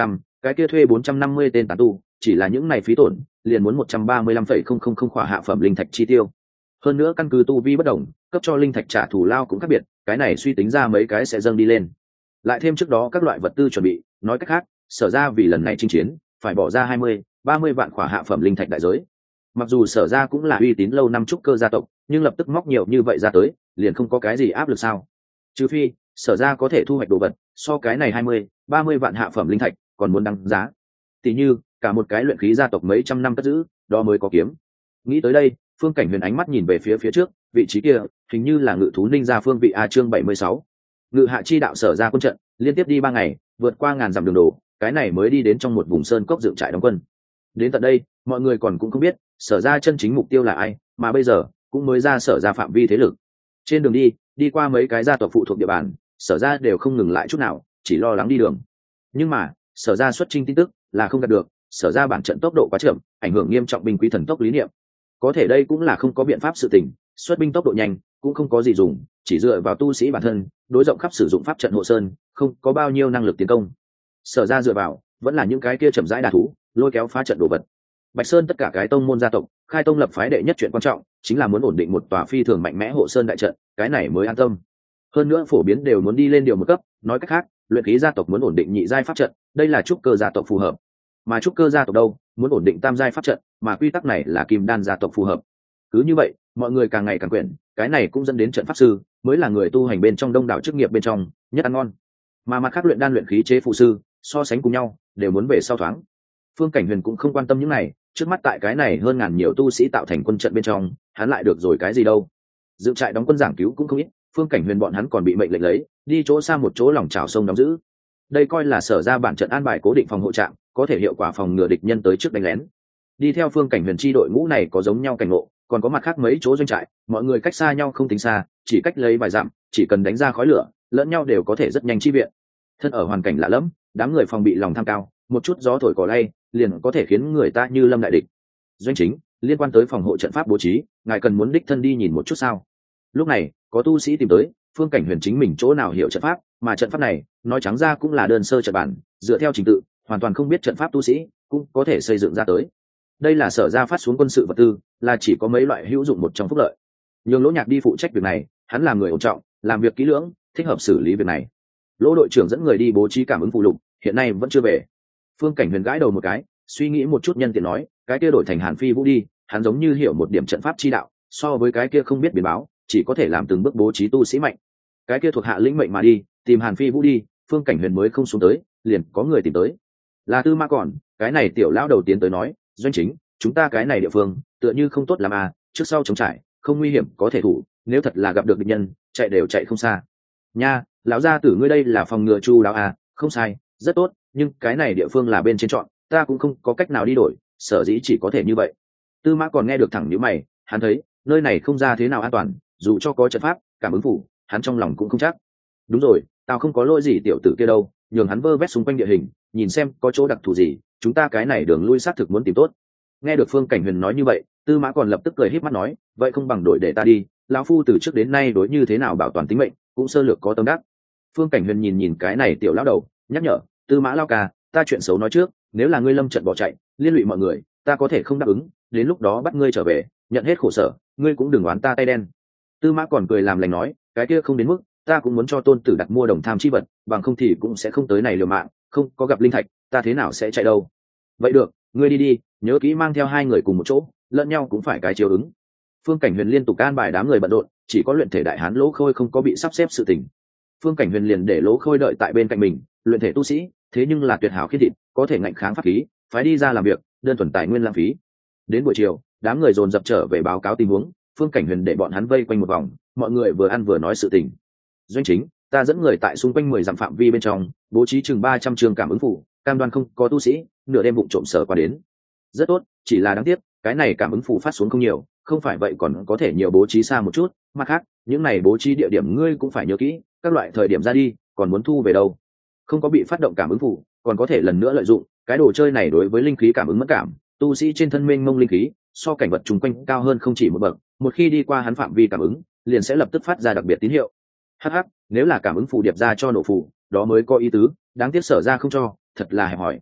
cái kia thuê bốn trăm năm mươi tên tán tu chỉ là những này phí tổn liền muốn một trăm ba mươi lăm phẩy không không không khỏa hạ phẩm linh thạch chi tiêu. Hơn nữa căn cứ tu vi bất đồng, cấp cho linh thạch trả thù lao cũng khác biệt, cái này suy tính ra mấy cái sẽ dâng đi lên. Lại thêm trước đó các loại vật tư chuẩn bị, nói cách khác, sở ra vì lần này chinh chiến phải bỏ ra hai mươi ba mươi vạn khỏa hạ phẩm linh thạch đại giới. Mặc dù sở ra cũng là uy tín lâu năm trúc cơ gia tộc, nhưng lập tức móc nhiều như vậy ra tới liền không có cái gì áp lực sao. Trừ phi sở ra có thể thu hoạch đồ vật so cái này hai mươi ba mươi vạn hạ phẩm linh thạch còn muốn đăng giá, tỉ như cả một cái luyện khí gia tộc mấy trăm năm cất giữ đó mới có kiếm. Nghĩ tới đây, Phương Cảnh Huyền ánh mắt nhìn về phía phía trước, vị trí kia hình như là ngự thú ninh gia phương vị a. Chương bảy mươi sáu, ngự hạ chi đạo sở ra quân trận, liên tiếp đi ba ngày, vượt qua ngàn dặm đường đổ, cái này mới đi đến trong một vùng sơn cốc dựng trại đóng quân. Đến tận đây, mọi người còn cũng không biết sở ra chân chính mục tiêu là ai, mà bây giờ cũng mới ra sở ra phạm vi thế lực. Trên đường đi, đi qua mấy cái gia tộc phụ thuộc địa bàn, sở ra đều không ngừng lại chút nào, chỉ lo lắng đi đường. Nhưng mà sở ra xuất chinh tin tức là không đạt được, sở ra bản trận tốc độ quá chậm, ảnh hưởng nghiêm trọng binh quý thần tốc lý niệm. Có thể đây cũng là không có biện pháp sự tình, xuất binh tốc độ nhanh cũng không có gì dùng, chỉ dựa vào tu sĩ bản thân đối rộng khắp sử dụng pháp trận hộ sơn, không có bao nhiêu năng lực tiến công. Sở ra dựa vào vẫn là những cái kia chậm rãi đà thú, lôi kéo phá trận đồ vật. Bạch Sơn tất cả cái tông môn gia tộc khai tông lập phái đệ nhất chuyện quan trọng chính là muốn ổn định một tòa phi thường mạnh mẽ hộ sơn đại trận, cái này mới an tâm. Hơn nữa phổ biến đều muốn đi lên điều một cấp, nói cách khác, luyện khí gia tộc muốn ổn định nhị giai pháp trận, đây là trúc cơ gia tộc phù hợp. Mà trúc cơ gia tộc đâu, muốn ổn định tam giai pháp trận, mà quy tắc này là kim đan gia tộc phù hợp. Cứ như vậy, mọi người càng ngày càng quyển, cái này cũng dẫn đến trận pháp sư mới là người tu hành bên trong đông đảo chức nghiệp bên trong nhất ăn ngon. Mà mặt khác luyện đan luyện khí chế phụ sư, so sánh cùng nhau, đều muốn về sau thoáng. Phương Cảnh Huyền cũng không quan tâm những này, trước mắt tại cái này hơn ngàn nhiều tu sĩ tạo thành quân trận bên trong, hắn lại được rồi cái gì đâu. Dựng trại đóng quân giảng cứu cũng không ít, Phương Cảnh Huyền bọn hắn còn bị mệnh lệnh lấy đi chỗ xa một chỗ lòng trào sông đóng giữ. Đây coi là sở ra bản trận an bài cố định phòng hộ trạm, có thể hiệu quả phòng ngừa địch nhân tới trước đánh lén. Đi theo Phương Cảnh Huyền chi đội ngũ này có giống nhau cảnh ngộ, còn có mặt khác mấy chỗ doanh trại, mọi người cách xa nhau không tính xa, chỉ cách lấy vài dặm, chỉ cần đánh ra khói lửa, lẫn nhau đều có thể rất nhanh chi viện. Thân ở hoàn cảnh lạ lẫm, đám người phòng bị lòng tham cao, một chút gió thổi cỏ lay liền có thể khiến người ta như lâm đại địch. Doanh chính, liên quan tới phòng hộ trận pháp bố trí, ngài cần muốn đích thân đi nhìn một chút sao? Lúc này có tu sĩ tìm tới, Phương Cảnh Huyền chính mình chỗ nào hiểu trận pháp, mà trận pháp này nói trắng ra cũng là đơn sơ trận bản, dựa theo trình tự hoàn toàn không biết trận pháp tu sĩ cũng có thể xây dựng ra tới. Đây là sở ra phát xuống quân sự vật tư, là chỉ có mấy loại hữu dụng một trong phúc lợi. Nhường Lỗ Nhạc đi phụ trách việc này, hắn là người ổn trọng, làm việc kỹ lưỡng, thích hợp xử lý việc này. Lỗ đội trưởng dẫn người đi bố trí cảm ứng phụ lục, hiện nay vẫn chưa về. Phương Cảnh Huyền gãi đầu một cái, suy nghĩ một chút nhân tiện nói, cái kia đổi thành Hàn Phi Vũ đi, hắn giống như hiểu một điểm trận pháp chi đạo, so với cái kia không biết biến báo, chỉ có thể làm từng bước bố trí tu sĩ mạnh. Cái kia thuộc hạ lĩnh mệnh mà đi, tìm Hàn Phi Vũ đi. Phương Cảnh Huyền mới không xuống tới, liền có người tìm tới. Là Tư Mã Còn, cái này tiểu lão đầu tiến tới nói, doanh chính, chúng ta cái này địa phương tựa như không tốt làm à, trước sau chống trải, không nguy hiểm có thể thủ, nếu thật là gặp được địch nhân, chạy đều chạy không xa. Nha, lão gia tử ngươi đây là phòng ngừa chu đáo à, không sai, rất tốt, nhưng cái này địa phương là bên trên chọn, ta cũng không có cách nào đi đổi, sở dĩ chỉ có thể như vậy. Tư Mã Còn nghe được thẳng nhíu mày, hắn thấy nơi này không ra thế nào an toàn, dù cho có trận pháp cảm ứng phủ, hắn trong lòng cũng không chắc. Đúng rồi, tao không có lỗi gì tiểu tử kia đâu, nhường hắn vơ vét xung quanh địa hình, nhìn xem có chỗ đặc thù gì, chúng ta cái này đường lui xác thực muốn tìm tốt. Nghe được Phương Cảnh Huyền nói như vậy, Tư Mã Còn lập tức cười híp mắt nói, vậy không bằng đổi để ta đi, lão phu từ trước đến nay đối như thế nào bảo toàn tính mệnh cũng sơ lược có tâm đắc. Phương Cảnh Huyền nhìn nhìn cái này tiểu lão đầu, nhắc nhở, Tư Mã lão ca, ta chuyện xấu nói trước, nếu là ngươi lâm trận bỏ chạy, liên lụy mọi người, ta có thể không đáp ứng, đến lúc đó bắt ngươi trở về, nhận hết khổ sở, ngươi cũng đừng oán ta tay đen. Tư Mã Còn cười làm lành nói, cái kia không đến mức, ta cũng muốn cho tôn tử đặt mua đồng tham chi vật, bằng không thì cũng sẽ không tới này liều mạng, không có gặp linh thạch, ta thế nào sẽ chạy đâu. Vậy được, ngươi đi đi, nhớ kỹ mang theo hai người cùng một chỗ, lẫn nhau cũng phải cái chiếu ứng. Phương Cảnh Huyền liên tục can bài đám người bận rộn, chỉ có luyện thể đại hán Lỗ Khôi không có bị sắp xếp sự tình. Phương Cảnh Huyền liền để Lỗ Khôi đợi tại bên cạnh mình, luyện thể tu sĩ, thế nhưng là tuyệt hảo khiết thịt, có thể ngạnh kháng pháp khí, phải đi ra làm việc, đơn thuần tài nguyên lãng phí. Đến buổi chiều, đám người dồn dập trở về báo cáo tình huống, Phương Cảnh Huyền để bọn hắn vây quanh một vòng, mọi người vừa ăn vừa nói sự tình. Doanh chính, ta dẫn người tại xung quanh mười dặm phạm vi bên trong, bố trí chừng ba trăm trường cảm ứng phủ, cam đoan không có tu sĩ nửa đêm vụng trộm sở qua đến. Rất tốt, chỉ là đáng tiếc, cái này cảm ứng phủ phát xuống không nhiều, không phải vậy còn có thể nhiều bố trí xa một chút, mặt khác, những này bố trí địa điểm ngươi cũng phải nhớ kỹ, các loại thời điểm ra đi, còn muốn thu về đâu. Không có bị phát động cảm ứng phủ, còn có thể lần nữa lợi dụng, cái đồ chơi này đối với linh khí cảm ứng mất cảm, tu sĩ trên thân mênh mông linh khí, so cảnh vật chung quanh cao hơn không chỉ một bậc, một khi đi qua hắn phạm vi cảm ứng, liền sẽ lập tức phát ra đặc biệt tín hiệu. Hắc hắc, nếu là cảm ứng phù điệp ra cho nổ phù, đó mới có ý tứ, đáng tiếc sở ra không cho, thật là hẹp hỏi.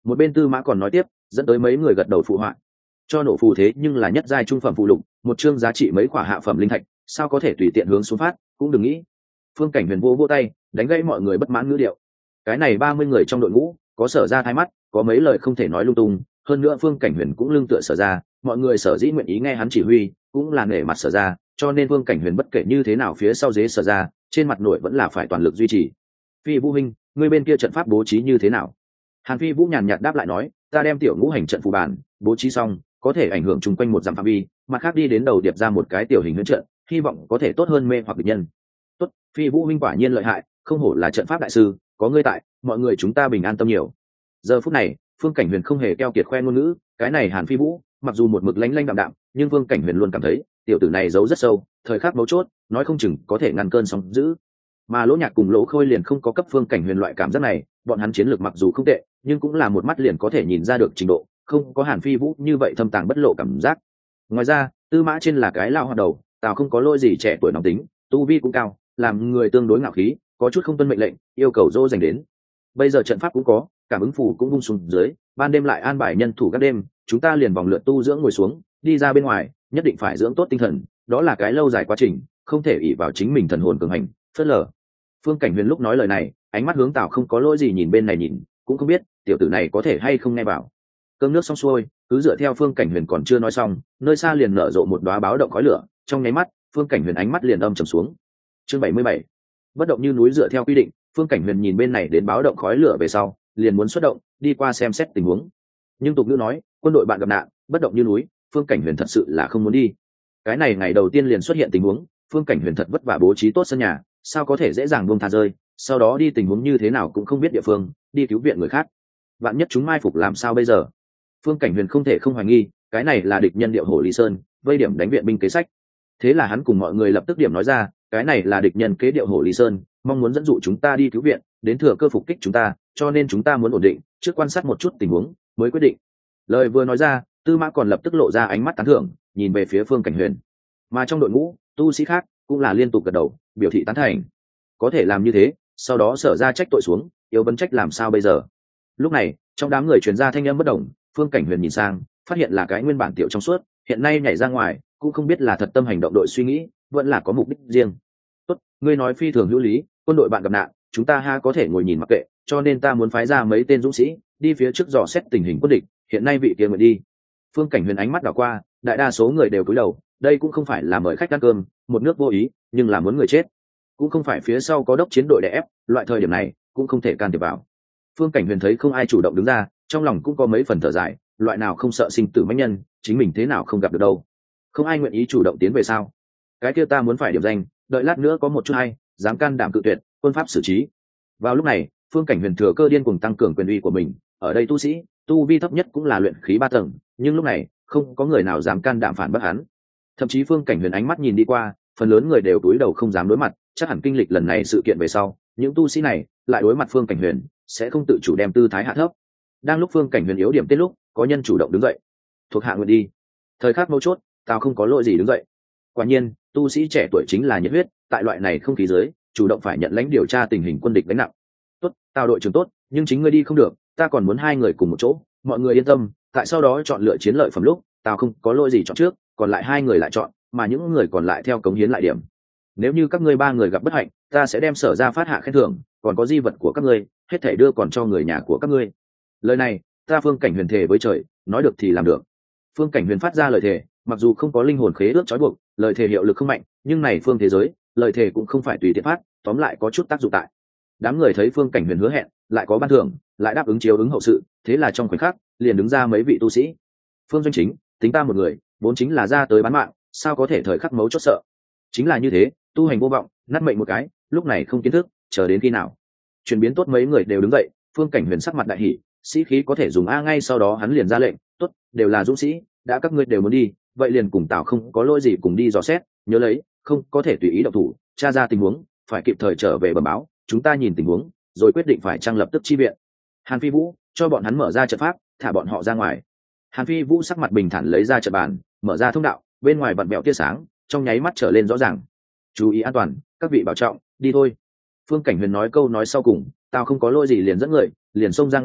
Một bên Tư Mã còn nói tiếp, dẫn tới mấy người gật đầu phụ họa. Cho nổ phù thế nhưng là nhất giai trung phẩm phụ lục, một chương giá trị mấy quả hạ phẩm linh thạch, sao có thể tùy tiện hướng xuống phát, cũng đừng nghĩ. Phương Cảnh Huyền vô vô tay, đánh gãy mọi người bất mãn ngữ điệu. Cái này ba mươi người trong đội ngũ, có Sở Ra thái mắt, có mấy lời không thể nói lung tung, hơn nữa Phương Cảnh Huyền cũng lưng tựa Sở Ra, mọi người sở dĩ nguyện ý nghe hắn chỉ huy, cũng là nể mặt Sở Ra, cho nên Phương Cảnh Huyền bất kể như thế nào phía sau dế Sở Ra, trên mặt nội vẫn là phải toàn lực duy trì. Phi Vũ huynh, người bên kia trận pháp bố trí như thế nào? Hàn Phi Vũ nhàn nhạt đáp lại nói, ta đem tiểu ngũ hành trận phù bản bố trí xong, có thể ảnh hưởng chung quanh một dặm phạm vi, mặt khác đi đến đầu điệp ra một cái tiểu hình huyễn trận, hy vọng có thể tốt hơn mê hoặc địch nhân. Tốt, Phi Vũ huynh quả nhiên lợi hại, không hổ là trận pháp đại sư, có ngươi tại, mọi người chúng ta bình an tâm nhiều. Giờ phút này, Phương Cảnh Huyền không hề keo kiệt khoe ngôn ngữ, cái này Hàn Phi Vũ, mặc dù một mực lánh lánh đạm đạm, nhưng Phương Cảnh Huyền luôn cảm thấy, tiểu tử này giấu rất sâu, thời khắc mấu chốt, nói không chừng có thể ngăn cơn sóng dữ. Mà Lỗ Nhạc cùng Lỗ Khôi liền không có cấp Phương Cảnh Huyền loại cảm giác này, bọn hắn chiến lược mặc dù không tệ, nhưng cũng là một mắt liền có thể nhìn ra được trình độ, không có Hàn Phi Vũ như vậy thâm tàng bất lộ cảm giác. Ngoài ra, Tư Mã trên là cái lao hoạt đầu, tào không có lỗi gì, trẻ tuổi nóng tính, tu vi cũng cao, làm người tương đối ngạo khí, có chút không tuân mệnh lệnh, yêu cầu dỗ dành đến. Bây giờ trận pháp cũng có, cảm ứng phù cũng vung xuống dưới, ban đêm lại an bài nhân thủ các đêm, chúng ta liền vòng lượt tu dưỡng ngồi xuống, đi ra bên ngoài, nhất định phải dưỡng tốt tinh thần, đó là cái lâu dài quá trình, không thể ỷ vào chính mình thần hồn cường hành, phớt lờ. Phương Cảnh Huyền lúc nói lời này, ánh mắt hướng Tào không có lỗi gì nhìn bên này nhìn, cũng không biết tiểu tử này có thể hay không nghe vào. Cơm nước xong xuôi, cứ dựa theo Phương Cảnh Huyền còn chưa nói xong, nơi xa liền nở rộ một đóa báo động khói lửa, trong nháy mắt, Phương Cảnh Huyền ánh mắt liền âm trầm xuống. Chương bảy mươi bảy, bất động như núi. Dựa theo quy định, Phương Cảnh Huyền nhìn bên này đến báo động khói lửa về sau, liền muốn xuất động, đi qua xem xét tình huống. Nhưng tục ngữ nói, quân đội bạn gặp nạn, bất động như núi, Phương Cảnh Huyền thật sự là không muốn đi. Cái này ngày đầu tiên liền xuất hiện tình huống, Phương Cảnh Huyền thật vất vả bố trí tốt sân nhà, sao có thể dễ dàng buông tha rơi, sau đó đi tình huống như thế nào cũng không biết địa phương, đi cứu viện người khác. Vạn nhất chúng mai phục làm sao bây giờ? Phương Cảnh Huyền không thể không hoài nghi, cái này là địch nhân Điệu Hổ Lý Sơn, vây điểm đánh viện binh kế sách. Thế là hắn cùng mọi người lập tức điểm nói ra, cái này là địch nhân kế Điệu Hổ Lý Sơn, mong muốn dẫn dụ chúng ta đi cứu viện, đến thừa cơ phục kích chúng ta, cho nên chúng ta muốn ổn định, trước quan sát một chút tình huống mới quyết định. Lời vừa nói ra, Tư Mã còn lập tức lộ ra ánh mắt tán thưởng, nhìn về phía Phương Cảnh Huyền. Mà trong đội ngũ, tu sĩ khác cũng là liên tục gật đầu, biểu thị tán thành. Có thể làm như thế, sau đó Sở Ra trách tội xuống, yếu vấn trách làm sao bây giờ? Lúc này, trong đám người truyền ra thanh âm bất đồng, Phương Cảnh Huyền nhìn sang, phát hiện là cái nguyên bản tiểu trong suốt, hiện nay nhảy ra ngoài, cũng không biết là thật tâm hành động đội suy nghĩ, vẫn là có mục đích riêng. Tốt, ngươi nói phi thường hữu lý, quân đội bạn gặp nạn, chúng ta ha có thể ngồi nhìn mặc kệ, cho nên ta muốn phái ra mấy tên dũng sĩ, đi phía trước dò xét tình hình quân địch, hiện nay vị kia nguyện đi. Phương Cảnh Huyền ánh mắt đảo qua, đại đa số người đều cúi đầu, đây cũng không phải là mời khách ăn cơm, một nước vô ý, nhưng là muốn người chết. Cũng không phải phía sau có đốc chiến đội đè ép, loại thời điểm này cũng không thể can thiệp vào. Phương Cảnh Huyền thấy không ai chủ động đứng ra, trong lòng cũng có mấy phần thở dài, loại nào không sợ sinh tử mãnh nhân, chính mình thế nào không gặp được đâu. Không ai nguyện ý chủ động tiến về sao? Cái kia ta muốn phải điểm danh, đợi lát nữa có một chút hay, dám can đảm cự tuyệt, quân pháp xử trí. Vào lúc này, Phương Cảnh Huyền thừa cơ điên cuồng tăng cường quyền uy của mình, ở đây tu sĩ, tu vi thấp nhất cũng là luyện khí ba tầng, nhưng lúc này, không có người nào dám can đảm phản bác hắn. Thậm chí Phương Cảnh Huyền ánh mắt nhìn đi qua, phần lớn người đều cúi đầu không dám đối mặt, chắc hẳn kinh lịch lần này sự kiện về sau, những tu sĩ này lại đối mặt Phương Cảnh Huyền, sẽ không tự chủ đem tư thái hạ thấp. Đang lúc Phương Cảnh Huyền yếu điểm tiết lúc, có nhân chủ động đứng dậy. Thuộc hạ nguyện đi. Thời khắc mấu chốt, tao không có lỗi gì đứng dậy. Quả nhiên, tu sĩ trẻ tuổi chính là nhiệt huyết, tại loại này không khí dưới, chủ động phải nhận lãnh điều tra tình hình quân địch đánh nặng. Tốt, tao đội trưởng tốt, nhưng chính ngươi đi không được, ta còn muốn hai người cùng một chỗ, mọi người yên tâm, tại sau đó chọn lựa chiến lợi phẩm lúc, tao không có lỗi gì chọn trước, còn lại hai người lại chọn, mà những người còn lại theo cống hiến lại điểm. Nếu như các ngươi ba người gặp bất hạnh, ta sẽ đem Sở Ra phát hạ khen thưởng, còn có di vật của các ngươi, hết thảy đưa còn cho người nhà của các ngươi. Lời này, ta Phương Cảnh Huyền thề với trời, nói được thì làm được. Phương Cảnh Huyền phát ra lời thề, mặc dù không có linh hồn khế ước trói buộc, lời thề hiệu lực không mạnh, nhưng này phương thế giới, lời thề cũng không phải tùy tiện phát, tóm lại có chút tác dụng tại. Đám người thấy Phương Cảnh Huyền hứa hẹn, lại có ban thưởng, lại đáp ứng chiếu ứng hậu sự, thế là trong khoảnh khắc, liền đứng ra mấy vị tu sĩ. Phương Doanh Chính, tính ta một người, vốn chính là ra tới bán mạng, sao có thể thời khắc mấu chốt sợ. Chính là như thế, tu hành vô vọng, nát mệnh một cái, lúc này không kiến thức, chờ đến khi nào. Chuyển biến tốt mấy người đều đứng dậy, Phương Cảnh Huyền sắc mặt đại hỉ, sĩ khí có thể dùng a ngay sau đó hắn liền ra lệnh, tốt, đều là dũng sĩ, đã các ngươi đều muốn đi, vậy liền cùng Tào không có lỗi gì cùng đi dò xét, nhớ lấy, không có thể tùy ý động thủ, tra ra tình huống, phải kịp thời trở về bẩm báo, chúng ta nhìn tình huống, rồi quyết định phải trang lập tức chi viện. Hàn Phi Vũ, cho bọn hắn mở ra trận pháp, thả bọn họ ra ngoài. Hàn Phi Vũ sắc mặt bình thản lấy ra trận bàn, mở ra thông đạo, bên ngoài vặn vẹo tia sáng, trong nháy mắt trở lên rõ ràng. Chú ý an toàn, các vị bảo trọng, đi thôi. Phương Cảnh Huyền nói câu nói sau cùng, tao không có lỗi gì liền dẫn người, liền xông ra ngoài,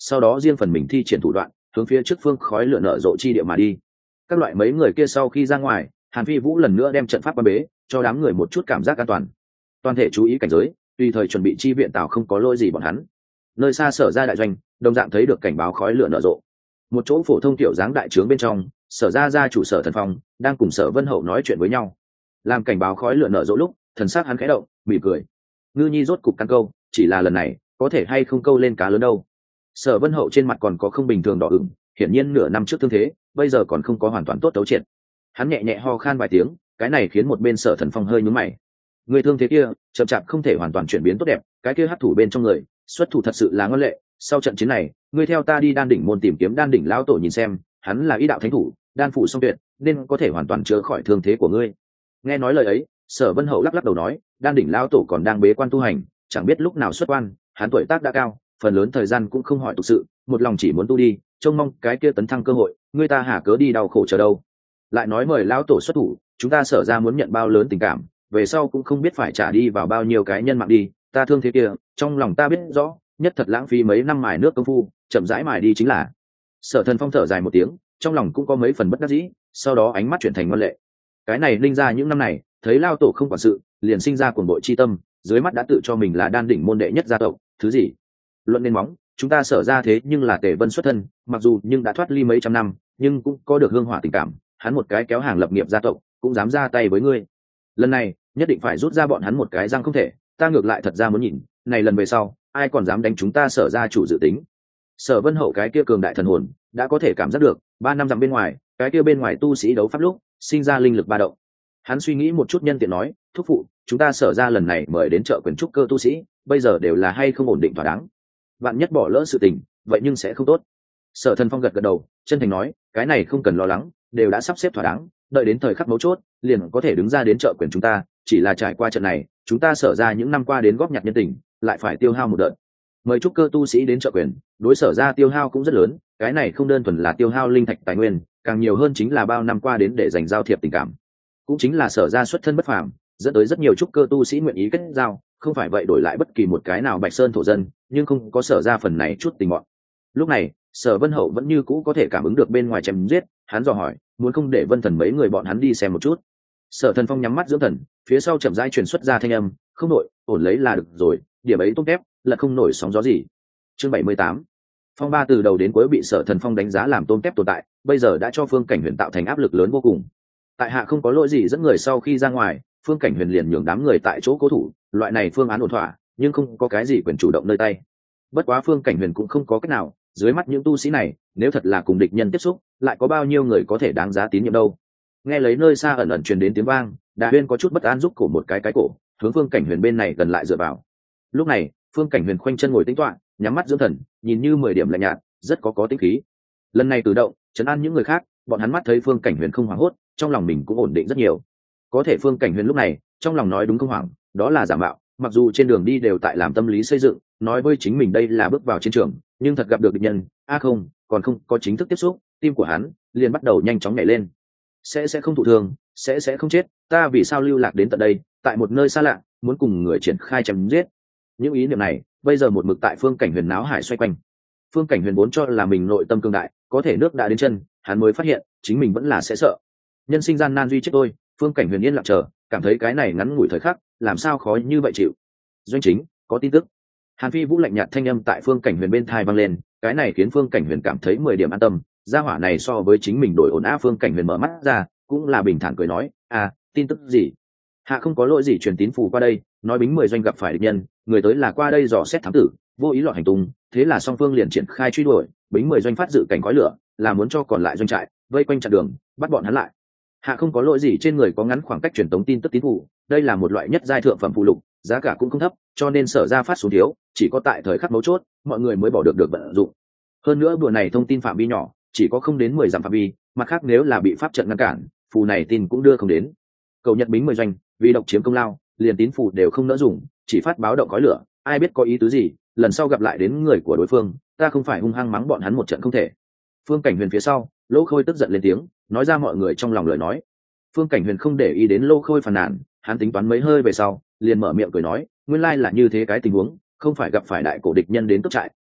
sau đó riêng phần mình thi triển thủ đoạn hướng phía trước phương khói lửa nở rộ chi địa mà đi. Các loại mấy người kia sau khi ra ngoài, Hàn Phi Vũ lần nữa đem trận pháp quan bế, cho đám người một chút cảm giác an toàn. Toàn thể chú ý cảnh giới, tùy thời chuẩn bị chi viện tào không có lỗi gì bọn hắn. Nơi xa Sở Ra đại doanh, đồng dạng thấy được cảnh báo khói lửa nở rộ. Một chỗ phổ thông tiểu dáng đại trướng bên trong, Sở Ra gia chủ Sở Thần Phong đang cùng Sở Vân Hậu nói chuyện với nhau. Làm cảnh báo khói lửa nở rộ lúc, thần sắc hắn khẽ động, mỉm cười. Ngư Nhi rốt cục căn câu, chỉ là lần này, có thể hay không câu lên cá lớn đâu. Sở Vân Hậu trên mặt còn có không bình thường đỏ ửng, hiển nhiên nửa năm trước thương thế, bây giờ còn không có hoàn toàn tốt đấu triệt. Hắn nhẹ nhẹ ho khan vài tiếng, cái này khiến một bên Sở Thần Phong hơi nhướng mày. Người thương thế kia, chậm chạp không thể hoàn toàn chuyển biến tốt đẹp, cái kia hấp thủ bên trong người, xuất thủ thật sự là ngon lệ. Sau trận chiến này, ngươi theo ta đi đan đỉnh môn tìm kiếm đan đỉnh lão tổ nhìn xem, hắn là ý đạo thánh thủ, đan phủ song tuyệt, nên có thể hoàn toàn chữa khỏi thương thế của ngươi. Nghe nói lời ấy, Sở Vân Hậu lắc lắc đầu nói, đan đỉnh lão tổ còn đang bế quan tu hành, chẳng biết lúc nào xuất quan, hắn tuổi tác đã cao, phần lớn thời gian cũng không hỏi tục sự, một lòng chỉ muốn tu đi, trông mong cái kia tấn thăng cơ hội, ngươi ta hả cớ đi đau khổ chờ đâu. Lại nói mời lão tổ xuất thủ, chúng ta Sở Ra muốn nhận bao lớn tình cảm, về sau cũng không biết phải trả đi vào bao nhiêu cái nhân mạng đi, ta thương thế kia, trong lòng ta biết rõ, nhất thật lãng phí mấy năm mài nước công phu, chậm rãi mài đi chính là. Sở Thần Phong thở dài một tiếng, trong lòng cũng có mấy phần bất đắc dĩ, sau đó ánh mắt chuyển thành ngoan lệ. Cái này linh ra những năm này, thấy lao tổ không quản sự, liền sinh ra cuồng bội chi tâm, dưới mắt đã tự cho mình là đan đỉnh môn đệ nhất gia tộc, thứ gì? Luận nên móng, chúng ta Sở Ra thế nhưng là Tề Vân xuất thân, mặc dù nhưng đã thoát ly mấy trăm năm, nhưng cũng có được hương hỏa tình cảm, hắn một cái kéo hàng lập nghiệp gia tộc, cũng dám ra tay với ngươi. Lần này, nhất định phải rút ra bọn hắn một cái răng không thể, ta ngược lại thật ra muốn nhìn, này lần về sau, ai còn dám đánh chúng ta Sở Ra chủ dự tính. Sở Vân Hậu cái kia cường đại thần hồn, đã có thể cảm giác được, ba năm dặm bên ngoài, cái kia bên ngoài tu sĩ đấu pháp lúc, sinh ra linh lực ba động. Hắn suy nghĩ một chút nhân tiện nói, thúc phụ, chúng ta Sở Ra lần này mời đến chợ quyền trúc cơ tu sĩ, bây giờ đều là hay không ổn định thỏa đáng. Bạn nhất bỏ lỡ sự tình, vậy nhưng sẽ không tốt. Sở Thần Phong gật gật đầu, chân thành nói, cái này không cần lo lắng, đều đã sắp xếp thỏa đáng, đợi đến thời khắc mấu chốt, liền có thể đứng ra đến chợ quyền chúng ta, chỉ là trải qua trận này, chúng ta Sở Ra những năm qua đến góp nhặt nhân tình, lại phải tiêu hao một đợt. Mời trúc cơ tu sĩ đến chợ quyền, đối Sở Ra tiêu hao cũng rất lớn, cái này không đơn thuần là tiêu hao linh thạch tài nguyên, càng nhiều hơn chính là bao năm qua đến để dành giao thiệp tình cảm. Cũng chính là Sở Ra xuất thân bất phàm, dẫn tới rất nhiều trúc cơ tu sĩ nguyện ý kết giao, không phải vậy đổi lại bất kỳ một cái nào Bạch Sơn thổ dân, nhưng không có Sở Ra phần này chút tình bọn. Lúc này, Sở Vân Hậu vẫn như cũ có thể cảm ứng được bên ngoài chém giết, hắn dò hỏi, muốn không để Vân Thần mấy người bọn hắn đi xem một chút. Sở Thần Phong nhắm mắt dưỡng thần, phía sau chậm rãi truyền xuất ra thanh âm, không nổi, ổn lấy là được rồi, điểm ấy tốt kép, là không nổi sóng gió gì. Chương bảy mươi tám. Phong ba từ đầu đến cuối bị Sở Thần Phong đánh giá làm tôm tép tồn tại, bây giờ đã cho Phương Cảnh Huyền tạo thành áp lực lớn vô cùng. Tại hạ không có lỗi gì dẫn người sau khi ra ngoài, Phương Cảnh Huyền liền nhường đám người tại chỗ cố thủ, loại này phương án ổn thỏa, nhưng không có cái gì quyền chủ động nơi tay. Bất quá Phương Cảnh Huyền cũng không có cách nào, dưới mắt những tu sĩ này, nếu thật là cùng địch nhân tiếp xúc, lại có bao nhiêu người có thể đáng giá tín nhiệm đâu. Nghe lấy nơi xa ẩn ẩn truyền đến tiếng vang, Đà Huyên có chút bất an giúp cổ một cái cái cổ, hướng Phương Cảnh Huyền bên này gần lại dựa vào. Lúc này, Phương Cảnh Huyền khoanh chân ngồi tĩnh tọa, nhắm mắt dưỡng thần, nhìn như mười điểm lạnh nhạt, rất có có tính khí. Lần này cử động, trấn an những người khác, bọn hắn mắt thấy Phương Cảnh Huyền không hoảng hốt, trong lòng mình cũng ổn định rất nhiều. Có thể Phương Cảnh Huyền lúc này, trong lòng nói đúng không hoảng, đó là giả mạo, mặc dù trên đường đi đều tại làm tâm lý xây dựng, nói với chính mình đây là bước vào chiến trường, nhưng thật gặp được địch nhân, a à không, còn không có chính thức tiếp xúc, tim của hắn liền bắt đầu nhanh chóng nhảy lên. Sẽ sẽ không thụ thương, sẽ sẽ không chết, ta vì sao lưu lạc đến tận đây, tại một nơi xa lạ, muốn cùng người triển khai chém giết. Những ý niệm này, bây giờ một mực tại Phương Cảnh Huyền náo hải xoay quanh. Phương Cảnh Huyền vốn cho là mình nội tâm cương đại, có thể nước đã đến chân, hắn mới phát hiện, chính mình vẫn là sẽ sợ. Nhân sinh gian nan duy chết tôi, Phương Cảnh Huyền yên lặng chờ, cảm thấy cái này ngắn ngủi thời khắc, làm sao khó như vậy chịu. Doanh chính, có tin tức. Hàn Phi Vũ lạnh nhạt thanh âm tại Phương Cảnh Huyền bên tai vang lên, cái này khiến Phương Cảnh Huyền cảm thấy mười điểm an tâm, gia hỏa này so với chính mình đổi ổn áp. Phương Cảnh Huyền mở mắt ra, cũng là bình thản cười nói, à, tin tức gì? Hạ không có lỗi gì truyền tín phù qua đây, nói Bính mười doanh gặp phải địch nhân, người tới là qua đây dò xét thám tử, vô ý lọt hành tung, thế là song phương liền triển khai truy đuổi, Bính mười doanh phát dự cảnh khói lửa, là muốn cho còn lại doanh trại vây quanh chặn đường, bắt bọn hắn lại. Hạ không có lỗi gì trên người có ngắn khoảng cách truyền tống tin tức tín phù, đây là một loại nhất giai thượng phẩm phụ lục, giá cả cũng không thấp, cho nên Sở Ra phát xuống thiếu, chỉ có tại thời khắc mấu chốt, mọi người mới bỏ được được vận dụng. Hơn nữa bữa này thông tin phạm vi nhỏ, chỉ có không đến mười dặm phạm vi, mặt khác nếu là bị pháp trận ngăn cản, phù này tin cũng đưa không đến. Cầu Nhật Bính mười doanh, vì độc chiếm công lao, liền tín phù đều không nỡ dùng, chỉ phát báo động khói lửa, ai biết có ý tứ gì, lần sau gặp lại đến người của đối phương, ta không phải hung hăng mắng bọn hắn một trận không thể. Phương Cảnh Huyền phía sau, Lỗ Khôi tức giận lên tiếng, nói ra mọi người trong lòng lời nói. Phương Cảnh Huyền không để ý đến Lỗ Khôi phàn nàn, hắn tính toán mấy hơi về sau, liền mở miệng cười nói, nguyên lai là như thế cái tình huống, không phải gặp phải đại cổ địch nhân đến cướp trại,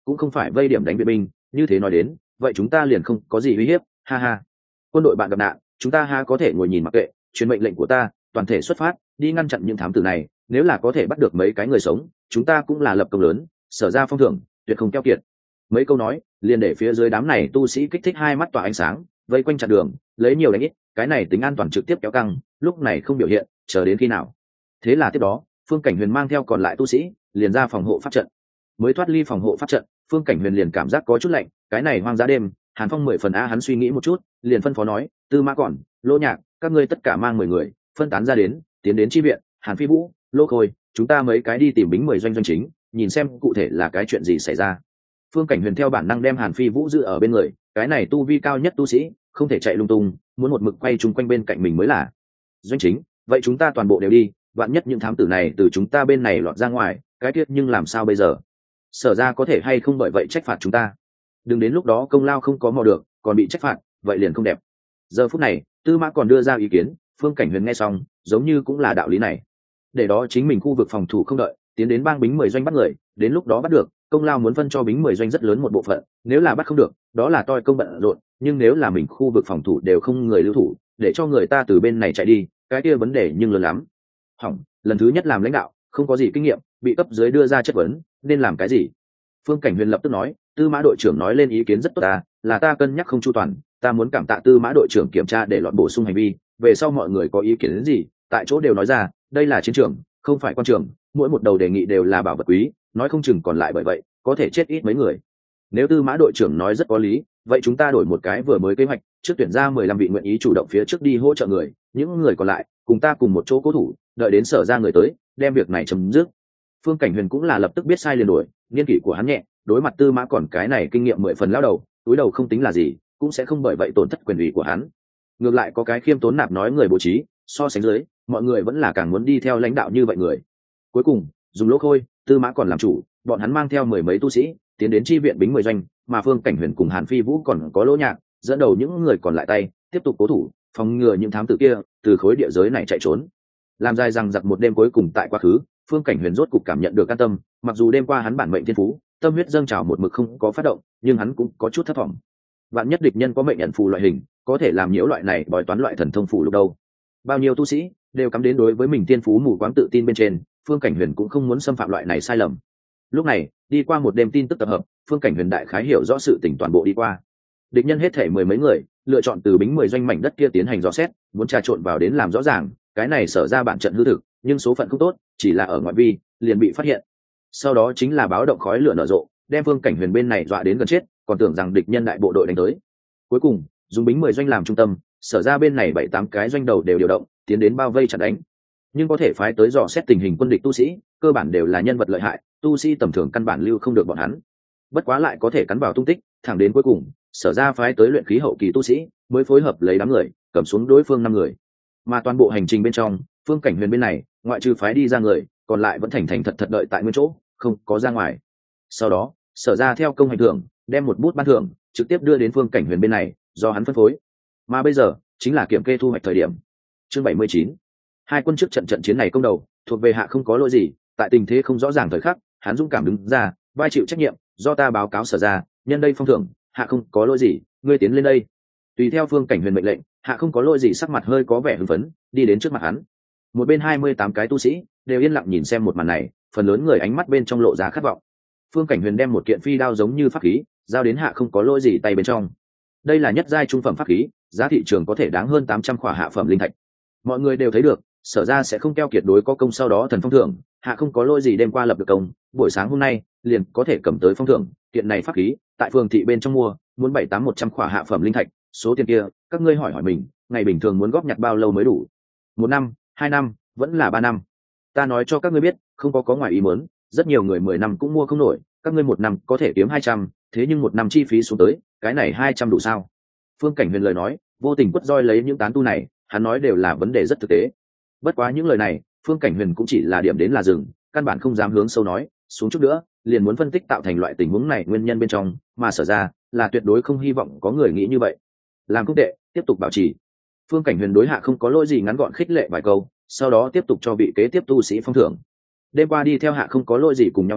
cũng không phải vây điểm đánh viện binh, như thế nói đến vậy chúng ta liền không có gì uy hiếp, ha ha. Quân đội bạn gặp nạn, chúng ta ha có thể ngồi nhìn mặc kệ, truyền mệnh lệnh của ta, toàn thể xuất phát đi ngăn chặn những thám tử này, nếu là có thể bắt được mấy cái người sống chúng ta cũng là lập công lớn, Sở ra phong thưởng tuyệt không keo kiệt. Mấy câu nói liền để phía dưới đám này tu sĩ kích thích hai mắt tỏa ánh sáng, vây quanh chặn đường, lấy nhiều đánh ít, cái này tính an toàn trực tiếp kéo căng, lúc này không biểu hiện chờ đến khi nào. Thế là tiếp đó Phương Cảnh Huyền mang theo còn lại tu sĩ liền ra phòng hộ pháp trận. Mới thoát ly phòng hộ pháp trận, Phương Cảnh Huyền liền cảm giác có chút lạnh, cái này hoang dã đêm hàn phong mười phần a. Hắn suy nghĩ một chút liền phân phó nói, Tư Mã Còn, Lỗ Nhạc, các ngươi tất cả mang mười người phân tán ra đến, tiến đến chi viện Hàn Phi Vũ, Lô Khôi, chúng ta mấy cái đi tìm bính mười doanh doanh chính, nhìn xem cụ thể là cái chuyện gì xảy ra. Phương Cảnh Huyền theo bản năng đem Hàn Phi Vũ giữ ở bên người, cái này tu vi cao nhất tu sĩ không thể chạy lung tung, muốn một mực quay chung quanh bên cạnh mình mới là. Doanh chính, vậy chúng ta toàn bộ đều đi, vạn nhất những thám tử này từ chúng ta bên này lọt ra ngoài, cái tiết nhưng làm sao bây giờ? Sở ra có thể hay không bởi vậy trách phạt chúng ta? Đừng đến lúc đó công lao không có mò được còn bị trách phạt, vậy liền không đẹp. Giờ phút này Tư Mã Còn đưa ra ý kiến, Phương Cảnh Huyền nghe xong giống như cũng là đạo lý này. Để đó chính mình khu vực phòng thủ không đợi, tiến đến bang bính mười doanh bắt người, đến lúc đó bắt được công lao muốn phân cho bính mười doanh rất lớn một bộ phận, nếu là bắt không được đó là toi công bận rộn, nhưng nếu là mình khu vực phòng thủ đều không người lưu thủ, để cho người ta từ bên này chạy đi, cái kia vấn đề nhưng lớn lắm. Hỏng, lần thứ nhất làm lãnh đạo không có gì kinh nghiệm, bị cấp dưới đưa ra chất vấn nên làm cái gì. Phương Cảnh Huyền lập tức nói, Tư Mã đội trưởng nói lên ý kiến rất tốt ta, là ta cân nhắc không chu toàn, ta muốn cảm tạ Tư Mã đội trưởng kiểm tra để lọt bổ sung hành vi, về sau mọi người có ý kiến đến gì tại chỗ đều nói ra, đây là chiến trường không phải quan trường, mỗi một đầu đề nghị đều là bảo vật quý, nói không chừng còn lại bởi vậy có thể chết ít mấy người. Nếu Tư Mã đội trưởng nói rất có lý, vậy chúng ta đổi một cái vừa mới kế hoạch, trước tuyển ra mười lăm vị nguyện ý chủ động phía trước đi hỗ trợ người, những người còn lại cùng ta cùng một chỗ cố thủ, đợi đến Sở ra người tới đem việc này chấm dứt. Phương Cảnh Huyền cũng là lập tức biết sai liền đổi, niên kỷ của hắn nhẹ, đối mặt Tư Mã Còn cái này kinh nghiệm mười phần lão đầu, túi đầu không tính là gì, cũng sẽ không bởi vậy tổn thất quyền ủy của hắn. Ngược lại có cái khiêm tốn nạp nói người bố trí, so sánh dưới mọi người vẫn là càng muốn đi theo lãnh đạo như vậy người. Cuối cùng dùng Lỗ Khôi, Tư Mã Còn làm chủ, bọn hắn mang theo mười mấy tu sĩ tiến đến chi viện bính mười doanh, mà Phương Cảnh Huyền cùng Hàn Phi Vũ còn có Lỗ Nhạc dẫn đầu những người còn lại tay tiếp tục cố thủ, phòng ngừa những thám tử kia từ khối địa giới này chạy trốn. Làm dài rằng giặc một đêm cuối cùng tại quá khứ, Phương Cảnh Huyền rốt cục cảm nhận được an tâm, mặc dù đêm qua hắn bản mệnh thiên phú tâm huyết dâng trào một mực không có phát động, nhưng hắn cũng có chút thất vọng. Vạn nhất địch nhân có mệnh nhận phù loại hình, có thể làm nhiễu loại này bói toán loại thần thông phù lúc đâu. Bao nhiêu tu sĩ đều cắm đến đối với mình tiên phú mù quáng tự tin bên trên, Phương Cảnh Huyền cũng không muốn xâm phạm loại này sai lầm. Lúc này đi qua một đêm tin tức tập hợp, Phương Cảnh Huyền đại khái hiểu rõ sự tình toàn bộ đi qua. Địch nhân hết thể mười mấy người, lựa chọn từ bính mười doanh mảnh đất kia tiến hành dò xét, muốn trà trộn vào đến làm rõ ràng, cái này Sở ra bản trận hư thực, nhưng số phận không tốt, chỉ là ở ngoại vi liền bị phát hiện. Sau đó chính là báo động khói lửa nở rộ, đem Phương Cảnh Huyền bên này dọa đến gần chết, còn tưởng rằng địch nhân đại bộ đội đánh tới. Cuối cùng dùng bính mười doanh làm trung tâm, Sở ra bên này bảy tám cái doanh đầu đều điều động tiến đến bao vây chặn đánh, nhưng có thể phái tới dò xét tình hình quân địch tu sĩ cơ bản đều là nhân vật lợi hại, tu sĩ tầm thường căn bản lưu không được bọn hắn, bất quá lại có thể cắn vào tung tích, thẳng đến cuối cùng Sở ra phái tới luyện khí hậu kỳ tu sĩ mới phối hợp lấy đám người cầm xuống đối phương năm người. Mà toàn bộ hành trình bên trong, Phương Cảnh Huyền bên này ngoại trừ phái đi ra người, còn lại vẫn thành thành thật thật đợi tại nguyên chỗ, không có ra ngoài. Sau đó Sở ra theo công hành thưởng đem một bút ban thưởng trực tiếp đưa đến Phương Cảnh Huyền bên này do hắn phân phối, mà bây giờ chính là kiểm kê thu hoạch thời điểm. Chương bảy mươi chín, hai quân trước trận trận chiến này công đầu thuộc về Hạ không có lỗi gì, tại tình thế không rõ ràng thời khắc hắn dũng cảm đứng ra vai chịu trách nhiệm, do ta báo cáo Sở ra, nhân đây phong thưởng, Hạ không có lỗi gì, ngươi tiến lên đây. Tùy theo Phương Cảnh Huyền mệnh lệnh, Hạ không có lỗi gì sắc mặt hơi có vẻ hưng phấn đi đến trước mặt hắn. Một bên hai mươi tám cái tu sĩ đều yên lặng nhìn xem một màn này, phần lớn người ánh mắt bên trong lộ ra khát vọng. Phương Cảnh Huyền đem một kiện phi đao giống như pháp khí giao đến Hạ không có lỗi gì tay bên trong. Đây là nhất giai trung phẩm pháp khí, giá thị trường có thể đáng hơn tám trăm khỏa hạ phẩm linh thạch. Mọi người đều thấy được, Sở ra sẽ không keo kiệt đối có công sau đó thần phong thưởng, Hạ không có lỗi gì đêm qua lập được công, buổi sáng hôm nay liền có thể cầm tới phong thưởng. Kiện này pháp khí tại phường thị bên trong mua muốn bảy tám một trăm khỏa hạ phẩm linh thạch, số tiền kia các ngươi hỏi hỏi mình, ngày bình thường muốn góp nhặt bao lâu mới đủ? Một năm, hai năm, vẫn là ba năm? Ta nói cho các ngươi biết, không có có ngoài ý muốn, rất nhiều người mười năm cũng mua không nổi, các ngươi một năm có thể kiếm hai trăm, thế nhưng một năm chi phí xuống tới, cái này hai trăm đủ sao? Phương Cảnh Huyền lời nói vô tình quất roi lấy những tán tu này, hắn nói đều là vấn đề rất thực tế. Bất quá những lời này Phương Cảnh Huyền cũng chỉ là điểm đến là dừng, căn bản không dám hướng sâu nói xuống chút nữa, liền muốn phân tích tạo thành loại tình huống này nguyên nhân bên trong, mà Sở ra là tuyệt đối không hy vọng có người nghĩ như vậy. Làm không tệ, tiếp tục bảo trì. Phương Cảnh Huyền đối Hạ không có lỗi gì ngắn gọn khích lệ vài câu, sau đó tiếp tục cho vị kế tiếp tu sĩ phong thưởng. Đêm qua đi theo Hạ không có lỗi gì cùng nhau đi,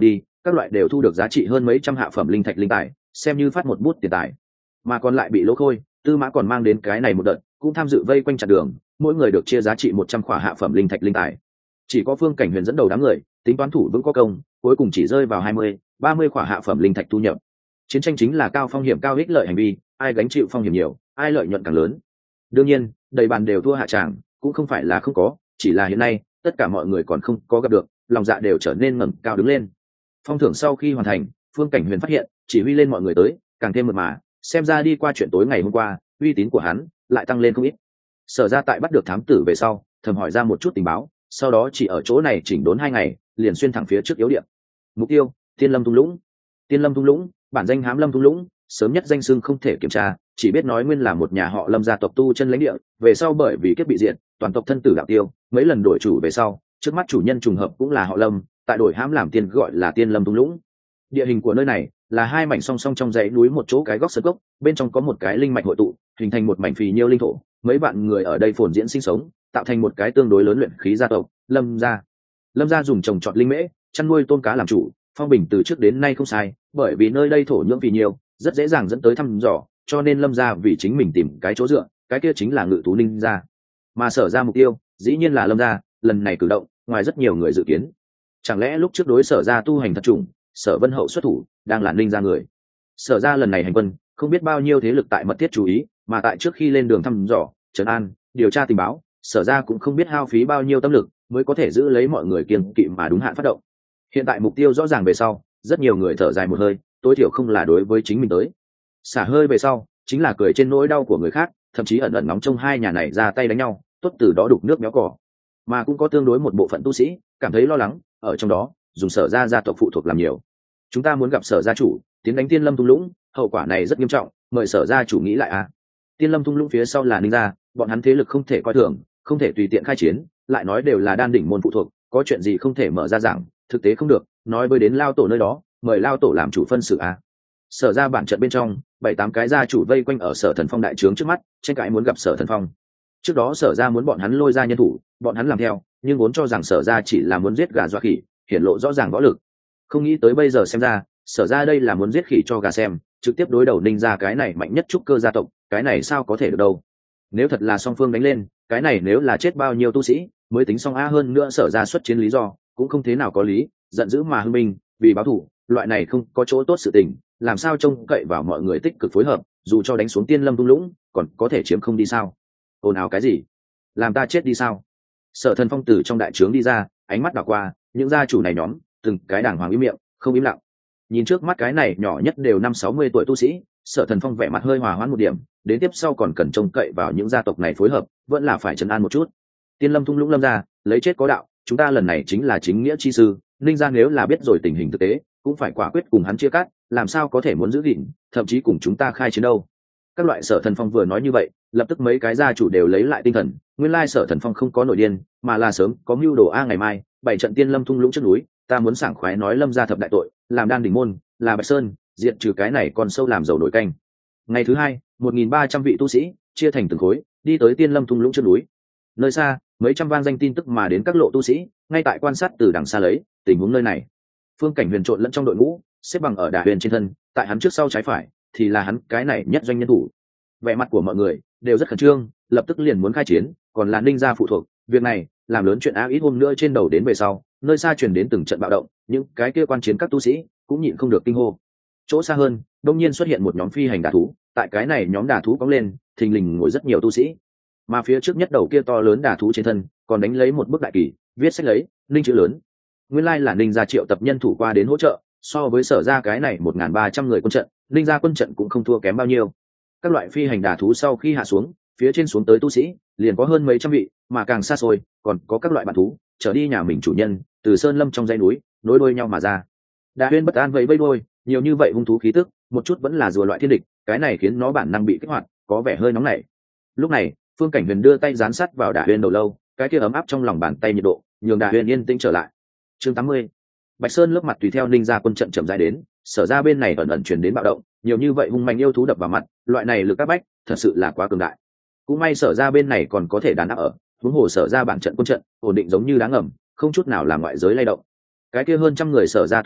các loại đều thu được giá trị hơn mấy trăm hạ phẩm linh thạch linh tài, xem như phát một bút tiền tài. Mà còn lại bị Lỗ Khôi, Tư Mã còn mang đến cái này một đợt, cũng tham dự vây quanh chặn đường, mỗi người được chia giá trị một trăm khỏa hạ phẩm linh thạch linh tài. Chỉ có Phương Cảnh Huyền dẫn đầu đám người, tính toán thủ vững có công, cuối cùng chỉ rơi vào hai mươi, ba mươi khỏa hạ phẩm linh thạch thu nhập. Chiến tranh chính là cao phong hiểm cao ích lợi hành vi, ai gánh chịu phong hiểm nhiều, ai lợi nhuận càng lớn. Đương nhiên, đầy bàn đều thua hạ tràng, cũng không phải là không có, chỉ là hiện nay, tất cả mọi người còn không có gặp được, lòng dạ đều trở nên ngẩng cao đứng lên. Phong thưởng sau khi hoàn thành, Phương Cảnh Huyền phát hiện, chỉ huy lên mọi người tới, càng thêm mượt mà, xem ra đi qua chuyện tối ngày hôm qua, uy tín của hắn lại tăng lên không ít. Sở ra tại bắt được thám tử về sau, thầm hỏi ra một chút tình báo, sau đó chỉ ở chỗ này chỉnh đốn hai ngày, liền xuyên thẳng phía trước yếu điểm. Mục tiêu: Tiên Lâm Thung Lũng. Tiên Lâm Thung Lũng, bản danh Hám Lâm Thung Lũng, sớm nhất danh xưng không thể kiểm tra, chỉ biết nói nguyên là một nhà họ Lâm gia tộc tu chân lãnh địa, về sau bởi vì kiếp bị diệt, toàn tộc thân tử đạo tiêu, mấy lần đổi chủ về sau, trước mắt chủ nhân trùng hợp cũng là họ Lâm, tại đổi Hám làm tiên gọi là Tiên Lâm Thung Lũng. Địa hình của nơi này là hai mảnh song song trong dãy núi một chỗ cái góc sơn cốc, bên trong có một cái linh mạch hội tụ, hình thành một mảnh phì nhiêu linh thổ, mấy bạn người ở đây phồn diễn sinh sống, tạo thành một cái tương đối lớn luyện khí gia tộc, Lâm gia. Lâm gia dùng trồng trọt linh mễ, chăn nuôi tôm cá làm chủ, phong bình từ trước đến nay không sai, bởi vì nơi đây thổ nhưỡng phì nhiêu, rất dễ dàng dẫn tới thăm dò, cho nên Lâm gia vì chính mình tìm cái chỗ dựa, cái kia chính là Ngự Tú Ninh gia. Mà Sở gia mục tiêu, dĩ nhiên là Lâm gia, lần này cử động, ngoài rất nhiều người dự kiến. Chẳng lẽ lúc trước đối Sở gia tu hành thật chủng, Sở Vân Hậu xuất thủ, đang là Ninh gia người. Sở gia lần này hành quân, không biết bao nhiêu thế lực tại mật thiết chú ý, mà tại trước khi lên đường thăm dò, trấn an, điều tra tình báo, Sở gia cũng không biết hao phí bao nhiêu tâm lực mới có thể giữ lấy mọi người kiêng kỵ mà đúng hạn phát động. Hiện tại mục tiêu rõ ràng về sau, rất nhiều người thở dài một hơi, tối thiểu không là đối với chính mình tới. Xả hơi về sau, chính là cười trên nỗi đau của người khác, thậm chí ẩn ẩn ngóng trông hai nhà này ra tay đánh nhau, tốt từ đó đục nước méo cỏ. Mà cũng có tương đối một bộ phận tu sĩ cảm thấy lo lắng, ở trong đó, dùng Sở gia gia tộc phụ thuộc làm nhiều. Chúng ta muốn gặp Sở gia chủ, tiến đánh Tiên Lâm Thung Lũng, hậu quả này rất nghiêm trọng, mời Sở gia chủ nghĩ lại à. Tiên Lâm Thung Lũng phía sau là Ninh gia, bọn hắn thế lực không thể coi thường, không thể tùy tiện khai chiến, lại nói đều là đan đỉnh môn phụ thuộc, có chuyện gì không thể mở ra giảng, thực tế không được, nói với đến lao tổ nơi đó, mời lao tổ làm chủ phân xử à. Sở ra bản trận bên trong, bảy tám cái gia chủ vây quanh ở Sở Thần Phong đại trướng trước mắt, tranh cãi muốn gặp Sở Thần Phong. Trước đó Sở ra muốn bọn hắn lôi ra nhân thủ, bọn hắn làm theo, nhưng vốn cho rằng Sở ra chỉ là muốn giết gà dọa khỉ, hiển lộ rõ ràng võ lực. Không nghĩ tới bây giờ xem ra, Sở ra đây là muốn giết khỉ cho gà xem, trực tiếp đối đầu Ninh gia cái này mạnh nhất trúc cơ gia tộc, cái này sao có thể được đâu. Nếu thật là song phương đánh lên, cái này nếu là chết bao nhiêu tu sĩ mới tính xong a, hơn nữa Sở ra xuất chiến lý do cũng không thế nào có lý, giận dữ mà hưng binh vì báo thù, loại này không có chỗ tốt sự tình, làm sao trông cậy vào mọi người tích cực phối hợp, dù cho đánh xuống Tiên Lâm Thung Lũng còn có thể chiếm không đi sao? Ồn ào cái gì? Làm ta chết đi sao? Sở Thần Phong từ trong đại trướng đi ra, ánh mắt đảo qua những gia chủ này nhóm, từng cái đàng hoàng im miệng không im lặng. Nhìn trước mắt cái này nhỏ nhất đều năm sáu mươi tuổi tu sĩ, Sở Thần Phong vẻ mặt hơi hòa hoãn một điểm, đến tiếp sau còn cần trông cậy vào những gia tộc này phối hợp, vẫn là phải trấn an một chút. Tiên Lâm Thung Lũng Lâm gia, lấy chết có đạo, chúng ta lần này chính là chính nghĩa chi sư, Ninh gia nếu là biết rồi tình hình thực tế, cũng phải quả quyết cùng hắn chia cắt, làm sao có thể muốn giữ gìn, thậm chí cùng chúng ta khai chiến đâu. Các loại Sở Thần Phong vừa nói như vậy, lập tức mấy cái gia chủ đều lấy lại tinh thần, nguyên lai Sở Thần Phong không có nổi điên, mà là sớm có mưu đồ a, ngày mai, bảy trận Tiên Lâm Thung Lũng trước núi, ta muốn sảng khoái nói Lâm gia thập đại tội, làm đan đỉnh môn, là Bạch Sơn, diệt trừ cái này còn sâu làm dầu nổi canh. Ngày thứ hai, một nghìn ba trăm vị tu sĩ chia thành từng khối, đi tới Tiên Lâm Thung Lũng trước núi. Nơi xa, mấy trăm vang danh tin tức mà đến các lộ tu sĩ, ngay tại quan sát từ đằng xa lấy tình huống nơi này. Phương Cảnh Huyền trộn lẫn trong đội ngũ, xếp bằng ở Đà Huyền trên thân, tại hắn trước sau trái phải thì là hắn cái này nhất doanh nhân thủ. Vẻ mặt của mọi người đều rất khẩn trương, lập tức liền muốn khai chiến, còn là Ninh gia phụ thuộc, việc này làm lớn chuyện ác ít hôm nữa trên đầu đến về sau, nơi xa truyền đến từng trận bạo động, những cái kia quan chiến các tu sĩ cũng nhịn không được kinh hô. Chỗ xa hơn, đông nhiên xuất hiện một nhóm phi hành đà thú, tại cái này nhóm đà thú cong lên, thình lình ngồi rất nhiều tu sĩ, mà phía trước nhất đầu kia to lớn đà thú trên thân còn đánh lấy một bức đại kỳ, viết sách lấy Ninh chữ lớn. Nguyên lai là Ninh gia triệu tập nhân thủ qua đến hỗ trợ, so với Sở ra cái này một nghìn ba trăm người quân trận, Ninh gia quân trận cũng không thua kém bao nhiêu. Các loại phi hành đà thú sau khi hạ xuống, phía trên xuống tới tu sĩ liền có hơn mấy trăm vị, mà càng xa xôi còn có các loại bản thú trở đi nhà mình chủ nhân, từ sơn lâm trong dãy núi nối đuôi nhau mà ra. Đà Huyên bất an vẫy vẫy đuôi, nhiều như vậy hung thú khí tức, một chút vẫn là rùa loại thiên địch, cái này khiến nó bản năng bị kích hoạt, có vẻ hơi nóng nảy. Lúc này, Phương Cảnh Huyền đưa tay dán sát vào Đà Huyên đầu lâu, cái kia ấm áp trong lòng bàn tay nhiệt độ, nhường Đà Huyên yên tĩnh trở lại. Chương tám mươi. Bạch Sơn lớp mặt tùy theo Ninh gia quân trận chậm rãi đến, Sở ra bên này ẩn ẩn truyền đến bạo động, nhiều như vậy hung manh yêu thú đập vào mặt, loại này lực áp bách, thật sự là quá cường đại. Cũng may Sở ra bên này còn có thể đàn áp ở, huống hồ Sở ra bản trận quân trận ổn định giống như đá ngầm, không chút nào làm ngoại giới lay động. Cái kia hơn trăm người Sở ra tu sĩ,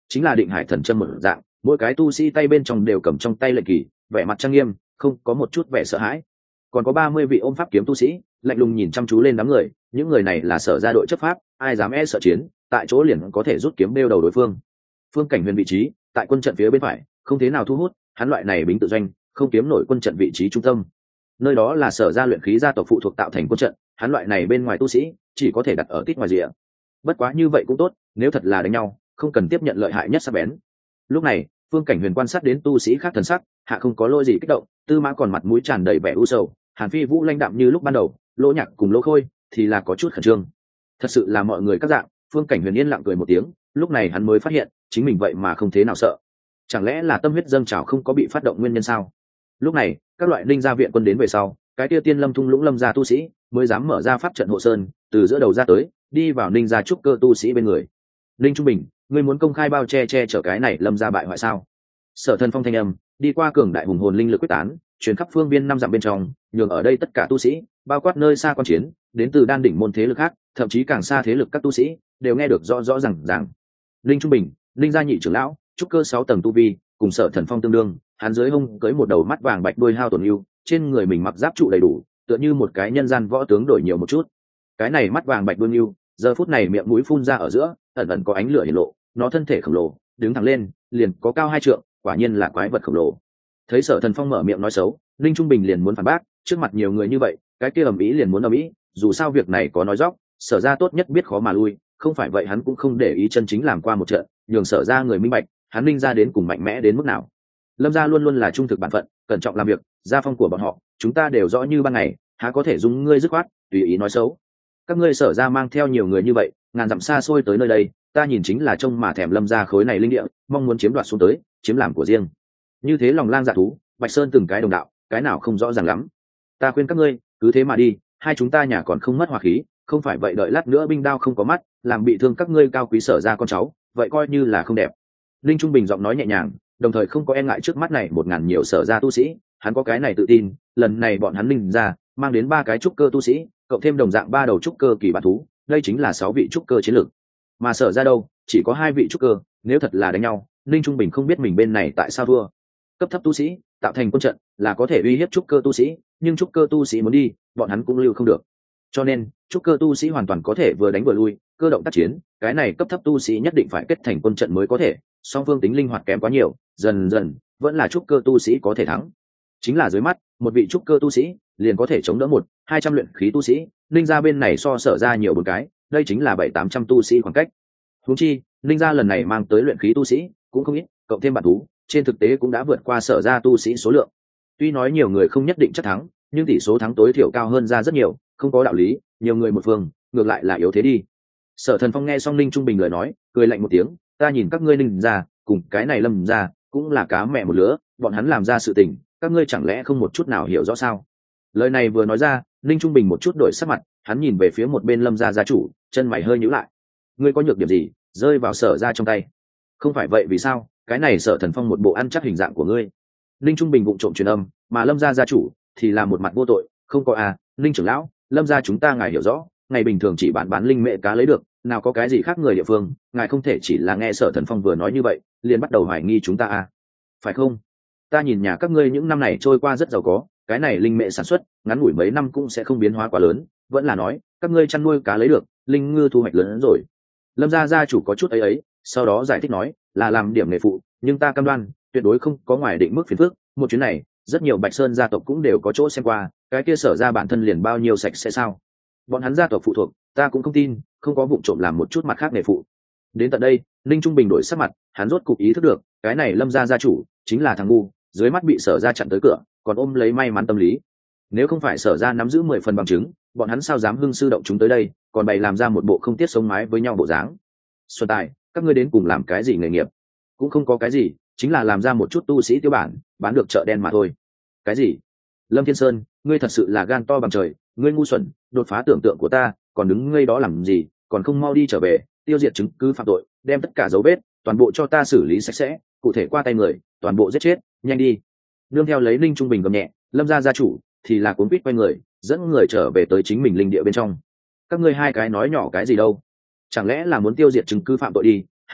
chính là định hải thần châm một dạng, mỗi cái tu sĩ tay bên trong đều cầm trong tay lệnh kỳ, vẻ mặt trang nghiêm, không có một chút vẻ sợ hãi. Còn có ba mươi vị ôm pháp kiếm tu sĩ lạnh lùng nhìn chăm chú lên đám người, những người này là Sở ra đội chấp pháp, ai dám e sợ chiến, tại chỗ liền có thể rút kiếm đeo đầu đối phương. Phương Cảnh Huyền vị trí tại quân trận phía bên phải, không thế nào thu hút, hắn loại này bính tự doanh, không kiếm nổi quân trận vị trí trung tâm. Nơi đó là Sở ra luyện khí gia tộc phụ thuộc tạo thành quân trận, hắn loại này bên ngoài tu sĩ chỉ có thể đặt ở tít ngoài rìa. Bất quá như vậy cũng tốt, nếu thật là đánh nhau, không cần tiếp nhận lợi hại nhất sắc bén. Lúc này, Phương Cảnh Huyền quan sát đến tu sĩ khác thần sắc, hạ không có lỗi gì kích động, Tư Mã còn mặt mũi tràn đầy vẻ u sầu, Hàn Phi Vũ lãnh đạm như lúc ban đầu, Lỗ Nhạc cùng Lỗ Khôi thì là có chút khẩn trương. Thật sự là mọi người các dạng, Phương Cảnh Huyền yên lặng cười một tiếng, lúc này hắn mới phát hiện, chính mình vậy mà không thế nào sợ. Chẳng lẽ là tâm huyết dâng trào không có bị phát động nguyên nhân sao? Lúc này, các loại linh gia viện quân đến về sau, cái kia Tiên Lâm thung lũng lâm gia tu sĩ mới dám mở ra pháp trận hộ sơn, từ giữa đầu ra tới, đi vào Ninh gia trúc cơ tu sĩ bên người. Ninh Trung Bình, ngươi muốn công khai bao che che chở cái này lâm gia bại hoại sao? Sở Thần Phong thanh âm đi qua cường đại hùng hồn linh lực quyết tán, truyền khắp phương viên năm dặm bên trong, nhường ở đây tất cả tu sĩ, bao quát nơi xa quan chiến, đến từ đan đỉnh môn thế lực khác, thậm chí càng xa thế lực các tu sĩ, đều nghe được rõ rõ ràng ràng. Ninh Trung Bình, Ninh gia nhị trưởng lão, trúc cơ sáu tầng tu vi, cùng Sở Thần Phong tương đương, hắn dưới hông cưới một đầu mắt vàng bạch đuôi hao tổn yêu, trên người mình mặc giáp trụ đầy đủ, tựa như một cái nhân gian võ tướng đổi nhiều một chút. Cái này mắt vàng bạch đuôi yêu, giờ phút này miệng mũi phun ra ở giữa, ẩn ẩn có ánh lửa hiện lộ, nó thân thể khổng lồ, đứng thẳng lên, liền có cao hai trượng, quả nhiên là quái vật khổng lồ. Thấy Sở Thần Phong mở miệng nói xấu, Ninh Trung Bình liền muốn phản bác, trước mặt nhiều người như vậy, cái kia ầm ĩ liền muốn ầm ĩ, dù sao việc này có nói dóc, Sở ra tốt nhất biết khó mà lui, không phải vậy hắn cũng không để ý chân chính làm qua một trận, nhường Sở ra người minh bạch, hắn Ninh ra đến cùng mạnh mẽ đến mức nào. Lâm gia luôn luôn là trung thực bản phận, cẩn trọng làm việc, gia phong của bọn họ, chúng ta đều rõ như ban ngày, há có thể dùng ngươi dứt khoát, tùy ý nói xấu. Các ngươi Sở ra mang theo nhiều người như vậy, ngàn dặm xa xôi tới nơi đây, ta nhìn chính là trông mà thèm Lâm gia khối này linh địa, mong muốn chiếm đoạt xuống tới, chiếm làm của riêng. Như thế lòng lang dạ thú, Bạch Sơn từng cái đồng đạo, cái nào không rõ ràng lắm. Ta khuyên các ngươi, cứ thế mà đi, hai chúng ta nhà còn không mất hòa khí, không phải vậy đợi lát nữa binh đao không có mắt, làm bị thương các ngươi cao quý Sở ra con cháu, vậy coi như là không đẹp. Linh Trung Bình giọng nói nhẹ nhàng, đồng thời không có e ngại trước mắt này một ngàn nhiều Sở ra tu sĩ, hắn có cái này tự tin, lần này bọn hắn Linh ra mang đến ba cái trúc cơ tu sĩ, cộng thêm đồng dạng ba đầu trúc cơ kỳ bản thú, đây chính là sáu vị trúc cơ chiến lược. Mà Sở ra đâu, chỉ có hai vị trúc cơ, nếu thật là đánh nhau, Linh Trung Bình không biết mình bên này tại sao thua. Cấp thấp tu sĩ tạo thành quân trận là có thể uy hiếp trúc cơ tu sĩ, nhưng trúc cơ tu sĩ muốn đi, bọn hắn cũng lưu không được. Cho nên trúc cơ tu sĩ hoàn toàn có thể vừa đánh vừa lui, cơ động tác chiến, cái này cấp thấp tu sĩ nhất định phải kết thành quân trận mới có thể, song phương tính linh hoạt kém quá nhiều, dần dần vẫn là trúc cơ tu sĩ có thể thắng. Chính là dưới mắt một vị trúc cơ tu sĩ liền có thể chống đỡ một hai trăm luyện khí tu sĩ, Ninh gia bên này so Sở ra nhiều một cái, đây chính là bảy tám trăm tu sĩ khoảng cách. Huống chi Ninh gia lần này mang tới luyện khí tu sĩ cũng không ít, cộng thêm bản thú, trên thực tế cũng đã vượt qua Sở ra tu sĩ số lượng. Tuy nói nhiều người không nhất định chắc thắng, nhưng tỷ số thắng tối thiểu cao hơn ra rất nhiều, không có đạo lý nhiều người một phương ngược lại là yếu thế đi. Sở Thần Phong nghe xong Ninh Trung Bình lời nói, cười lạnh một tiếng, ta nhìn các ngươi Ninh ra cùng cái này Lâm ra cũng là cá mẹ một lứa, bọn hắn làm ra sự tình, các ngươi chẳng lẽ không một chút nào hiểu rõ sao? Lời này vừa nói ra, Ninh Trung Bình một chút đổi sắc mặt, hắn nhìn về phía một bên Lâm gia gia chủ, chân mày hơi nhíu lại. Ngươi có nhược điểm gì rơi vào Sở ra trong tay? Không phải vậy vì sao cái này Sở Thần Phong một bộ ăn chắc hình dạng của ngươi? Ninh Trung Bình vụng trộm truyền âm, mà Lâm gia gia chủ thì là một mặt vô tội, không có à, Ninh trưởng lão, Lâm gia chúng ta ngài hiểu rõ, ngày bình thường chỉ bán bán linh mệ cá lấy được, nào có cái gì khác người địa phương, ngài không thể chỉ là nghe Sở Thần Phong vừa nói như vậy liền bắt đầu hoài nghi chúng ta à? Phải không? Ta nhìn nhà các ngươi những năm này trôi qua rất giàu có, cái này linh mệ sản xuất ngắn ngủi mấy năm cũng sẽ không biến hóa quá lớn, vẫn là nói các ngươi chăn nuôi cá lấy được, linh ngư thu hoạch lớn hơn rồi. Lâm gia gia chủ có chút ấy ấy, sau đó giải thích nói, là làm điểm nghề phụ, nhưng ta cam đoan tuyệt đối không có ngoài định mức phiền phức. Một chuyến này rất nhiều Bạch Sơn gia tộc cũng đều có chỗ xem qua, cái kia Sở ra bản thân liền bao nhiêu sạch sẽ sao? Bọn hắn gia tộc phụ thuộc, ta cũng không tin không có vụ trộm làm một chút mặt khác nghề phụ. Đến tận đây, Ninh Trung Bình đổi sắc mặt, hắn rốt cục ý thức được, cái này Lâm gia gia chủ chính là thằng ngu, dưới mắt bị Sở ra chặn tới cửa, còn ôm lấy may mắn tâm lý. Nếu không phải Sở ra nắm giữ mười phần bằng chứng, bọn hắn sao dám hưng sư động chúng tới đây, còn bày làm ra một bộ không tiết sống mái với nhau bộ dáng. Xuân Tài, các ngươi đến cùng làm cái gì nghề nghiệp? Cũng không có cái gì, chính là làm ra một chút tu sĩ tiêu bản, bán được chợ đen mà thôi. Cái gì? Lâm Thiên Sơn, ngươi thật sự là gan to bằng trời, ngươi ngu xuẩn, đột phá tưởng tượng của ta, còn đứng ngây đó làm gì, còn không mau đi trở về, tiêu diệt chứng cứ phạm tội, đem tất cả dấu vết toàn bộ cho ta xử lý sạch sẽ, cụ thể qua tay người, toàn bộ giết chết, nhanh đi. Nương theo lấy Ninh Trung Bình gầm nhẹ, Lâm gia gia chủ thì là cuốn quýt quay người, dẫn người trở về tới chính mình linh địa bên trong. Các ngươi hai cái nói nhỏ cái gì đâu? Chẳng lẽ là muốn tiêu diệt chứng cứ phạm tội đi? Ha ha,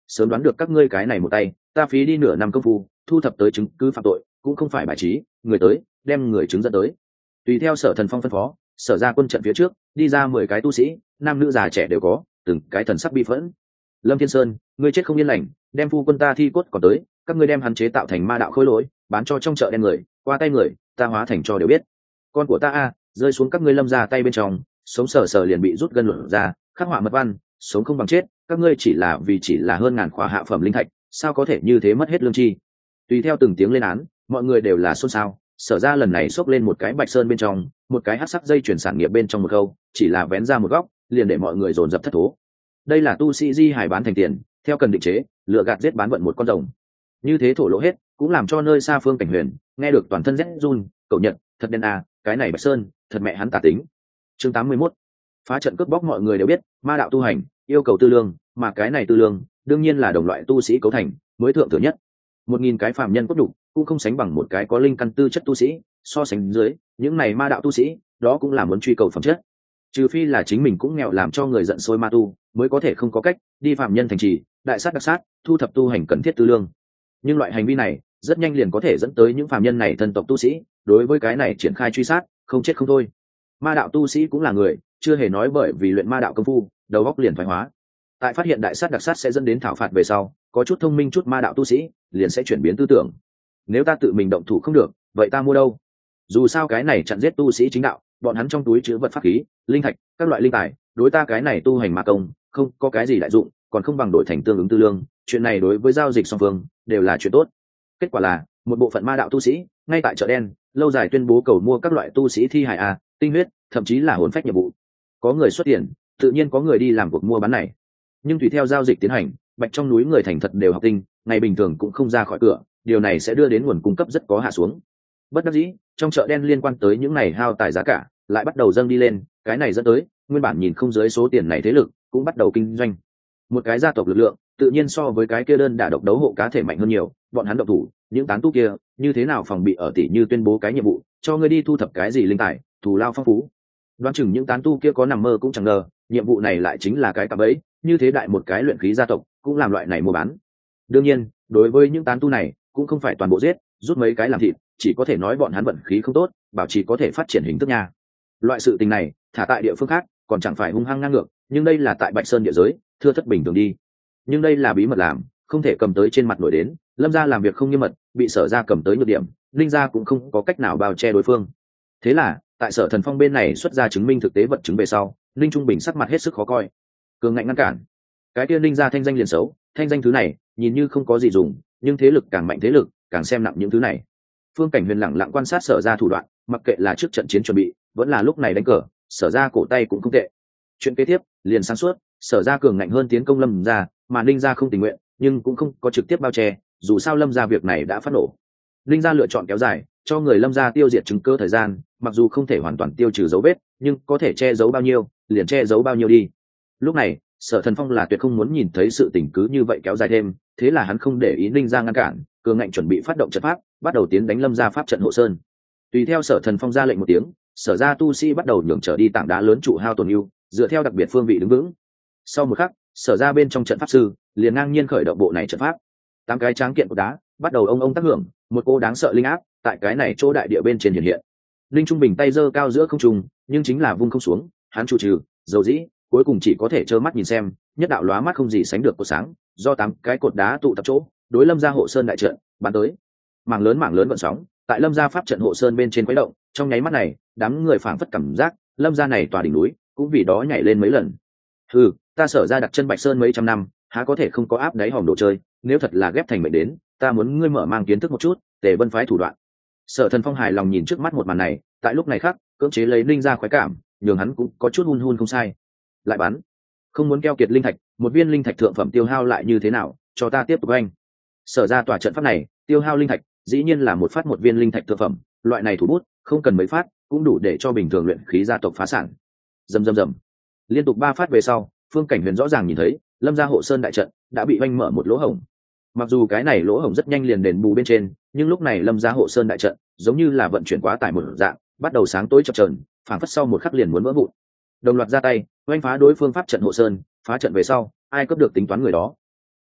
sớm đoán được các ngươi cái này một tay, ta phí đi nửa năm công phu thu thập tới chứng cứ phạm tội, cũng không phải bài trí, người tới đem người chứng dẫn tới. Tùy theo Sở Thần Phong phân phó, Sở ra quân trận phía trước đi ra mười cái tu sĩ, nam nữ già trẻ đều có, từng cái thần sắc bi phẫn. Lâm Thiên Sơn, ngươi chết không yên lành, đem phu quân ta thi cốt còn tới, các ngươi đem hắn chế tạo thành ma đạo khối lỗi, bán cho trong chợ đen người, qua tay người ta hóa thành cho đều biết. Con của ta a, rơi xuống các ngươi Lâm ra tay bên trong, sống sờ sờ liền bị rút gân luận ra, khắc họa mật văn, sống không bằng chết, các ngươi chỉ là vì chỉ là hơn ngàn khỏa hạ phẩm linh thạch, sao có thể như thế mất hết lương chi. Tùy theo từng tiếng lên án, mọi người đều là xôn xao. Sở ra lần này xốc lên một cái bạch sơn bên trong, một cái hắc sắc dây chuyển sản nghiệp bên trong một câu, chỉ là vén ra một góc liền để mọi người dồn dập thất thố. Đây là tu sĩ di hài bán thành tiền, theo cần định chế, lựa gạt giết bán vận một con rồng. Như thế thổ lộ hết, cũng làm cho nơi xa Phương Cảnh Huyền nghe được toàn thân rét run. Cậu Nhật, thật đen à, cái này bạch sơn thật mẹ hắn tà tính. Chương tám mươi mốt, phá trận cướp bóc. Mọi người đều biết ma đạo tu hành yêu cầu tư lương, mà cái này tư lương đương nhiên là đồng loại tu sĩ cấu thành mới thượng thừa nhất. Một nghìn cái phàm nhân cốt đục cũng không sánh bằng một cái có linh căn tư chất tu sĩ, so sánh dưới những này ma đạo tu sĩ đó cũng là muốn truy cầu phẩm chất, trừ phi là chính mình cũng nghèo làm cho người giận sôi ma tu mới có thể không có cách đi phàm nhân thành trì đại sát đặc sát thu thập tu hành cần thiết tư lương. Nhưng loại hành vi này rất nhanh liền có thể dẫn tới những phàm nhân này thân tộc tu sĩ đối với cái này triển khai truy sát, không chết không thôi. Ma đạo tu sĩ cũng là người, chưa hề nói bởi vì luyện ma đạo công phu đầu óc liền thoái hóa. Tại phát hiện đại sát đặc sát sẽ dẫn đến thảo phạt về sau, có chút thông minh chút ma đạo tu sĩ liền sẽ chuyển biến tư tưởng. Nếu ta tự mình động thủ không được, vậy ta mua đâu? Dù sao cái này chặn giết tu sĩ chính đạo, bọn hắn trong túi chứa vật pháp khí, linh thạch, các loại linh tài, đối ta cái này tu hành ma công không có cái gì đại dụng, còn không bằng đổi thành tương ứng tư lương. Chuyện này đối với giao dịch song phương đều là chuyện tốt. Kết quả là một bộ phận ma đạo tu sĩ ngay tại chợ đen lâu dài tuyên bố cầu mua các loại tu sĩ thi hài a, tinh huyết, thậm chí là hồn phách nhiệm vụ. Có người xuất tiền, tự nhiên có người đi làm cuộc mua bán này. Nhưng tùy theo giao dịch tiến hành, bạch trong núi người thành thật đều học tinh, ngày bình thường cũng không ra khỏi cửa, điều này sẽ đưa đến nguồn cung cấp rất có hạ xuống. Bất đắc dĩ, trong chợ đen liên quan tới những này hao tài giá cả lại bắt đầu dâng đi lên, cái này dẫn tới nguyên bản nhìn không dưới số tiền này thế lực cũng bắt đầu kinh doanh. Một cái gia tộc lực lượng tự nhiên so với cái kia đơn đả độc đấu hộ cá thể mạnh hơn nhiều, bọn hắn độc thủ, những tán tu kia như thế nào phòng bị ở tỷ như tuyên bố cái nhiệm vụ cho ngươi đi thu thập cái gì linh tài, thù lao phong phú. Đoán chừng những tán tu kia có nằm mơ cũng chẳng ngờ, nhiệm vụ này lại chính là cái cạm bẫy, như thế đại một cái luyện khí gia tộc cũng làm loại này mua bán. Đương nhiên, đối với những tán tu này cũng không phải toàn bộ giết, rút mấy cái làm thịt, chỉ có thể nói bọn hắn vận khí không tốt, bảo trì có thể phát triển hình thức nha. Loại sự tình này thả tại địa phương khác còn chẳng phải hung hăng ngang ngược, nhưng đây là tại Bạch Sơn địa giới, thưa thất bình thường đi. Nhưng đây là bí mật làm, không thể cầm tới trên mặt nổi đến. Lâm gia làm việc không nghiêm mật, bị Sở gia cầm tới nhược điểm, Linh gia cũng không có cách nào bao che đối phương. Thế là tại Sở Thần Phong bên này xuất ra chứng minh thực tế vật chứng về sau, Linh Trung Bình sắc mặt hết sức khó coi, cường ngạnh ngăn cản. Cái kia Linh gia thanh danh liền xấu, thanh danh thứ này nhìn như không có gì dùng, nhưng thế lực càng mạnh thế lực càng xem nặng những thứ này. Phương Cảnh Huyền lặng lặng quan sát Sở gia thủ đoạn, mặc kệ là trước trận chiến chuẩn bị vẫn là lúc này đánh cờ, Sở gia cổ tay cũng không tệ. Chuyện kế tiếp liền sáng suốt, Sở gia cường ngạnh hơn tiến công Lâm gia, mà Linh gia không tình nguyện nhưng cũng không có trực tiếp bao che, dù sao Lâm gia việc này đã phát nổ. Linh gia lựa chọn kéo dài, cho người Lâm gia tiêu diệt chứng cơ thời gian, mặc dù không thể hoàn toàn tiêu trừ dấu vết, nhưng có thể che giấu bao nhiêu liền che giấu bao nhiêu đi. Lúc này Sở Thần Phong là tuyệt không muốn nhìn thấy sự tình cứ như vậy kéo dài thêm, thế là hắn không để ý Linh gia ngăn cản, cường ngạnh chuẩn bị phát động trận pháp, bắt đầu tiến đánh Lâm gia pháp trận hộ sơn. Tùy theo Sở Thần Phong ra lệnh một tiếng, Sở gia tu sĩ bắt đầu nhường trở đi tảng đá lớn trụ hao tổn ưu, dựa theo đặc biệt phương vị đứng vững. Sau một khắc, Sở gia bên trong trận pháp sư liền ngang nhiên khởi động bộ này trận pháp. Tám cái tráng kiện của đá bắt đầu ông ông tác hưởng, một cô đáng sợ linh áp tại cái này chỗ đại địa bên trên hiện hiện. Linh Trung Bình tay giơ cao giữa không trung, nhưng chính là vung không xuống, hắn chủ trừ, dầu dĩ, cuối cùng chỉ có thể trơ mắt nhìn xem, nhất đạo lóa mắt không gì sánh được của sáng, do tám cái cột đá tụ tập chỗ, đối Lâm gia hộ sơn đại trận bắn tới. Mảng lớn mảng lớn vận sóng, tại Lâm gia pháp trận hộ sơn bên trên quấy động, trong nháy mắt này, đám người phảng phất cảm giác, Lâm gia này tòa đỉnh núi, cũng vì đó nhảy lên mấy lần. Hừ, ta Sở gia đặt chân Bạch Sơn mấy trăm năm, há có thể không có áp đáy hòm đồ chơi, nếu thật là ghép thành mệnh đến, ta muốn ngươi mở mang kiến thức một chút, Tề Vân phái thủ đoạn. Sở Thần Phong hài lòng nhìn trước mắt một màn này, tại lúc này khác, cưỡng chế lấy linh ra khoái cảm, nhường hắn cũng có chút hun hun không sai. Lại bắn, không muốn keo kiệt linh thạch, một viên linh thạch thượng phẩm tiêu hao lại như thế nào, cho ta tiếp tục anh. Sở ra tòa trận pháp này, tiêu hao linh thạch, dĩ nhiên là một phát một viên linh thạch thượng phẩm, loại này thủ bút, không cần mấy phát, cũng đủ để cho bình thường luyện khí gia tộc phá sản. Rầm rầm rầm. Liên tục ba phát về sau, Phương Cảnh Huyền rõ ràng nhìn thấy, Lâm gia hộ sơn đại trận đã bị oanh mở một lỗ hổng. Mặc dù cái này lỗ hổng rất nhanh liền đền bù bên trên, nhưng lúc này Lâm gia hộ sơn đại trận giống như là vận chuyển quá tải một dạng, bắt đầu sáng tối chập chờn, phảng phất sau một khắc liền muốn vỡ vụn. Đồng loạt ra tay, oanh phá đối phương pháp trận hộ sơn, phá trận về sau, ai cướp được tính toán người đó.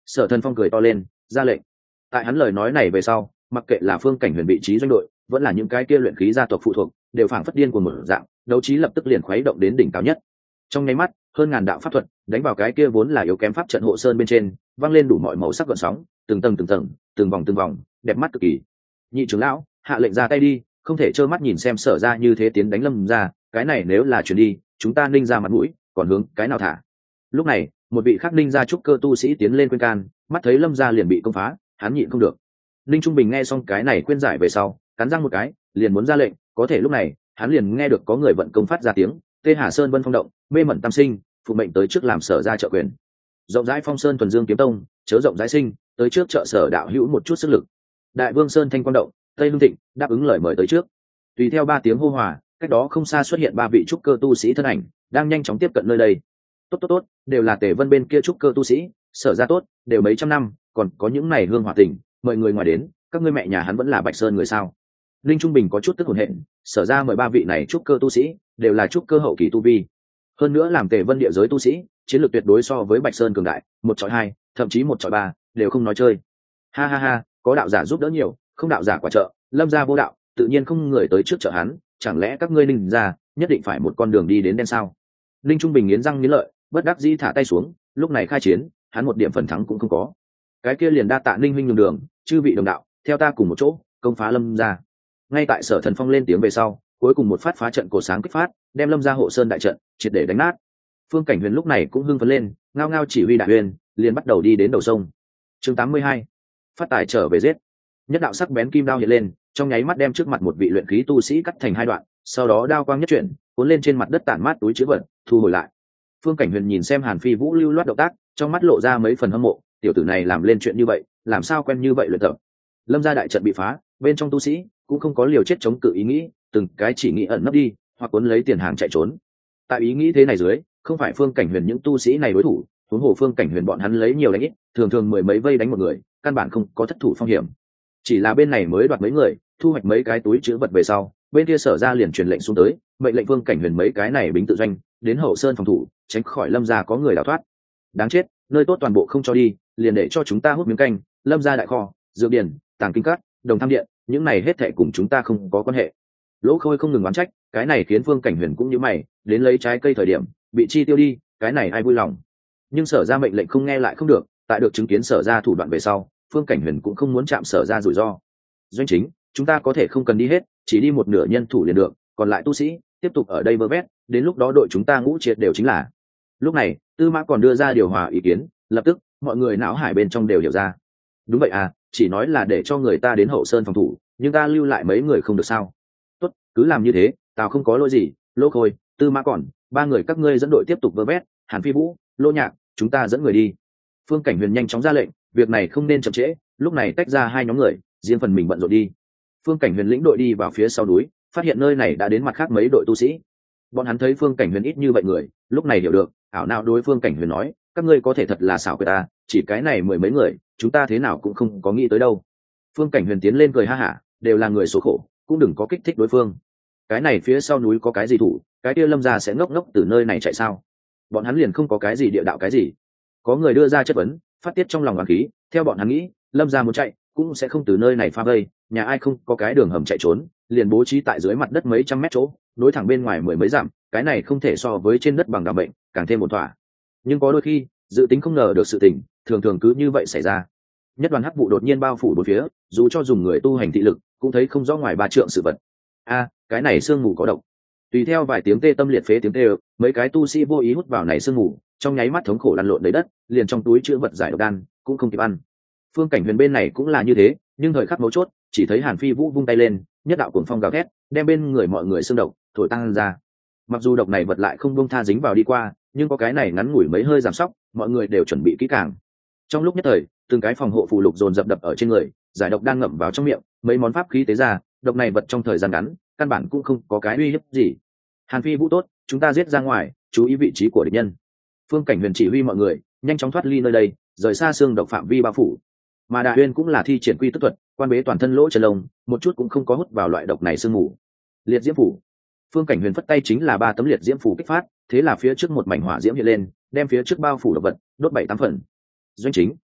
Sở Thần Phong cười to lên, ra lệnh. Tại hắn lời nói này về sau, mặc kệ là phương cảnh huyền vị trí doanh đội, vẫn là những cái kia luyện khí gia tộc phụ thuộc, đều phảng phất điên của một dạng, đấu trí lập tức liền khuấy động đến đỉnh cao nhất. Trong nháy mắt, hơn ngàn đạo pháp thuật đánh vào cái kia vốn là yếu kém pháp trận hộ sơn bên trên, vang lên đủ mọi màu sắc gợn sóng, từng tầng từng tầng, từng vòng từng vòng, đẹp mắt cực kỳ. Nhị trưởng lão, hạ lệnh ra tay đi, không thể trơ mắt nhìn xem Sở ra như thế tiến đánh Lâm ra, cái này nếu là chuyển đi, chúng ta Ninh ra mặt mũi, còn hướng cái nào thả. Lúc này, một vị khắc Ninh gia trúc cơ tu sĩ tiến lên khuyên can, mắt thấy Lâm gia liền bị công phá, hắn nhịn không được. Ninh Trung Bình nghe xong cái này khuyên giải về sau, cắn răng một cái, liền muốn ra lệnh, có thể lúc này, hắn liền nghe được có người vận công phát ra tiếng, Tê Hà Sơn Vân Phong động, mê mẩn tam sinh, phụ mệnh tới trước làm Sở ra trợ quyền. Rộng rãi Phong Sơn Thuần Dương kiếm tông, chớ rộng rãi sinh, tới trước trợ Sở đạo hữu một chút sức lực. Đại Vương Sơn Thanh Quang động, Tây Hưng Thịnh, đáp ứng lời mời tới trước. Tùy theo ba tiếng hô hòa, cách đó không xa xuất hiện ba vị trúc cơ tu sĩ thân ảnh, đang nhanh chóng tiếp cận nơi đây. Tốt tốt tốt, đều là Tề Vân bên kia trúc cơ tu sĩ, Sở ra tốt, đều mấy trăm năm, còn có những này hương hỏa tình, mời người ngoài đến, các ngươi mẹ nhà hắn vẫn là Bạch Sơn người sao? Linh Trung Bình có chút tức hồn hện, Sở ra mời ba vị này trúc cơ tu sĩ, đều là trúc cơ hậu kỳ tu vi. Hơn nữa làm Tề Vân địa giới tu sĩ, chiến lược tuyệt đối so với Bạch Sơn cường đại, một chọi hai, thậm chí một chọi ba, đều không nói chơi. Ha ha ha, có đạo giả giúp đỡ nhiều, không đạo giả quả trợ, Lâm gia vô đạo, tự nhiên không người tới trước trợ hắn, chẳng lẽ các ngươi Ninh gia nhất định phải một con đường đi đến đen sao? Linh Trung Bình nghiến răng nghiến lợi, bất đắc dĩ thả tay xuống, lúc này khai chiến, hắn một điểm phần thắng cũng không có. Cái kia liền đa tạ Ninh huynh nhường đường, chư vị đồng đạo, theo ta cùng một chỗ, công phá Lâm gia. Ngay tại Sở Thần Phong lên tiếng về sau, cuối cùng một phát phá trận cổ sáng kích phát, đem Lâm gia hộ sơn đại trận triệt để đánh nát. Phương Cảnh Huyền lúc này cũng hưng phấn lên, ngao ngao chỉ huy đại huyền, liền bắt đầu đi đến đầu sông. Chương tám mươi hai, phát tài trở về giết. Nhất đạo sắc bén kim đao hiện lên, trong nháy mắt đem trước mặt một vị luyện khí tu sĩ cắt thành hai đoạn, sau đó đao quang nhất chuyển, cuốn lên trên mặt đất tản mát túi chứa vật, thu hồi lại. Phương Cảnh Huyền nhìn xem Hàn Phi Vũ lưu loát động tác, trong mắt lộ ra mấy phần hâm mộ, tiểu tử này làm lên chuyện như vậy, làm sao quen như vậy luyện tập. Lâm gia đại trận bị phá, bên trong tu sĩ cũng không có liều chết chống cự ý nghĩ, từng cái chỉ nghĩ ẩn nấp đi, hoặc cuốn lấy tiền hàng chạy trốn. Tại ý nghĩ thế này dưới, không phải Phương Cảnh Huyền những tu sĩ này đối thủ, huống hồ Phương Cảnh Huyền bọn hắn lấy nhiều đánh ít, thường thường mười mấy vây đánh một người, căn bản không có thất thủ phong hiểm. Chỉ là bên này mới đoạt mấy người, thu hoạch mấy cái túi chứa vật về sau, bên kia Sở ra liền truyền lệnh xuống tới, mệnh lệnh Phương Cảnh Huyền mấy cái này bính tự doanh, đến hậu sơn phòng thủ, tránh khỏi Lâm gia có người đào thoát. Đáng chết, nơi tốt toàn bộ không cho đi, liền để cho chúng ta hút miếng canh, Lâm gia đại kho, dược điển, tàng kinh cát, đồng tham điện, những này hết thảy cùng chúng ta không có quan hệ. Lỗ Khôi không ngừng oán trách, cái này khiến Phương Cảnh Huyền cũng như mày, đến lấy trái cây thời điểm, bị chi tiêu đi, cái này ai vui lòng. Nhưng Sở ra mệnh lệnh không nghe lại không được, tại được chứng kiến Sở ra thủ đoạn về sau, Phương Cảnh Huyền cũng không muốn chạm Sở ra rủi ro. Doanh chính, chúng ta có thể không cần đi hết, chỉ đi một nửa nhân thủ liền được, còn lại tu sĩ tiếp tục ở đây vơ vét, đến lúc đó đội chúng ta ngũ triệt đều chính là. Lúc này, Tư Mã còn đưa ra điều hòa ý kiến, lập tức mọi người não hải bên trong đều hiểu ra. Đúng vậy à, chỉ nói là để cho người ta đến hậu sơn phòng thủ, nhưng ta lưu lại mấy người không được sao? Tốt, cứ làm như thế, tao không có lỗi gì. Lỗ Khôi, Tư Mã còn, ba người các ngươi dẫn đội tiếp tục vơ vét, Hàn Phi Vũ, Lô Nhạc, chúng ta dẫn người đi. Phương Cảnh Huyền nhanh chóng ra lệnh, việc này không nên chậm trễ, lúc này tách ra hai nhóm người, riêng phần mình bận rộn đi. Phương Cảnh Huyền lĩnh đội đi vào phía sau núi, phát hiện nơi này đã đến mặt khác mấy đội tu sĩ. Bọn hắn thấy Phương Cảnh Huyền ít như vậy người, lúc này hiểu được, ảo não đối Phương Cảnh Huyền nói, các ngươi có thể thật là xảo quyệt ta, chỉ cái này mười mấy người, chúng ta thế nào cũng không có nghĩ tới đâu. Phương Cảnh Huyền tiến lên cười ha hả, đều là người số khổ, cũng đừng có kích thích đối phương. Cái này phía sau núi có cái gì thủ, cái kia Lâm gia sẽ ngốc ngốc từ nơi này chạy sao? Bọn hắn liền không có cái gì địa đạo cái gì. Có người đưa ra chất vấn, phát tiết trong lòng oán khí, theo bọn hắn nghĩ, Lâm gia muốn chạy, cũng sẽ không từ nơi này pha vây, nhà ai không có cái đường hầm chạy trốn, liền bố trí tại dưới mặt đất mấy trăm mét chỗ, nối thẳng bên ngoài mười mấy dặm, cái này không thể so với trên đất bằng đảm bệnh, càng thêm một thỏa. Nhưng có đôi khi, dự tính không ngờ được sự tình, thường thường cứ như vậy xảy ra. Nhất đoàn hắc vụ đột nhiên bao phủ bốn phía, dù cho dùng người tu hành thị lực, cũng thấy không rõ ngoài ba trượng sự vật. A, cái này sương mù có độc. Tùy theo vài tiếng tê tâm liệt phế tiếng tê, mấy cái tu sĩ vô ý hút vào này sương mù, trong nháy mắt thống khổ lăn lộn đầy đất, liền trong túi chứa vật giải độc đan cũng không kịp ăn. Phương Cảnh Huyền bên này cũng là như thế, nhưng thời khắc mấu chốt, chỉ thấy Hàn Phi Vũ vung tay lên, nhất đạo cuồng phong gào thét, đem bên người mọi người xương độc thổi tăng ra. Mặc dù độc này vật lại không buông tha dính vào đi qua, nhưng có cái này ngắn ngủi mấy hơi giảm sóc, mọi người đều chuẩn bị kỹ càng. Trong lúc nhất thời, từng cái phòng hộ phù lục dồn dập đập ở trên người, giải độc đang ngậm vào trong miệng, mấy món pháp khí tế ra, độc này vật trong thời gian ngắn, căn bản cũng không có cái uy hiếp gì. Hàn Phi Vũ tốt, chúng ta giết ra ngoài, chú ý vị trí của địch nhân. Phương Cảnh Huyền chỉ huy mọi người nhanh chóng thoát ly nơi đây, rời xa xương độc phạm vi bao phủ. Mà Đại Uyên cũng là thi triển quy tức thuật, quan bế toàn thân lỗ chân lông, một chút cũng không có hút vào loại độc này sương mù. Liệt diễm phủ. Phương Cảnh Huyền phất tay chính là ba tấm liệt diễm phủ kích phát, thế là phía trước một mảnh hỏa diễm hiện lên, đem phía trước bao phủ độc vật đốt bảy tám phần. Doanh chính,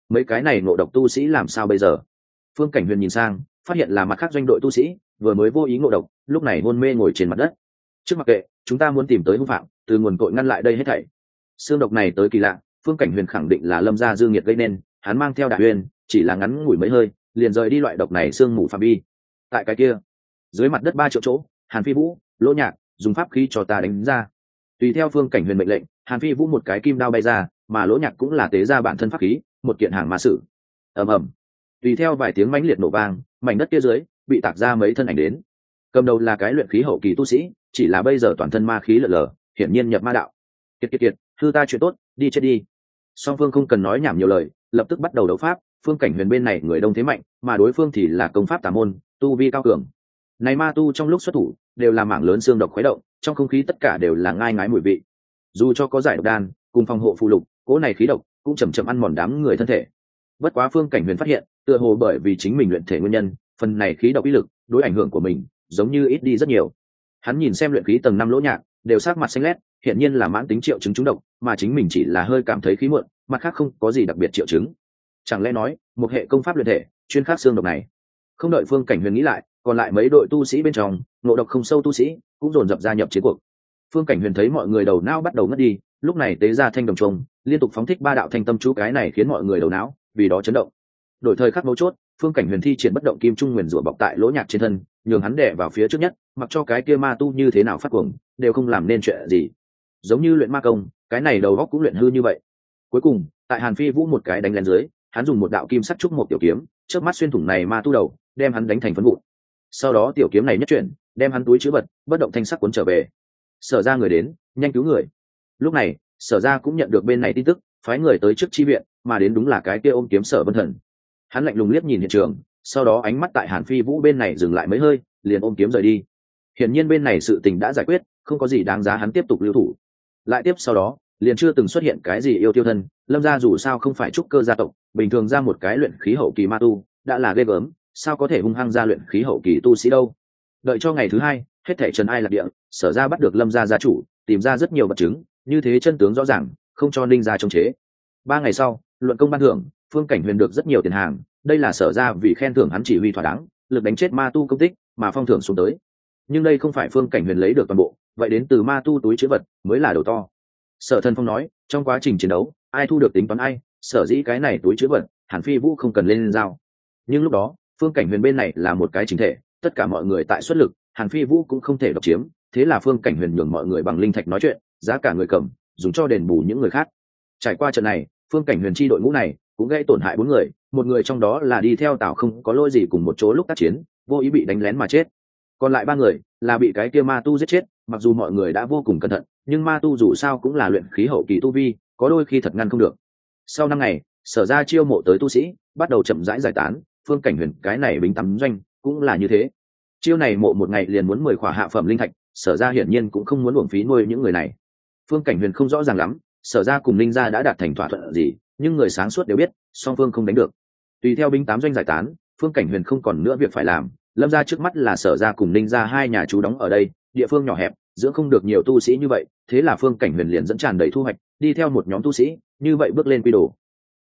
mấy cái này ngộ độc tu sĩ làm sao bây giờ? Phương Cảnh Huyền nhìn sang, phát hiện là mặt khác doanh đội tu sĩ vừa mới vô ý ngộ độc, lúc này hôn mê ngồi trên mặt đất. Trước mặc kệ, chúng ta muốn tìm tới hung phạm, từ nguồn cội ngăn lại đây hết thảy. Xương độc này tới kỳ lạ, Phương Cảnh Huyền khẳng định là Lâm gia dư nghiệt gây nên, hắn mang theo Đả Huyền, chỉ là ngắn ngủi mấy hơi, liền rời đi loại độc này xương mù phạm vi. Tại cái kia, dưới mặt đất ba triệu chỗ, Hàn Phi Vũ, Lỗ Nhạc dùng pháp khí cho ta đánh ra. Tùy theo Phương Cảnh Huyền mệnh lệnh, Hàn Phi Vũ một cái kim đao bay ra, mà Lỗ Nhạc cũng là tế ra bản thân pháp khí, một kiện hàng ma sử. Ầm ầm. Tùy theo vài tiếng mãnh liệt nổ vang, mảnh đất kia dưới bị tạc ra mấy thân ảnh đến. Cầm đầu là cái luyện khí hậu kỳ tu sĩ, chỉ là bây giờ toàn thân ma khí lở lở, hiển nhiên nhập ma đạo. Kiệt kiệt kiệt, hư ta chuyện tốt, đi chết đi. Song Phương không cần nói nhảm nhiều lời, lập tức bắt đầu đấu pháp. Phương Cảnh Huyền bên này người đông thế mạnh, mà đối phương thì là công pháp tà môn, tu vi cao cường. Này ma tu trong lúc xuất thủ, đều là mảng lớn xương độc khuấy động, trong không khí tất cả đều là ngai ngái mùi vị. Dù cho có giải độc đan, cùng phòng hộ phù lục, cỗ này khí độc cũng chậm chậm ăn mòn đám người thân thể. Bất quá Phương Cảnh Huyền phát hiện, tựa hồ bởi vì chính mình luyện thể nguyên nhân, phần này khí độc uy lực, đối ảnh hưởng của mình, giống như ít đi rất nhiều. Hắn nhìn xem luyện khí tầng năm Lỗ Nhạc, đều sắc mặt xanh lét, hiện nhiên là mãn tính triệu chứng trúng độc, mà chính mình chỉ là hơi cảm thấy khí muộn, mặt khác không có gì đặc biệt triệu chứng. Chẳng lẽ nói, một hệ công pháp luyện thể, chuyên khắc xương độc này? Không đợi Phương Cảnh Huyền nghĩ lại, còn lại mấy đội tu sĩ bên trong, ngộ độc không sâu tu sĩ, cũng dồn dập gia nhập chiến cuộc. Phương Cảnh Huyền thấy mọi người đầu não bắt đầu ngất đi, lúc này tế ra thanh đồng trùng, liên tục phóng thích ba đạo thanh tâm chú, cái này khiến mọi người đầu não vì đó chấn động. Đổi thời khắc mấu chốt, Phương Cảnh Huyền thi triển bất động kim trung nguyền rủa bọc tại Lỗ Nhạc trên thân, nhường hắn đè vào phía trước nhất, mặc cho cái kia ma tu như thế nào phát cuồng, đều không làm nên chuyện gì. Giống như luyện ma công, cái này đầu góc cũng luyện hư như vậy. Cuối cùng, tại Hàn Phi Vũ một cái đánh lên dưới, hắn dùng một đạo kim sắc trúc một tiểu kiếm, chớp mắt xuyên thủng này ma tu đầu, đem hắn đánh thành phấn vụn. Sau đó tiểu kiếm này nhất chuyển, đem hắn túi chứa vật, bất động thanh sắc cuốn trở về. Sở ra người đến, nhanh cứu người. Lúc này, Sở ra cũng nhận được bên này tin tức, phái người tới trước chi viện, mà đến đúng là cái kia ôm kiếm Sở Vân Thần. Hắn lạnh lùng liếc nhìn hiện trường, sau đó ánh mắt tại Hàn Phi Vũ bên này dừng lại mấy hơi, liền ôm kiếm rời đi. Hiển nhiên bên này sự tình đã giải quyết, không có gì đáng giá hắn tiếp tục lưu thủ. Lại tiếp sau đó, liền chưa từng xuất hiện cái gì yêu tiêu thân, Lâm gia dù sao không phải trúc cơ gia tộc, bình thường ra một cái luyện khí hậu kỳ ma tu, đã là ghê gớm, sao có thể hung hăng ra luyện khí hậu kỳ tu sĩ đâu. Đợi cho ngày thứ hai, hết thảy trần ai lạc địa, Sở ra bắt được Lâm gia gia chủ, tìm ra rất nhiều vật chứng, như thế chân tướng rõ ràng, không cho Ninh gia chống chế. Ba ngày sau, luận công ban thưởng, Phương Cảnh Huyền được rất nhiều tiền hàng, đây là Sở ra vì khen thưởng hắn chỉ huy thỏa đáng, lực đánh chết ma tu công tích, mà phong thưởng xuống tới. Nhưng đây không phải Phương Cảnh Huyền lấy được toàn bộ, vậy đến từ ma tu túi chứa vật mới là đầu to. Sở Thần Phong nói, trong quá trình chiến đấu, ai thu được tính toán ai, sở dĩ cái này túi chứa vật, Hàn Phi Vũ không cần lên giao. Nhưng lúc đó, Phương Cảnh Huyền bên này là một cái chính thể, tất cả mọi người tại xuất lực, Hàn Phi Vũ cũng không thể độc chiếm, thế là Phương Cảnh Huyền nhường mọi người bằng linh thạch nói chuyện, giá cả người cầm, dùng cho đền bù những người khác. Trải qua trận này, Phương Cảnh Huyền chi đội ngũ này cũng gây tổn hại bốn người, một người trong đó là đi theo Tào không có lỗi gì cùng một chỗ lúc tác chiến, vô ý bị đánh lén mà chết. Còn lại ba người là bị cái kia ma tu giết chết, mặc dù mọi người đã vô cùng cẩn thận, nhưng ma tu dù sao cũng là luyện khí hậu kỳ tu vi, có đôi khi thật ngăn không được. Sau năm ngày, Sở ra chiêu mộ tới tu sĩ, bắt đầu chậm rãi giải tán, Phương Cảnh Huyền cái này bính tắm doanh cũng là như thế. Chiêu này mộ một ngày liền muốn mười khỏa hạ phẩm linh thạch, Sở ra hiển nhiên cũng không muốn uổng phí nuôi những người này. Phương Cảnh Huyền không rõ ràng lắm, Sở ra cùng Ninh gia đã đạt thành thỏa thuận gì, nhưng người sáng suốt đều biết, song phương không đánh được. Tùy theo binh tám doanh giải tán, Phương Cảnh Huyền không còn nữa việc phải làm, Lâm gia trước mắt là Sở ra cùng Ninh gia hai nhà chú đóng ở đây, địa phương nhỏ hẹp, dưỡng không được nhiều tu sĩ như vậy, thế là Phương Cảnh Huyền liền dẫn tràn đầy thu hoạch, đi theo một nhóm tu sĩ, như vậy bước lên quy đồ.